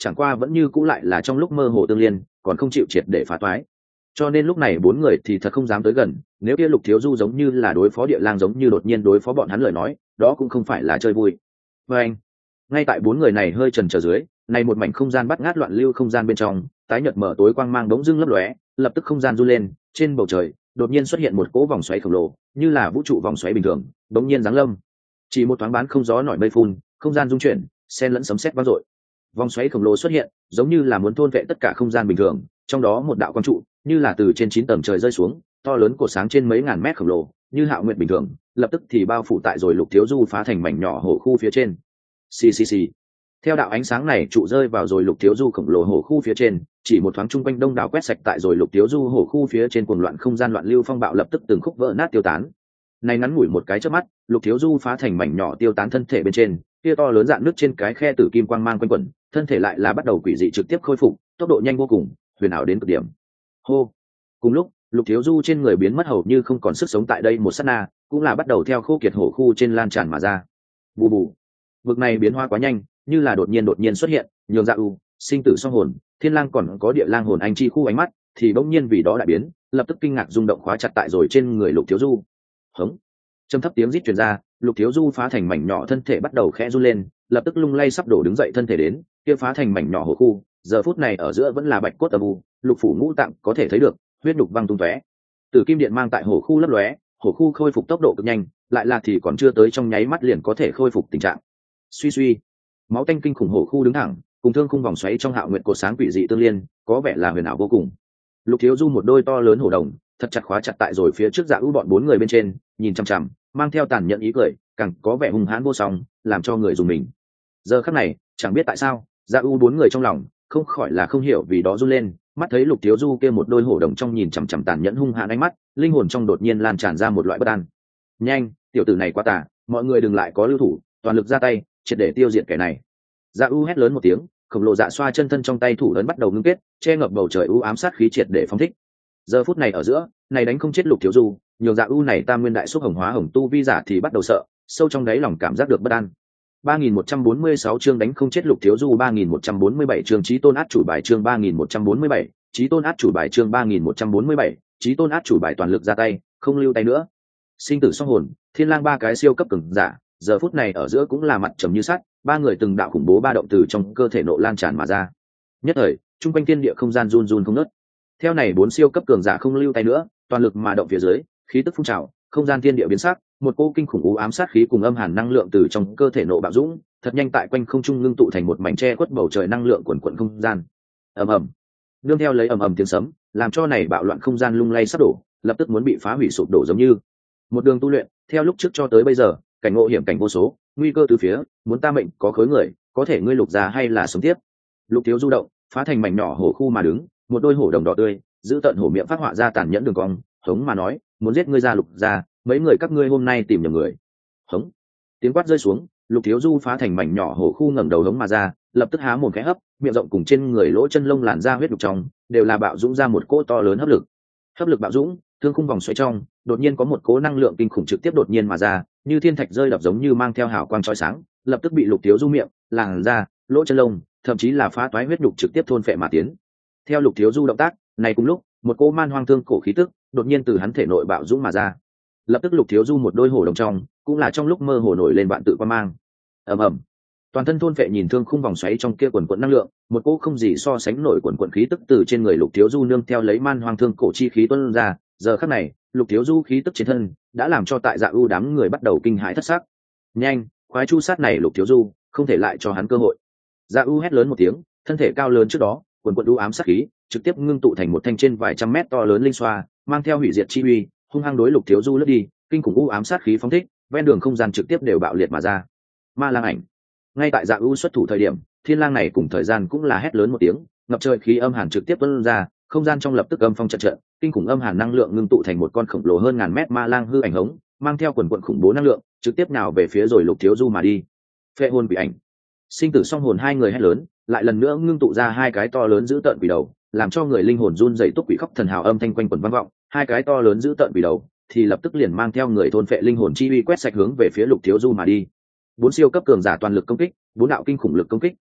chẳng qua vẫn như cũ lại là trong lúc mơ hồ tương liên, còn không chịu triệt để phá toái. Cho nên lúc này bốn người thì thật không dám tới gần, nếu kia Lục Thiếu Du giống như là đối phó địa lang giống như đột nhiên đối phó bọn hắn lời nói, đó cũng không phải là chơi vui. Và anh, ngay tại bốn người này hơi chần chờ dưới, này một mảnh không gian bắt ngát loạn lưu không gian bên trong, tái nhợt mở tối quang mang đống dưng lấp lóe, lập tức không gian du lên, trên bầu trời đột nhiên xuất hiện một cỗ vòng xoáy khổng lồ, như là vũ trụ vòng xoáy bình thường, đống nhiên giáng lâm. Chỉ một thoáng bán không gió nổi mây phun, không gian rung chuyển, xen lẫn sấm sét vang dội. Vòng xoáy khổng lồ xuất hiện, giống như là muốn thôn vệ tất cả không gian bình thường, trong đó một đạo quang trụ, như là từ trên chín tầng trời rơi xuống, to lớn cột sáng trên mấy ngàn mét khổng lồ, như hạo nguyệt bình thường, lập tức thì bao phủ tại rồi Lục Thiếu Du phá thành mảnh nhỏ hổ khu phía trên. Xì xì xì. Theo đạo ánh sáng này trụ rơi vào rồi Lục Thiếu Du khổng lồ hổ khu phía trên, chỉ một thoáng trung quanh đông đảo quét sạch tại rồi Lục Thiếu Du hổ khu phía trên cuồng loạn không gian loạn lưu phong bạo lập tức từng khúc vỡ nát tiêu tán. Này ngắn ngủi một cái chớp mắt, Lục Thiếu Du phá thành mảnh nhỏ tiêu tán thân thể bên trên, kia to lớn dạn nước trên cái khe tử kim quang mang quanh quẩn, thân thể lại là bắt đầu quỷ dị trực tiếp khôi phục, tốc độ nhanh vô cùng, huyền ảo đến cực điểm. Hô. Cùng lúc, Lục Thiếu Du trên người biến mất hầu như không còn sức sống tại đây một sát na, cũng là bắt đầu theo khô kiệt hổ khu trên lan tràn mà ra. Bù bù. Vực này biến hóa quá nhanh, như là đột nhiên đột nhiên xuất hiện, nhường Dạ U, sinh tử song hồn, Thiên Lang còn có Địa Lang hồn anh chi khu ánh mắt, thì bỗng nhiên vì đó đại biến, lập tức kinh ngạc rung động khóa chặt tại rồi trên người Lục Thiếu Du. Hống. Trầm thấp tiếng rít truyền ra, Lục Thiếu Du phá thành mảnh nhỏ thân thể bắt đầu khẽ run lên, lập tức lung lay sắp đổ đứng dậy thân thể đến, kia phá thành mảnh nhỏ hổ khu, giờ phút này ở giữa vẫn là bạch cốt âm u, lục phủ ngũ tạng có thể thấy được, huyết đục văng tung tóe. Tử kim điện mang tại hổ khu lấp lóe, hổ khu khôi phục tốc độ cực nhanh, lại là thì còn chưa tới trong nháy mắt liền có thể khôi phục tình trạng. Suy suy, máu tanh kinh khủng hổ khu đứng thẳng, cùng thương khung vòng xoáy trong hạo nguyệt cột sáng quỷ dị tương liên, có vẻ là huyền ảo vô cùng. Lục Thiếu Du một đôi to lớn hổ đồng, thật chặt khóa chặt tại rồi phía trước Dạ U bọn bốn người bên trên, nhìn chằm chằm, mang theo tàn nhẫn ý cười, càng có vẻ hung hãn vô song, làm cho người dùng mình. Giờ khắc này, chẳng biết tại sao, Dạ U bốn người trong lòng không khỏi là không hiểu vì đó run lên, mắt thấy Lục Thiếu Du kia một đôi hổ đồng trong nhìn chằm chằm tàn nhẫn hung hãn ánh mắt, linh hồn trong đột nhiên lan tràn ra một loại bất an. Nhanh, tiểu tử này quá tà, mọi người đừng lại có lưu thủ, toàn lực ra tay, triệt để tiêu diệt kẻ này. Dạ U hét lớn một tiếng, khổng lồ dạ xoa chân thân trong tay thủ lớn bắt đầu ngưng kết, che ngập bầu trời u ám sát khí triệt để phóng thích. Giờ phút này ở giữa, này đánh không chết Lục Thiếu Du, nhiều Dạ U này tam nguyên đại xúc hồng hóa hồng tu vi giả thì bắt đầu sợ, sâu trong đáy lòng cảm giác được bất an. ba nghìn một trăm bốn mươi sáu chương đánh không chết Lục Thiếu Du, ba nghìn một trăm bốn mươi bảy chương chí tôn át chủ bài, chương ba nghìn một trăm bốn mươi bảy, chí tôn át chủ bài, chương ba nghìn một trăm bốn mươi bảy, chí tôn át chủ bài toàn lực ra tay, không lưu tay nữa. Sinh tử song hồn, Thiên Lang ba cái siêu cấp cường giả, giờ phút này ở giữa cũng là mặt trầm như sắt, ba người từng đạo khủng bố ba động từ trong cơ thể nộ lan tràn mà ra. Nhất thời, trung quanh thiên địa không gian run run không ngớt. Theo này bốn siêu cấp cường giả không lưu tay nữa, toàn lực mà động phía dưới, khí tức phun trào, không gian thiên địa biến sắc, một cô kinh khủng u ám sát khí cùng âm hàn năng lượng từ trong cơ thể nộ bạo dũng, thật nhanh tại quanh không trung ngưng tụ thành một mảnh che khuất bầu trời năng lượng quần quần không gian. Ầm ầm. Nương theo lấy ầm ầm tiếng sấm, làm cho này bạo loạn không gian lung lay sắp đổ, lập tức muốn bị phá hủy sụp đổ giống như một đường tu luyện, theo lúc trước cho tới bây giờ, cảnh ngộ hiểm cảnh vô số, nguy cơ từ phía, muốn ta mệnh có khối người, có thể ngươi Lục già hay là sống tiếp. Lục Thiếu Du động, phá thành mảnh nhỏ hổ khu mà đứng, một đôi hổ đồng đỏ tươi, giữ tận hổ miệng phát họa ra tàn nhẫn đường cong, hống mà nói, muốn giết ngươi ra Lục già, mấy người các ngươi hôm nay tìm nhầm người. Hống. Tiếng quát rơi xuống, Lục Thiếu Du phá thành mảnh nhỏ hổ khu ngẩng đầu hống mà ra, lập tức há mồm khẽ hấp, miệng rộng cùng trên người lỗ chân lông làn da huyết đục trong, đều là bạo dũng ra một cỗ to lớn hấp lực. Hấp lực bạo dũng, thương khung vòng xoáy trong, đột nhiên có một cỗ năng lượng kinh khủng trực tiếp đột nhiên mà ra, như thiên thạch rơi đập giống như mang theo hào quang chói sáng, lập tức bị Lục Thiếu Du miệng, làn da, lỗ chân lông, thậm chí là phá toái huyết đục trực tiếp thôn phệ mà tiến. Theo Lục Thiếu Du động tác, này cùng lúc, một cỗ man hoang thương cổ khí tức đột nhiên từ hắn thể nội bạo dũng mà ra. Lập tức Lục Thiếu Du một đôi hổ đồng trong, cũng là trong lúc mơ hồ nổi lên vạn tự quan mang. Ầm ầm. Toàn thân thôn phệ nhìn thương khung vòng xoáy trong kia quần quần năng lượng, một cỗ không gì so sánh nổi quần quần khí tức từ trên người Lục Thiếu Du nương theo lấy man hoang thương cổ chi khí tuôn ra, giờ khắc này, Lục Thiếu Du khí tức trên thân đã làm cho tại Dạ U đám người bắt đầu kinh hãi thất sắc. Nhanh, khoái chu sát này Lục Thiếu Du, không thể lại cho hắn cơ hội. Dạ U hét lớn một tiếng, thân thể cao lớn trước đó, quần quần u ám sát khí, trực tiếp ngưng tụ thành một thanh trên vài trăm mét to lớn linh xoa, mang theo hủy diệt chi uy, hung hăng đối Lục Thiếu Du lướt đi, kinh khủng u ám sát khí phóng thích, ven đường không gian trực tiếp đều bạo liệt mà ra. Ma lang ảnh. Ngay tại Dạ U xuất thủ thời điểm, Thiên Lang này cùng thời gian cũng là hét lớn một tiếng, ngập trời khí âm hàn trực tiếp tuôn ra, không gian trong lập tức âm phong trận trận, kinh khủng âm hàn năng lượng ngưng tụ thành một con khổng lồ hơn ngàn mét ma lang hư ảnh hống, mang theo quần quần khủng bố năng lượng, trực tiếp nào về phía rồi Lục Thiếu Du mà đi. Phệ hồn quỷ ảnh. Sinh tử song hồn hai người hét lớn, lại lần nữa ngưng tụ ra hai cái to lớn giữ tợn quỷ đầu, làm cho người linh hồn run rẩy, túc quỷ khóc thần hào âm thanh quanh quần vang vọng, hai cái to lớn giữ tợn quỷ đầu thì lập tức liền mang theo người thôn phệ linh hồn chi uy quét sạch hướng về phía Lục Thiếu Du mà đi. Bốn siêu cấp cường giả toàn lực công kích, bốn đạo kinh khủng lực công kích,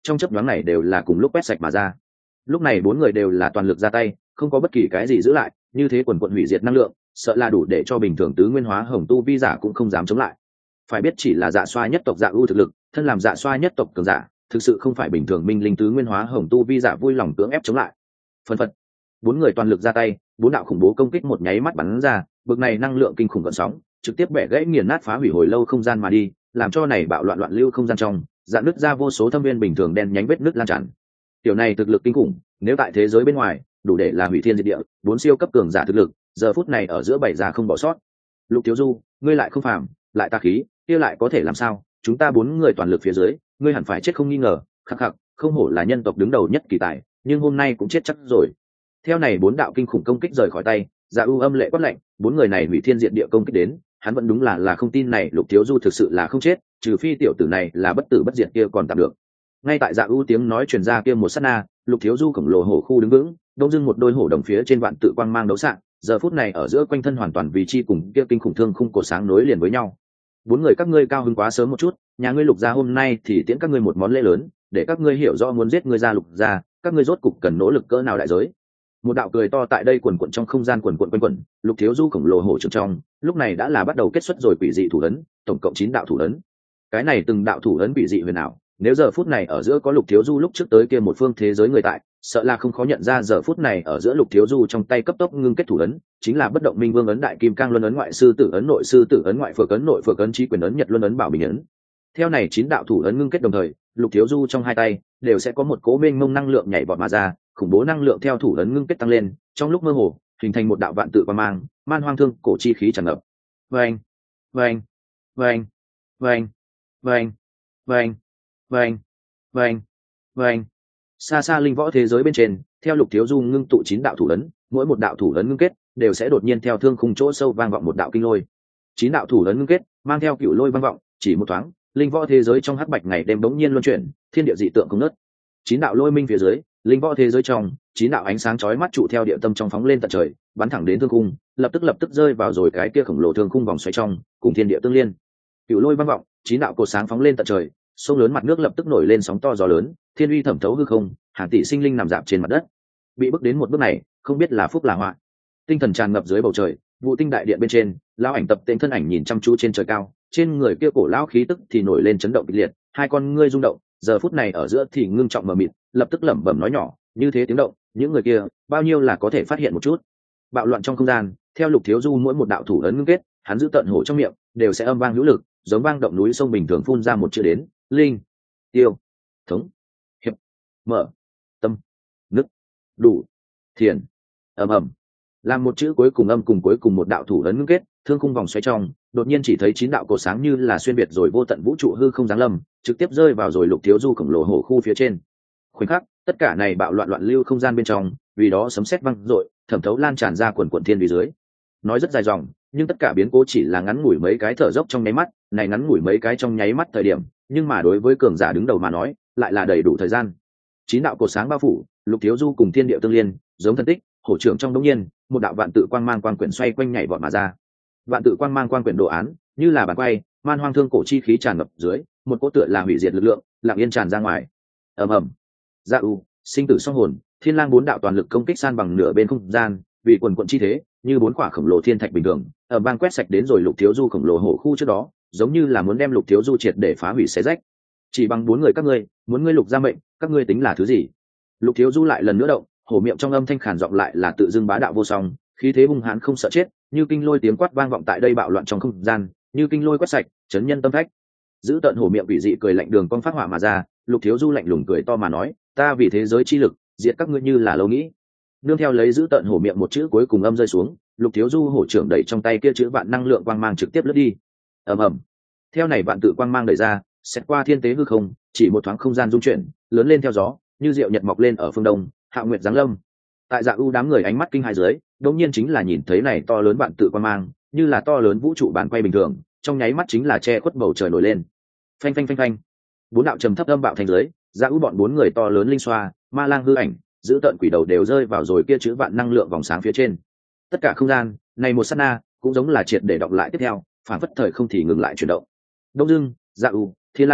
trong chấp nhoáng này đều là cùng lúc quét sạch mà ra. Lúc này bốn người đều là toàn lực ra tay, không có bất kỳ cái gì giữ lại, như thế quần quận hủy diệt năng lượng sợ là đủ để cho bình thường tứ nguyên hóa hồng tu vi giả cũng không dám chống lại. Phải biết chỉ là dạ xoa nhất tộc dạ ưu thực lực, thân làm dạ xoa nhất tộc cường giả thực sự không phải bình thường minh linh tứ nguyên hóa hồng tu vi giả vui lòng cưỡng ép chống lại. Phân phật, bốn người toàn lực ra tay, bốn đạo khủng bố công kích một nháy mắt bắn ra, bực này năng lượng kinh khủng gợn sóng trực tiếp bẻ gãy nghiền nát phá hủy hồi lâu không gian mà đi, làm cho này bạo loạn loạn lưu không gian trong dạn nứt ra vô số thâm viên bình thường đen nhánh vết nứt lan tràn. Tiểu này thực lực kinh khủng, nếu tại thế giới bên ngoài đủ để là hủy thiên diệt địa, bốn siêu cấp cường giả thực lực giờ phút này ở giữa bảy già không bỏ sót. Lục Thiếu Du, ngươi lại không phàm, lại tà khí, kia lại có thể làm sao? Chúng ta bốn người toàn lực phía dưới, ngươi hẳn phải chết không nghi ngờ. Khắc khắc, không hổ là nhân tộc đứng đầu nhất kỳ tài, nhưng hôm nay cũng chết chắc rồi. Theo này bốn đạo kinh khủng công kích rời khỏi tay, Dạ U âm lệ quát lạnh, bốn người này hủy thiên diệt địa công kích đến, hắn vẫn đúng là là không tin này Lục Thiếu Du thực sự là không chết, trừ phi tiểu tử này là bất tử bất diệt kia còn tạm được. Ngay tại Dạ U tiếng nói truyền ra kia một sát na, Lục Thiếu Du khổng lồ hổ khu đứng vững, đông dưng một đôi hổ đồng phía trên vạn tự quang mang đấu sạng, giờ phút này ở giữa quanh thân hoàn toàn vì chi cùng kia kinh khủng thương khung cổ sáng nối liền với nhau. Bốn người các ngươi cao hứng quá sớm một chút, nhà ngươi Lục gia hôm nay thì tiễn các ngươi một món lễ lớn, để các ngươi hiểu rõ muốn giết ngươi gia Lục gia, các ngươi rốt cục cần nỗ lực cỡ nào đại giới. Một đạo cười to tại đây quần quần trong không gian quần quần quanh quẩn, Lục Thiếu Du khổng lồ hổ trưởng trong, lúc này đã là bắt đầu kết xuất rồi quỷ dị thủ ấn, tổng cộng chín đạo thủ ấn. Cái này từng đạo thủ ấn quỷ dị huyền ảo, nếu giờ phút này ở giữa có Lục Thiếu Du lúc trước tới kia một phương thế giới người tại, sợ là không khó nhận ra giờ phút này ở giữa Lục Thiếu Du trong tay cấp tốc ngưng kết thủ ấn, chính là bất động minh vương ấn, đại kim cang luân ấn, ngoại sư tử ấn, nội sư tử ấn, ngoại phược ấn, nội phược ấn, chí quyền ấn, nhật luân ấn, bảo bình ấn. Theo này chín đạo thủ ấn ngưng kết đồng thời, Lục Thiếu Du trong hai tay đều sẽ có một cỗ mênh mông năng lượng nhảy vọt mà ra, khủng bố năng lượng theo thủ ấn ngưng kết tăng lên, trong lúc mơ hồ hình thành một đạo vạn tự quang mang, man hoang thương cổ chi khí tràn ngập. Vâng, vâng, vâng, vâng, vâng, vâng, vâng, vâng, vâng. Xa xa linh võ thế giới bên trên, theo Lục Thiếu Du ngưng tụ chín đạo thủ ấn, mỗi một đạo thủ ấn ngưng kết đều sẽ đột nhiên theo thương khung chỗ sâu vang vọng một đạo kinh lôi. Chín đạo thủ ấn ngưng kết mang theo cựu lôi vang vọng, chỉ một thoáng, linh võ thế giới trong hắc bạch ngày đêm bỗng nhiên luân chuyển, thiên địa dị tượng không nứt. Chín đạo lôi minh phía dưới, linh võ thế giới trong, chín đạo ánh sáng chói mắt trụ theo địa tâm trong phóng lên tận trời, bắn thẳng đến thương khung, lập tức lập tức rơi vào rồi cái kia khổng lồ thương khung vòng xoáy trong, cùng thiên địa tương liên. Cựu lôi vang vọng, chín đạo cột sáng phóng lên tận trời, sông lớn mặt nước lập tức nổi lên sóng to gió lớn, thiên uy thẩm thấu hư không, hàng tỷ sinh linh nằm dạp trên mặt đất. Bị bước đến một bước này, không biết là phúc là họa. Tinh thần tràn ngập dưới bầu trời, vụ tinh đại điện bên trên, lão ảnh tập tên thân ảnh nhìn chăm chú trên trời cao, trên người kia cổ lão khí tức thì nổi lên chấn động kịch liệt, hai con ngươi rung động, giờ phút này ở giữa thì ngưng trọng mờ mịt, lập tức lẩm bẩm nói nhỏ, như thế tiếng động, những người kia bao nhiêu là có thể phát hiện một chút. Bạo loạn trong không gian, theo Lục Thiếu Du mỗi một đạo thủ ấn ngưng kết, hắn giữ tận hổ trong miệng đều sẽ âm vang hữu lực, giống vang động núi sông bình thường phun ra một chữ đến, linh, tiêu, thống, hiệp, mở, tâm, nức, đủ, thiền, ầm ầm. Làm một chữ cuối cùng âm cùng cuối cùng một đạo thủ ấn ngưng kết, thương khung vòng xoáy trong, đột nhiên chỉ thấy chín đạo cổ sáng như là xuyên biệt rồi vô tận vũ trụ hư không giáng lâm, trực tiếp rơi vào rồi Lục Thiếu Du khổng lồ hổ khu phía trên. Khoảnh khắc, tất cả này bạo loạn loạn lưu không gian bên trong, vì đó sấm sét vang dội, thẩm thấu lan tràn ra quần quần thiên vì dưới. Nói rất dài dòng, nhưng tất cả biến cố chỉ là ngắn ngủi mấy cái thở dốc trong nháy mắt, này ngắn ngủi mấy cái trong nháy mắt thời điểm, nhưng mà đối với cường giả đứng đầu mà nói, lại là đầy đủ thời gian. Chín đạo cột sáng bao phủ, Lục Thiếu Du cùng thiên địa tương liên, giống thần tích, hổ trưởng trong đống nhiên, một đạo vạn tự quang mang quang quyển xoay quanh nhảy vọt mà ra. Vạn tự quang mang quang quyển đồ án, như là bàn quay, man hoang thương cổ chi khí tràn ngập dưới, một cỗ tựa là hủy diệt lực lượng, lặng yên tràn ra ngoài. Ầm ầm. Dạ U, sinh tử song hồn, thiên lang bốn đạo toàn lực công kích san bằng nửa bên không gian, vì quần quần chi thế, như bốn quả khổng lồ thiên thạch bình thường, ở bang quét sạch đến rồi Lục Thiếu Du khổng lồ hổ khu trước đó, giống như là muốn đem Lục Thiếu Du triệt để phá hủy xé rách. Chỉ bằng bốn người các ngươi, muốn ngươi Lục gia mệnh, các ngươi tính là thứ gì? Lục Thiếu Du lại lần nữa động, hổ miệng trong âm thanh khàn giọng lại là tự dưng bá đạo vô song, khí thế hung hãn không sợ chết, như kinh lôi tiếng quát vang vọng tại đây bạo loạn trong không gian, như kinh lôi quét sạch, chấn nhân tâm phách. Giữ tận hổ miệng quỷ dị cười lạnh đường cong phát hỏa mà ra, Lục Thiếu Du lạnh lùng cười to mà nói, ta vì thế giới chi lực, diệt các ngươi như là lâu nghĩ. Nương theo lấy giữ tận hổ miệng một chữ cuối cùng âm rơi xuống, Lục Thiếu Du hổ trưởng đẩy trong tay kia chữ vạn năng lượng quang mang trực tiếp lướt đi. Ầm ầm. Theo này vạn tự quang mang đẩy ra, xét qua thiên tế hư không, chỉ một thoáng không gian rung chuyển, lớn lên theo gió, như diệu nhật mọc lên ở phương đông, hạo nguyệt giáng lâm. Tại Dạ U đám người ánh mắt kinh hãi dưới, đột nhiên chính là nhìn thấy này to lớn vạn tự quang mang, như là to lớn vũ trụ bàn quay bình thường, trong nháy mắt chính là che khuất bầu trời nổi lên. Phanh phanh phanh phanh. Bốn đạo trầm thấp âm bạo thành dưới, Dạ U bọn bốn người to lớn linh xoa, ma lang hư ảnh, giữ tận quỷ đầu đều rơi vào rồi kia chữ vạn năng lượng vòng sáng phía trên. Tất cả không gian này một sát na cũng giống là triệt để đọc lại tiếp theo, phản phất thời không thì ngừng lại chuyển động. Đông dưng, Dạ U, Thiên Lang,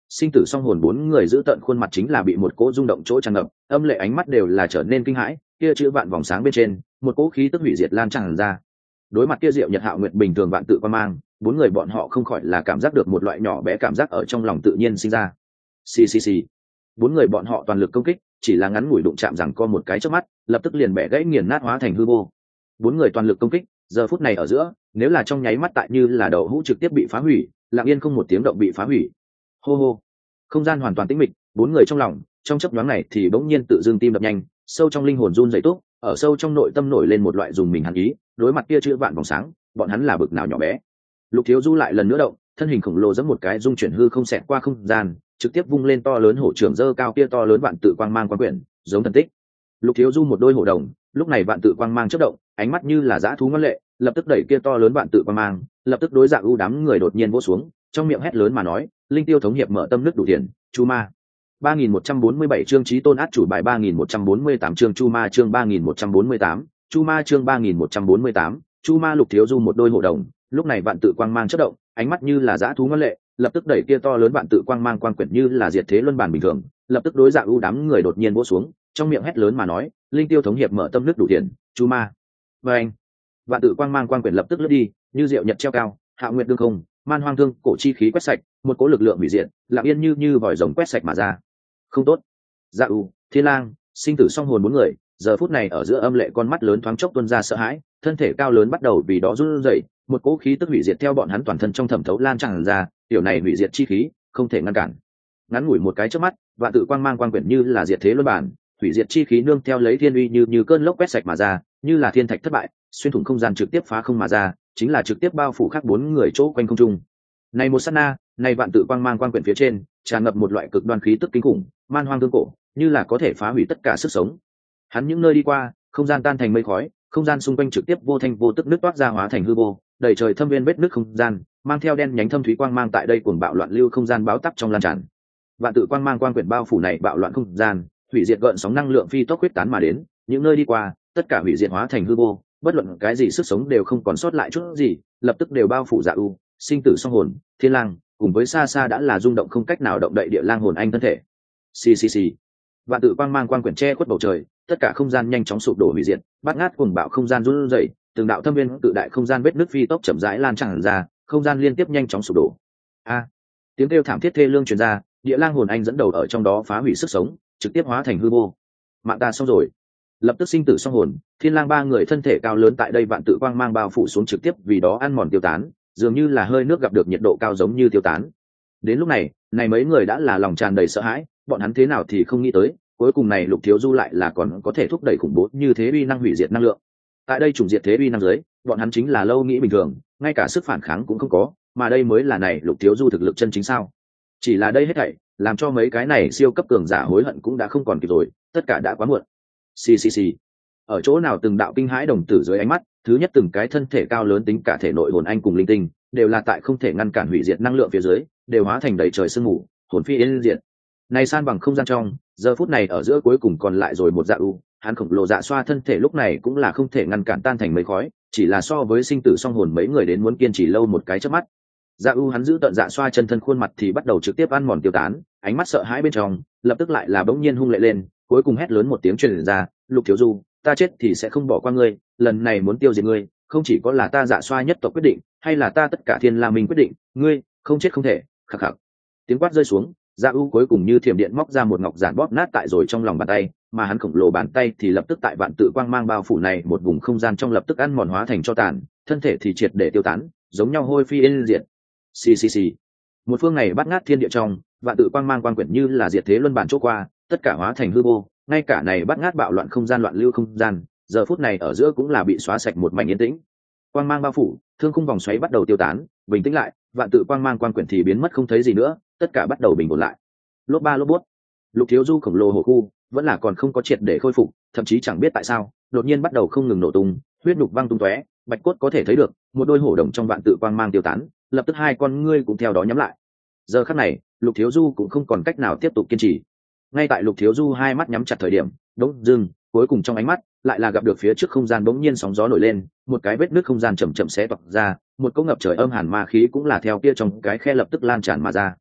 sinh tử song hồn bốn người giữ tận khuôn mặt chính là bị một cỗ rung động chỗ tràn ngập, âm lệ ánh mắt đều là trở nên kinh hãi. Kia chữ vạn vòng sáng bên trên, một cỗ khí tức hủy diệt lan tràn ra. Đối mặt kia Diệu Nhật Hạo Nguyệt bình thường vạn tự quan mang, bốn người bọn họ không khỏi là cảm giác được một loại nhỏ bé cảm giác ở trong lòng tự nhiên sinh ra. Xì xì xì. Bốn người bọn họ toàn lực công kích, chỉ là ngắn ngủi đụng chạm rằng co một cái chớp mắt, lập tức liền bẻ gãy nghiền nát hóa thành hư vô. Bốn người toàn lực công kích, giờ phút này ở giữa, nếu là trong nháy mắt tại như là đầu hũ trực tiếp bị phá hủy, lặng yên không một tiếng động bị phá hủy. Hô hô. Không gian hoàn toàn tĩnh mịch, bốn người trong lòng, trong chớp nhoáng này thì bỗng nhiên tự dưng tim đập nhanh, sâu trong linh hồn run rẩy túc, ở sâu trong nội tâm nổi lên một loại dùng mình hàn ý, đối mặt kia chữ vạn vòng sáng, bọn hắn là bực nào nhỏ bé. Lục Thiếu Du lại lần nữa động, thân hình khổng lồ giẫm một cái dung chuyển hư không xẹt qua không gian, trực tiếp vung lên to lớn hổ trưởng dơ cao kia to lớn vạn tự quang mang quang quyển, giống thần tích. Lục Thiếu Du một đôi hổ đồng, lúc này vạn tự quang mang chớp động, ánh mắt như là dã thú ngoan lệ, lập tức đẩy kia to lớn vạn tự quang mang, lập tức đối dạng u đám người đột nhiên vỗ xuống, trong miệng hét lớn mà nói, linh tiêu thống hiệp mở tâm nước đủ tiền, chu ma. ba nghìn một trăm bốn mươi bảy chương chí tôn át chủ bài ba nghìn một trăm bốn mươi tám chương chu ma chương ba nghìn một trăm bốn mươi tám, chu ma chương ba nghìn một trăm bốn mươi tám, chu ma. Lục Thiếu Du một đôi hổ đồng, lúc này vạn tự quang mang chớp động, ánh mắt như là dã thú ngoan lệ, lập tức đẩy kia to lớn vạn tự quang mang quang quyển như là diệt thế luân bản bình thường, lập tức đối dạng u đám người đột nhiên vỗ xuống, trong miệng hét lớn mà nói, linh tiêu thống hiệp mở tâm nước đủ tiền, chu ma. Và anh, vạn tự quang mang quang quyển lập tức lướt đi, như diệu nhật treo cao, hạ nguyệt đương không, man hoang thương, cổ chi khí quét sạch, một cỗ lực lượng hủy diệt, lặng yên như như vòi rồng quét sạch mà ra. Không tốt. Dạ u, Thiên Lang, sinh tử song hồn bốn người, giờ phút này ở giữa âm lệ con mắt lớn thoáng chốc tuôn ra sợ hãi, thân thể cao lớn bắt đầu vì đó run rẩy, một cỗ khí tức hủy diệt theo bọn hắn toàn thân trong thẩm thấu lan tràn ra, tiểu này hủy diệt chi khí, không thể ngăn cản. Ngắn ngủi một cái chớp mắt, vạn tự quang mang quang quyển như là diệt thế luân bản, hủy diệt chi khí nương theo lấy thiên uy như như cơn lốc quét sạch mà ra, như là thiên thạch thất bại, xuyên thủng không gian trực tiếp phá không mà ra, chính là trực tiếp bao phủ khắc bốn người chỗ quanh không trung. Này một sát na, này vạn tự quang mang quang quyển phía trên, tràn ngập một loại cực đoan khí tức kinh khủng, man hoang thương cổ, như là có thể phá hủy tất cả sức sống. Hắn những nơi đi qua, không gian tan thành mây khói, không gian xung quanh trực tiếp vô thanh vô tức nứt toát ra hóa thành hư vô, đầy trời thâm viên vết nứt không gian, mang theo đen nhánh thâm thúy quang mang tại đây cuồng bạo loạn lưu không gian báo tắc trong lan tràn. Vạn tự quang mang quang quyển bao phủ này bạo loạn không gian, hủy diệt gợn sóng năng lượng phi tốc huyết tán mà đến, những nơi đi qua, tất cả hủy diệt hóa thành hư vô, bất luận cái gì sức sống đều không còn sót lại chút gì, lập tức đều bao phủ Dạ U, sinh tử song hồn, Thiên Lang, cùng với xa xa đã là rung động không cách nào động đậy địa lang hồn anh thân thể. Xì xì xì. Vạn tự quang mang quang quyển che khuất bầu trời, tất cả không gian nhanh chóng sụp đổ hủy diệt, bát ngát cuồng bạo không gian run rẩy, từng đạo thâm viên tự đại không gian vết nứt phi tốc chậm rãi lan tràn ra, không gian liên tiếp nhanh chóng sụp đổ. A! Tiếng kêu thảm thiết thê lương truyền ra, địa lang hồn anh dẫn đầu ở trong đó phá hủy sức sống, trực tiếp hóa thành hư vô. Mạng ta xong rồi. Lập tức sinh tử song hồn, Thiên Lang ba người thân thể cao lớn tại đây vạn tự quang mang bao phủ xuống trực tiếp vì đó ăn mòn tiêu tán, dường như là hơi nước gặp được nhiệt độ cao giống như tiêu tán. Đến lúc này, này mấy người đã là lòng tràn đầy sợ hãi, bọn hắn thế nào thì không nghĩ tới, cuối cùng này Lục Thiếu Du lại là còn có thể thúc đẩy khủng bố như thế uy năng hủy diệt năng lượng. Tại đây chủng diệt thế uy năng dưới, bọn hắn chính là lâu nghĩ bình thường, ngay cả sức phản kháng cũng không có, mà đây mới là này Lục Thiếu Du thực lực chân chính sao? Chỉ là đây hết thảy, làm cho mấy cái này siêu cấp cường giả hối hận cũng đã không còn kịp rồi, tất cả đã quá muộn. Xì xì xì. Ở chỗ nào từng đạo kinh hãi đồng tử dưới ánh mắt, thứ nhất từng cái thân thể cao lớn tính cả thể nội hồn anh cùng linh tinh, đều là tại không thể ngăn cản hủy diệt năng lượng phía dưới, đều hóa thành đầy trời sương mù, hồn phi yên diệt. Này san bằng không gian trong, giờ phút này ở giữa cuối cùng còn lại rồi một Dạ U, hắn khổng lồ dạ xoa thân thể lúc này cũng là không thể ngăn cản tan thành mây khói, chỉ là so với sinh tử song hồn mấy người đến muốn kiên trì lâu một cái chớp mắt. Dạ U hắn giữ tận dạ xoa chân thân khuôn mặt thì bắt đầu trực tiếp ăn mòn tiêu tán, ánh mắt sợ hãi bên trong, lập tức lại là bỗng nhiên hung lệ lên, cuối cùng hét lớn một tiếng truyền ra, Lục Thiếu Du, ta chết thì sẽ không bỏ qua ngươi, lần này muốn tiêu diệt ngươi, không chỉ có là ta dạ xoa nhất tộc quyết định, hay là ta tất cả Thiên La Minh quyết định, ngươi không chết không thể. Khắc khắc. Tiếng quát rơi xuống, Dạ U cuối cùng như thiểm điện móc ra một ngọc giản bóp nát tại rồi trong lòng bàn tay, mà hắn khổng lồ bàn tay thì lập tức tại vạn tự quang mang bao phủ này một vùng không gian trong lập tức ăn mòn hóa thành cho tàn, thân thể thì triệt để tiêu tán, giống nhau hôi phi yên diệt. Xì xì xì. Một phương này bắt ngát thiên địa trong, vạn tự quang mang quang quyển như là diệt thế luân bản chỗ qua, tất cả hóa thành hư vô, ngay cả này bắt ngát bạo loạn không gian loạn lưu không gian, giờ phút này ở giữa cũng là bị xóa sạch một mảnh yên tĩnh. Quang mang bao phủ, thương khung vòng xoáy bắt đầu tiêu tán, bình tĩnh lại, vạn tự quang mang quang quyển thì biến mất không thấy gì nữa, tất cả bắt đầu bình ổn lại. Lốp ba lốp bút. Lục Thiếu Du khổng lồ hổ khu vẫn là còn không có triệt để khôi phục, thậm chí chẳng biết tại sao, đột nhiên bắt đầu không ngừng nổ tung, huyết nhục văng tung tóe, bạch cốt có thể thấy được, một đôi hổ đồng trong vạn tự quang mang tiêu tán, lập tức hai con ngươi cũng theo đó nhắm lại. Giờ khắc này, Lục Thiếu Du cũng không còn cách nào tiếp tục kiên trì. Ngay tại Lục Thiếu Du hai mắt nhắm chặt thời điểm, đống dưng, cuối cùng trong ánh mắt lại là gặp được phía trước không gian bỗng nhiên sóng gió nổi lên, một cái vết nứt không gian chậm chậm xé toạc ra, một cỗ ngập trời âm hàn ma khí cũng là theo kia trong cái khe lập tức lan tràn mà ra.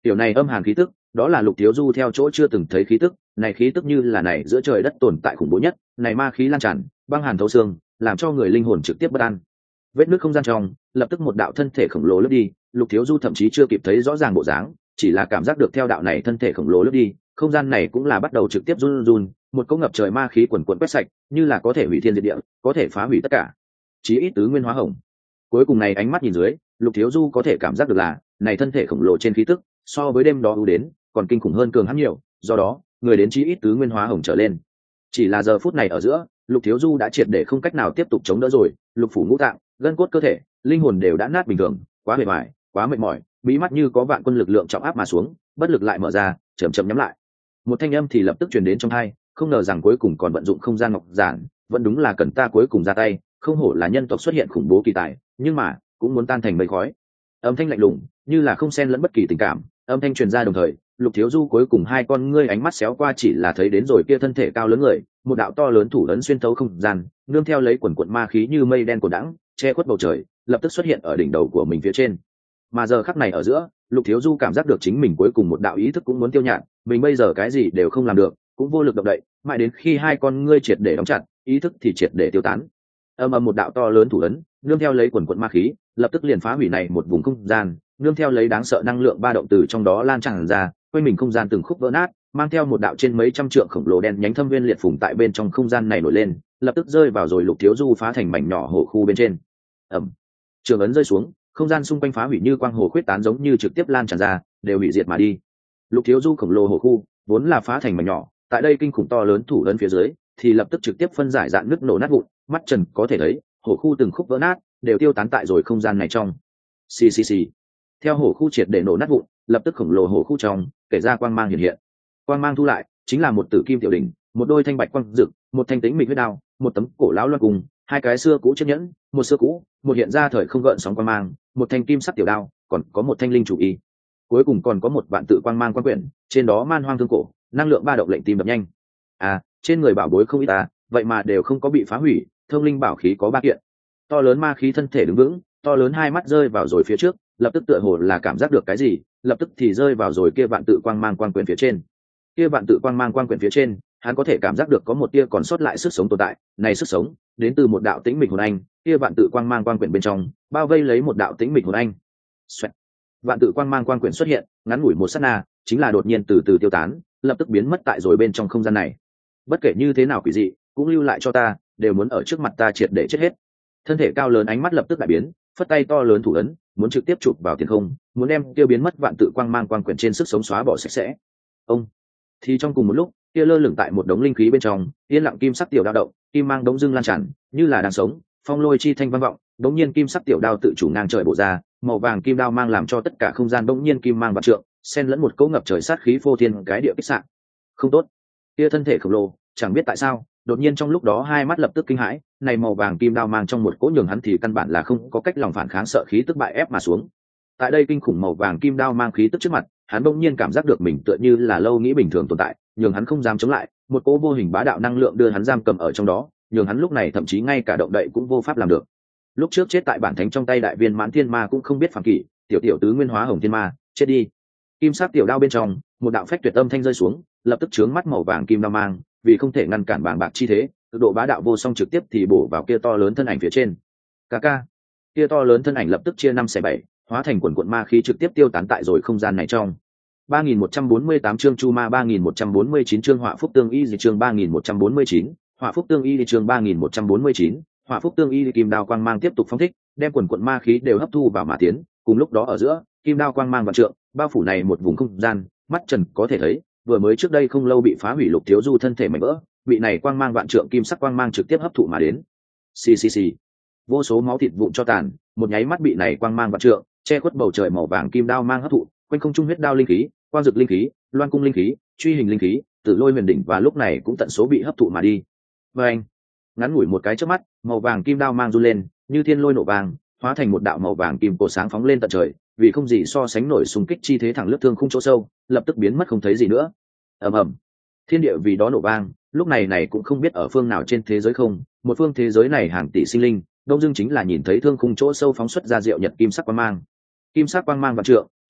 Tiểu này âm hàn khí tức, đó là Lục Thiếu Du theo chỗ chưa từng thấy khí tức, này khí tức như là này giữa trời đất tồn tại khủng bố nhất, này ma khí lan tràn, băng hàn thấu xương, làm cho người linh hồn trực tiếp bất an. Vết nước không gian trong, lập tức một đạo thân thể khổng lồ lướt đi, Lục Thiếu Du thậm chí chưa kịp thấy rõ ràng bộ dáng, chỉ là cảm giác được theo đạo này thân thể khổng lồ lướt đi, không gian này cũng là bắt đầu trực tiếp run run, một cỗ ngập trời ma khí quần quần quét sạch, như là có thể hủy thiên diệt địa, có thể phá hủy tất cả. Chí ít tứ nguyên hóa hồng. Cuối cùng này ánh mắt nhìn dưới, Lục Thiếu Du có thể cảm giác được là, này thân thể khổng lồ trên khí tức, so với đêm đó ưu đến, còn kinh khủng hơn cường hãn nhiều, do đó, người đến chí ít tứ nguyên hóa hồng trở lên. Chỉ là giờ phút này ở giữa, Lục Thiếu Du đã triệt để không cách nào tiếp tục chống đỡ rồi, lục phủ ngũ tạng, gân cốt cơ thể, linh hồn đều đã nát bình thường, quá mệt mỏi, quá mệt mỏi, bí mắt như có vạn quân lực lượng trọng áp mà xuống, bất lực lại mở ra, chậm chậm nhắm lại. Một thanh âm thì lập tức truyền đến trong tai, không ngờ rằng cuối cùng còn vận dụng không gian ngọc giản, vẫn đúng là cần ta cuối cùng ra tay, không hổ là nhân tộc xuất hiện khủng bố kỳ tài, nhưng mà cũng muốn tan thành mây khói. Âm thanh lạnh lùng, như là không xen lẫn bất kỳ tình cảm, âm thanh truyền ra đồng thời, Lục Thiếu Du cuối cùng hai con ngươi ánh mắt xéo qua chỉ là thấy đến rồi kia thân thể cao lớn người, một đạo to lớn thủ ấn xuyên thấu không gian, nương theo lấy quần quần ma khí như mây đen cổ đãng, che khuất bầu trời, lập tức xuất hiện ở đỉnh đầu của mình phía trên. Mà giờ khắc này ở giữa, Lục Thiếu Du cảm giác được chính mình cuối cùng một đạo ý thức cũng muốn tiêu nhạt, mình bây giờ cái gì đều không làm được, cũng vô lực động đậy, mãi đến khi hai con ngươi triệt để đóng chặt, ý thức thì triệt để tiêu tán. Âm ầm một đạo to lớn thủ ấn, nương theo lấy quần quần ma khí, lập tức liền phá hủy này một vùng không gian, nương theo lấy đáng sợ năng lượng ba động từ trong đó lan tràn ra, quanh mình không gian từng khúc vỡ nát, mang theo một đạo trên mấy trăm trượng khổng lồ đen nhánh thâm viên liệt phùng tại bên trong không gian này nổi lên, lập tức rơi vào rồi Lục Thiếu Du phá thành mảnh nhỏ hổ khu bên trên. Ầm, trường ấn rơi xuống, không gian xung quanh phá hủy như quang hồ khuyết tán giống như trực tiếp lan tràn ra, đều hủy diệt mà đi. Lục Thiếu Du khổng lồ hổ khu vốn là phá thành mảnh nhỏ, tại đây kinh khủng to lớn thủ ấn phía dưới thì lập tức trực tiếp phân giải dạn nứt nổ nát vụn, mắt trần có thể thấy, hổ khu từng khúc vỡ nát, đều tiêu tán tại rồi không gian này trong. Xì xì xì. Theo hổ khu triệt để nổ nát vụn, lập tức khổng lồ hổ khu trong kể ra quang mang hiện hiện. Quang mang thu lại, chính là một tử kim tiểu đỉnh, một đôi thanh bạch quang rực, một thanh tĩnh mịch huyết đao, một tấm cổ lão loan cùng, hai cái xưa cũ chiếc nhẫn, một xưa cũ, một hiện ra thời không gợn sóng quang mang, một thanh kim sắc tiểu đao, còn có một thanh linh chủ y. Cuối cùng còn có một vạn tự quang mang quan quyển, trên đó man hoang thương cổ, năng lượng ba động lệnh tim đập nhanh. À, trên người bảo bối không ít à, vậy mà đều không có bị phá hủy, thông linh bảo khí có ba kiện. To lớn ma khí thân thể đứng vững, to lớn hai mắt rơi vào rồi phía trước, lập tức tựa hồ là cảm giác được cái gì, lập tức thì rơi vào rồi kia vạn tự quang mang quan quyển phía trên. Kia vạn tự quang mang quan quyển phía trên, hắn có thể cảm giác được có một tia còn sót lại sức sống tồn tại, này sức sống đến từ một đạo tĩnh mịch hồn anh, kia vạn tự quang mang quan quyển bên trong bao vây lấy một đạo tĩnh mịch hồn anh. Xoẹt. Vạn tự quang mang quan quyển xuất hiện, ngắn ngủi một sát na, chính là đột nhiên từ từ tiêu tán, lập tức biến mất tại rồi bên trong không gian này. Bất kể như thế nào quỷ dị, cũng lưu lại cho ta, đều muốn ở trước mặt ta triệt để chết hết. Thân thể cao lớn ánh mắt lập tức đại biến, phất tay to lớn thủ ấn, muốn trực tiếp chụp vào thiên không, muốn đem kia biến mất vạn tự quang mang quang quyển trên sức sống xóa bỏ sạch sẽ. Ông thì trong cùng một lúc, kia lơ lửng tại một đống linh khí bên trong, yên lặng kim sắc tiểu đao động, kim mang đống dưng lan tràn, như là đang sống, phong lôi chi thanh vang vọng, đống nhiên kim sắc tiểu đao tự chủ ngang trời bổ ra, màu vàng kim đao mang làm cho tất cả không gian đống nhiên kim mang vạn trượng, xen lẫn một cỗ ngập trời sát khí phô thiên cái địa kích sạn. Không tốt, kia thân thể khổng lồ, chẳng biết tại sao, đột nhiên trong lúc đó hai mắt lập tức kinh hãi, này màu vàng kim đao mang trong một cỗ nhường hắn thì căn bản là không có cách lòng phản kháng, sợ khí tức bại ép mà xuống. Tại đây kinh khủng màu vàng kim đao mang khí tức trước mặt, hắn bỗng nhiên cảm giác được mình tựa như là lâu nghĩ bình thường tồn tại, nhường hắn không dám chống lại, một cỗ vô hình bá đạo năng lượng đưa hắn giam cầm ở trong đó, nhường hắn lúc này thậm chí ngay cả động đậy cũng vô pháp làm được. Lúc trước chết tại bản thánh trong tay đại viên mãn thiên ma cũng không biết phàm kỷ, tiểu tiểu tứ nguyên hóa hồng thiên ma, chết đi. Kim sắc tiểu đao bên trong, một đạo phách tuyệt âm thanh rơi xuống, lập tức chướng mắt màu vàng kim đao mang, vì không thể ngăn cản bàng bạc chi thế, cực độ bá đạo vô song trực tiếp thì bổ vào kia to lớn thân ảnh phía trên. Ca ca. Kia to lớn thân ảnh lập tức chia năm xẻ bảy, hóa thành quần quần ma khí trực tiếp tiêu tán tại rồi không gian này trong. ba nghìn một trăm bốn mươi tám chương Chu Ma, ba nghìn một trăm bốn mươi chín chương Họa Phúc Tương Y, chương ba nghìn một trăm bốn mươi chín, Họa Phúc Tương Y, chương ba nghìn một trăm bốn mươi chín, Họa Phúc Tương Y. Kim đao quang mang tiếp tục phóng thích, đem quần quần ma khí đều hấp thu vào mà tiến, cùng lúc đó ở giữa, kim đao quang mang vạn trượng, bao phủ này một vùng không gian, mắt trần có thể thấy, vừa mới trước đây không lâu bị phá hủy Lục Thiếu Du thân thể mảnh vỡ, bị này quang mang vạn trượng kim sắc quang mang trực tiếp hấp thụ mà đến. Xì xì xì. Vô số máu thịt vụn cho tàn, một nháy mắt bị này quang mang vạn trượng che khuất bầu trời màu vàng kim đao mang hấp thụ, quanh không trung huyết đao linh khí, quang dực linh khí, loan cung linh khí, truy hình linh khí, tử lôi huyền đỉnh và lúc này cũng tận số bị hấp thụ mà đi. Và anh, ngắn ngủi một cái chớp mắt, màu vàng kim đao mang du lên, như thiên lôi nổ vàng, hóa thành một đạo màu vàng kim cổ sáng phóng lên tận trời, vì không gì so sánh nổi xung kích chi thế thẳng lướt thương khung chỗ sâu, lập tức biến mất không thấy gì nữa. Ầm ầm, thiên địa vì đó nổ vang, lúc này này cũng không biết ở phương nào trên thế giới không, một phương thế giới này hàng tỷ sinh linh, đông dương chính là nhìn thấy thương khung chỗ sâu phóng xuất ra diệu nhật kim sắc quang mang. Kim sắc quang mang vạn trượng,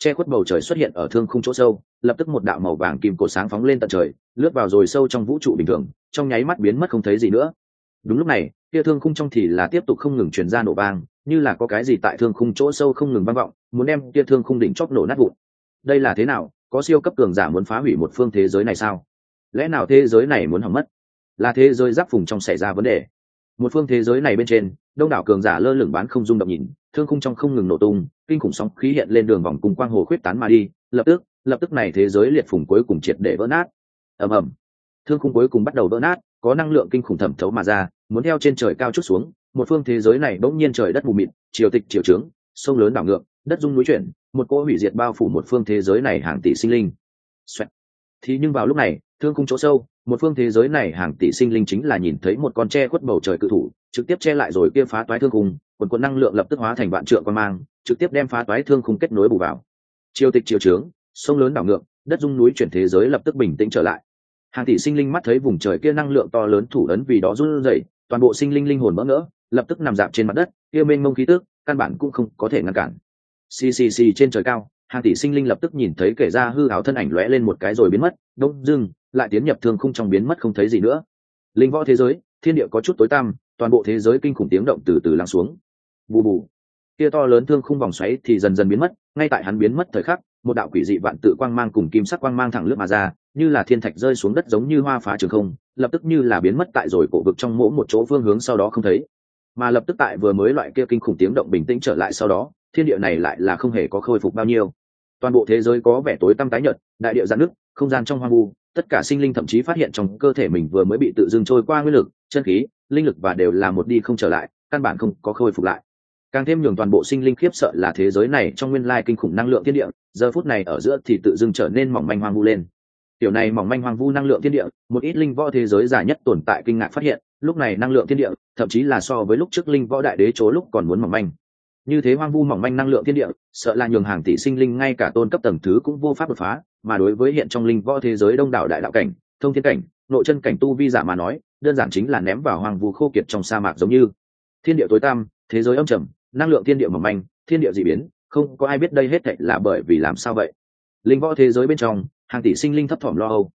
che khuất bầu trời xuất hiện ở thương khung chỗ sâu, lập tức một đạo màu vàng kim cổ sáng phóng lên tận trời, lướt vào rồi sâu trong vũ trụ bình thường, trong nháy mắt biến mất không thấy gì nữa. Đúng lúc này, kia thương khung trong thì là tiếp tục không ngừng truyền ra nổ vang, như là có cái gì tại thương khung chỗ sâu không ngừng vang vọng, muốn đem kia thương khung đỉnh chóp nổ nát vụn. Đây là thế nào? Có siêu cấp cường giả muốn phá hủy một phương thế giới này sao? Lẽ nào thế giới này muốn hỏng mất? Là thế giới giáp phùng trong xảy ra vấn đề? Một phương thế giới này bên trên, đông đảo cường giả lơ lửng bán không rung động nhìn, thương khung trong không ngừng nổ tung, kinh khủng sóng khí hiện lên đường vòng cùng quang hồ khuyết tán mà đi, lập tức, lập tức này thế giới liệt phùng cuối cùng triệt để vỡ nát. Ầm ầm. Thương khung cuối cùng bắt đầu vỡ nát, có năng lượng kinh khủng thẩm thấu mà ra, muốn theo trên trời cao chút xuống, một phương thế giới này bỗng nhiên trời đất mù mịt, triều tịch triều trướng, sông lớn đảo ngược, đất rung núi chuyển, một cỗ hủy diệt bao phủ một phương thế giới này hàng tỷ sinh linh. Xoẹt. Thì nhưng vào lúc này, thương khung chỗ sâu, một phương thế giới này hàng tỷ sinh linh chính là nhìn thấy một con tre khuất bầu trời cự thủ, trực tiếp che lại rồi kia phá toái thương khung, quần quần năng lượng lập tức hóa thành vạn trượng quang mang, trực tiếp đem phá toái thương khung kết nối bù vào. Triều tịch triều trướng, sông lớn đảo ngược, đất rung núi chuyển, thế giới lập tức bình tĩnh trở lại. Hàng tỷ sinh linh mắt thấy vùng trời kia năng lượng to lớn thủ ấn vì đó run rẩy, toàn bộ sinh linh linh hồn bỡ ngỡ, lập tức nằm dạp trên mặt đất, kia mênh mông khí tức, căn bản cũng không có thể ngăn cản. Xì xì xì trên trời cao, hàng tỷ sinh linh lập tức nhìn thấy kể ra hư ảo thân ảnh lóe lên một cái rồi biến mất, đông dưng lại tiến nhập thương khung trong biến mất không thấy gì nữa. Linh võ thế giới, thiên địa có chút tối tăm, toàn bộ thế giới kinh khủng tiếng động từ từ lắng xuống. Bù bù, kia to lớn thương khung vòng xoáy thì dần dần biến mất, ngay tại hắn biến mất thời khắc, một đạo quỷ dị vạn tự quang mang cùng kim sắc quang mang thẳng lướt mà ra, như là thiên thạch rơi xuống đất giống như hoa phá trường không, lập tức như là biến mất tại rồi cổ vực trong mỗi một chỗ phương hướng sau đó không thấy. Mà lập tức tại vừa mới loại kia kinh khủng tiếng động bình tĩnh trở lại sau đó, thiên địa này lại là không hề có khôi phục bao nhiêu. Toàn bộ thế giới có vẻ tối tăm tái nhợt, đại địa giãn nước, không gian trong hoang vu, tất cả sinh linh thậm chí phát hiện trong cơ thể mình vừa mới bị tự dưng trôi qua nguyên lực, chân khí, linh lực và đều là một đi không trở lại, căn bản không có khôi phục lại. Càng thêm nhường toàn bộ sinh linh khiếp sợ là thế giới này trong nguyên lai kinh khủng năng lượng thiên địa, giờ phút này ở giữa thì tự dưng trở nên mỏng manh hoang vu lên. Tiểu này mỏng manh hoang vu năng lượng thiên địa, một ít linh võ thế giới dài nhất tồn tại kinh ngạc phát hiện, lúc này năng lượng thiên địa, thậm chí là so với lúc trước linh võ đại đế chỗ lúc còn muốn mỏng manh. Như thế hoang vu mỏng manh năng lượng thiên địa, sợ là nhường hàng tỷ sinh linh ngay cả tôn cấp tầng thứ cũng vô pháp đột phá, mà đối với hiện trong linh võ thế giới đông đảo đại đạo cảnh, thông thiên cảnh, nội chân cảnh tu vi giả mà nói, đơn giản chính là ném vào hoang vu khô kiệt trong sa mạc giống như. Thiên địa tối tăm, thế giới âm trầm, năng lượng thiên địa mỏng manh, thiên địa dị biến, không có ai biết đây hết thảy là bởi vì làm sao vậy. Linh võ thế giới bên trong, hàng tỷ sinh linh thấp thỏm lo âu.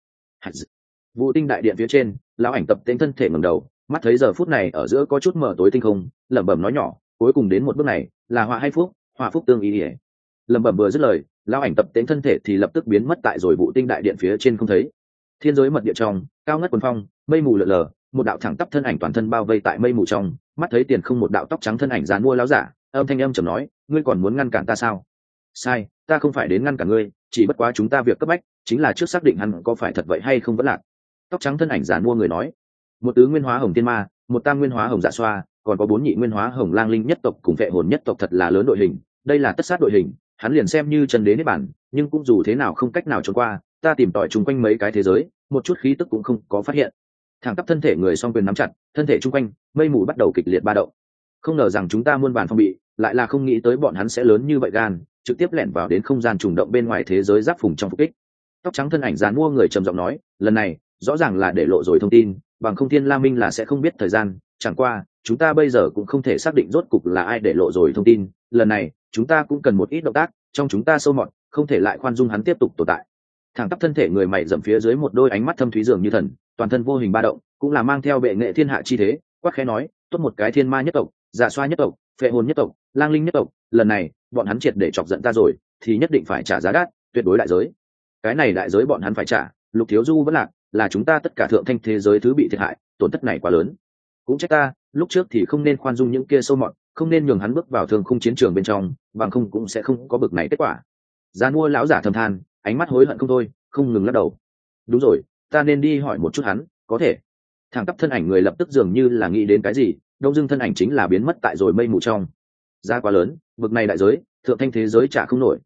Vũ tinh đại điện phía trên, lão ảnh tập tên thân thể ngẩng đầu, mắt thấy giờ phút này ở giữa có chút mờ tối tinh không, lẩm bẩm nói nhỏ, cuối cùng đến một bước này, là họa hay phúc, họa phúc tương ý ỉa. Lẩm bẩm vừa dứt lời, lão ảnh tập tên thân thể thì lập tức biến mất tại rồi vũ tinh đại điện phía trên không thấy. Thiên giới mật địa trong, cao ngất quần phong, mây mù lờ lờ, một đạo thẳng tắp thân ảnh toàn thân bao vây tại mây mù trong, mắt thấy tiền không một đạo tóc trắng thân ảnh dàn mua láo giả, âm thanh âm trầm nói, ngươi còn muốn ngăn cản ta sao? Sai, ta không phải đến ngăn cản ngươi, chỉ bất quá chúng ta việc cấp bách chính là trước xác định hắn có phải thật vậy hay không vẫn lạc. Tóc trắng thân ảnh dàn mua người nói, một tứ nguyên hóa hồng tiên ma, một tam nguyên hóa hồng dạ xoa, còn có bốn nhị nguyên hóa hồng lang linh nhất tộc cùng vệ hồn nhất tộc, thật là lớn đội hình, đây là tất sát đội hình, hắn liền xem như chân đế niết bản, nhưng cũng dù thế nào không cách nào trốn qua, ta tìm tòi chung quanh mấy cái thế giới, một chút khí tức cũng không có phát hiện. Thẳng tắp thân thể người song quyền nắm chặt, thân thể chung quanh mây mù bắt đầu kịch liệt ba động. Không ngờ rằng chúng ta muôn bản phong bị, lại là không nghĩ tới bọn hắn sẽ lớn như vậy gan, trực tiếp lẻn vào đến không gian trùng động bên ngoài thế giới giáp phùng trong phục kích. Tóc trắng thân ảnh dàn mua người trầm giọng nói, lần này rõ ràng là để lộ rồi thông tin, bằng không Thiên La Minh là sẽ không biết thời gian, chẳng qua chúng ta bây giờ cũng không thể xác định rốt cục là ai để lộ rồi thông tin, lần này chúng ta cũng cần một ít động tác, trong chúng ta sâu mọt, không thể lại khoan dung hắn tiếp tục tồn tại. Thẳng tắp thân thể người mày dậm phía dưới một đôi ánh mắt thâm thúy dường như thần, toàn thân vô hình ba động, cũng là mang theo bệ nghệ thiên hạ chi thế, quát khẽ nói, tốt một cái thiên ma nhất tộc, dạ xoa nhất tộc, phệ hồn nhất tộc, lang linh nhất tộc, lần này bọn hắn triệt để chọc giận ta rồi, thì nhất định phải trả giá đắt, tuyệt đối đại giới. Cái này đại giới bọn hắn phải trả, Lục Thiếu Du vẫn lạc, là chúng ta tất cả thượng thanh thế giới thứ bị thiệt hại, tổn thất này quá lớn. Cũng trách ta, lúc trước thì không nên khoan dung những kia sâu mọt, không nên nhường hắn bước vào thương khung chiến trường bên trong, bằng không cũng sẽ không có bực này kết quả. Giàn mua lão giả thầm than, ánh mắt hối hận không thôi, không ngừng lắc đầu. Đúng rồi, ta nên đi hỏi một chút hắn, có thể. Thẳng tắp thân ảnh người lập tức dường như là nghĩ đến cái gì, đông dưng thân ảnh chính là biến mất tại rồi mây mù trong. Giá quá lớn, bực này đại giới, thượng thanh thế giới trả không nổi.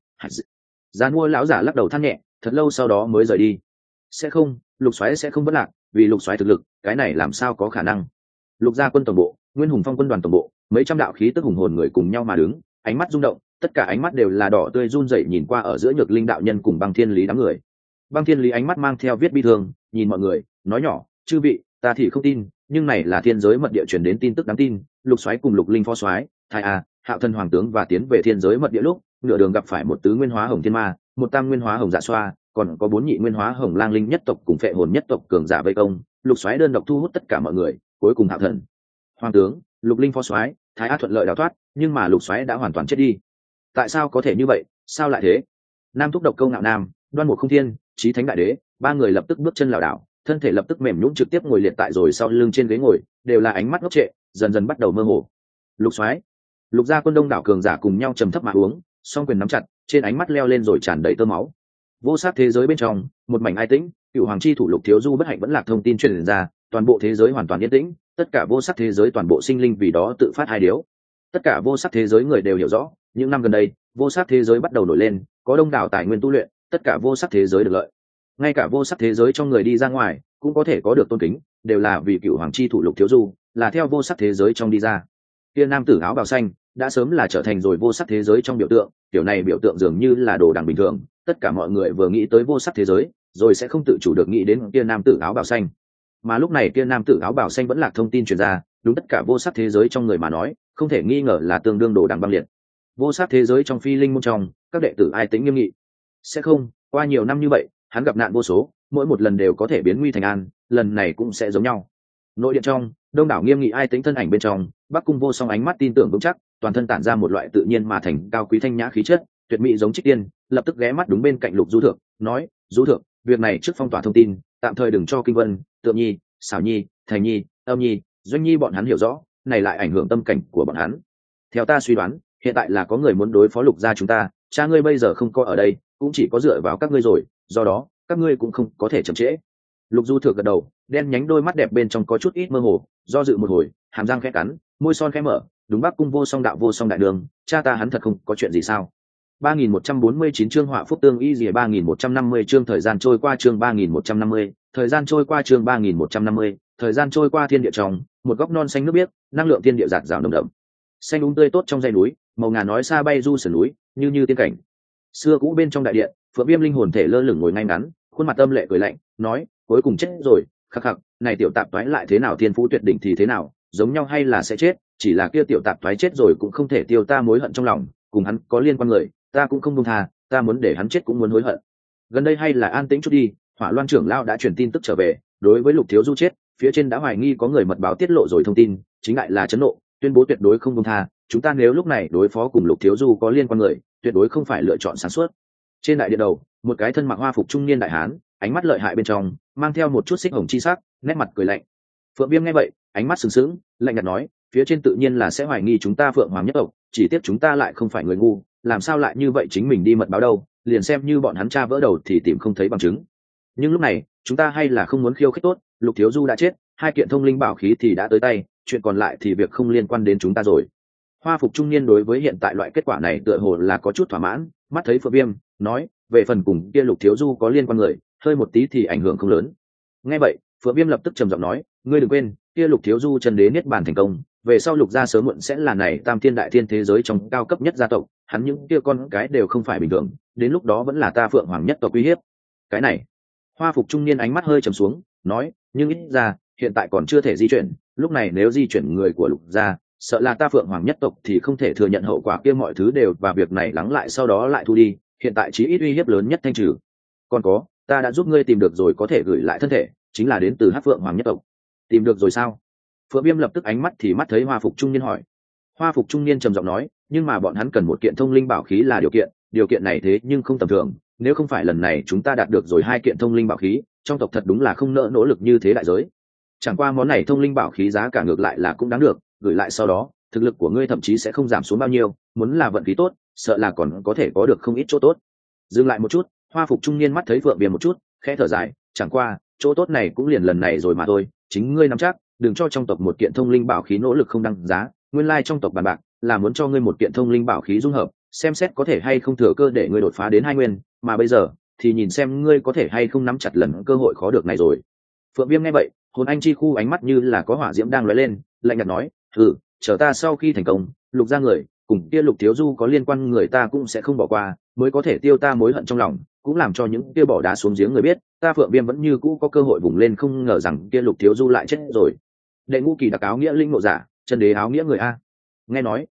Giàn mua lão giả lắc đầu than nhẹ, thật lâu sau đó mới rời đi. Sẽ không, Lục Soái sẽ không bất lạc, vì Lục Soái thực lực, cái này làm sao có khả năng. Lục gia quân tổng bộ, Nguyên Hùng Phong quân đoàn tổng bộ, mấy trăm đạo khí tức hùng hồn người cùng nhau mà đứng, ánh mắt rung động, tất cả ánh mắt đều là đỏ tươi run rẩy nhìn qua ở giữa Nhược Linh đạo nhân cùng Băng Thiên Lý đám người. Băng Thiên Lý ánh mắt mang theo viết bi thương, nhìn mọi người, nói nhỏ, chư vị, ta thì không tin, nhưng này là thiên giới mật địa truyền đến tin tức đáng tin, Lục Soái cùng Lục Linh phó soái, Thái A, Hạo thân hoàng tướng và tiến về thiên giới mật địa lúc, nửa đường gặp phải một tứ nguyên hóa hồng thiên ma, một tam nguyên hóa hồng dạ xoa, còn có bốn nhị nguyên hóa hồng lang linh nhất tộc cùng phệ hồn nhất tộc cường giả vây công, lục soái đơn độc thu hút tất cả mọi người, cuối cùng hạo thần hoàng tướng lục linh phó soái thái á thuận lợi đào thoát, nhưng mà lục soái đã hoàn toàn chết đi. Tại sao có thể như vậy, sao lại thế? Nam thúc độc câu ngạo nam, đoan mục không thiên, chí thánh đại đế, ba người lập tức bước chân lảo đảo, thân thể lập tức mềm nhũn trực tiếp ngồi liệt tại rồi sau lưng trên ghế ngồi, đều là ánh mắt ngốc trệ, dần dần bắt đầu mơ hồ. Lục soái, lục gia quân đông đảo cường giả cùng nhau trầm thấp mà uống, song quyền nắm chặt, trên ánh mắt leo lên rồi tràn đầy tơ máu. Vô sát thế giới bên trong, một mảnh ai tĩnh, cựu hoàng chi thủ lục thiếu du bất hạnh vẫn lạc thông tin truyền ra, toàn bộ thế giới hoàn toàn yên tĩnh, tất cả vô sắc thế giới toàn bộ sinh linh vì đó tự phát hai điếu. Tất cả vô sắc thế giới người đều hiểu rõ, những năm gần đây, vô sắc thế giới bắt đầu nổi lên, có đông đảo tài nguyên tu luyện, tất cả vô sắc thế giới được lợi. Ngay cả vô sắc thế giới trong người đi ra ngoài, cũng có thể có được tôn kính, đều là vì cựu hoàng chi thủ lục thiếu du, là theo vô sắc thế giới trong đi ra. Kia nam tử áo bào xanh đã sớm là trở thành rồi vô sắc thế giới trong biểu tượng, kiểu này biểu tượng dường như là đồ đằng bình thường, tất cả mọi người vừa nghĩ tới vô sắc thế giới, rồi sẽ không tự chủ được nghĩ đến kia nam tử áo bào xanh. Mà lúc này kia nam tử áo bào xanh vẫn lạc thông tin truyền ra, đúng tất cả vô sắc thế giới trong người mà nói, không thể nghi ngờ là tương đương đồ đằng băng liệt. Vô sắc thế giới trong phi linh môn trong, các đệ tử ai tính nghiêm nghị. Sẽ không, qua nhiều năm như vậy, hắn gặp nạn vô số, mỗi một lần đều có thể biến nguy thành an, lần này cũng sẽ giống nhau. Nội điện trong, đông đảo nghiêm nghị ai tính thân ảnh bên trong, Bắc Cung Vô Song ánh mắt tin tưởng vững chắc, toàn thân tản ra một loại tự nhiên mà thành cao quý thanh nhã khí chất, tuyệt mỹ giống trích tiên, lập tức ghé mắt đúng bên cạnh Lục Du Thượng, nói: "Du Thượng, việc này trước phong tỏa thông tin, tạm thời đừng cho Kinh Vân, Tượng Nhi, Xảo Nhi, Thành Nhi, Âm Nhi, Doanh Nhi bọn hắn hiểu rõ, này lại ảnh hưởng tâm cảnh của bọn hắn. Theo ta suy đoán, hiện tại là có người muốn đối phó Lục gia chúng ta, cha ngươi bây giờ không có ở đây, cũng chỉ có dựa vào các ngươi rồi, do đó, các ngươi cũng không có thể chậm trễ." Lục Du Thượng gật đầu, đen nhánh đôi mắt đẹp bên trong có chút ít mơ hồ, do dự một hồi, hàm răng khẽ cắn, môi son khẽ mở, đúng Bắc Cung Vô Song đạo Vô Song đại đường, cha ta hắn thật không có chuyện gì sao? ba nghìn một trăm bốn mươi chín chương họa phúc tương y rìa ba nghìn một trăm năm mươi chương thời gian trôi qua chương ba nghìn một trăm năm mươi, thời gian trôi qua chương ba nghìn một trăm năm mươi, thời gian trôi qua thiên địa trong, một góc non xanh nước biếc, năng lượng thiên địa dạt dào nồng đậm. Xanh um tươi tốt trong dãy núi, màu ngà nói xa bay du sườn núi, như như tiên cảnh. Xưa cũ bên trong đại điện, Phượng Viêm linh hồn thể lơ lửng ngồi ngay ngắn, khuôn mặt âm lệ cười lạnh, nói: "Cuối cùng chết rồi, khắc khắc, này tiểu tạp toái lại thế nào thiên phú tuyệt đỉnh thì thế nào, giống nhau hay là sẽ chết, chỉ là kia tiểu tạp toái chết rồi cũng không thể tiêu ta mối hận trong lòng, cùng hắn có liên quan người, ta cũng không buông tha, ta muốn để hắn chết cũng muốn hối hận." Gần đây hay là an tĩnh chút đi, Hỏa Loan trưởng lão đã truyền tin tức trở về, đối với Lục thiếu du chết, phía trên đã hoài nghi có người mật báo tiết lộ rồi thông tin, chính lại là chấn nộ, tuyên bố tuyệt đối không buông tha, chúng ta nếu lúc này đối phó cùng Lục thiếu du có liên quan người, tuyệt đối không phải lựa chọn sáng suốt. Trên đại điện đầu, một cái thân mặc hoa phục trung niên đại hán, ánh mắt lợi hại bên trong, mang theo một chút xích hồng chi sắc, nét mặt cười lạnh. Phượng Viêm nghe vậy, ánh mắt sừng sững, lạnh nhạt nói: "Phía trên tự nhiên là sẽ hoài nghi chúng ta Phượng Hoàng nhất tộc, chỉ tiếc chúng ta lại không phải người ngu, làm sao lại như vậy chính mình đi mật báo đâu, liền xem như bọn hắn tra vỡ đầu thì tìm không thấy bằng chứng. Nhưng lúc này, chúng ta hay là không muốn khiêu khích tốt, Lục thiếu du đã chết, hai kiện thông linh bảo khí thì đã tới tay, chuyện còn lại thì việc không liên quan đến chúng ta rồi." Hoa phục trung niên đối với hiện tại loại kết quả này tựa hồ là có chút thỏa mãn, mắt thấy Phượng Viêm, nói: "Về phần cùng kia Lục thiếu du có liên quan người, hơi một tí thì ảnh hưởng không lớn." Nghe vậy, Phượng Viêm lập tức trầm giọng nói: "Ngươi đừng quên, kia Lục thiếu du chân đế niết bàn thành công, về sau Lục gia sớm muộn sẽ là này tam thiên đại thiên thế giới trong cao cấp nhất gia tộc, hắn những kia con cái đều không phải bình thường, đến lúc đó vẫn là ta Phượng Hoàng nhất tộc uy hiếp." Cái này, Hoa phục trung niên ánh mắt hơi trầm xuống, nói: "Nhưng ít ra, hiện tại còn chưa thể di chuyển, lúc này nếu di chuyển người của Lục gia, sợ là ta Phượng Hoàng nhất tộc thì không thể thừa nhận hậu quả kia, mọi thứ đều và việc này lắng lại sau đó lại thu đi, hiện tại chí ít uy hiếp lớn nhất thanh trừ. Còn có, ta đã giúp ngươi tìm được rồi có thể gửi lại thân thể, chính là đến từ Hắc Phượng Hoàng nhất tộc." "Tìm được rồi sao?" Phượng Viêm lập tức ánh mắt thì mắt thấy Hoa phục trung niên hỏi. Hoa phục trung niên trầm giọng nói: "Nhưng mà bọn hắn cần một kiện thông linh bảo khí là điều kiện, điều kiện này thế nhưng không tầm thường, nếu không phải lần này chúng ta đạt được rồi hai kiện thông linh bảo khí, trong tộc thật đúng là không nỡ nỗ lực như thế đại giới. Chẳng qua món này thông linh bảo khí giá cả ngược lại là cũng đáng được, gửi lại sau đó, thực lực của ngươi thậm chí sẽ không giảm xuống bao nhiêu, muốn là vận khí tốt, sợ là còn có thể có được không ít chỗ tốt." Dừng lại một chút, Hoa phục trung niên mắt thấy Phượng Viêm một chút, khẽ thở dài: "Chẳng qua, chỗ tốt này cũng liền lần này rồi mà thôi, chính ngươi nắm chắc, đừng cho trong tộc một kiện thông linh bảo khí nỗ lực không đăng giá, nguyên lai trong tộc bàn bạc là muốn cho ngươi một kiện thông linh bảo khí dung hợp, xem xét có thể hay không thừa cơ để ngươi đột phá đến hai nguyên, mà bây giờ thì nhìn xem ngươi có thể hay không nắm chặt lần cơ hội khó được này rồi." Phượng Viêm nghe vậy, hồn anh chi khu ánh mắt như là có hỏa diễm đang lóe lên, lạnh nhạt nói: "Ừ, chờ ta sau khi thành công, Lục gia người cùng kia Lục thiếu du có liên quan người ta cũng sẽ không bỏ qua, mới có thể tiêu ta mối hận trong lòng, cũng làm cho những kia bỏ đá xuống giếng người biết, ta Phượng Viêm vẫn như cũ có cơ hội vùng lên, không ngờ rằng kia Lục thiếu du lại chết rồi." Đệ ngũ kỳ đặc áo nghĩa linh ngộ giả, chân đế áo nghĩa người a. Nghe nói,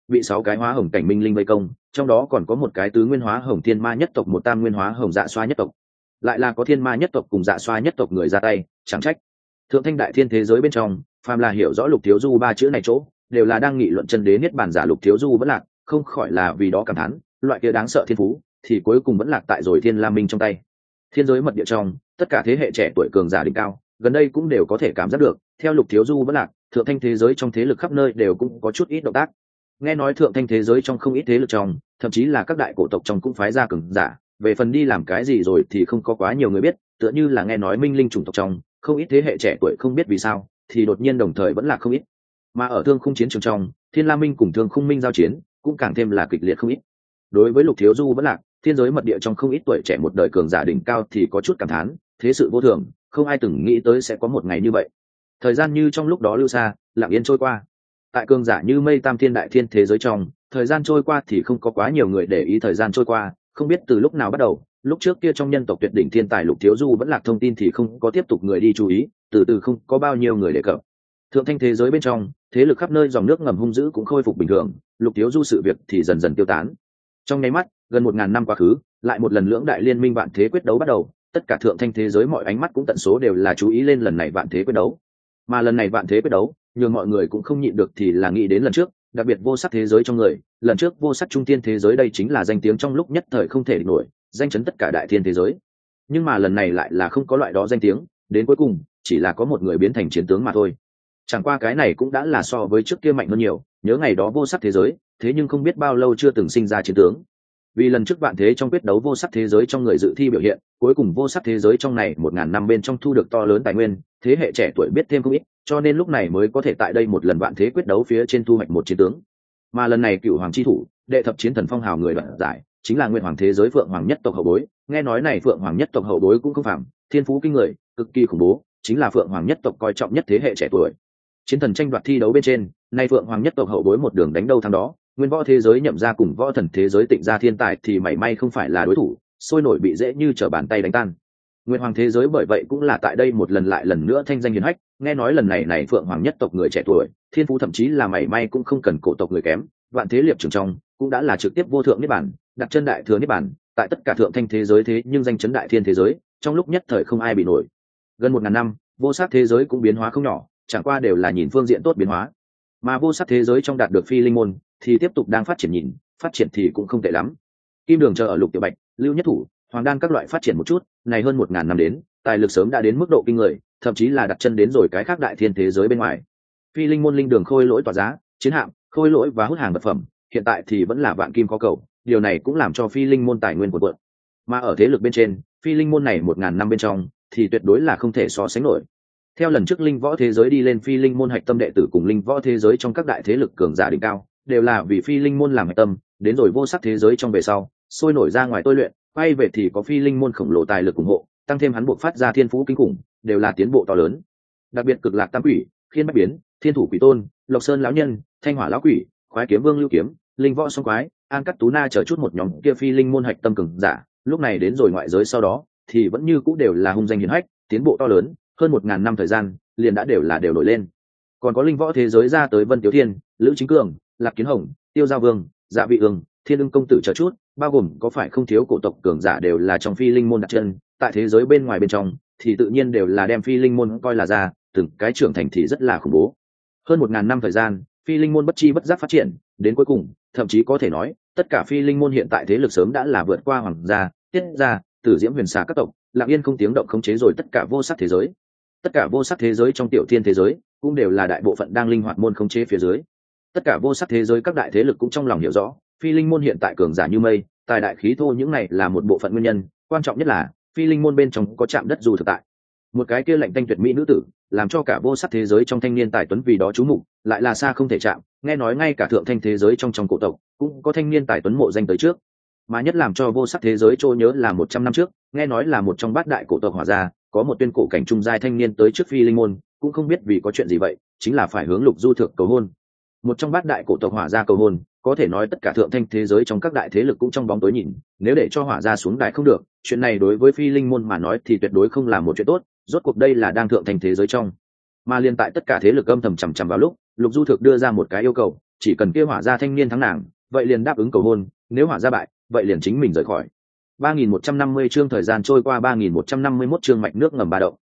bị sáu cái hóa hồng cảnh minh linh vây công, trong đó còn có một cái tứ nguyên hóa hồng thiên ma nhất tộc, một tam nguyên hóa hồng dạ xoa nhất tộc, lại là có thiên ma nhất tộc cùng dạ xoa nhất tộc người ra tay, chẳng trách thượng thanh đại thiên thế giới bên trong phàm là hiểu rõ Lục Thiếu Du ba chữ này chỗ đều là đang nghị luận chân đế niết bàn giả Lục Thiếu Du vẫn lạc, không khỏi là vì đó cảm thán loại kia đáng sợ thiên phú thì cuối cùng vẫn lạc tại rồi Thiên La Minh trong tay. Thiên giới mật địa trong tất cả thế hệ trẻ tuổi cường giả đỉnh cao gần đây cũng đều có thể cảm giác được, theo Lục Thiếu Du vẫn lạc, thượng thanh thế giới trong thế lực khắp nơi đều cũng có chút ít động tác. Nghe nói thượng thanh thế giới trong không ít thế lực trong, thậm chí là các đại cổ tộc trong cũng phái ra cường giả, về phần đi làm cái gì rồi thì không có quá nhiều người biết, tựa như là nghe nói minh linh chủng tộc trong không ít thế hệ trẻ tuổi không biết vì sao thì đột nhiên đồng thời vẫn là không ít. Mà ở thương khung chiến trường trong, Thiên La Minh cùng thương khung minh giao chiến cũng càng thêm là kịch liệt không ít. Đối với Lục Thiếu Du vẫn lạc, thiên giới mật địa trong không ít tuổi trẻ một đời cường giả đỉnh cao thì có chút cảm thán, thế sự vô thường, không ai từng nghĩ tới sẽ có một ngày như vậy. Thời gian như trong lúc đó lưu xa, lặng yên trôi qua. Tại cường giả như mây tam thiên đại thiên thế giới trong, thời gian trôi qua thì không có quá nhiều người để ý thời gian trôi qua, không biết từ lúc nào bắt đầu, lúc trước kia trong nhân tộc tuyệt đỉnh thiên tài Lục Thiếu Du vẫn lạc thông tin thì không có tiếp tục người đi chú ý, từ từ không có bao nhiêu người đề cập. Thượng thanh thế giới bên trong, thế lực khắp nơi dòng nước ngầm hung dữ cũng khôi phục bình thường, Lục Thiếu Du sự việc thì dần dần tiêu tán. Trong nháy mắt, gần một ngàn năm quá khứ, lại một lần lưỡng đại liên minh vạn thế quyết đấu bắt đầu, tất cả thượng thanh thế giới mọi ánh mắt cũng tận số đều là chú ý lên lần này vạn thế quyết đấu. Mà lần này vạn thế quyết đấu, nhưng mọi người cũng không nhịn được thì là nghĩ đến lần trước, đặc biệt vô sắc thế giới trong người, lần trước vô sắc trung thiên thế giới đây chính là danh tiếng trong lúc nhất thời không thể địch nổi, danh chấn tất cả đại thiên thế giới. Nhưng mà lần này lại là không có loại đó danh tiếng, đến cuối cùng chỉ là có một người biến thành chiến tướng mà thôi. Chẳng qua cái này cũng đã là so với trước kia mạnh hơn nhiều, nhớ ngày đó vô sắc thế giới, thế nhưng không biết bao lâu chưa từng sinh ra chiến tướng. Vì lần trước vạn thế trong quyết đấu vô sắc thế giới trong người dự thi biểu hiện, cuối cùng vô sắc thế giới trong này một ngàn năm bên trong thu được to lớn tài nguyên, thế hệ trẻ tuổi biết thêm không ít, cho nên lúc này mới có thể tại đây một lần vạn thế quyết đấu phía trên thu hoạch một chiến tướng. Mà lần này cựu hoàng chi thủ, đệ thập chiến thần phong hào người đoạt giải, chính là nguyên hoàng thế giới phượng hoàng nhất tộc hậu bối. Nghe nói này phượng hoàng nhất tộc hậu bối cũng không phạm, thiên phú kinh người, cực kỳ khủng bố, chính là phượng hoàng nhất tộc coi trọng nhất thế hệ trẻ tuổi. Chiến thần tranh đoạt thi đấu bên trên, nay phượng hoàng nhất tộc hậu bối một đường đánh đâu thắng đó, nguyên võ thế giới nhậm ra cùng võ thần thế giới tịnh ra thiên tài thì mảy may không phải là đối thủ, sôi nổi bị dễ như trở bàn tay đánh tan. Nguyên hoàng thế giới bởi vậy cũng là tại đây một lần lại lần nữa thanh danh hiển hách, nghe nói lần này này phượng hoàng nhất tộc người trẻ tuổi, thiên phú thậm chí là mảy may cũng không cần cổ tộc người kém, vạn thế liệp trường trong cũng đã là trực tiếp vô thượng niết bản, đặt chân đại thừa niết bản, tại tất cả thượng thanh thế giới thế nhưng danh chấn đại thiên thế giới, trong lúc nhất thời không ai bị nổi. Gần một ngàn năm, vô sắc thế giới cũng biến hóa không nhỏ, chẳng qua đều là nhìn phương diện tốt biến hóa. Mà vô sắc thế giới trong đạt được phi linh môn thì tiếp tục đang phát triển, nhìn phát triển thì cũng không tệ lắm. Kim đường chờ ở Lục Tiểu Bạch, Lưu Nhất Thủ, Hoàng Đan các loại phát triển một chút, này hơn một ngàn năm đến, tài lực sớm đã đến mức độ kinh người, thậm chí là đặt chân đến rồi cái khác đại thiên thế giới bên ngoài. Phi linh môn linh đường khôi lỗi tỏa giá, chiến hạm, khôi lỗi và hút hàng vật phẩm, hiện tại thì vẫn là vạn kim có cầu, điều này cũng làm cho phi linh môn tài nguyên cuộn cuộn. Mà ở thế lực bên trên, phi linh môn này một ngàn năm bên trong thì tuyệt đối là không thể so sánh nổi. Theo lần trước linh võ thế giới đi lên phi linh môn hạch tâm đệ tử cùng linh võ thế giới trong các đại thế lực cường giả đỉnh cao, đều là vì phi linh môn làm hạch tâm, đến rồi vô sắc thế giới trong về sau, sôi nổi ra ngoài tôi luyện, quay về thì có phi linh môn khổng lồ tài lực ủng hộ, tăng thêm hắn buộc phát ra thiên phú kinh khủng, đều là tiến bộ to lớn. Đặc biệt cực lạc tam quỷ, khiên bách biến, thiên thủ quỷ tôn, lộc sơn lão nhân, thanh hỏa lão quỷ, khoái kiếm vương lưu kiếm, linh võ song quái, an cắt tú na chờ chút một nhóm kia phi linh môn hạch tâm cường giả, lúc này đến rồi ngoại giới sau đó thì vẫn như cũ đều là hung danh hiển hách, tiến bộ to lớn, hơn một ngàn năm thời gian liền đã đều là đều nổi lên. Còn có linh võ thế giới ra tới Vân Tiếu Thiên, Lữ Chính Cường, Lạc Kiến Hồng, Tiêu Giao Vương, Dạ Vị Ương, Thiên Ưng công tử chờ chút, bao gồm có phải không thiếu cổ tộc cường giả đều là trong phi linh môn đặt chân, tại thế giới bên ngoài bên trong thì tự nhiên đều là đem phi linh môn coi là ra, từng cái trưởng thành thì rất là khủng bố. Hơn một ngàn năm thời gian, phi linh môn bất chi bất giác phát triển, đến cuối cùng, thậm chí có thể nói, tất cả phi linh môn hiện tại thế lực sớm đã là vượt qua hoàng gia, tiết gia, tử diễm huyền xà các tộc, lặng yên không tiếng động khống chế rồi tất cả vô sắc thế giới. Tất cả vô sắc thế giới trong tiểu thiên thế giới cũng đều là đại bộ phận đang linh hoạt môn khống chế phía dưới. Tất cả vô sắc thế giới các đại thế lực cũng trong lòng hiểu rõ, phi linh môn hiện tại cường giả như mây, tài đại khí thô những này là một bộ phận nguyên nhân, quan trọng nhất là phi linh môn bên trong có chạm đất dù thực tại. Một cái kia lạnh tanh tuyệt mỹ nữ tử, làm cho cả vô sắc thế giới trong thanh niên tài tuấn vì đó chú mục, lại là xa không thể chạm, nghe nói ngay cả thượng thanh thế giới trong trong cổ tộc cũng có thanh niên tài tuấn mộ danh tới trước. Mà nhất làm cho vô sắc thế giới trôi nhớ là một trăm năm trước, nghe nói là một trong bát đại cổ tộc Hỏa gia, có một tuyên cổ cảnh trung giai thanh niên tới trước phi linh môn, cũng không biết vì có chuyện gì vậy, chính là phải hướng Lục Du Thượng cầu hôn. Một trong bát đại cổ tộc Hỏa gia cầu hôn, có thể nói tất cả thượng thanh thế giới trong các đại thế lực cũng trong bóng tối nhìn, nếu để cho Hỏa gia xuống đài không được, chuyện này đối với phi linh môn mà nói thì tuyệt đối không là một chuyện tốt, rốt cuộc đây là đang thượng thanh thế giới trong. Mà liên tại tất cả thế lực âm thầm chằm chằm vào lúc, Lục Du Thượng đưa ra một cái yêu cầu, chỉ cần kia hỏa gia thanh niên thắng nàng vậy liền đáp ứng cầu hôn, nếu hỏa gia bại vậy liền chính mình rời khỏi. Ba nghìn một trăm năm mươi chương thời gian trôi qua, ba nghìn một trăm năm mươi mốt chương mạch nước ngầm ba động.